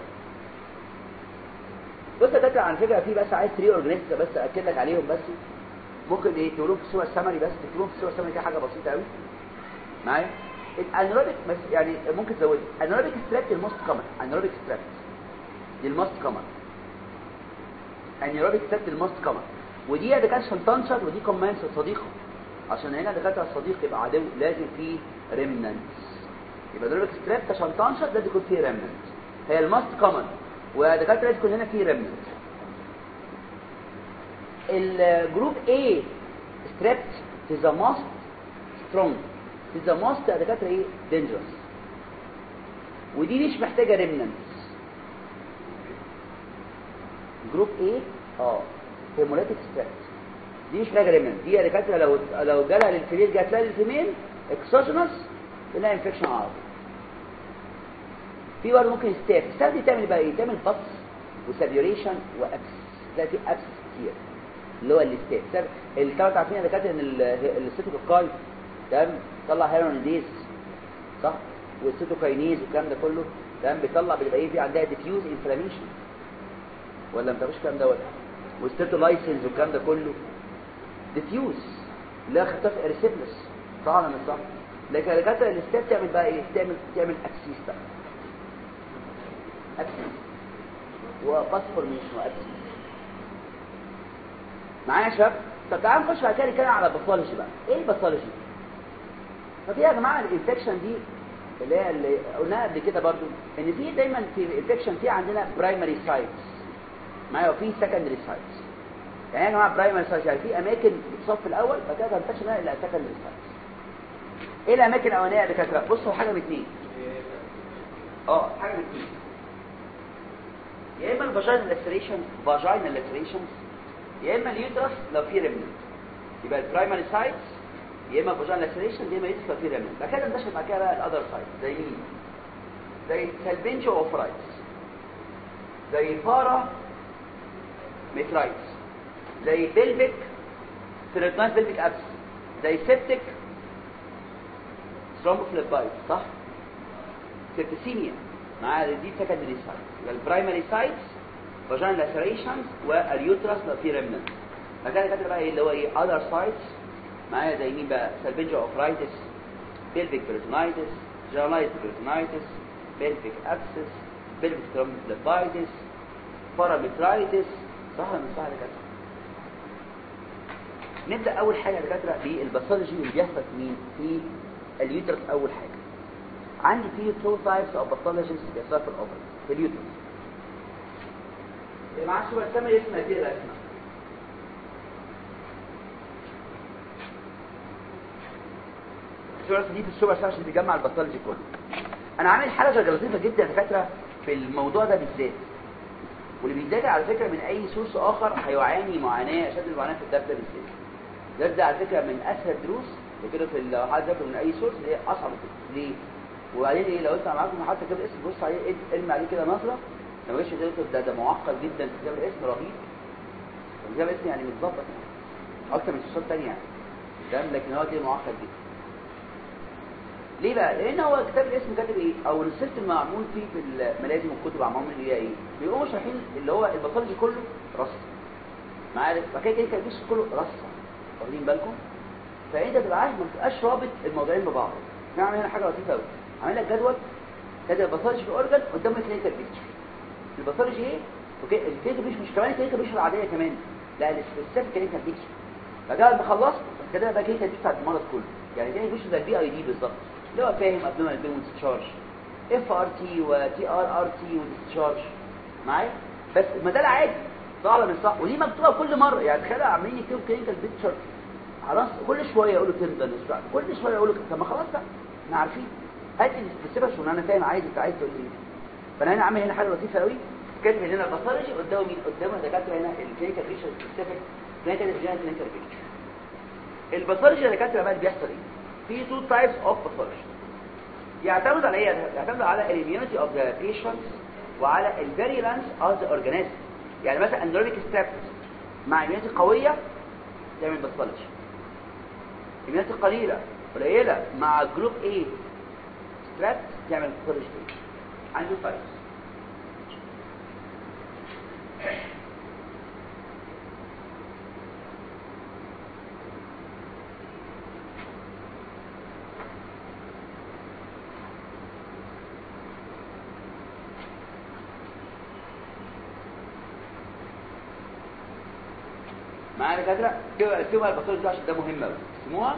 بص يا دكتور على فكره في بس عايز 3 اورجانيزمز بس اكد لك عليهم بس. ممكن ايه تقولوا في الصوره السمري بس، تكتبوهم في الصوره السمري دي حاجه بسيطه قوي معايا. الانيروبيك بس يعني ممكن تزودي انيروبيك ستريبت الموست كومن، انيروبيك ستريبت دي الموست كومن، انيروبيك ستريبت الموست كومن. ودي يا دكاتره عشان تنشط، ودي كومنس صديقه، عشان هنا دكاتره الصديق يبقى عدو لازم فيه ريمنانتس. يبقى انيروبيك ستريبت عشان تنشط لازم يكون فيه ريمنانتس، هي الموست كومن، ودكاتره لازم يكون هنا فيه ريمنانتس. الجروب A ستريبت is the most strong، is the most يا دكاتره ايه dangerous، ودي مش محتاجه ريمنانتس. جروب A هيموليتيك ستريبت دي مش محتاجه ريمنانت. دي يا دكاتره لو جالها للفيميل جات لها للفيميل اكسوجينوس تلاقي انفكشن عارض. في برضه ممكن ستاف دي تعمل بقى ايه؟ تعمل بطس وسابيوريشن وابس، تلاقي في ابس كتير اللي هو الستاف. اللي طبعا عارفين يا دكاتره ان السيتوكاي تمام بيطلع هيرونيديز صح، والسيتوكاينيز والكلام ده كله تمام بيطلع بيبقى ايه في عندها ديفيوز انفلاميشن ولا ما تعرفش الكلام دوت، والستيتولايسنز والكلام ده كله ديفيوز لا خطاف اريسيبلس صح ولا مش صح؟ لكن الدكاتره الستاف تعمل بقى ايه؟ تعمل اكسيس بقى، اكسيس وباسفورميشن واكسيس معايا يا شباب. طب تعالوا نخش بعد كده نتكلم على الباثولوجي بقى. ايه الباثولوجي؟ ففي يا جماعه الانفكشن دي اللي قلناها قبل كده برضو ان في دايما في الانفكشن في عندنا برايمري سايتس معايا وفي سكندري سايتس. يعني يا جماعه برايمري سايتس يعني في اماكن بتصف في الاول بعد كده تنتشر الى سكندري سايتس. ايه الاماكن الاولانيه يا دكاتره؟ بصوا حاجه من اثنين، حاجه من اثنين، يا اما الفاجينال لاتريشنز يا اما اليوترس لو في ريمننت. يبقى البرايمري سايتس يا اما فاجينال لاتريشن يا اما اليوترس لو في ريمننت. بعد كده ننتشر بعد كده بقى الاذر سايتس زي مين؟ زي سالبنجو اوفرايتس، زي بارا ميترايتس، زي بلفيك تريتنايت بلفيك ابس، زي سيبتيك ثرومبوفليبايت صح؟ سيبتسيميا مع دي سكندري سايتس. يبقى البرايمري سايتس فاجينال لاتريشنز واليوترس لو في ريمننت. بعد كده كاتب بقى اللي هو ايه اذر سايتس معايا زي مين بقى؟ سالبنجو اوفرايتس، بلفيك بيرتونايتس، جيرلايت بيرتونايتس، بلفيك ابسس، بلفيك ثرومبوفليبايتس، بارامترايتس صح ولا مش صح يا دكاتره؟ نبدا اول حاجه يا دكاتره بالباثولوجي اللي بيحصل في مين؟ في اليوترس. اول حاجه عندي فيه تو تايبس اوف باثولوجيز بيحصلوا في الاوفر في اليوترس. اللي معاه صوره سمري اسمها دي الرسمه. الصوره دي في الصوره عشان بيجمع الباثولوجي كله. انا عامل حاجه لطيفه جدا يا دكاتره في الموضوع ده بالذات، واللي بيتذاكر على فكره من اي سورس اخر هيعاني معاناه اشد المعاناه في الدرس ده بالذات. ده على فكره من اسهل دروس كده في لو حد ذاكر من اي سورس هي اصعب ليه. وبعدين ايه لو انت معاكم حتى كده اسم بص عليه ارمي عليه كده نظره لو مش ده معقد جدا في كتاب الاسم رهيب. كتاب الاسم يعني متظبط يعني اكتر من سورسات ثانيه يعني تمام، لكن هو كده معقد جدا. ليه بقى؟ لان هو كتاب الاسم كاتب ايه او السيستم معمول فيه في الملازم والكتب معمول اللي هي ايه بيقوموا شارحين اللي هو الباثولوجي كله رصه معايا فكده كده الجسم كله رصه واخدين بالكم. فانت تبقى عارف ما تبقاش رابط الموضوعين ببعض. نعمل هنا حاجه لطيفه قوي، عامل لك جدول كده الباثولوجي في الاورجن قدام الكلينيكال بيكتشر. الباثولوجي ايه؟ اوكي الكلينيكال مش كمان الكلينيكال بيكتشر العاديه كمان لا السبيسيفيك كلينيكال بيكتشر. بعد ما خلصت كده بقى كلينيكال بيكتشر بتاع المرض كله. يعني كده بيكتشر زي البي اي دي بالظبط اللي هو فاهم ابدومينال بين وديسشارج اف ار تي وتي ار تي وديسشارج معايا. بس ما ده العادي صح ولا مش صح؟ ودي مكتوبه كل مره يعني تخيل عاملين يكتبوا كلينيكال بيكتشر خلاص كل شويه يقولوا تندنس بقى، كل شويه يقولوا طب ما خلاص بقى احنا عارفين ادي السبيسيفيك عشان انا فاهم عايز انت عايز تقول ايه. فانا هنا عامل هنا حاجه لطيفه قوي، كاتب هنا الباثولوجي قدامه مين؟ قدامه دكاتره هنا الكلينيكال فيشر سبيسيفيك كلينيكال فيشر. الباثولوجي دكاتره بقى بيحصل ايه؟ في تو تايبس اوف باثولوجي يعتمد على ايه؟ يعتمد على الاميونيتي اوف ذا بيشنتس وعلى الفيريلانس اوف ذا اورجانيزم. يعني مثلا اندروميك ستريبس مع اميونيتي قويه تعمل باثولوجي، اميونيتي قليله مع جروب A ستريبس تعمل باثولوجي. عنده تايبس. معايا دكاتره اكتبوا الباثولوجي ده عشان ده مهم قوي. اسموها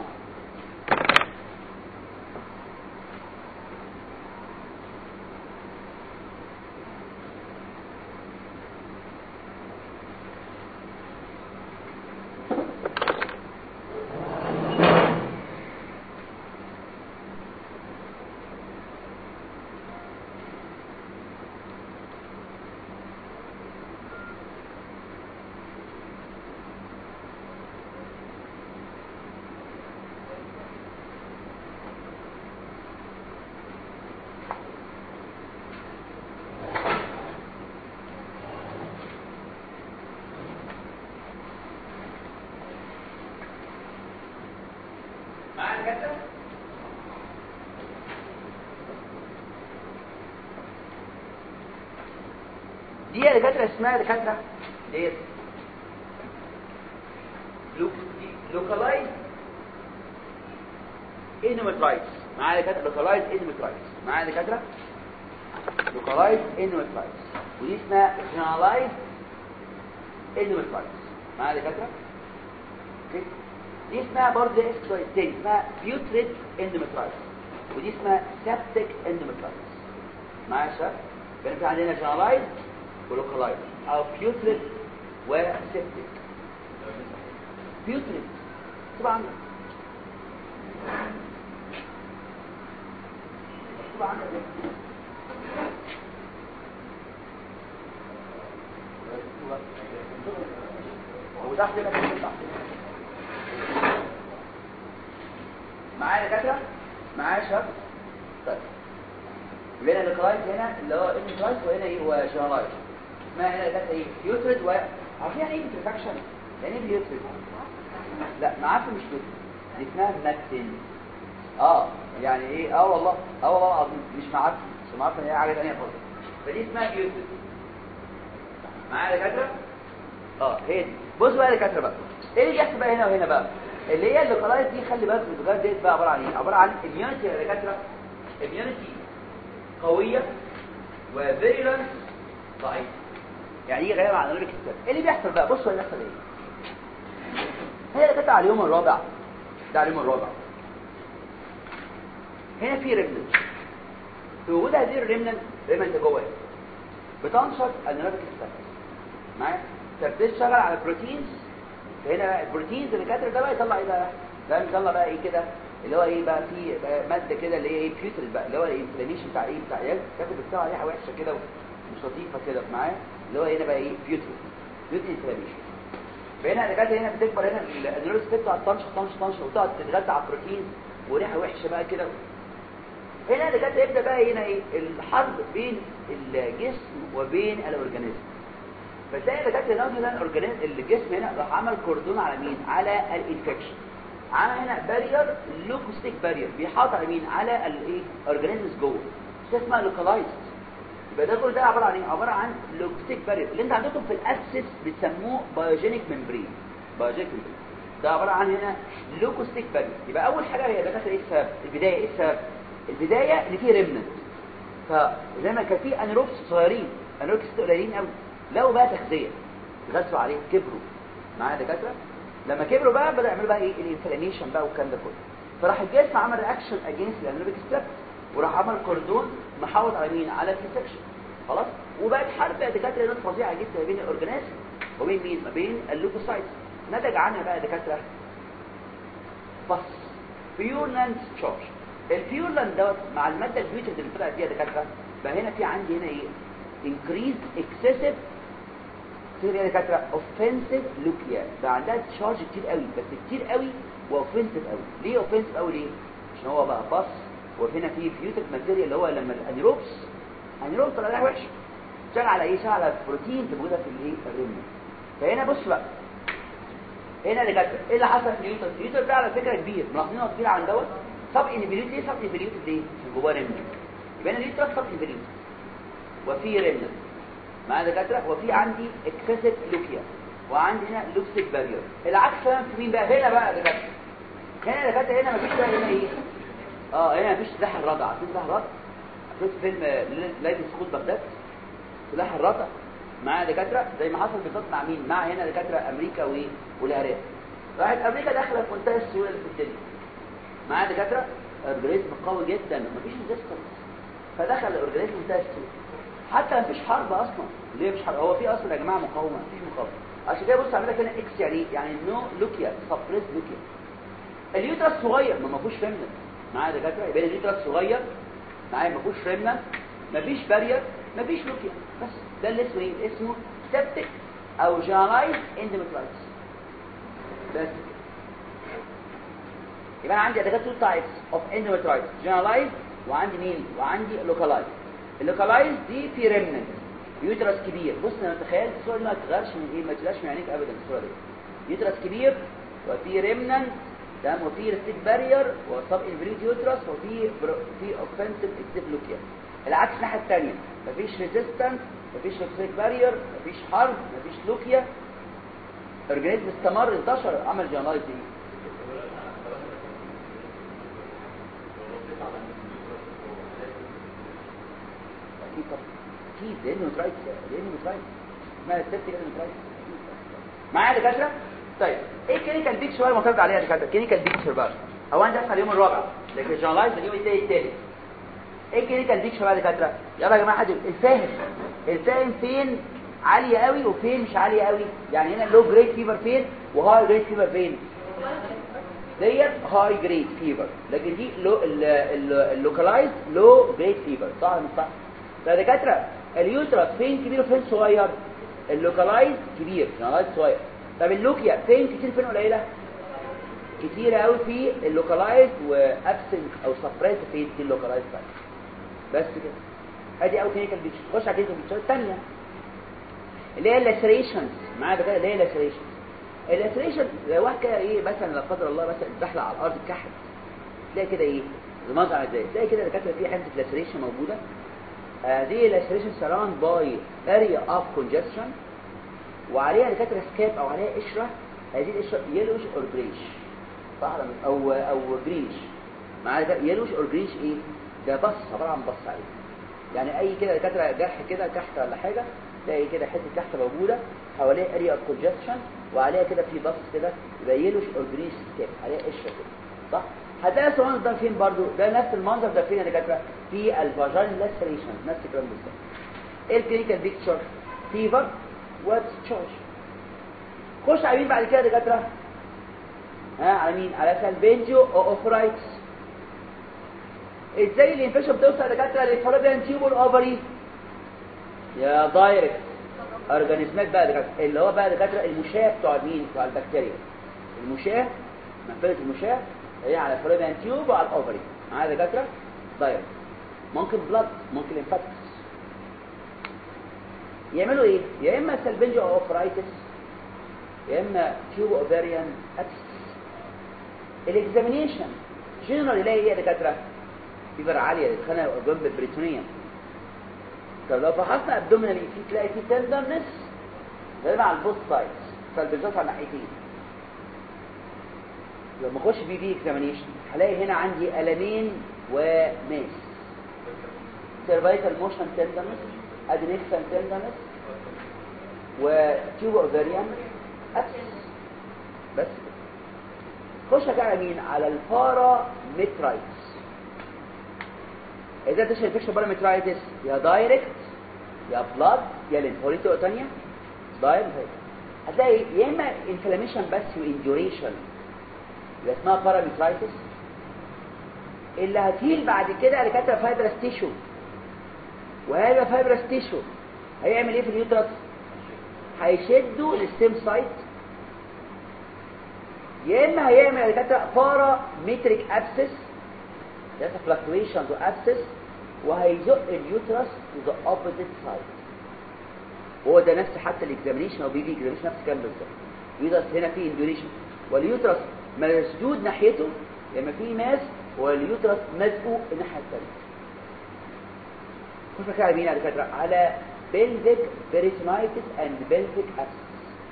دي دكاتره اسمها دكاتره ديت لوكالايز انوميترايتس. معايا دكاتره لوكالايز انوميترايتس. معايا دكاتره لوكالايز انوميترايتس، ودي اسمها جنرالايز انوميترايتس. معايا دكاتره اوكي. دي اسمها برضه اسم تاني اسمها بيوتريد اندوميترايتس، ودي اسمها سيبتيك اندوميترايتس. معايا يا شباب؟ كان في عندنا جنرالايز ولوكالايز او بيوتريد وسيبتيك. بيوتريد طبعا وتحت كده تحت. معايا دكاتره؟ معايا شباب؟ طيب هنا الكلايت هنا اللي هو انكلايت، وهنا ايه وجنرالايز. اسمها هنا دكاتره ايه؟ بيوتريد. عارفين يعني ايه بيوتريفاكشن؟ يعني ايه بيوتريد؟ لا ما عارفه مش بيوتريد، دي اسمها ماكتين. يعني ايه؟ والله العظيم مش عارفه، مش عارفه ان هي حاجه ثانيه خالص. فدي اسمها بيوتريد. معايا دكاتره؟ هي دي. بصوا بقى يا دكاتره بقى ايه اللي بيحصل بقى هنا وهنا بقى. اللي هي اللوكالايز دي خلي بالك الدكاتره ديت بقى عباره عن ايه؟ عباره عن اميونيتي يا دكاتره، اميونيتي قويه وفيريلانس ضعيف. يعني ايه غير عن الريك ستيب؟ ايه اللي بيحصل بقى؟ بصوا اللي بيحصل ايه. هي دكاتره على اليوم الرابع، ده على اليوم الرابع هنا في ريمننت. في وجود هذه الريمننت جوه بتنشط النيرفيك ستيب. معايا؟ فبتشتغل على البروتينز. هنا البروتينز اللي كاتر ده بقى يطلع ايه بقى؟ ده بيطلع بقى ايه كده اللي هو ايه بقى في ماده كده اللي هي ايه بيوتريد بقى، اللي هو الانفلاميشن بتاع ايه بتاع كاتب بتاع ريحه وحشه كده ومش لطيفه كده معايا، اللي هو هنا بقى ايه بيوتريد انفلاميشن. فهنا الكاتر هنا بتكبر، هنا النيرفس بتقعد تنشط وتقعد تتغذى على البروتينز وريحه وحشه بقى كده. هنا الكاتر يبدا بقى هنا ايه الحرب بين الجسم وبين الاورجانيزم. فتلاقي دكاتره نازل الاورجانيزم الجسم هنا راح عمل كوردون على مين؟ على الانفكشن. عمل هنا بارير لوكوستيك بارير بيحاط على مين؟ على الايه اورجانيزمز جوه. ده اسمها لوكالايزد. يبقى ده كله ده عباره عن ايه؟ عباره عن لوكوستيك بارير اللي انت عندكم في الاسيس بتسموه بايوجينيك ممبرين. بايوجينيك ممبرين ده عباره عن هنا لوكوستيك بارير. يبقى اول حاجه هي دكاتره ايه السبب؟ البدايه ايه السبب؟ البدايه ان في ريمننت. فزي ما كان في انيروبس صغيرين، انيروبس قليلين قوي، لو بقى تغذيه غسوا عليه كبروا. معايا دكاتره؟ لما كبروا بقى بدأ يعملوا بقى ايه الانفلاميشن بقى والكلام ده كله. فراح الجسم عمل رياكشن اجينست الانيروبيك ستيب، وراح عمل كوردون محاوط على مين؟ على الانفكشن. خلاص؟ وبقت حرب يا دكاتره ناس فظيعه جدا بين الاورجانيزم وبين مين؟ ما بين اللوكوسايتس. نتج عنها بقى دكاتره بس بيورلاند تشارج. البيورلاند دوت مع الماده البيوتيد اللي طلعت فيها دكاتره بقى هنا في عندي هنا ايه انكريز اكسسيف يا دكاتره اوفنسيف لوكيا بقى عندها تشارج كتير قوي بس كتير قوي واوفنسيف قوي. ليه اوفنسيف قوي؟ ليه؟ عشان هو بقى بس وهنا في بيوتيد ماتيريال اللي هو لما الانيروبس طلع لها وحش شغال على ايه؟ شغال على بروتين موجوده في الايه الريم. فهنا بص بقى هنا يا دكاتره ايه اللي حصل في اليوتر ده على فكره كبير ملاحظين هو كبير عن دوت سب انفيريوت. ليه سب انفيريوت؟ ليه؟ عشان جواه ريم. يبقى انا اليوتر سب انفيريوت وفي ريم مع دكاتره وفي عندي اكسسيف لوكيا وعندي هنا لوكسيك بارير. العكس تمام في مين بقى؟ هنا بقى دكاتره هنا دكاتره هنا مفيش بقى هنا ايه هنا مفيش سلاح الرضع. عارفين سلاح الرضع؟ شفت فيلم لايف سكول بغداد سلاح الرضع مع دكاتره زي ما حصل بالظبط مع مين؟ مع هنا دكاتره امريكا والعراق. راحت امريكا داخله في منتهى السهوله اللي في الدنيا مع دكاتره اورجانيزم قوي جدا مفيش ريزيستنس فدخل الاورجانيزم منتهى السهوله حتى مفيش حرب اصلا. ليه مفيش حرب؟ هو في اصلا يا جماعه مقاومه مفيش مقاومه. عشان كده بص اعمل لك هنا اكس يعني يعني نو لوكيا سبريس لوكيا. اليوترس صغير ما فيهوش ريمنت مع دكاتره يبقى اليوترس صغير معايا ما فيهوش ريمنت مفيش بارير مفيش لوكيا بس. ده اللي اسمه ايه؟ اسمه سيبتيك او جنرالايز اندوميترايتس بس. يبقى انا عندي اداه تو تايبس اوف اندوميترايتس جنرالايز وعندي مين؟ وعندي لوكالايز. اللوكالايز دي في ريمنت يوترس كبير. بص انا تخيل الصوره دي ما تغيرش من ايه ما تلاش من عينيك ابدا. الصوره دي يوترس كبير وفي ريمنت تمام وفي ريستيك بارير وصاب انفيريد يوترس وفي اوفنسيف اكسبلوكيا. العكس الناحيه الثانيه مفيش ريزيستنس مفيش لوكسيك بارير مفيش حرب مفيش لوكيا اورجانيزم استمر انتشر عمل جنرالايز دي. اكيد طبعا اكيد لانه ترايت ما السبتيك ترايت معايا دكاتره. طيب ايه كلينيكال بيكتشر بقى المعتمد عليها دكاتره؟ كلينيكال بيكتشر بقى اولا ده اليوم الرابع لكن الجنرالايز اليوم الثالث. ايه كلينيكال بيكتشر بقى دكاتره؟ يلا يا جماعه حد الفاهم فين عاليه قوي وفين مش عاليه قوي. يعني هنا لو جريد فيبر فين وهاي جريد فيبر فين؟ ديت هاي جريد فيبر لكن دي لو اللوكالايز لو جريد فيبر. صح ولا مش صح؟ فدكاتره اليوترس فين كبير وفين صغير؟ اللوكالايز كبير جنرالايز صغير. طب اللوكيا فين كتير فين قليله؟ كتيره قوي في اللوكالايز وابسنت او سبريس في اللوكالايز بس كده. ادي اول كلينيكال بيكتشر. خش على كلينيكال بيكتشر الثانيه اللي هي اللاسريشنز معايا بقى اللي هي اللاسريشن لو واحد كده ايه مثلا لا قدر الله مثلا اتزحلق على الارض اتكحل تلاقي كده ايه المنظر ازاي؟ تلاقي كده دكاتره في حته لاسريشن موجوده. دي لاسريشن سراوند باي اريا اوف كونجستشن وعليها دكاتره سكاب او عليها قشره. هذه القشره يلوش اور جريش صح او جريش معايا يلوش اور جريش ايه ده بص عباره عن بص عليه. يعني اي كده دكاتره جرح كده كحته ولا حاجه تلاقي كده حته كحته موجوده حواليها اريا اوف كونجستشن وعليها كده في بص كده يبقى يلوش اور جريش سكاب عليها قشره كده صح. هتلاقي المنظر ده فين برضو؟ ده نفس المنظر ده فين يا دكاتره؟ في الفاجين لاسريشن نفس الكلام بالظبط. ايه الكلينيكال بيكتشر؟ فيفر وتشارج. خش على مين بعد كده يا دكاتره؟ على مين؟ على سالفينجيو او اوفرايتس. ازاي الانفكشن بتوصل يا دكاتره للفالوبيان تيوب والاوفري؟ يا دايركت اورجانيزمات بقى دكاتره اللي هو بقى دكاتره المشاه بتوع مين؟ بتوع البكتيريا. المشاه منفذه المشاه هي على الفالوبيان تيوب وعلى الاوفري معايا دكاتره دايركت. ممكن بلاد ممكن ليمفاتكس. يعملوا ايه؟ يا اما سالفينجيو او اوفرايتس يا اما تيوب اوفريان ابسس. الاكزامينيشن جنرال يلاقي ايه يا دكاتره؟ فيبر عاليه الخانه جنب البريتونيه. طب لو فحصنا ابدومينالي في تلاقي في تندرنس غالبا على البوست سايدز فالبيزات على الناحيتين. لما اخش بي اكزامينيشن هلاقي هنا عندي ألمين وماس سيرفايكال موشن تندرنس ادريكسال تندرنس وتيوب اوفريان ابسس بس كده. خش على مين؟ على البارا ميترايتس. اذا تشهد تكشف بارا ميترايتس يا دايركت يا بلاد يا لينفوريتو ثانيه دايركت. هتلاقي يا اما انفلاميشن بس وانديوريشن يبقى اسمها بارامترايتس. اللي هتهيل بعد كده اللي كانت فايبرس تيشو، وهذا فايبرس تيشو هيعمل ايه في اليوترس؟ هيشده للسيم سايت، يا اما هيعمل اللي كانت بارامتريك ابسس، ده فلكتويشنز وابسس، وهيزق اليوترس تو ذا اوبوزيت سايد. هو ده نفس حتى الاكزامينيشن او بيبي اكزامينيشن نفس الكلام بالظبط. اليوترس هنا فيه اندوريشن، واليوترس مسدود ناحيته لما فيه ماس، واليوترس مزقوق الناحيه الثانيه. خش بقى على مين يا دكاتره؟ على pelvic peritonitis and pelvic abscess.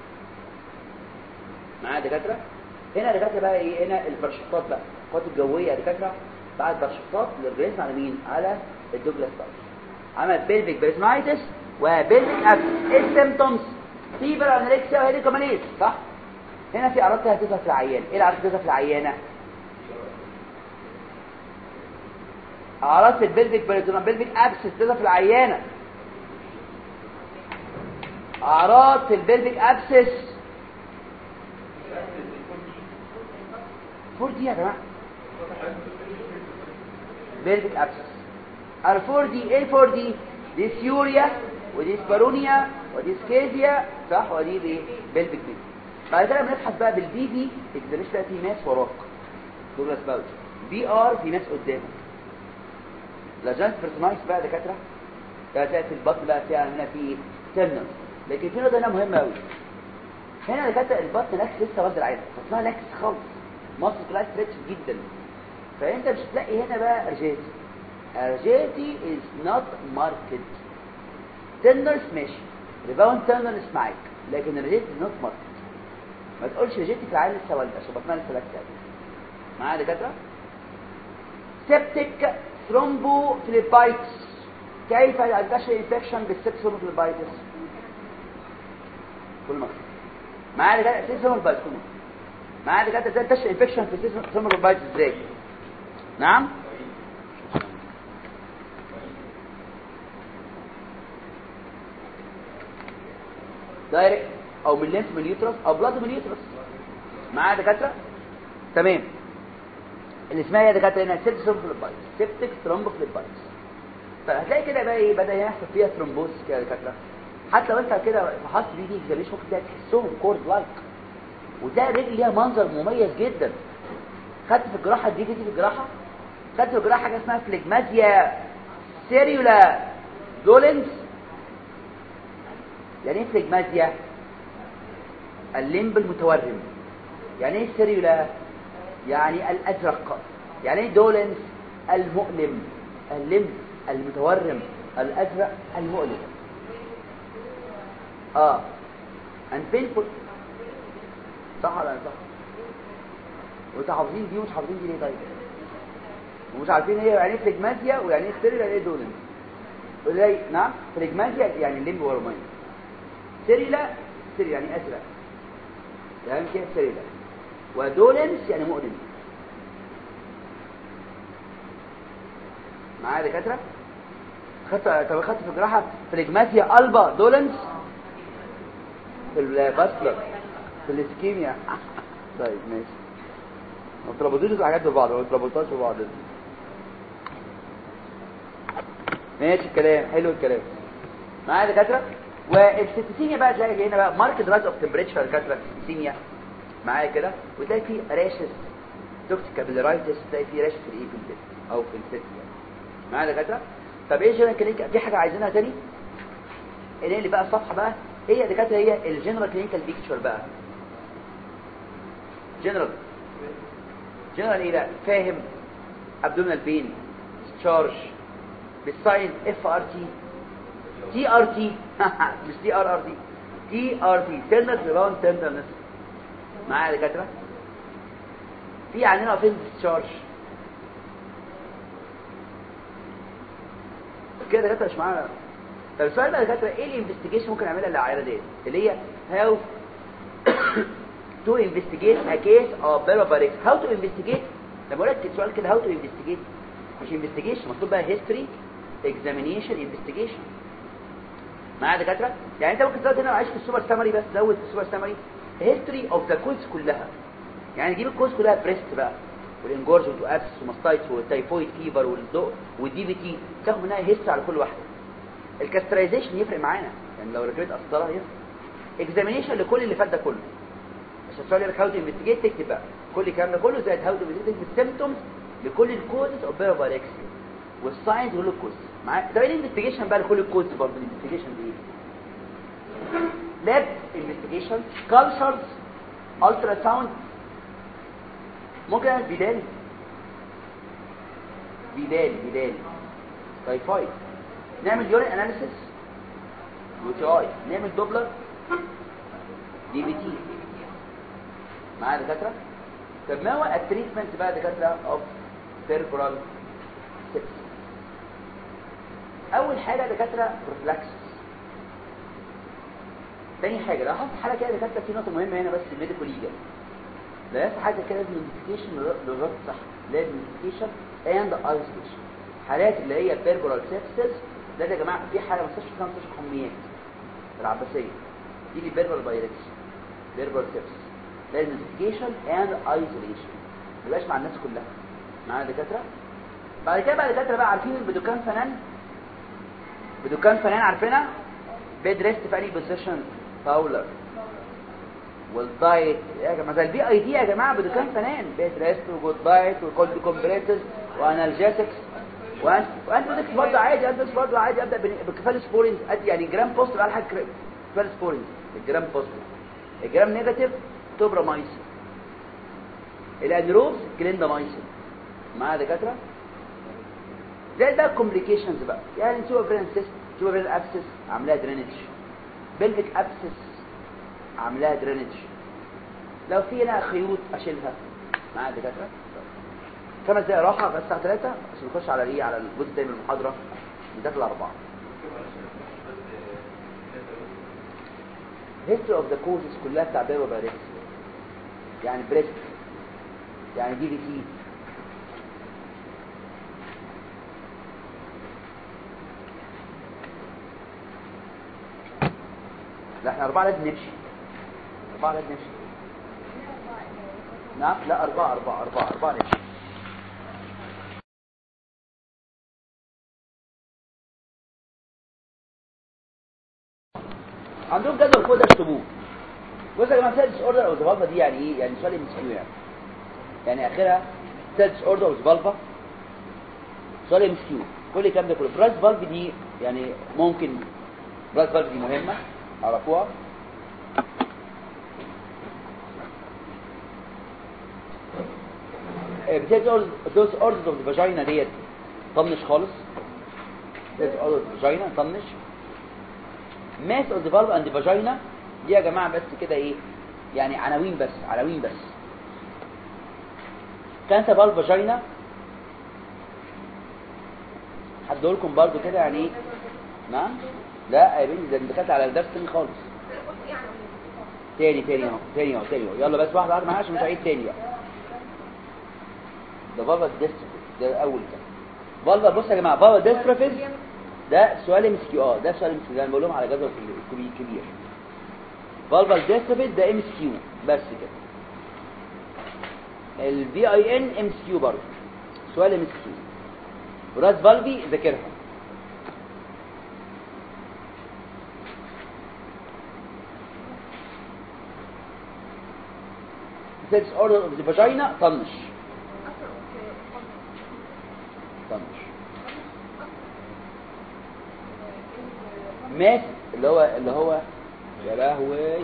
معايا يا دكاتره؟ هنا يا دكاتره بقى ايه؟ هنا البرشوتات بقى، القوات الجويه يا دكاتره بعد برشوتات الاورجانيزم على مين؟ على الدوجلاس باوش. عمل pelvic peritonitis وبلفيك abscess. ايه السيمبتومز؟ فيبر انوركسيا وهيديكومانيز، صح؟ هنا في اعراض هتظهر في العيان. ايه الاعراض اللي هتظهر في العيانه؟ اعراض في البلفيك بلفيك ابسس تظهر في العيانه. اعراض في البلفيك ابسس 4 دي يا جماعه. بلفيك ابسس ال4 دي. ايه ال4 دي؟ دي سيوريا ودي سبارونيا ودي سكيزيا، صح؟ ودي ايه؟ بلفيك بي. بعد كده بنبحث بقى بالبي بي اكزامينشن بقى في ناس وراك دوجلاس باوش، بي ار في ناس قدامك. لاجانس بيرسونايز بقى دكاتره ده في البطن بقى فيها هنا في تيرنس، لكن في نقطه هنا مهمه قوي. هنا دكاتره البطن لاكس لسه وزن العين، اسمها لاكس خالص، مصر كلها ستريتش جدا، فانت مش هتلاقي هنا بقى ارجيتي. ارجيتي از نوت ماركت. تيرنس ماشي، ريباوند تيرنس معاك، لكن ارجيتي از نوت ماركت. ما تقولش ارجيتي في العين لسه والده عشان بطنها لسه لاكس. معايا دكاتره؟ سيبتيك ثرومبوفليبايتس. كيف ينتشر الانفكشن بالسيبتيك ثرومبوفليبايتس؟ كل مره معايا ده سيبتيك ثرومبوفليبايتس. كل مره معايا ده ازاي ينتشر الانفكشن في السيبتيك ثرومبوفليبايتس ازاي؟ نعم دايركت او من لينف من اليوترس او بلاد من اليوترس. معايا دكاتره؟ تمام. اللي اسمها يا دكاتره هنا سيبتيك ثرومبوفليبايتس، سيبتيك ثرومبوفليبايتس. فهتلاقي كده بقى ايه؟ بدا يحصل فيها ثرومبوز كده يا دكاتره. حتى لو انت كده فحصت بي دي اكزامينشن ممكن تلاقي تحسهم كورد لايك، وتلاقي الرجل ليها منظر مميز جدا. خدت في الجراحه دي في الجراحه، خدت في الجراحه حاجه اسمها فليجمازيا سيريولا دولنس. يعني ايه فليجمازيا؟ الليمب المتورم. يعني ايه سيريولا؟ يعني الازرق. يعني ايه دولنس؟ المؤلم. الليمب المتورم الازرق المؤلم. and painful. صح ولا صح؟ وانتوا حافظين دي ومش حافظين دي ليه طيب؟ ومش عارفين هي يعني ايه فليجمازيا ويعني ايه سيريولا يعني ايه دولنس. ازاي؟ نعم، فليجمازيا يعني الليمب ورمين، سيريولا يعني ازرق، يعني كده سيريولا، ودولنس يعني مؤلم. معايا دكاتره؟ خدت في الجراحه فليجمازيا البا دولنس في الباسلر في الاسكيميا. طيب ماشي، ما تربطوش الحاجات ببعض، ما تربطوش ببعض. ماشي الكلام، حلو الكلام. معايا دكاتره؟ والسيستيميا بقى تلاقي هنا بقى ماركت رايز اوف تمبريتشر دكاتره السيستيميا. معايا كده؟ وتلاقي في راشز توكسيك كابيلارايتس، تلاقي في راشز في الايه في الجسم او في الست يعني. معايا دكاتره؟ طب ايه جنرال كلينيكال؟ في حاجه عايزينها تاني؟ ايه اللي بقى الصفحه بقى؟ ايه يا دكاتره هي الجنرال كلينيكال بيكتشر بقى؟ جنرال ايه بقى؟ فاهم؟ ابدومينال بين، تشارج بالساين اف ار تي، تي ار تي مش تي ار ار تي، تي ار تي تندرنس ريباوند تندرنس. معايا يا دكاتره؟ في عندنا فين تشارج كده دكاتره مش معانا. طب السؤال بقى يا دكاتره ايه الانفستيجيشن ممكن نعملها للعياده دي اللي هي هاو تو انفستيجيت ا كيس اوف بيلوباريكس؟ هاو تو انفستيجيت؟ لما اقول لك السؤال كده هاو تو انفستيجيت مش انفستيجيشن، مطلوب بقى هيستوري اكزامينيشن انفستيجيشن. معايا دكاتره؟ يعني انت ممكن تزود هنا عايش في السوبر سامري، بس زود في السوبر سامري هيستوري اوف ذا كوز كلها. يعني نجيب الكوز كلها بريست بقى والانجورجمنت وابس وماستايتس والتايفويد فيبر والدي بي تي، تاخد منها هيست على كل واحده. الكاسترايزيشن يفرق معانا، يعني لو رجعت قسطره يفرق. اكزامينيشن لكل اللي فات ده كله، عشان السؤال يقول لك هاو تو انفستيجيت، تكتب بقى كل الكلام ده كله زائد هاو تو انفستيجيت السيمبتومز لكل الكوزز اوف بيرفاركسيا والساينز وكل الكوز معايا. ده ايه الانفستيجيشن بقى لكل الكوز برضه؟ الانفستيجيشن دي ايه؟ لاب انفستيجيشن، كالتشرز، الترا ساوند، ممكن اعمل بدال تايفايد، نعمل يورين اناليسيس UTI، نعمل دوبلر دي بي تي معايا دكاتره. طب ما هو التريتمنت بقى دكاتره اوف بيربرال سيبس؟ اول حاجه دكاتره بروفلاكسس. تاني حاجه لو حصل حاله كده دكاتره، في نقطه مهمه هنا بس الميديكال ليجل، لا يحصل حاجه كده لازم انفستيجيشن للربط صح، لازم انفستيجيشن اند ايزوليشن. حالات اللي هي بيربرال سيبسز ده يا جماعه في حاله مستشفى اسمها مستشفى حميات العباسيه، دي اللي بيربرال بايركس بيربرال سيبسز، لازم انفستيجيشن اند ايزوليشن، ما يبقاش مع الناس كلها معانا دكاتره. بعد كده بقى دكاتره بقى عارفين البدوكان فنان، بدوكان فنان عارفينها، بيد ريست في انهي بوزيشن؟ فاولر. والدايت يا جماعه زي البي اي دي يا جماعه بدوكان فنان، بيد ريست وجود دايت وكولد كومبريسز وانالجيتكس وانت برضه عادي، انت برضه عادي. ابدا بكفالوسبورين يعني جرام بوست على حاجه كفالوسبورين، الجرام بوست الجرام نيجاتيف توبرامايسين، الانروبس كليندامايسين معايا دكاتره. زي بقى الكومبليكيشنز بقى، يعني سوبرين سيست، سوبرين ابسس عاملاها درينج، بلفيك ابسس عاملاها درينج، لو في هنا خيوط اشيلها معايا دكاتره. 5 دقايق راحه بس الساعه 3 عشان نخش على ايه، على الجزء الثاني من المحاضره من 3 ل 4. history of the causes كلها بتاع بيربرال، يعني بريست، يعني دي بي تي، لا احنا 4 لازم نمشي، 4 لازم نمشي. نعم لا 4 نمشي. عندهم جدول فوق ده اكتبوه. بص يا جماعه سيلز اوردر او زبالفا دي يعني ايه؟ يعني سؤال MCQ يعني اخرها سيلز اوردر او زبالفا سؤال MCQ. كل الكلام ده كله براس فالف دي يعني ممكن براس فالف دي مهمه عرفوها. بتاعت دوز اوردرز اوف فاجينا ديت طنش خالص، دوز اوردرز فاجينا طنش. ماس اوف ذا فالف اند فاجينا دي يا جماعه بس كده ايه يعني عناوين بس. كانت فالف فاجينا هدول لكم برضو كده يعني ايه. نعم لا يا بنتي ده انت دخلت على الدرس تاني خالص. تاني اهو يلا بس واحده معايا عشان مش هعيد تاني بقى. ده فالف ديستروفيز ده اول كده. فالف بص يا جماعه فالف ديستروفيز ده سؤال MCQ. ده سؤال MCQ انا بقول لهم على جدول كبير. فالف ديستروفيز ده MCQ بس كده. الVIN MCQ برضه سؤال MCQ. براس فالفي ذاكرها. سيلز اوردر اوف ذا فاجينا طنش ماس اللي هو يا لهوي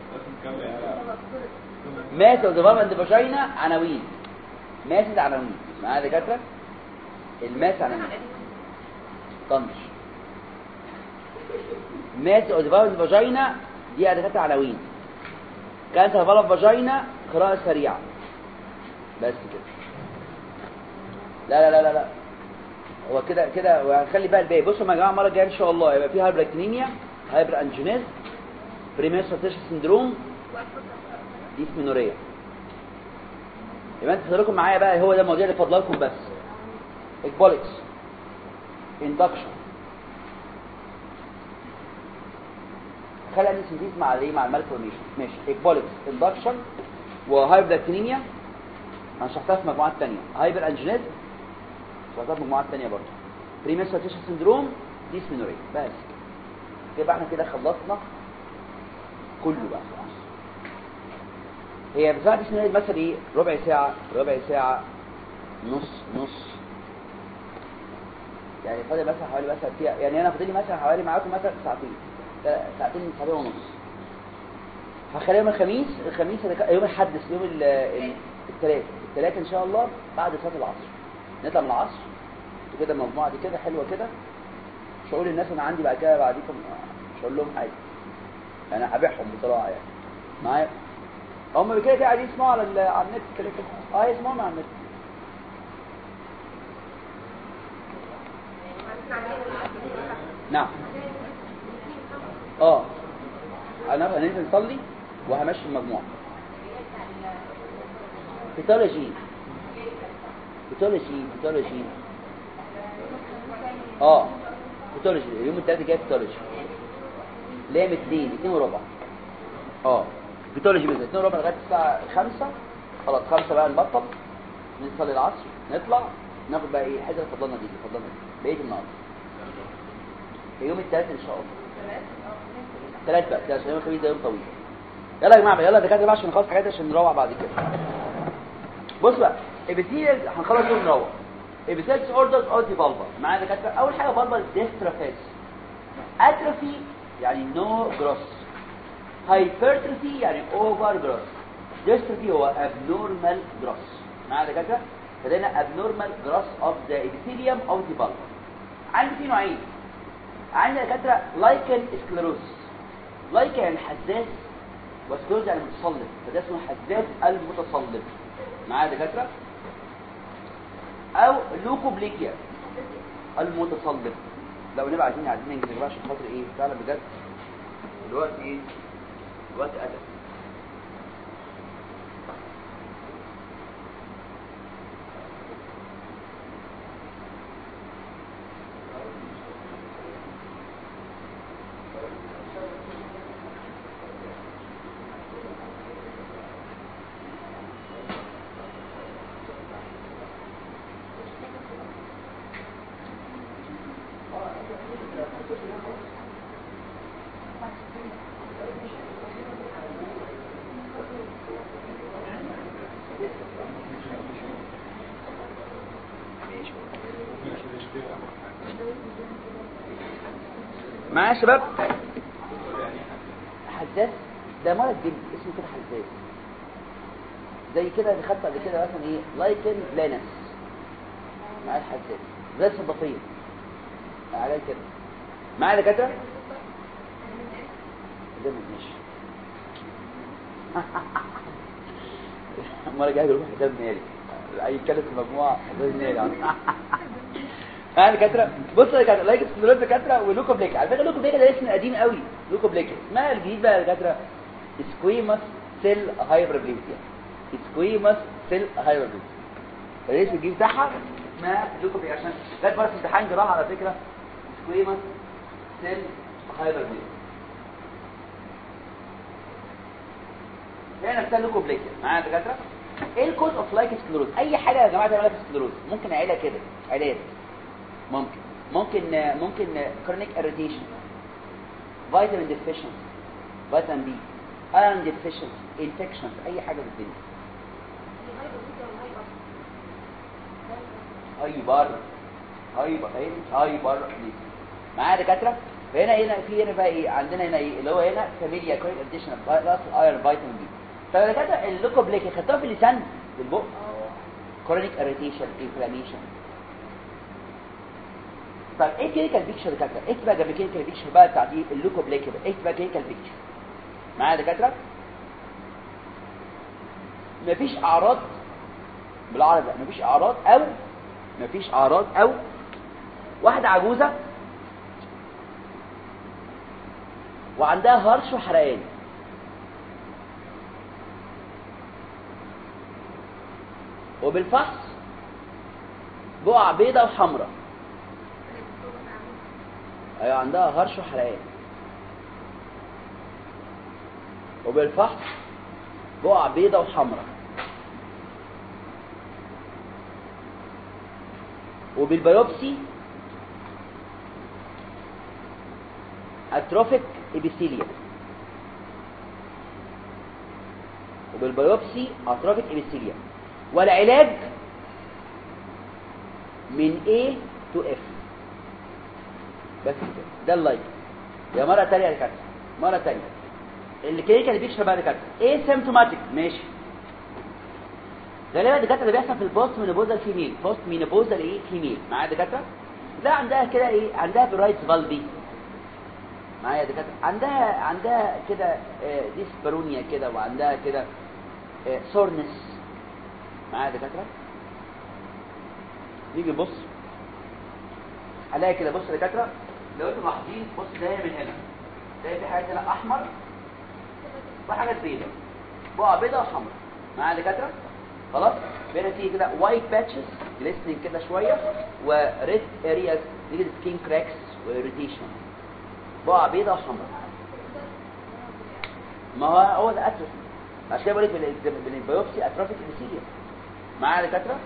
ماس اوف ذا فالف اند فاجينا عناوين. ماس ده عناوين معايا دكاتره. الماس عناوين طنش. ماس اوف ذا فالف اند فاجينا دي دكاتره عناوين. كانت فالف فاجينا قراءه سريعه بس كده. لا هو كده وهنخلي بقى الباقي. بصوا يا جماعه المره الجايه ان شاء الله يبقى في هايبراكتينيميا، هايبر انجينيز، بريميرسوتيش سندروم، ديسمينوريا. يبقى انتوا تفضلوا معايا بقى، هو ده المواضيع اللي فاضله لكم بس. اكبوليكس، اندكشن، خلق السنتيز مع الايه مع المالفورميشن. ماشي اكبوليكس، اندكشن، وهايبرلاكتينيميا انا شرحتها في مجموعات ثانيه، هايبر انجينيزم شرحتها في مجموعات ثانيه برضه، بريمنسترال سيندروم، ديسمينوريا. بس يبقى احنا كده خلصنا كله بقى. هي بصراحه ديسمينوريا مثلا ايه، ربع ساعه نص يعني فاضل مثلا حوالي مثلا فيها، يعني انا فاضل لي مثلا حوالي معاكم مثلا ساعتين ونص. هخليها يوم الخميس يوم الحد، يوم الثلاث ان شاء الله بعد صلاه العصر نطلع من العصر كده المجموعه دي كده حلوه كده، مش هقول للناس انا عندي بعد كده بعديكم، مش هقول لهم حاجه، انا هبيعهم بصراحه يعني معايا. هم كده قاعدين يسمعوا على النت كده يسمعوا على النت. نعم انا هننزل نصلي وهمشي المجموعه. بيتولوجي بيتولوجي يوم الثلاث جاي بيتولوجي لام 2 وربع. بيتولوجي بالذات 2 وربع لغايه الساعه 5. خلاص 5 بقى نبطل، نصلي العصر نطلع ناخد بقى ايه حاجه فضلنا دي بقيه النهارده يوم الثلاث ان شاء الله. ثلاث بقى عشان يوم الخميس ده يوم طويل. يلا يا جماعه يلا دكاتره بقى عشان نخلص حاجات عشان نروح بعد كده. بص بقى ابيثيليال هنخلص يوم نروح. ابيثيليال اوردرز اوف دي فالفا معانا دكاتره. اول حاجه فالفا ديستروفيز، اتروفي يعني نو جروس، هايبرتروفي يعني اوفر جروس، ديستروفي هو ابنورمال جروس معانا دكاتره. فده ابنورمال جروس اوف ذا ابيثيليوم اوف دي فالفا. عندي في نوعين، عندنا دكاتره لايكن سكليروز، لايكن يعني حساس وسكليروز يعني متصلب، فده اسمه حساس المتصلب معايا دكاتره، او لوكوبليكيا المتصلب. لو نبقى عايزين ننجز بقى عشان خاطر ايه فعلا بجد الوقت ايه الوقت ادب. معايا يا شباب. حساس ده مرض جلد اسمه كده حساس، زي كده اللي خدت قبل كده مثلا ايه لايكن بلانس معايا الحساس زي الصدفيه على كده معايا دكاتره. ده ماشي المره الجايه يروح حساب ناري اي كلمه في المجموعه حساب ناري انا دكاتره. بص يا دكاتره لايك سكليروز دكاتره ولوكوبليكيا. على فكره لوكوبليكيا ده اسم قديم قوي، لوكوبليكيا اسمها الجديد بقى يا دكاتره سكويموس سيل هايبربليزيا، سكويموس سيل هايبربليزيا. الاسم الجديد بتاعها اسمها لوكوبليكيا عشان جت مره في امتحان جراحه على فكره سكويموس سيل هايبربليزيا. هنا نفسها لوكوبليكيا معايا دكاتره. ايه الكوز اوف لايك سكليروز؟ اي حاجه يا جماعه تعمل لك سكليروز ممكن عيله كده علاج ممكن كرونيك اريتيشن، فيتامين ديفيشنسي، فيتامين بي، ايرون ديفيشنسي، انفكشن، اي حاجه في الدنيا. هايبر معايا دكاتره. فهنا في هنا بقى ايه عندنا هنا ايه اللي هو هنا فاميليا كرونيك اريتيشن بلس ايرون فيتامين بي. فدكاتره اللوكوبليكيا خدتوها في اللسان في البق كرونيك اريتيشن انفلاميشن. طب ايه كلينيكال بيكتشر دكاتره؟ اكتب بقى جنب كلينيكال بيكتشر بقى بتاع دي اللوكوبليكيا بقى، اكتب بقى كلينيكال بيكتشر معايا دكاتره. مفيش اعراض بالعربي، مفيش اعراض او واحده عجوزه وعندها هرش وحرقان، وبالفحص بقع بيضه وحمراء. ايوه عندها هرش وحرقان وبالفحص بقع بيضة وحمراء. وبالبيوبسي اتروفيك ابيثيليوم. وبالبيوبسي اتروفيك ابيثيليوم. والعلاج من A to F بس كده. ده اللايك. يا مرة تانية يا دكاتره، مرة تانية الكلينيكال بيكشر بقى يا دكاتره ايه سيمتوماتيك ماشي. غالبا الدكاتره اللي بيحصل في البوست مينوبوزال فيميل، بوست مينوبوزال ايه فيميل معايا دكاتره، لا عندها كده ايه، عندها برايت فالبي معايا دكاتره، عندها كده ديسبارونيا كده، وعندها كده سورنس معايا دكاتره. نيجي نبص الاقي كده، بص يا دكاتره لو انتم ملاحظين، بص ده من هنا تلاقي في حاجات هنا احمر وحاجات بيضاء، بقع بيضاء وحمراء معايا دكاتره. خلاص بقينا فيه كده وايت باتشز جليسنينج كده شويه، وريد ارياز نيجي سكين كراكس واريتيشن، بقع بيضاء وحمراء. ما هو ده اتروفي، عشان كده بقول لك بالبيوبسي اتروفيك ابيثيليوم معايا دكاتره.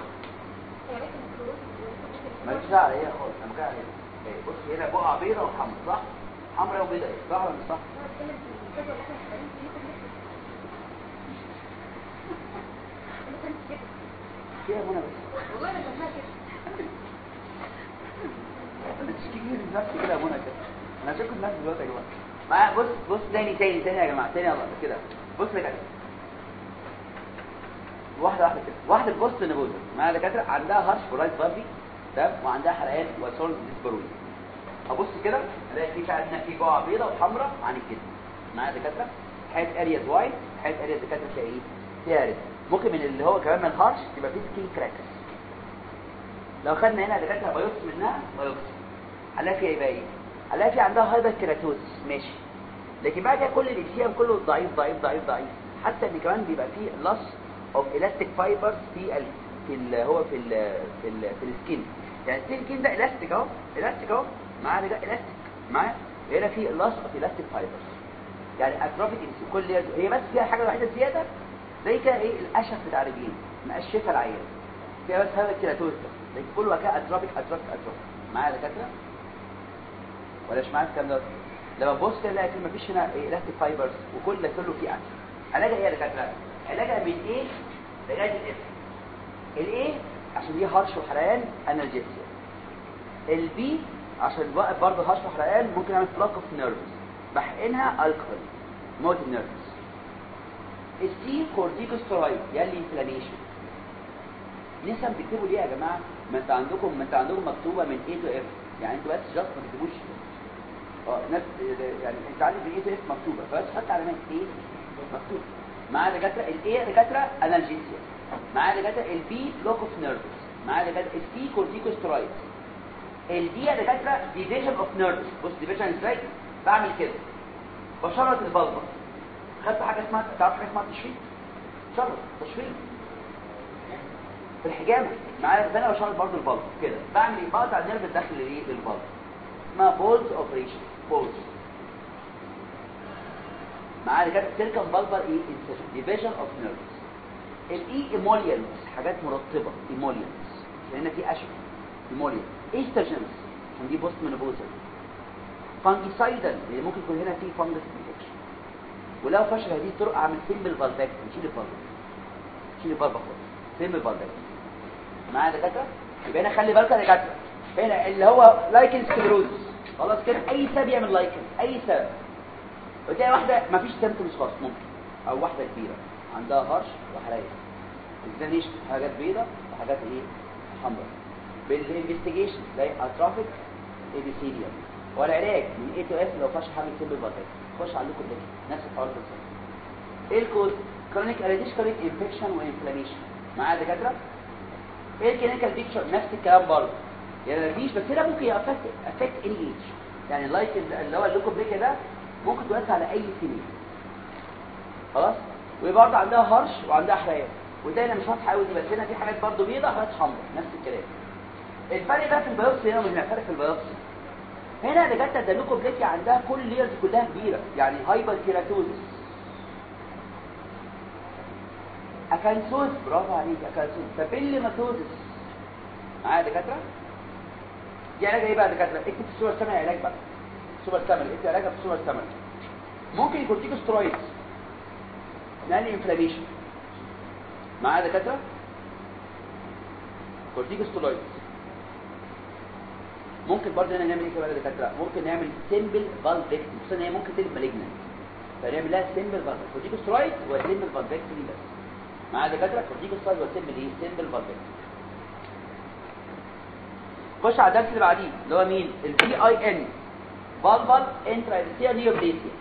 ماليش دعوه عليها خالص، انا بتكلم عليها. بص هنا بقع بيضاء وحمراء صح؟ حمراء وبيضاء صح ولا مش صح؟ فيها منى بس
والله انا فاهمها كده.
انت تشكي من نفسك كده يا منى كده. انا هشكي من نفسي دلوقتي يا جماعه. معايا بص تاني يا جماعه، تاني يلا كده. بص يا كده واحده كده، واحده بص نبوذج معايا دكاتره عندها هارش برايت فالبي تمام، وعندها حرقان وسول ديسباروني. ابص كده الاقي في فعلا في بقع بيضاء وحمراء عن الجسم معايا دكاتره، حته ارياز وايت، حته ارياز دكاتره فيها ايه؟ فيها ريد. ممكن من اللي هو كمان من الهارش تبقى فيه سكين كراكس. لو خدنا هنا دكاتره بايوبسي منها، بايوبسي هنلاقي فيها ايه؟ هنلاقي في عندها هايبر كيراتوزس ماشي، لكن بعد كده كل الابسيام كله ضعيف ضعيف ضعيف ضعيف، حتى ان كمان بيبقى فيه loss of elastic fibers في السكين. يعني السكين ده elastic اهو معاه ده elastic معاه، هنا في loss of elastic fibers يعني atrophic كل هي بس فيها حاجه واحده زياده زي كده ايه، القشف بتاع الرجلين مقشفه العيان فيها، بس هذا الكيراتوز لكن كله كده اتروبيك معايا دكاتره ولا مش معايا الكلام ده؟ لما تبص كده تلاقي مفيش هنا الاستيك فايبرز وكل ده كله فيه اكل. علاجها ايه يا دكاتره؟ علاجها من ايه لغايه الاف. الايه عشان دي هرش وحرقان انالجيسيا، البي عشان وقف برضه هرش وحرقان ممكن اعمل بلوك اوف نيرفز بحقنها الكحول موت النيرفز. السي كورتيكوستيرويد يلي انفلاميشن. لسه بتكتبوا ليه يا جماعه؟ ما انت عندكم مكتوبه من A to F، يعني انتوا بس جاست ما تكتبوش نفس يعني انت عندك A to F مكتوبه، بس حط علامات A مكتوب مع دكاتره الاي دكاتره انالجيسيا، مع دكاتره البي بلوك اوف نيرفز، مع دكاتره السي كورتيكوستيرويد، الدي دكاتره ديفيجن اوف نيرفز. بص ديفيجن ازاي؟ بعمل كده بشرط البلبه، خدت حاجه اسمها تعرف حاجه اسمها تشفيط، شرط تشفيط في الحجامه معايا، فانا بشرط برضو البلبه كده، بعمل ايه؟ بقطع النيرف الداخلي ايه للبلبه، اسمها بولز اوبريشن بولز معايا كده سيركم بلبر ايه ديفيجن اوف نيرفز. الاي ايمولينز حاجات مرطبه ايمولينز لان في اشعه ايمولينز، ايستروجينز عشان دي بوست مينوبوزال، فانجيسايدال اللي ممكن يكون هنا في فانجس انفكشن. ولو فشل هذه الطرق اعمل سيمبل فالفاكت، نشيل الفالفا خالص سيمبل فالفاكت معايا دكاتره. يبقى هنا خلي بالك يا دكاتره، هنا اللي هو لايكن سكلروزس خلاص كده، اي سبب يعمل لايكن اي سبب، وتلاقي واحده مفيش سيمبتومز خالص ممكن، او واحده كبيره عندها هرش وحرايق اكزامينيشن حاجات بيضاء وحاجات ايه حمراء، بالانفستيجيشن زي اتروفيك ابيثيليوم. والعلاج من اي تو اس لو فاش حامل سيمبل فالفاكت خش على اللوكو بليك نفس الحوار بالظبط. ايه الكود؟ كرونيك اريديش كرونيك انفكشن وانفلاميشن معايا دكاتره. ايه الكلينيكال بيكتشر؟ نفس الكلام برضه، يعني مفيش بس هنا ممكن افكت اني ايج، يعني اللايك اللي هو اللوكو بليك ده ممكن توسع على اي سنين خلاص. وبرضه عندها هرش وعندها حرقان، وده انا مش واضحه قوي دي، بس هنا في حاجات برضه بيضاء حاجات حمراء نفس الكلام. الفرق بقى في البيوبسي هنا وهنا، فرق في البيوبسي هنا دكاتره ده اللوكو بليك عندها كل ليرز كلها كبيره، يعني هايبر كيراتوزس اكانثوز، برافو عليك اكانثوز. بابيلوماتوزس معايا يا دكاتره. دي علاج ايه بقى يا دكاتره؟ اكتب في الصوره الثامنه علاج بقى. الصوره الثامنه اكتب علاجها في الصوره الثامنه. ممكن كورتيكوسترويدز نعمل انفلاميشن معايا يا دكاتره. كورتيكوسترويدز ممكن برضه هنا نعمل ايه كمان يا دكاتره؟ ممكن نعمل سيمبل فالفيكتومي، خصوصا هي ممكن تقلب مالجنانت، فنعمل لها سيمبل فالفيكتومي. كورتيكوسترويد وسيمبل فالفيكتومي بس معايا يا دكاتره. كورتيكوسترويد وسيمبل ايه؟ سيمبل فالفيكتومي. خش على الدرس اللي بعديه اللي هو مين؟ البي اي ان فالفال انتراليسيا نيوبليسيا.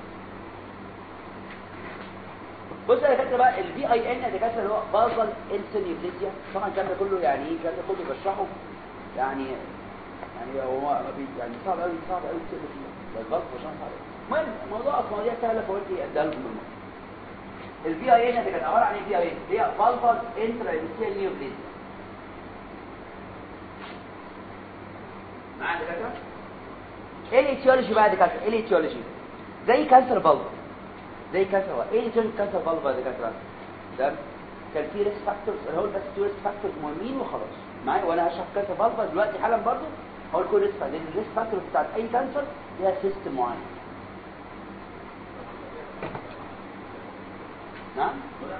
بص يا دكاتره بقى البي اي ان يا دكاتره اللي هو فالفال انسينيوبليسيا. طبعا الكلام ده كله يعني ايه؟ الكلام ده كله بشرحه يعني هو يعني صعب قوي كده فيه الفالف عشان صعب. المهم الموضوع مواضيع سهله فقلت اديها لكم بالمره. البي اي ان دي كانت عباره عن ايه؟ بي اي ان هي فالفال انتراليسيا نيوبليسيا معايا يا دكاتره. ايه الايتيولوجي بقى يا دكاتره؟ ايه الايتيولوجي؟ زي كانسر فالف، زي كانسر فالف. ايه الايتيولوجي كانسر فالف يا دكاتره؟ ده كان في ريسك فاكتورز، انا هقول بس تو ريسك فاكتورز مهمين وخلاص معايا. وانا هشرح كانسر فالف دلوقتي حالا برضو هقول كل ريسك فاكتور، لان الريسك فاكتورز بتاعت اي كانسر ليها سيستم معين. نعم.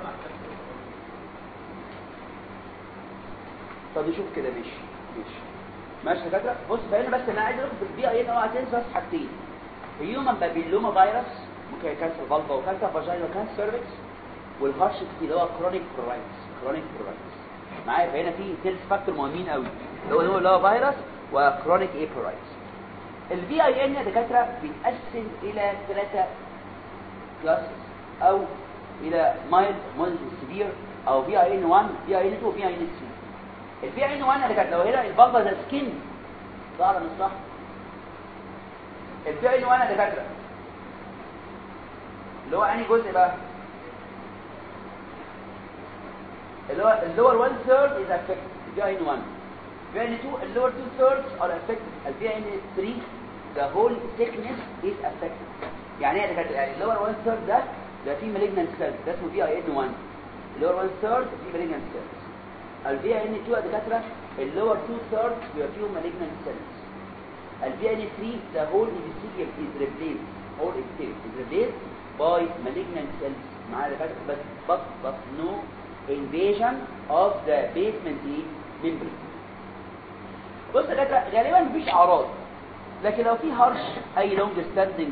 طب نشوف كده. ماشي يا دكاتره. بص فهنا بس انا عايز اقول في البي اي ان اوعى تنسى بس حاجتين. هيومن بابيلوما فيروس ممكن كانسر فالفا وكانسر فاجينا وكانسر سيرفكس، والهارش اللي هو كرونيك برورايتس معايا. فهنا في سيلز فاكتور مهمين قوي اللي هو فيروس وكرونيك برورايتس. البي اي ان يا دكاتره بيتقسم الى 3 كلاسز او الى مايلد مودريت سيفير او بي اي ان 1 بي اي ان 2 وبي اي ان 3. البي اي ان 1 يا دكاتره لو هنا الفالفا ده سكين صح ولا مش صح؟ البي اي ان 1 يا دكاتره اللي هو انهي جزء بقى؟ اللي هو اللور 1 ثيرد از افكتد البي اي ان 1. البي اي ان 2 اللور 2 ثيردز ار افكتد. البي اي ان 3 the whole thickness is affected. يعني ايه يا دكاتره؟ يعني اللور 1 ثيرد ده فيه malignant cells، ده اسمه بي اي ان 1. اللور 1 ثيرد فيه malignant cells. البي اي ان 2 يا دكاتره اللور 2 ثيرد بيبقى فيهم malignant cells. البي ان 3 the whole epithelium is replaced by malignant cells معايا دكاتره. but no invasion of the basement membrane. بص يا دكاتره غالبا مفيش اعراض، لكن لو في هارش اي لونج ستاندنج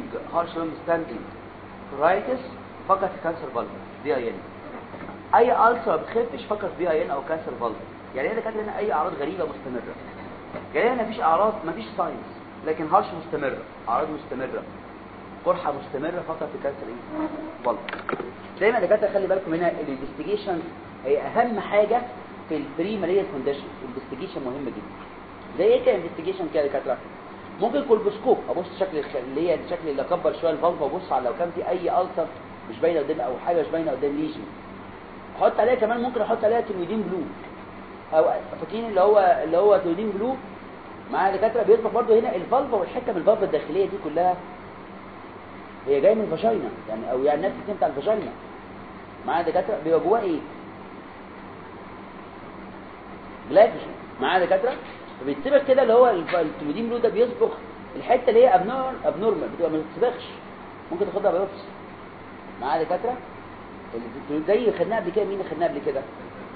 برايتس فقط في كانسر فالف بي اي ان. اي ألسر بتخفش فقط بي اي ان او كانسر فالف. يعني هنا كانت لنا اي اعراض غريبه مستمره. يعني هنا مفيش اعراض، مفيش ساينس، لكن هارش مستمره، اعراض مستمره، قرحه مستمره فقط في كانسر فالف. دايما يا دكاتره خلي بالكم هنا الانفستيجيشن هي اهم حاجه في البري ماليال كونديشن. الانفستيجيشن مهم جدا. زي ايه كده انفستيجيشن كده يا دكاتره؟ ممكن كولبوسكوب ابص شكل اللي هي الشكل اللي اكبر شويه الفالف وابص على لو كان في اي ألسر مش باينه قدام او حاجه مش باينه قدام ليجن. احط عليها كمان ممكن احط عليها تلويدين بلو او فاكرين اللي هو تلويدين بلو معايا دكاتره. بيطلق برده هنا الفالفا والحته من الفالفا الداخليه دي كلها هي جايه من الفاجينا يعني او يعني نفس السيستم بتاع الفاجينا معايا دكاتره. بيبقى جواه ايه؟ جلايكوجين معايا دكاتره. فبيتسبخ كده اللي هو التلويدين بلو ده بيصبغ الحته اللي هي ابنورمال بتبقى ما بتتسبخش، ممكن تاخدها بايوبسي معايا دكاتره. زي خدناها قبل كده. مين خدناها قبل كده؟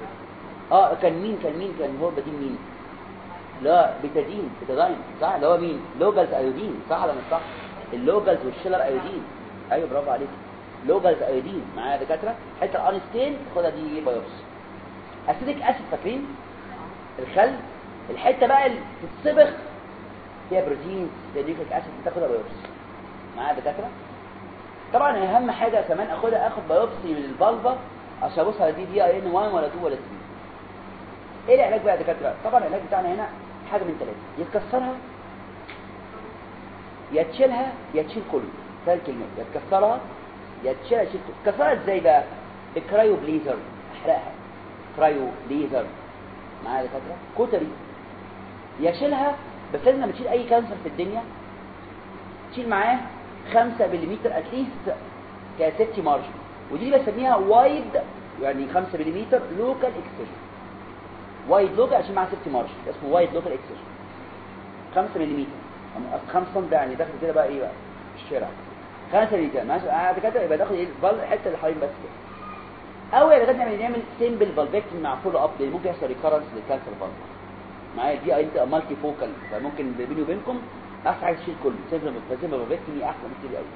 كان هو بديل مين؟ لا بتادين صح اللي هو مين؟ لوجالز ايودين صح ولا مش صح؟ اللوجالز والشيلر ايودين. ايوه برافو عليك. لوجالز ايودين معايا دكاتره. حته الانستين تاخدها دي بايوبسي. اسيديك اسيد فاكرين؟ الخل الحته بقى اللي تتصبغ فيها بروتين زي نيوكليك اسيد تاخدها بايوبسي معايا دكاتره. طبعا اهم حاجه كمان اخد بايوبسي من الفالفا عشان ابص على دي اي ان 1 ولا 2 ولا 3. ايه العلاج بقى يا دكاتره؟ طبعا العلاج بتاعنا هنا حاجه من 3: يا تكسرها يا تشيلها يا تشيل كله. 3 كلمات: يا تكسرها يا تشيلها تشيل كله. تكسرها ازاي بقى؟ الكرايو بليزر، احرقها كرايو بليزر معايا دكاتره. كوتري. يا شيلها بس لازم لما تشيل اي كانسر في الدنيا تشيل معاه 5 ملم اتليست كسيفتي مارجن، ودي اللي بسميها وايد يعني 5 ملم لوكال اكسجن. وايد لوكال عشان مع سيفتي مارش اسمه وايد لوكال اكسجن. 5 ملم 5 سم ده يعني داخل كده بقى ايه بقى الشارع 5 ملم ماشي كده يبقى داخل ايه الحته اللي حوالين بس كده. او يا جدعان نعمل سيمبل فالفكتومي مع فول اب لان ممكن يحصل ريكارنس للكانسر فالف معايا دي انت مالتي فوكال فممكن بيني وبينكم احسن حاجه تشيل كله سيمبل فالفكتومي احسن كتير قوي.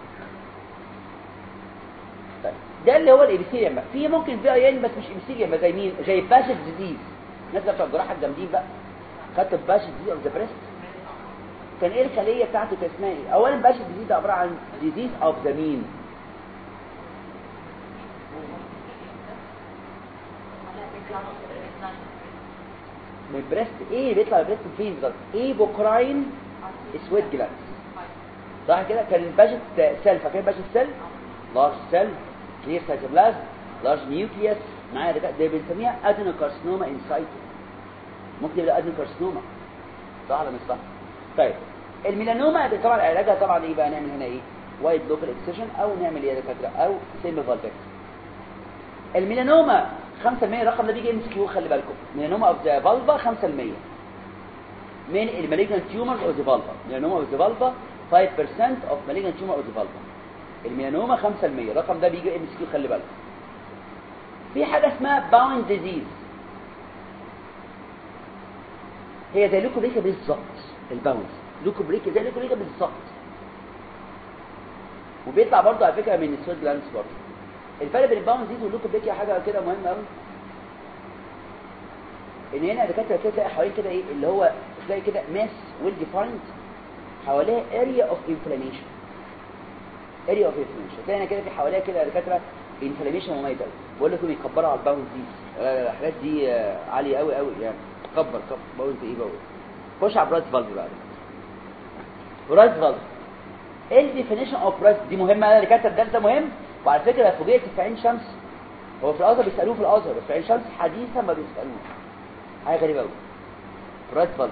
طيب ده اللي هو الابيثيليوم بقى. في ممكن في اي ان بس مش ابيثيليوم زي مين زي باشت ديزيز. الناس بتوع الجراحه الجامدين بقى خدت باشت ديزيز اوف ذا بريست كان ايه الخليه بتاعته كان اسمها ايه؟ اولا باشت ديزيز ده عباره عن ديزيز اوف ذا مين من البريست. ايه بيطلع البريست فين بالظبط؟ ايه بوكراين اسود جلاند صح كده. كان الباشت سيل فاكر الباشت سيل لارج سيل كلير سايتوبلازم لارج نيوكليوس معايا ده بنسميها ادينوكارسينوما انسايتو. ممكن يبقى ادينوكارسينوما صح ولا مش صح؟ طيب الميلانوما طبعا علاجها طبعا ايه بقى نعمل هنا ايه وايد لوكال اكسجن او نعمل ايه يا دكاتره او سيمبل فالفكتومي. الميلانوما 5% الرقم ده بيجي ام اس كيو خلي بالكم. ميلانوما اوف ذا فالفا 5% من المالجنت تيومرز اوف ذا فالفا. ميلانوما اوف ذا فالفا 5% اوف مالجنت تيومر اوف ذا فالفا. الميلانوما 5% الرقم ده بيجي ام اس كيو خلي بالكم. في حاجه اسمها باوند ديزيز هي زي لوكوبريكا بالظبط. الباوند لوكوبريكا زي لوكوبريكا بالظبط وبيطلع برضه على فكره من السويت جلاندز برضه. الفرق بين الباوند ديزيز واللوكوبريكا حاجه كده مهمه قوي ان هنا دكاتره كده تلاقي حوالين كده ايه اللي هو تلاقي كده ماس ويل ديفايند حواليها اريا اوف انفلاميشن. اريا اوف انفلاميشن تلاقي هنا كده في حواليها كده دكاتره انفلاميشن مميز قوي. بقول لكم بيكبروا على الباوند ديزيز الحاجات دي عاليه قوي قوي يعني. كبر باوند ايه باوند. خش على برايت فالف بقى. برايت فالف ايه الديفينيشن اوف برايت دي مهمه. انا اللي كاتب الدرس ده مهم. وعلى فكره فوجئت في عين شمس هو في الازهر بيسالوه في الازهر بس في عين شمس حديثا ما بيسالوه. حاجه غريبه قوي. برايت فالف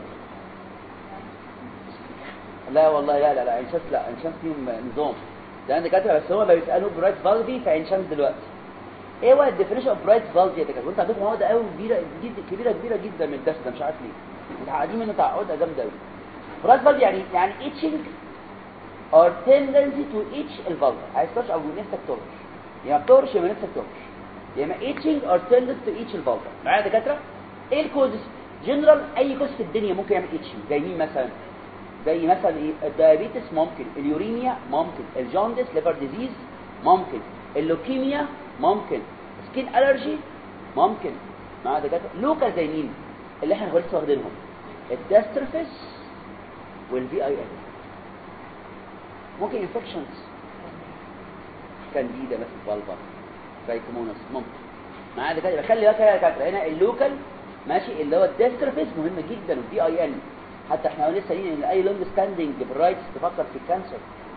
لا والله لا عين شمس لا عين شمس فيهم نظام ده انا كاتبه بس هم بيسالوه برايت فالفي في عين شمس دلوقتي. ايه هو الديفينيشن اوف برايت فالف يا دكاتره؟ وانت عندكم مواد قوي كبيره جدا من الدرس ده مش عارف ليه متعقدين منه تعقد جامده قوي. برايت فالف يعني ايتشنج or tendency to itch الفالف. عايز ترش او نفسك ترش يا ما بترش يا ما نفسك ترش يا ما itching or tendency to itch الفالف. معايا يا دكاتره؟ ايه الكوزز؟ جنرال اي كوز في الدنيا ممكن يعمل itching زي مين مثلا؟ زي مثلا ايه الدايابيتس ممكن اليوريميا ممكن الجوندس ليفر ديزيز ممكن اللوكيميا ممكن سكين الرجي ممكن. معايا يا دكاتره؟ لوكال زي مين اللي احنا لسه واخدينهم؟ الداستروفيس والفي اي ان. ممكن انفكشنز كانديدا مثل فالفا سايكوموناس ممكن. معايا كده يبقى خلي بالك يا دكاتره هنا اللوكال ماشي اللي هو الديستروفيس مهم جدا والدي اي ان. حتى احنا لسه قايلين ان اي لونج ستاندنج برايتس تفكر في الكانسر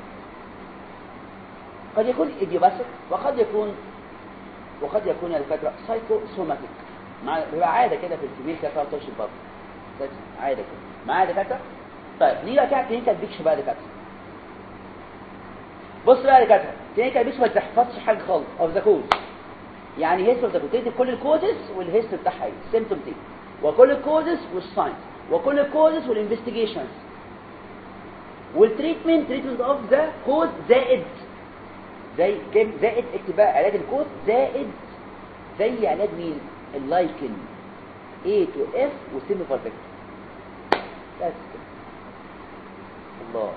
قد يكون ايديوباثيك وقد يكون يا دكاتره سايكوسوماتيك. بيبقى عاده كده في الكبير كده تقعد ترش البطن عاده كده. معايا يا دكاتره؟ طيب نيجي بقى كده كلينيكال بيكشر بقى يا دكاتره. بص بقى يا دكاتره كلينيكال بيكشر ما تحفظش حاجه خالص اوف ذا كوز. يعني هيستوري اوف ذا كوز كل الكوزز والهيستوري بتاعها ايه السيمبتوم دي وكل الكوزز والساينز وكل الكوزز والانفستيجيشنز والتريتمنت اوف ذا كوز زائد زي كام زائد اكتباء علاج الكوز زائد زي علاج مين اللايكن A to F وسيمبل فالفكتومي بس كده. الله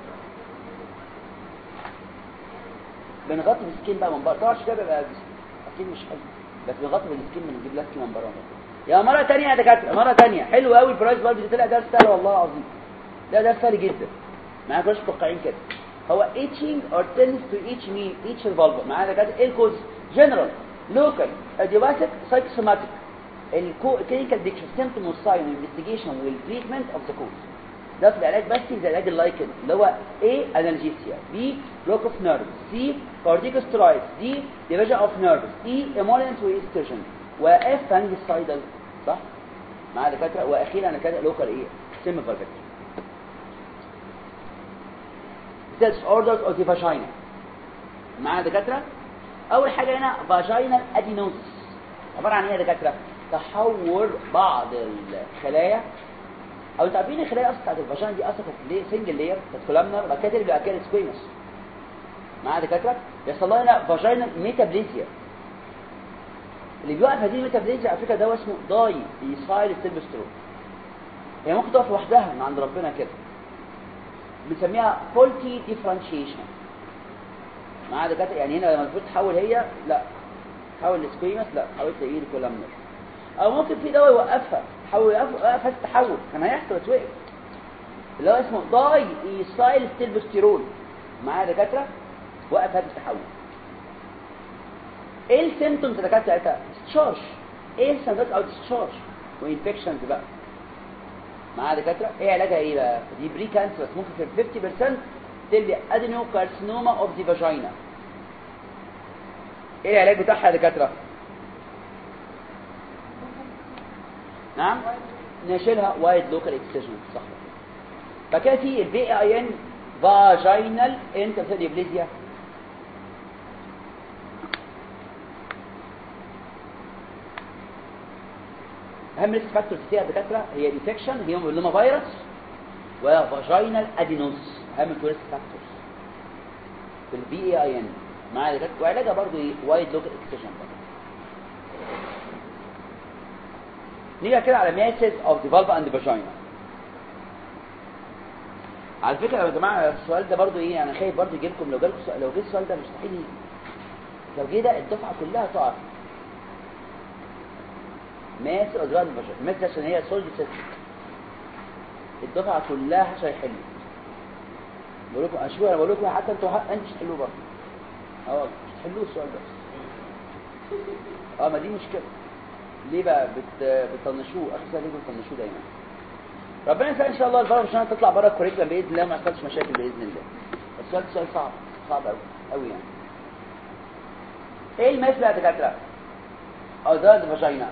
بنغطي السكين بقى من بره طبعا الشباب بقى اكيد مش حلو بس بنغطي بالسكين بنجيب لها سكين من بره. يا مره ثانيه يا دكاتره مره ثانيه حلو قوي البرايس فالف دي طلع درس سهل والله العظيم. ده درس سهل جدا. معاك مش متوقعين كده. هو itching or tends to itch مين itch الفالف. معايا دكاتره ايه الكوز؟ جنرال لوكال اديوباثيك سايكوسوماتيك. الكلينيكال ديكشن سيمبتوم والساين والانفستيجيشن والتريتمنت اوف ذا كوز. ده في العلاج بس زي علاج اللايكن اللي هو A انالجيسيا B بلوك اوف نيرفز C كورتيكوستيرويدز D ديفيجن اوف نيرفز E ايمولينت وايستروجين وF فانجيسايدال صح. معايا دكاتره واخيرا انا كده لوكال ايه سيمبل فالفكتومي. disorders of the vagina. معايا دكاتره اول حاجه هنا vaginal adenosis عباره عن ايه يا دكاتره؟ تحور بعض الخلايا، او انتوا عارفين الخلايا اصلا بتاعت الفاجينا دي اصلا كانت ليه سنجل لاير، كانت كولامنر، بعد كده ترجع كده سكويموس. معايا يا دكاتره؟ بيحصل لها هنا فاجينا ميتابليزيا. اللي بيوقف هذه الميتابليزيا على فكره ده اسمه داي ايثايل ستيلبسترول. هي ممكن تقف لوحدها من عند ربنا كده، بنسميها فولتي ديفرنشيشن. معايا دكاتره؟ يعني هنا لما المفروض تحول هي لا تحول لسكويموس، لا حولت لايه لكولامنر. او ممكن في دواء يوقفها، يوقف التحول، كان هيحصل بس وقف، اللي هو اسمه داي ايثايل ستيلبسترول. معايا دكاتره؟ وقف هذا التحول. ايه السيمبتومز اللي كانت ساعتها؟ ديسشارج. ايه السيمبتومز او ديسشارج وانفكشنز بقى. معايا دكاتره؟ ايه علاجها ايه بقى؟ دي بري كانسر، ممكن في 50% تلي ادينو كارسينوما اوف ذا فاجينا. ايه العلاج بتاعها يا دكاتره؟ نعم، نشيلها وايد لوكال اكسجن. صح. فكده في البي اي ان فاجينال انترفيريبليزيا. اهم ريسك فاكتورز فيها يا دكاتره هي الانفكشن، هي اللوما فيروس وفاجينال ادينوز، اهم ريسك فاكتورز في البي اي ان. معايا دكاتره؟ وعلاجها برضه ايه؟ وايد لوكال اكسجن. نيجي كده على ماسز اوف ذا فالفا اند فاجينا. على فكره يا جماعه السؤال ده برضو ايه، انا خايف برضو يجي لكم، لو جه السؤال ده مستحيل يجي. لو جه ده الدفعه كلها تقع. ماسز اوف ذا فالفا فاجينا، ماسز عشان هي سولد سيستم، الدفعه كلها مش هيحلوا. بقول لكم اشوف، انا بقول لكم حتى انتوا مش تحلوه برضه. مش تحلوه السؤال ده. ما دي مشكله. ليه بقى بتطنشوه؟ اخر سنه ليه بتطنشوه دايما؟ ربنا يسهل ان شاء الله الفرق عشان تطلع بره الكوريكولم باذن الله، ما يحصلش مشاكل باذن الله. بس السؤال صعب قوي يعني. ايه الماس بقى يا دكاتره؟ ده الفاجينا.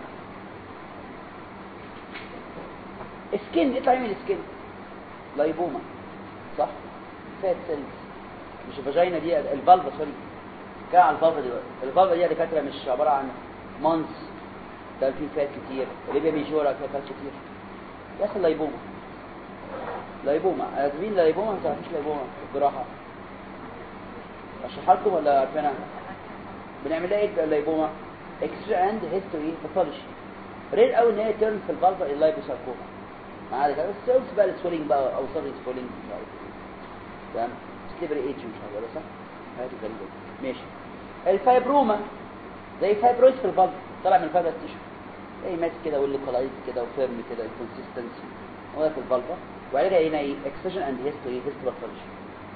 سكين، يطلع من السكين لايبوما، صح؟ فات سيلز. مش الفاجينا دي، الفالفا سوري، كان على الفالفا دلوقتي. الفالفا دي يا دكاتره مش عباره عن مانس، ده فيه فات كتير، ليبيا ميجورا فيها فات كتير، يحصل لايبوما. عارفين لايبوما؟ ما تعرفوش لايبوما الجراحه؟ اشرحها لكم ولا عارفينها؟ بنعمل ايه اللايبوما؟ اكس اند هيستوري باثولوجي. رير قوي ان هي تيرن في الفالفا اللايبوساركوما. معايا كده؟ بس بقى السويلنج بقى او صار سويلنج مش عارف تمام، سليبري ايج مش عارف ولا صح؟ حاجه غريبه. ماشي. الفايبروما زي فايبرويد في الفالفا، طالع من الفالفا تيشو، ايه ماسك كده واللوكالايز كده وفيرم كده، الكونسيستنسي هو في الفالفا. وعلاجها هنا ايه؟ اكسجن اند هيستوري باثولوجي.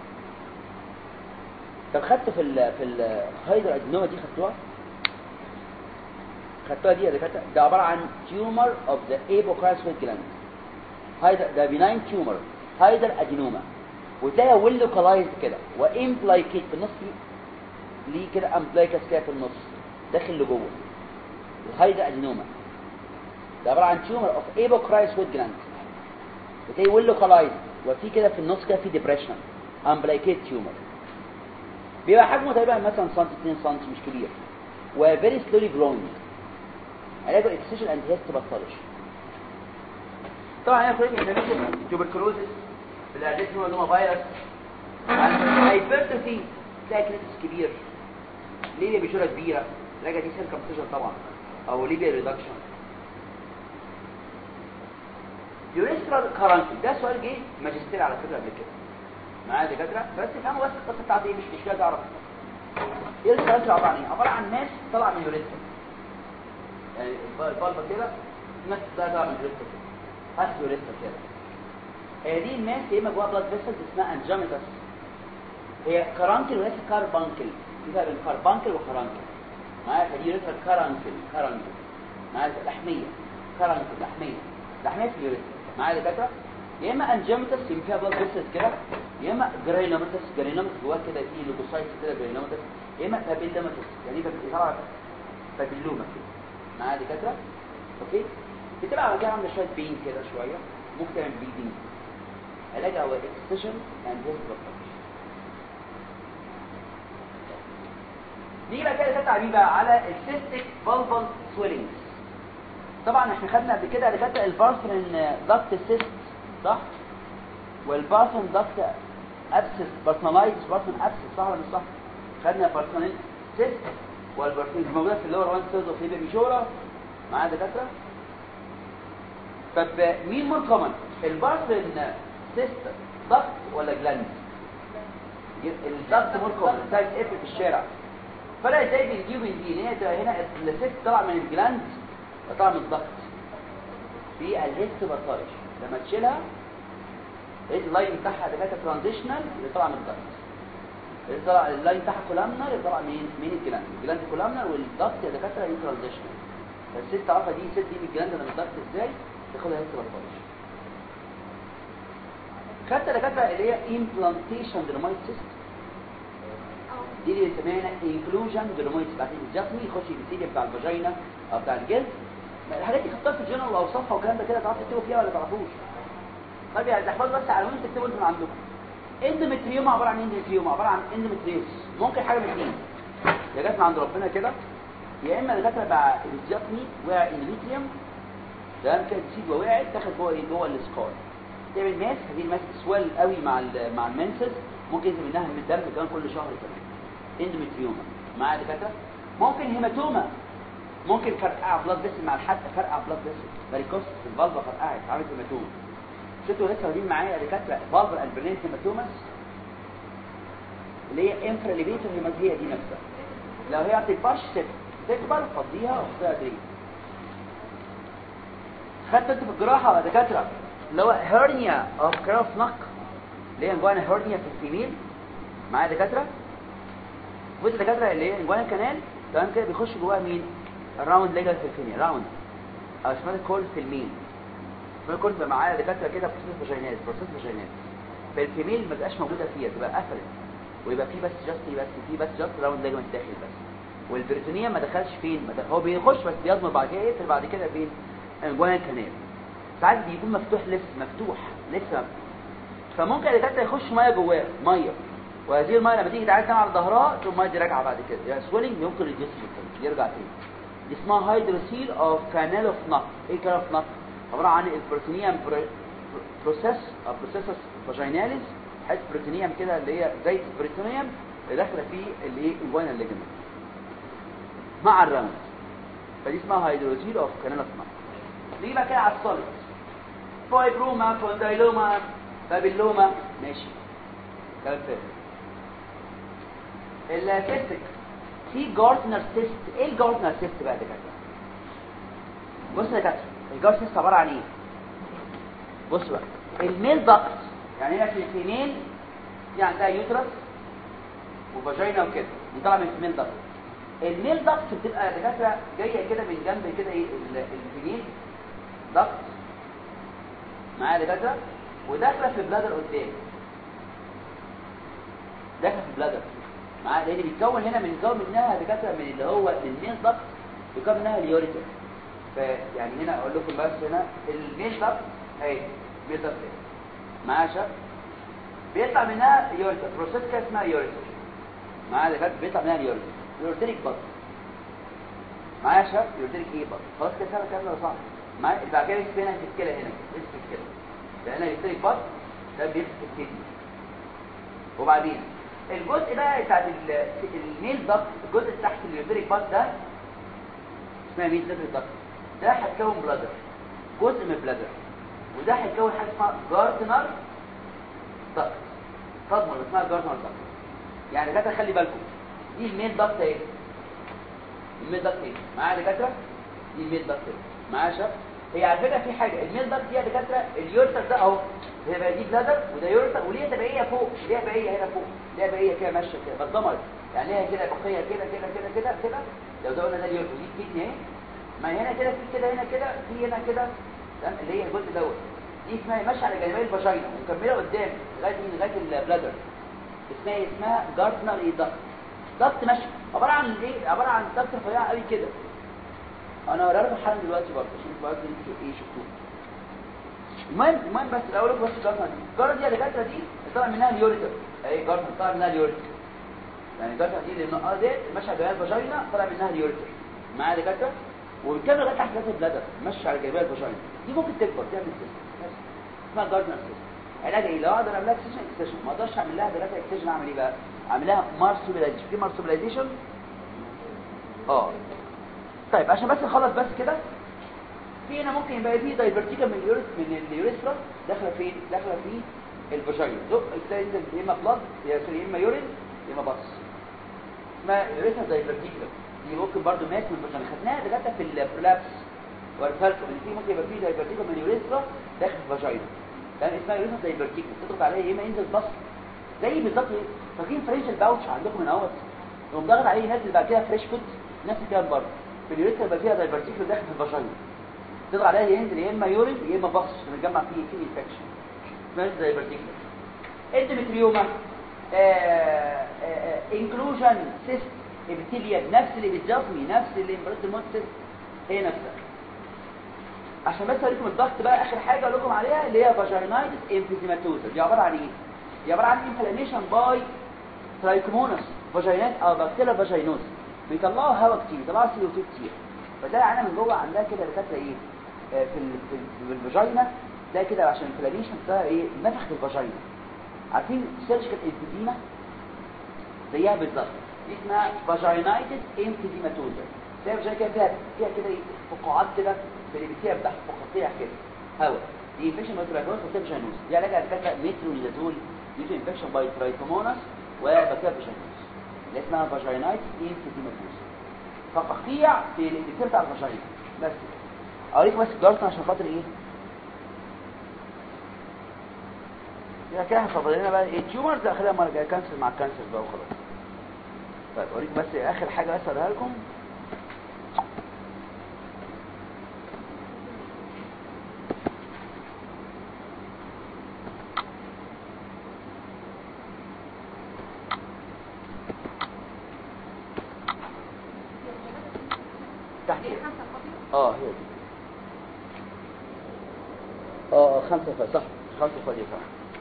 طب خدتوا في الهايدر ادينوما دي خدتوها دي يا دكاتره؟ ده عباره عن تيومر اوف ذا ايبوكرايسويد جلاند. هايدر ده بناين تيومر، هايدر ادينوما، وتلاقيها ويل لوكالايزد كده وامبلايكيت في النص، ليه كده امبلايكاس كده في النص داخل لجوه. الهايدر ادينوما ده عباره عن تيومر اوف ايبوكرايسويد جلاند، وتلاقيه ويل لوكالايزد وفي كده في النص كده في ديبريشن، امبلايكيت تيومر. بيبقى حجمه تقريبا مثلا سم 2 سم، مش كبير، وفيري سلولي جروينج. علاجه اكسجن اند هيستوباثولوجي. طبعا هنا كرونيك انفلاميشن، تيوبركلوزس، بالاديشن هو فيروس، هايبرتروفي، تلاقي كريتس كبير، ليبيا بشوره كبيره، علاجها دي سيركمسيجن طبعا او ليبيا ريدكشن. يوريسترال كارانكل، ده سؤال جه ماجستير على فكره قبل كده معايا دكاتره، بس تفهموا بس القصه بتاعتي ايه، مش كده تعرف. ايه الكارانكل عباره عن ايه؟ عباره عن ناس طالعه من يوريسترال، يعني الفالفا كده ناس طالعه من يوريسترال كده، هات يوريسترال كده. هي دي الناس يا اما جواها بلاد فيسلز اسمها انجاميتاس، هي كارانكل وليس كاربانكل، في فرق بين كاربانكل وكارانكل معايا. فدي يوريسترال كارانكل معايا، لحميه كارانكل، لحميه في اليوريسترال معايا دكاتره. يا اما انجاميتاس يبقى فيها بلاد فيسلز كده، يا اما جرينوماتس جواها كده في لوكوسايتس كده جرينوماتس، يا اما بابيلوماتس يعني بتطلع بابيلوما كده معايا دكاتره. اوكي، بتبقى على كده عامله شويه بين كده شويه، ممكن تعمل بليدنج. علاجها هو اكسجن اند هيستوباثولوجي. نيجي بقى كده كده عميل بقى على السيستيك فالفال سويلنج. طبعا احنا خدنا قبل كده اللي كانت البارثرين داكت سيست صح، والبارثرين داكت ابسس بارثنالايتس بارثرين ابسس صح ولا مش صح؟ خدنا بارثرين سيست والبارثرين موجوده في اللور 1 ثيرد اوف ليبر ميجورا معايا دكاتره. طب مين مور كومن البارثرين سيست داكت ولا جلاند؟ الداكت مور كومن سايد اف في الشارع. فرق ازاي بين دي وبين دي؟ هنا السيست طلع من الجلاند طلع من الضغط في الهيست باساج، لما تشيلها لقيت اللاين بتاعها دكاتره ترانزيشنال اللي طلع من الضغط، اللي طلع اللاين بتاعها كولامنر اللي طلع من الجلاند كولامنر، والضغط يا دكاتره هي ترانزيشنال. فالست عارفه دي ست دي من الجلاند من الضغط ازاي تاخدها هيست باساج. خدت دكاتره اللي هي امبلانتيشن درمايت سيست دي اللي بنسميها انكلوجن درمايت بعد الجسمي يخش البكتيريا بتاع الفاجينا او بتاع الجلد. الحاجات دي خدتها في الجورنال واوصافها والكلام ده كده تعرفوا تكتبوا فيها ولا تعرفوش؟ طيب يعني تحفظوا بس عناوين تكتبوا انتوا من عندكم. اندوميتريوم عباره عن اندوميتريوم عباره عن اندوميتريوس، ممكن حاجه من اثنين يا جت من عند ربنا كده، يا اما دكاتره بقى الجسمي وقع اندوميتريوم تمام كده تسيب ووقعت تاخد جوه ايه جوه السكار تعمل ماس. هذه الماس سويل قوي مع المنسس، ممكن ينزل منها من الدم كمان كل شهر كمان. اندوميتريوم معايا دكاتره. ممكن هيماتوما، ممكن فرقعه بلاد فيسل مع الحد فرقعه بلاد فيسل فاريكوس في الفالفا فرقعت عملت هيماتوما. شفتوا لسه واخدين معايا دكاتره فالفا البرينت هيماتوماس اللي هي انفراليبيتور هيماتوما دي نفسها لو هي ما بتكبرش تكبر فضيها وحطيها درين. خدت انت في الجراحه يا دكاتره اللي هو هيرنيا اوف كراف نك اللي هي انجوانا هيرنيا في الفيميل معايا دكاتره. ودي دكاتره اللي هي انجوانا كانال تمام كده بيخش جواها مين؟ الراوند ليجل في الفيميل راوند او اسمها كول في الميل. اسمها كول بقى معايا دكاتره كده بروسيس فاجينال في الفيميل ما بقاش موجوده فيها تبقى قفلت ويبقى في بس جاست راوند ليجل داخل بس، والبريتونيا ما دخلش فين هو بيخش بس بيضمر بعد كده يقفل بعد كده فين انجوانا كانال. ساعات بيكون مفتوح لسه فممكن الدكاتره يخش ميه جواه ميه، وهذه الميه لما تيجي تعدي على ظهرها تقوم الميه دي راجعه بعد كده يعني سويلنج يمكن الجسم يرجع تاني. دي اسمها هيدروسيل اوف كانال اوف نك. ايه كانال اوف نك؟ عباره عن البروتينيوم بروسيس او بروسيسس فاجيناليس حته بروتينيوم كده اللي هي زي البروتينيوم اللي داخله فيه اللي ايه انجوانا ليجمنت مع الراوند. فدي اسمها هيدروسيل اوف كانال اوف نك. دي بقى كده على السوليد فايبروما كوندايلوما بابيلوما ماشي كلام فاهم. السيستك في جارتنر سيست. ايه الجارتنر سيست بقى ده كده؟ بص يا كابتن الجارتنر سيست عباره عن ايه؟ بص بقى الميل داكت يعني هنا في الفيميل دي عندها يوترس وفاجينا وكده بيطلع من الميل داكت. الميل داكت بتبقى دكاتره جايه كده من جنب كده ايه الفيميل داكت معايا دكاتره وداخله في البلادر قدام داخله في البلادر معايا لان بيتكون هنا منها دكاتره من اللي هو الميل داكت بيكون منها اليوريتر. فيعني هنا اقول لكم بس هنا الميل داكت اهي الميل داكت معايا شباب بيطلع منها يوريتر بروسيس كده اسمها يوريتر معايا دكاتره بيطلع منها اليوريتر يوريتريك بط معايا شباب يوريتريك ايه بط خلاص كده سهله كده ولا صعب معايا بعد كده هنا في الكلى هنا في الكلى ده هنا يوريتريك بط ده بيمسك الكدني. وبعدين الجزء بقى بتاع الميل داكت الجزء اللي تحت اليوريتريك بط ده اسمها ميل داكت ده هتكون بلادر جزء من البلادر وده هيتكون حاجه اسمها جارتنر داكت صدمه اسمها جارتنر داكت. يعني دكاتره خلي بالكم دي الميل داكت اهي الميل داكت اهي معايا دكاتره دي الميل داكت معايا شباب. هي على فكره في حاجه الميل داكت دي دكاتره اليوريتر ده اهو هي دي بلادر وده يوريتر وليه تبعيه فوق ليها بقيه هنا فوق ليها بقيه كده ماشيه كده بتدمر يعني هي كده بقيه كده لو ده قلنا ده اليوريتر دي كدني اهي ما هنا كده في كده هنا كده في هنا كده تمام اللي هي الجزء دوت دي اسمها ماشيه على جانبي الفاجينا ومكمله قدام لغايه البلادر اسمها جارتنر ايه داكت ماشي عباره عن ايه عباره عن داكت رفيعه قوي كده. انا هوريها لكم حالا دلوقتي برضه عشان برضه انتوا ايه شفتوه. المهم بس الاول بس الجارتنر دي الجارتنر دي اللي دكاتره دي طلع منها اليوريتر اهي جارتنر طلع منها اليوريتر يعني ده دي اللي دي ماشيه على الفاجينا طالع منها اليوريتر معايا دكاتره، وبتكمل لغايه تحت راس البلادر ماشيه على جانبي الفاجينا، دي ممكن تكبر تعمل سيستم بس اسمها جاردنر سيستم. علاج ايه؟ لو اقدر اعمل لها اكسجن ما اقدرش اعمل لها دلوقتي اكسجن اعمل ايه بقى؟ اعمل لها مارسوبيلايزيشن. في مارسوبيلايزيشن طيب عشان بس نخلص بس كده، في هنا ممكن يبقى فيه دايفرتيكا من اليوريثرا داخله فين؟ داخله في الفاجينا، زق تلاقي انت يا اما بلاد يا اما يورين يا اما باص، اسمها يوريثرا دايفرتيكا. دي ممكن برضو ماس من الفاجينا، خدناها دكاتره في البرولابس والفالكو ان في ممكن يبقى فيه دايفرتيكا من اليوريثرا داخل الفاجينا، لان اسمها يوريثرا دايفرتيكا تضغط عليها يا اما ينزل باص زي بالظبط. فاكرين فريش الباوتش عندكم من اهوت يقوم ضاغط عليه ينزل بعد كده فريش فود، نفس الكلام برضه في اليوريثرا يبقى فيها دايفرتيكا داخل في الفاجينا، تضغط عليها ينزل يا اما يورين يا اما باص بنجمع فيه انفكشن اسمها دايفرتيكا. اندوميتريوما انكلوجن سيست ابيثيليا، نفس اللي بتجافني نفس اللي امبريتموت سيست هي نفسها. عشان بس اوريكم الضغط بقى اخر حاجه اقول لكم عليها اللي هي فاجينايتس انفيزيماتوزا. دي عباره عن ايه؟ دي عباره عن انفلاميشن باي ترايكوموناس فاجينات او بكتيريا فاجينوز، بيطلعوا هواء كتير، بيطلعوا CO2 كتير، فتلاقي عينها من جوه عندها كده دكاتره ايه في الفاجينا ده كده عشان الانفلاميشن ده ايه نفخ الفاجينا. عارفين سيرجيكال انفيزيما زيها بالظبط، دي اسمها فاجينايتس انفيزيماتوزا. تلاقي الفاجينا كده فيها كده فقاعات كده في الابيثيليا بتاعها فقاقيع كده هواء، دي انفكشن باي ترايكوموناس وبكتيريا فاجينوز. دي علاجها دكاتره مترونيدازول يوجد انفكشن باي ترايكوموناس وبكتيريا فاجينوز اللي اسمها فاجينايتس انفيزيماتوزا، فقاقيع في الابيثيليا بتاع الفاجينا. بس اوريكم بس الجارتن عشان خاطر ايه يا كده هفضل لنا بقى ايه تيومرز اخرها المره الجايه كانسر مع الكانسر بقى وخلاص. طيب اوريكم بس اخر حاجه بس اوريها لكم. تحت هي دي 5 صح 5 فاضيه صح.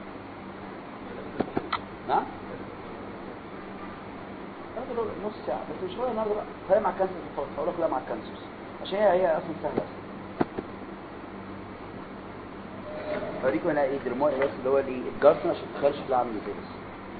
نعم نص ساعة بس مش غير النهارده بقى. خليها مع الكانسر خلاص، هقول لك لا مع الكانسر عشان هي اصلا سهله اصلا. اوريكم هنا ايه درموي بس اللي هو الايه الجارتن عشان تتخيل شكلها عامل ازاي بس.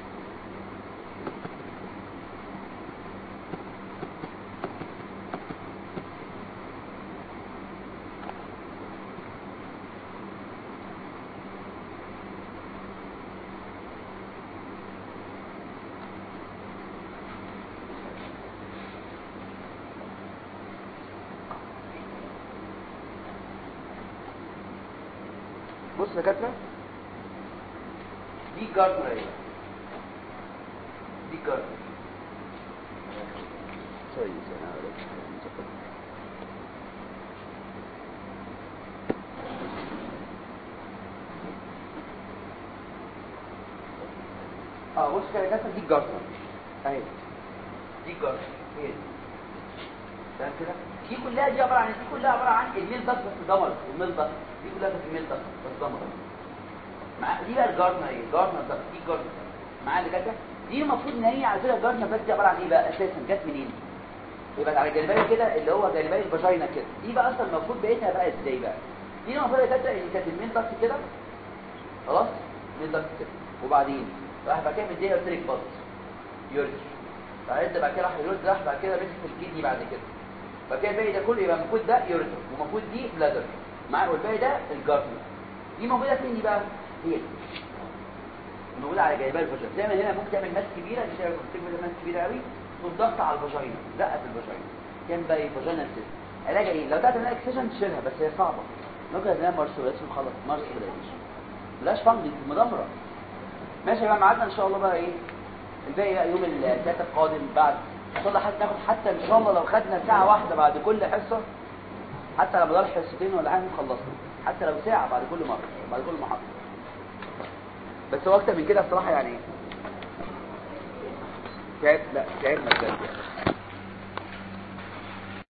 بص يا دكاتره دي جاردنر ايه دي جاردنر سوري انا بص يا دكاتره دي جاردنر اهي دي جاردنر ايه ده كده دي كلها دي عباره عن الميل بس دمر الميل بس دي كلها في الميل بس دمر مع دي بقى الجاردنر ايه جاردنر ده دي جاردنر معايا اللي كده. دي المفروض ان هي على فكره الجاردنر بس دي عباره عن ايه بقى اساسا جت منين؟ يبقى على جانبي كده اللي هو جانبي الفاجينا كده. دي بقى اصلا المفروض بقيتها بقى ازاي بقى؟ دي المفروض يا كده ان كانت الميل بس كده خلاص الميل بس كده وبعدين راح بقى كده مديها ارتريك بط يوريتر بعد كده راح اليوريتر راح بعد كده مسك في الكدني بعد كده فكده الباقي ده كله يبقى المفروض ده يوريتر ومفروض دي بلادر معاه والباقي ده الجاردنر. دي موجوده فين دي بقى؟ هي موجوده على جانبي الفاجينا. زي ما هنا ممكن تعمل ماس كبيره دي تعمل ماس كبيره قوي والضغط على الفاجينا لا في الفاجينا كان باقي فاجينا سيست. علاجها ايه؟ لو تعمل اكسجن تشيلها بس هي صعبه ممكن تعمل مارسوبيلايزيشن خلاص مارسوبيلايزيشن بلاش فانجل مدمره. ماشي يا جماعه معادنا ان شاء الله بقى ايه الباقي بقى يوم الثلاث القادم بعد ان شاء الله ناخد حتى ان شاء الله لو خدنا ساعه واحده بعد كل حصه حتى لو بدل حصتين ولا حاجه خلصنا حتى لو ساعه بعد كل مره بعد كل محاضره. بس هو اكتر من كده الصراحه يعني تعبنا بجد.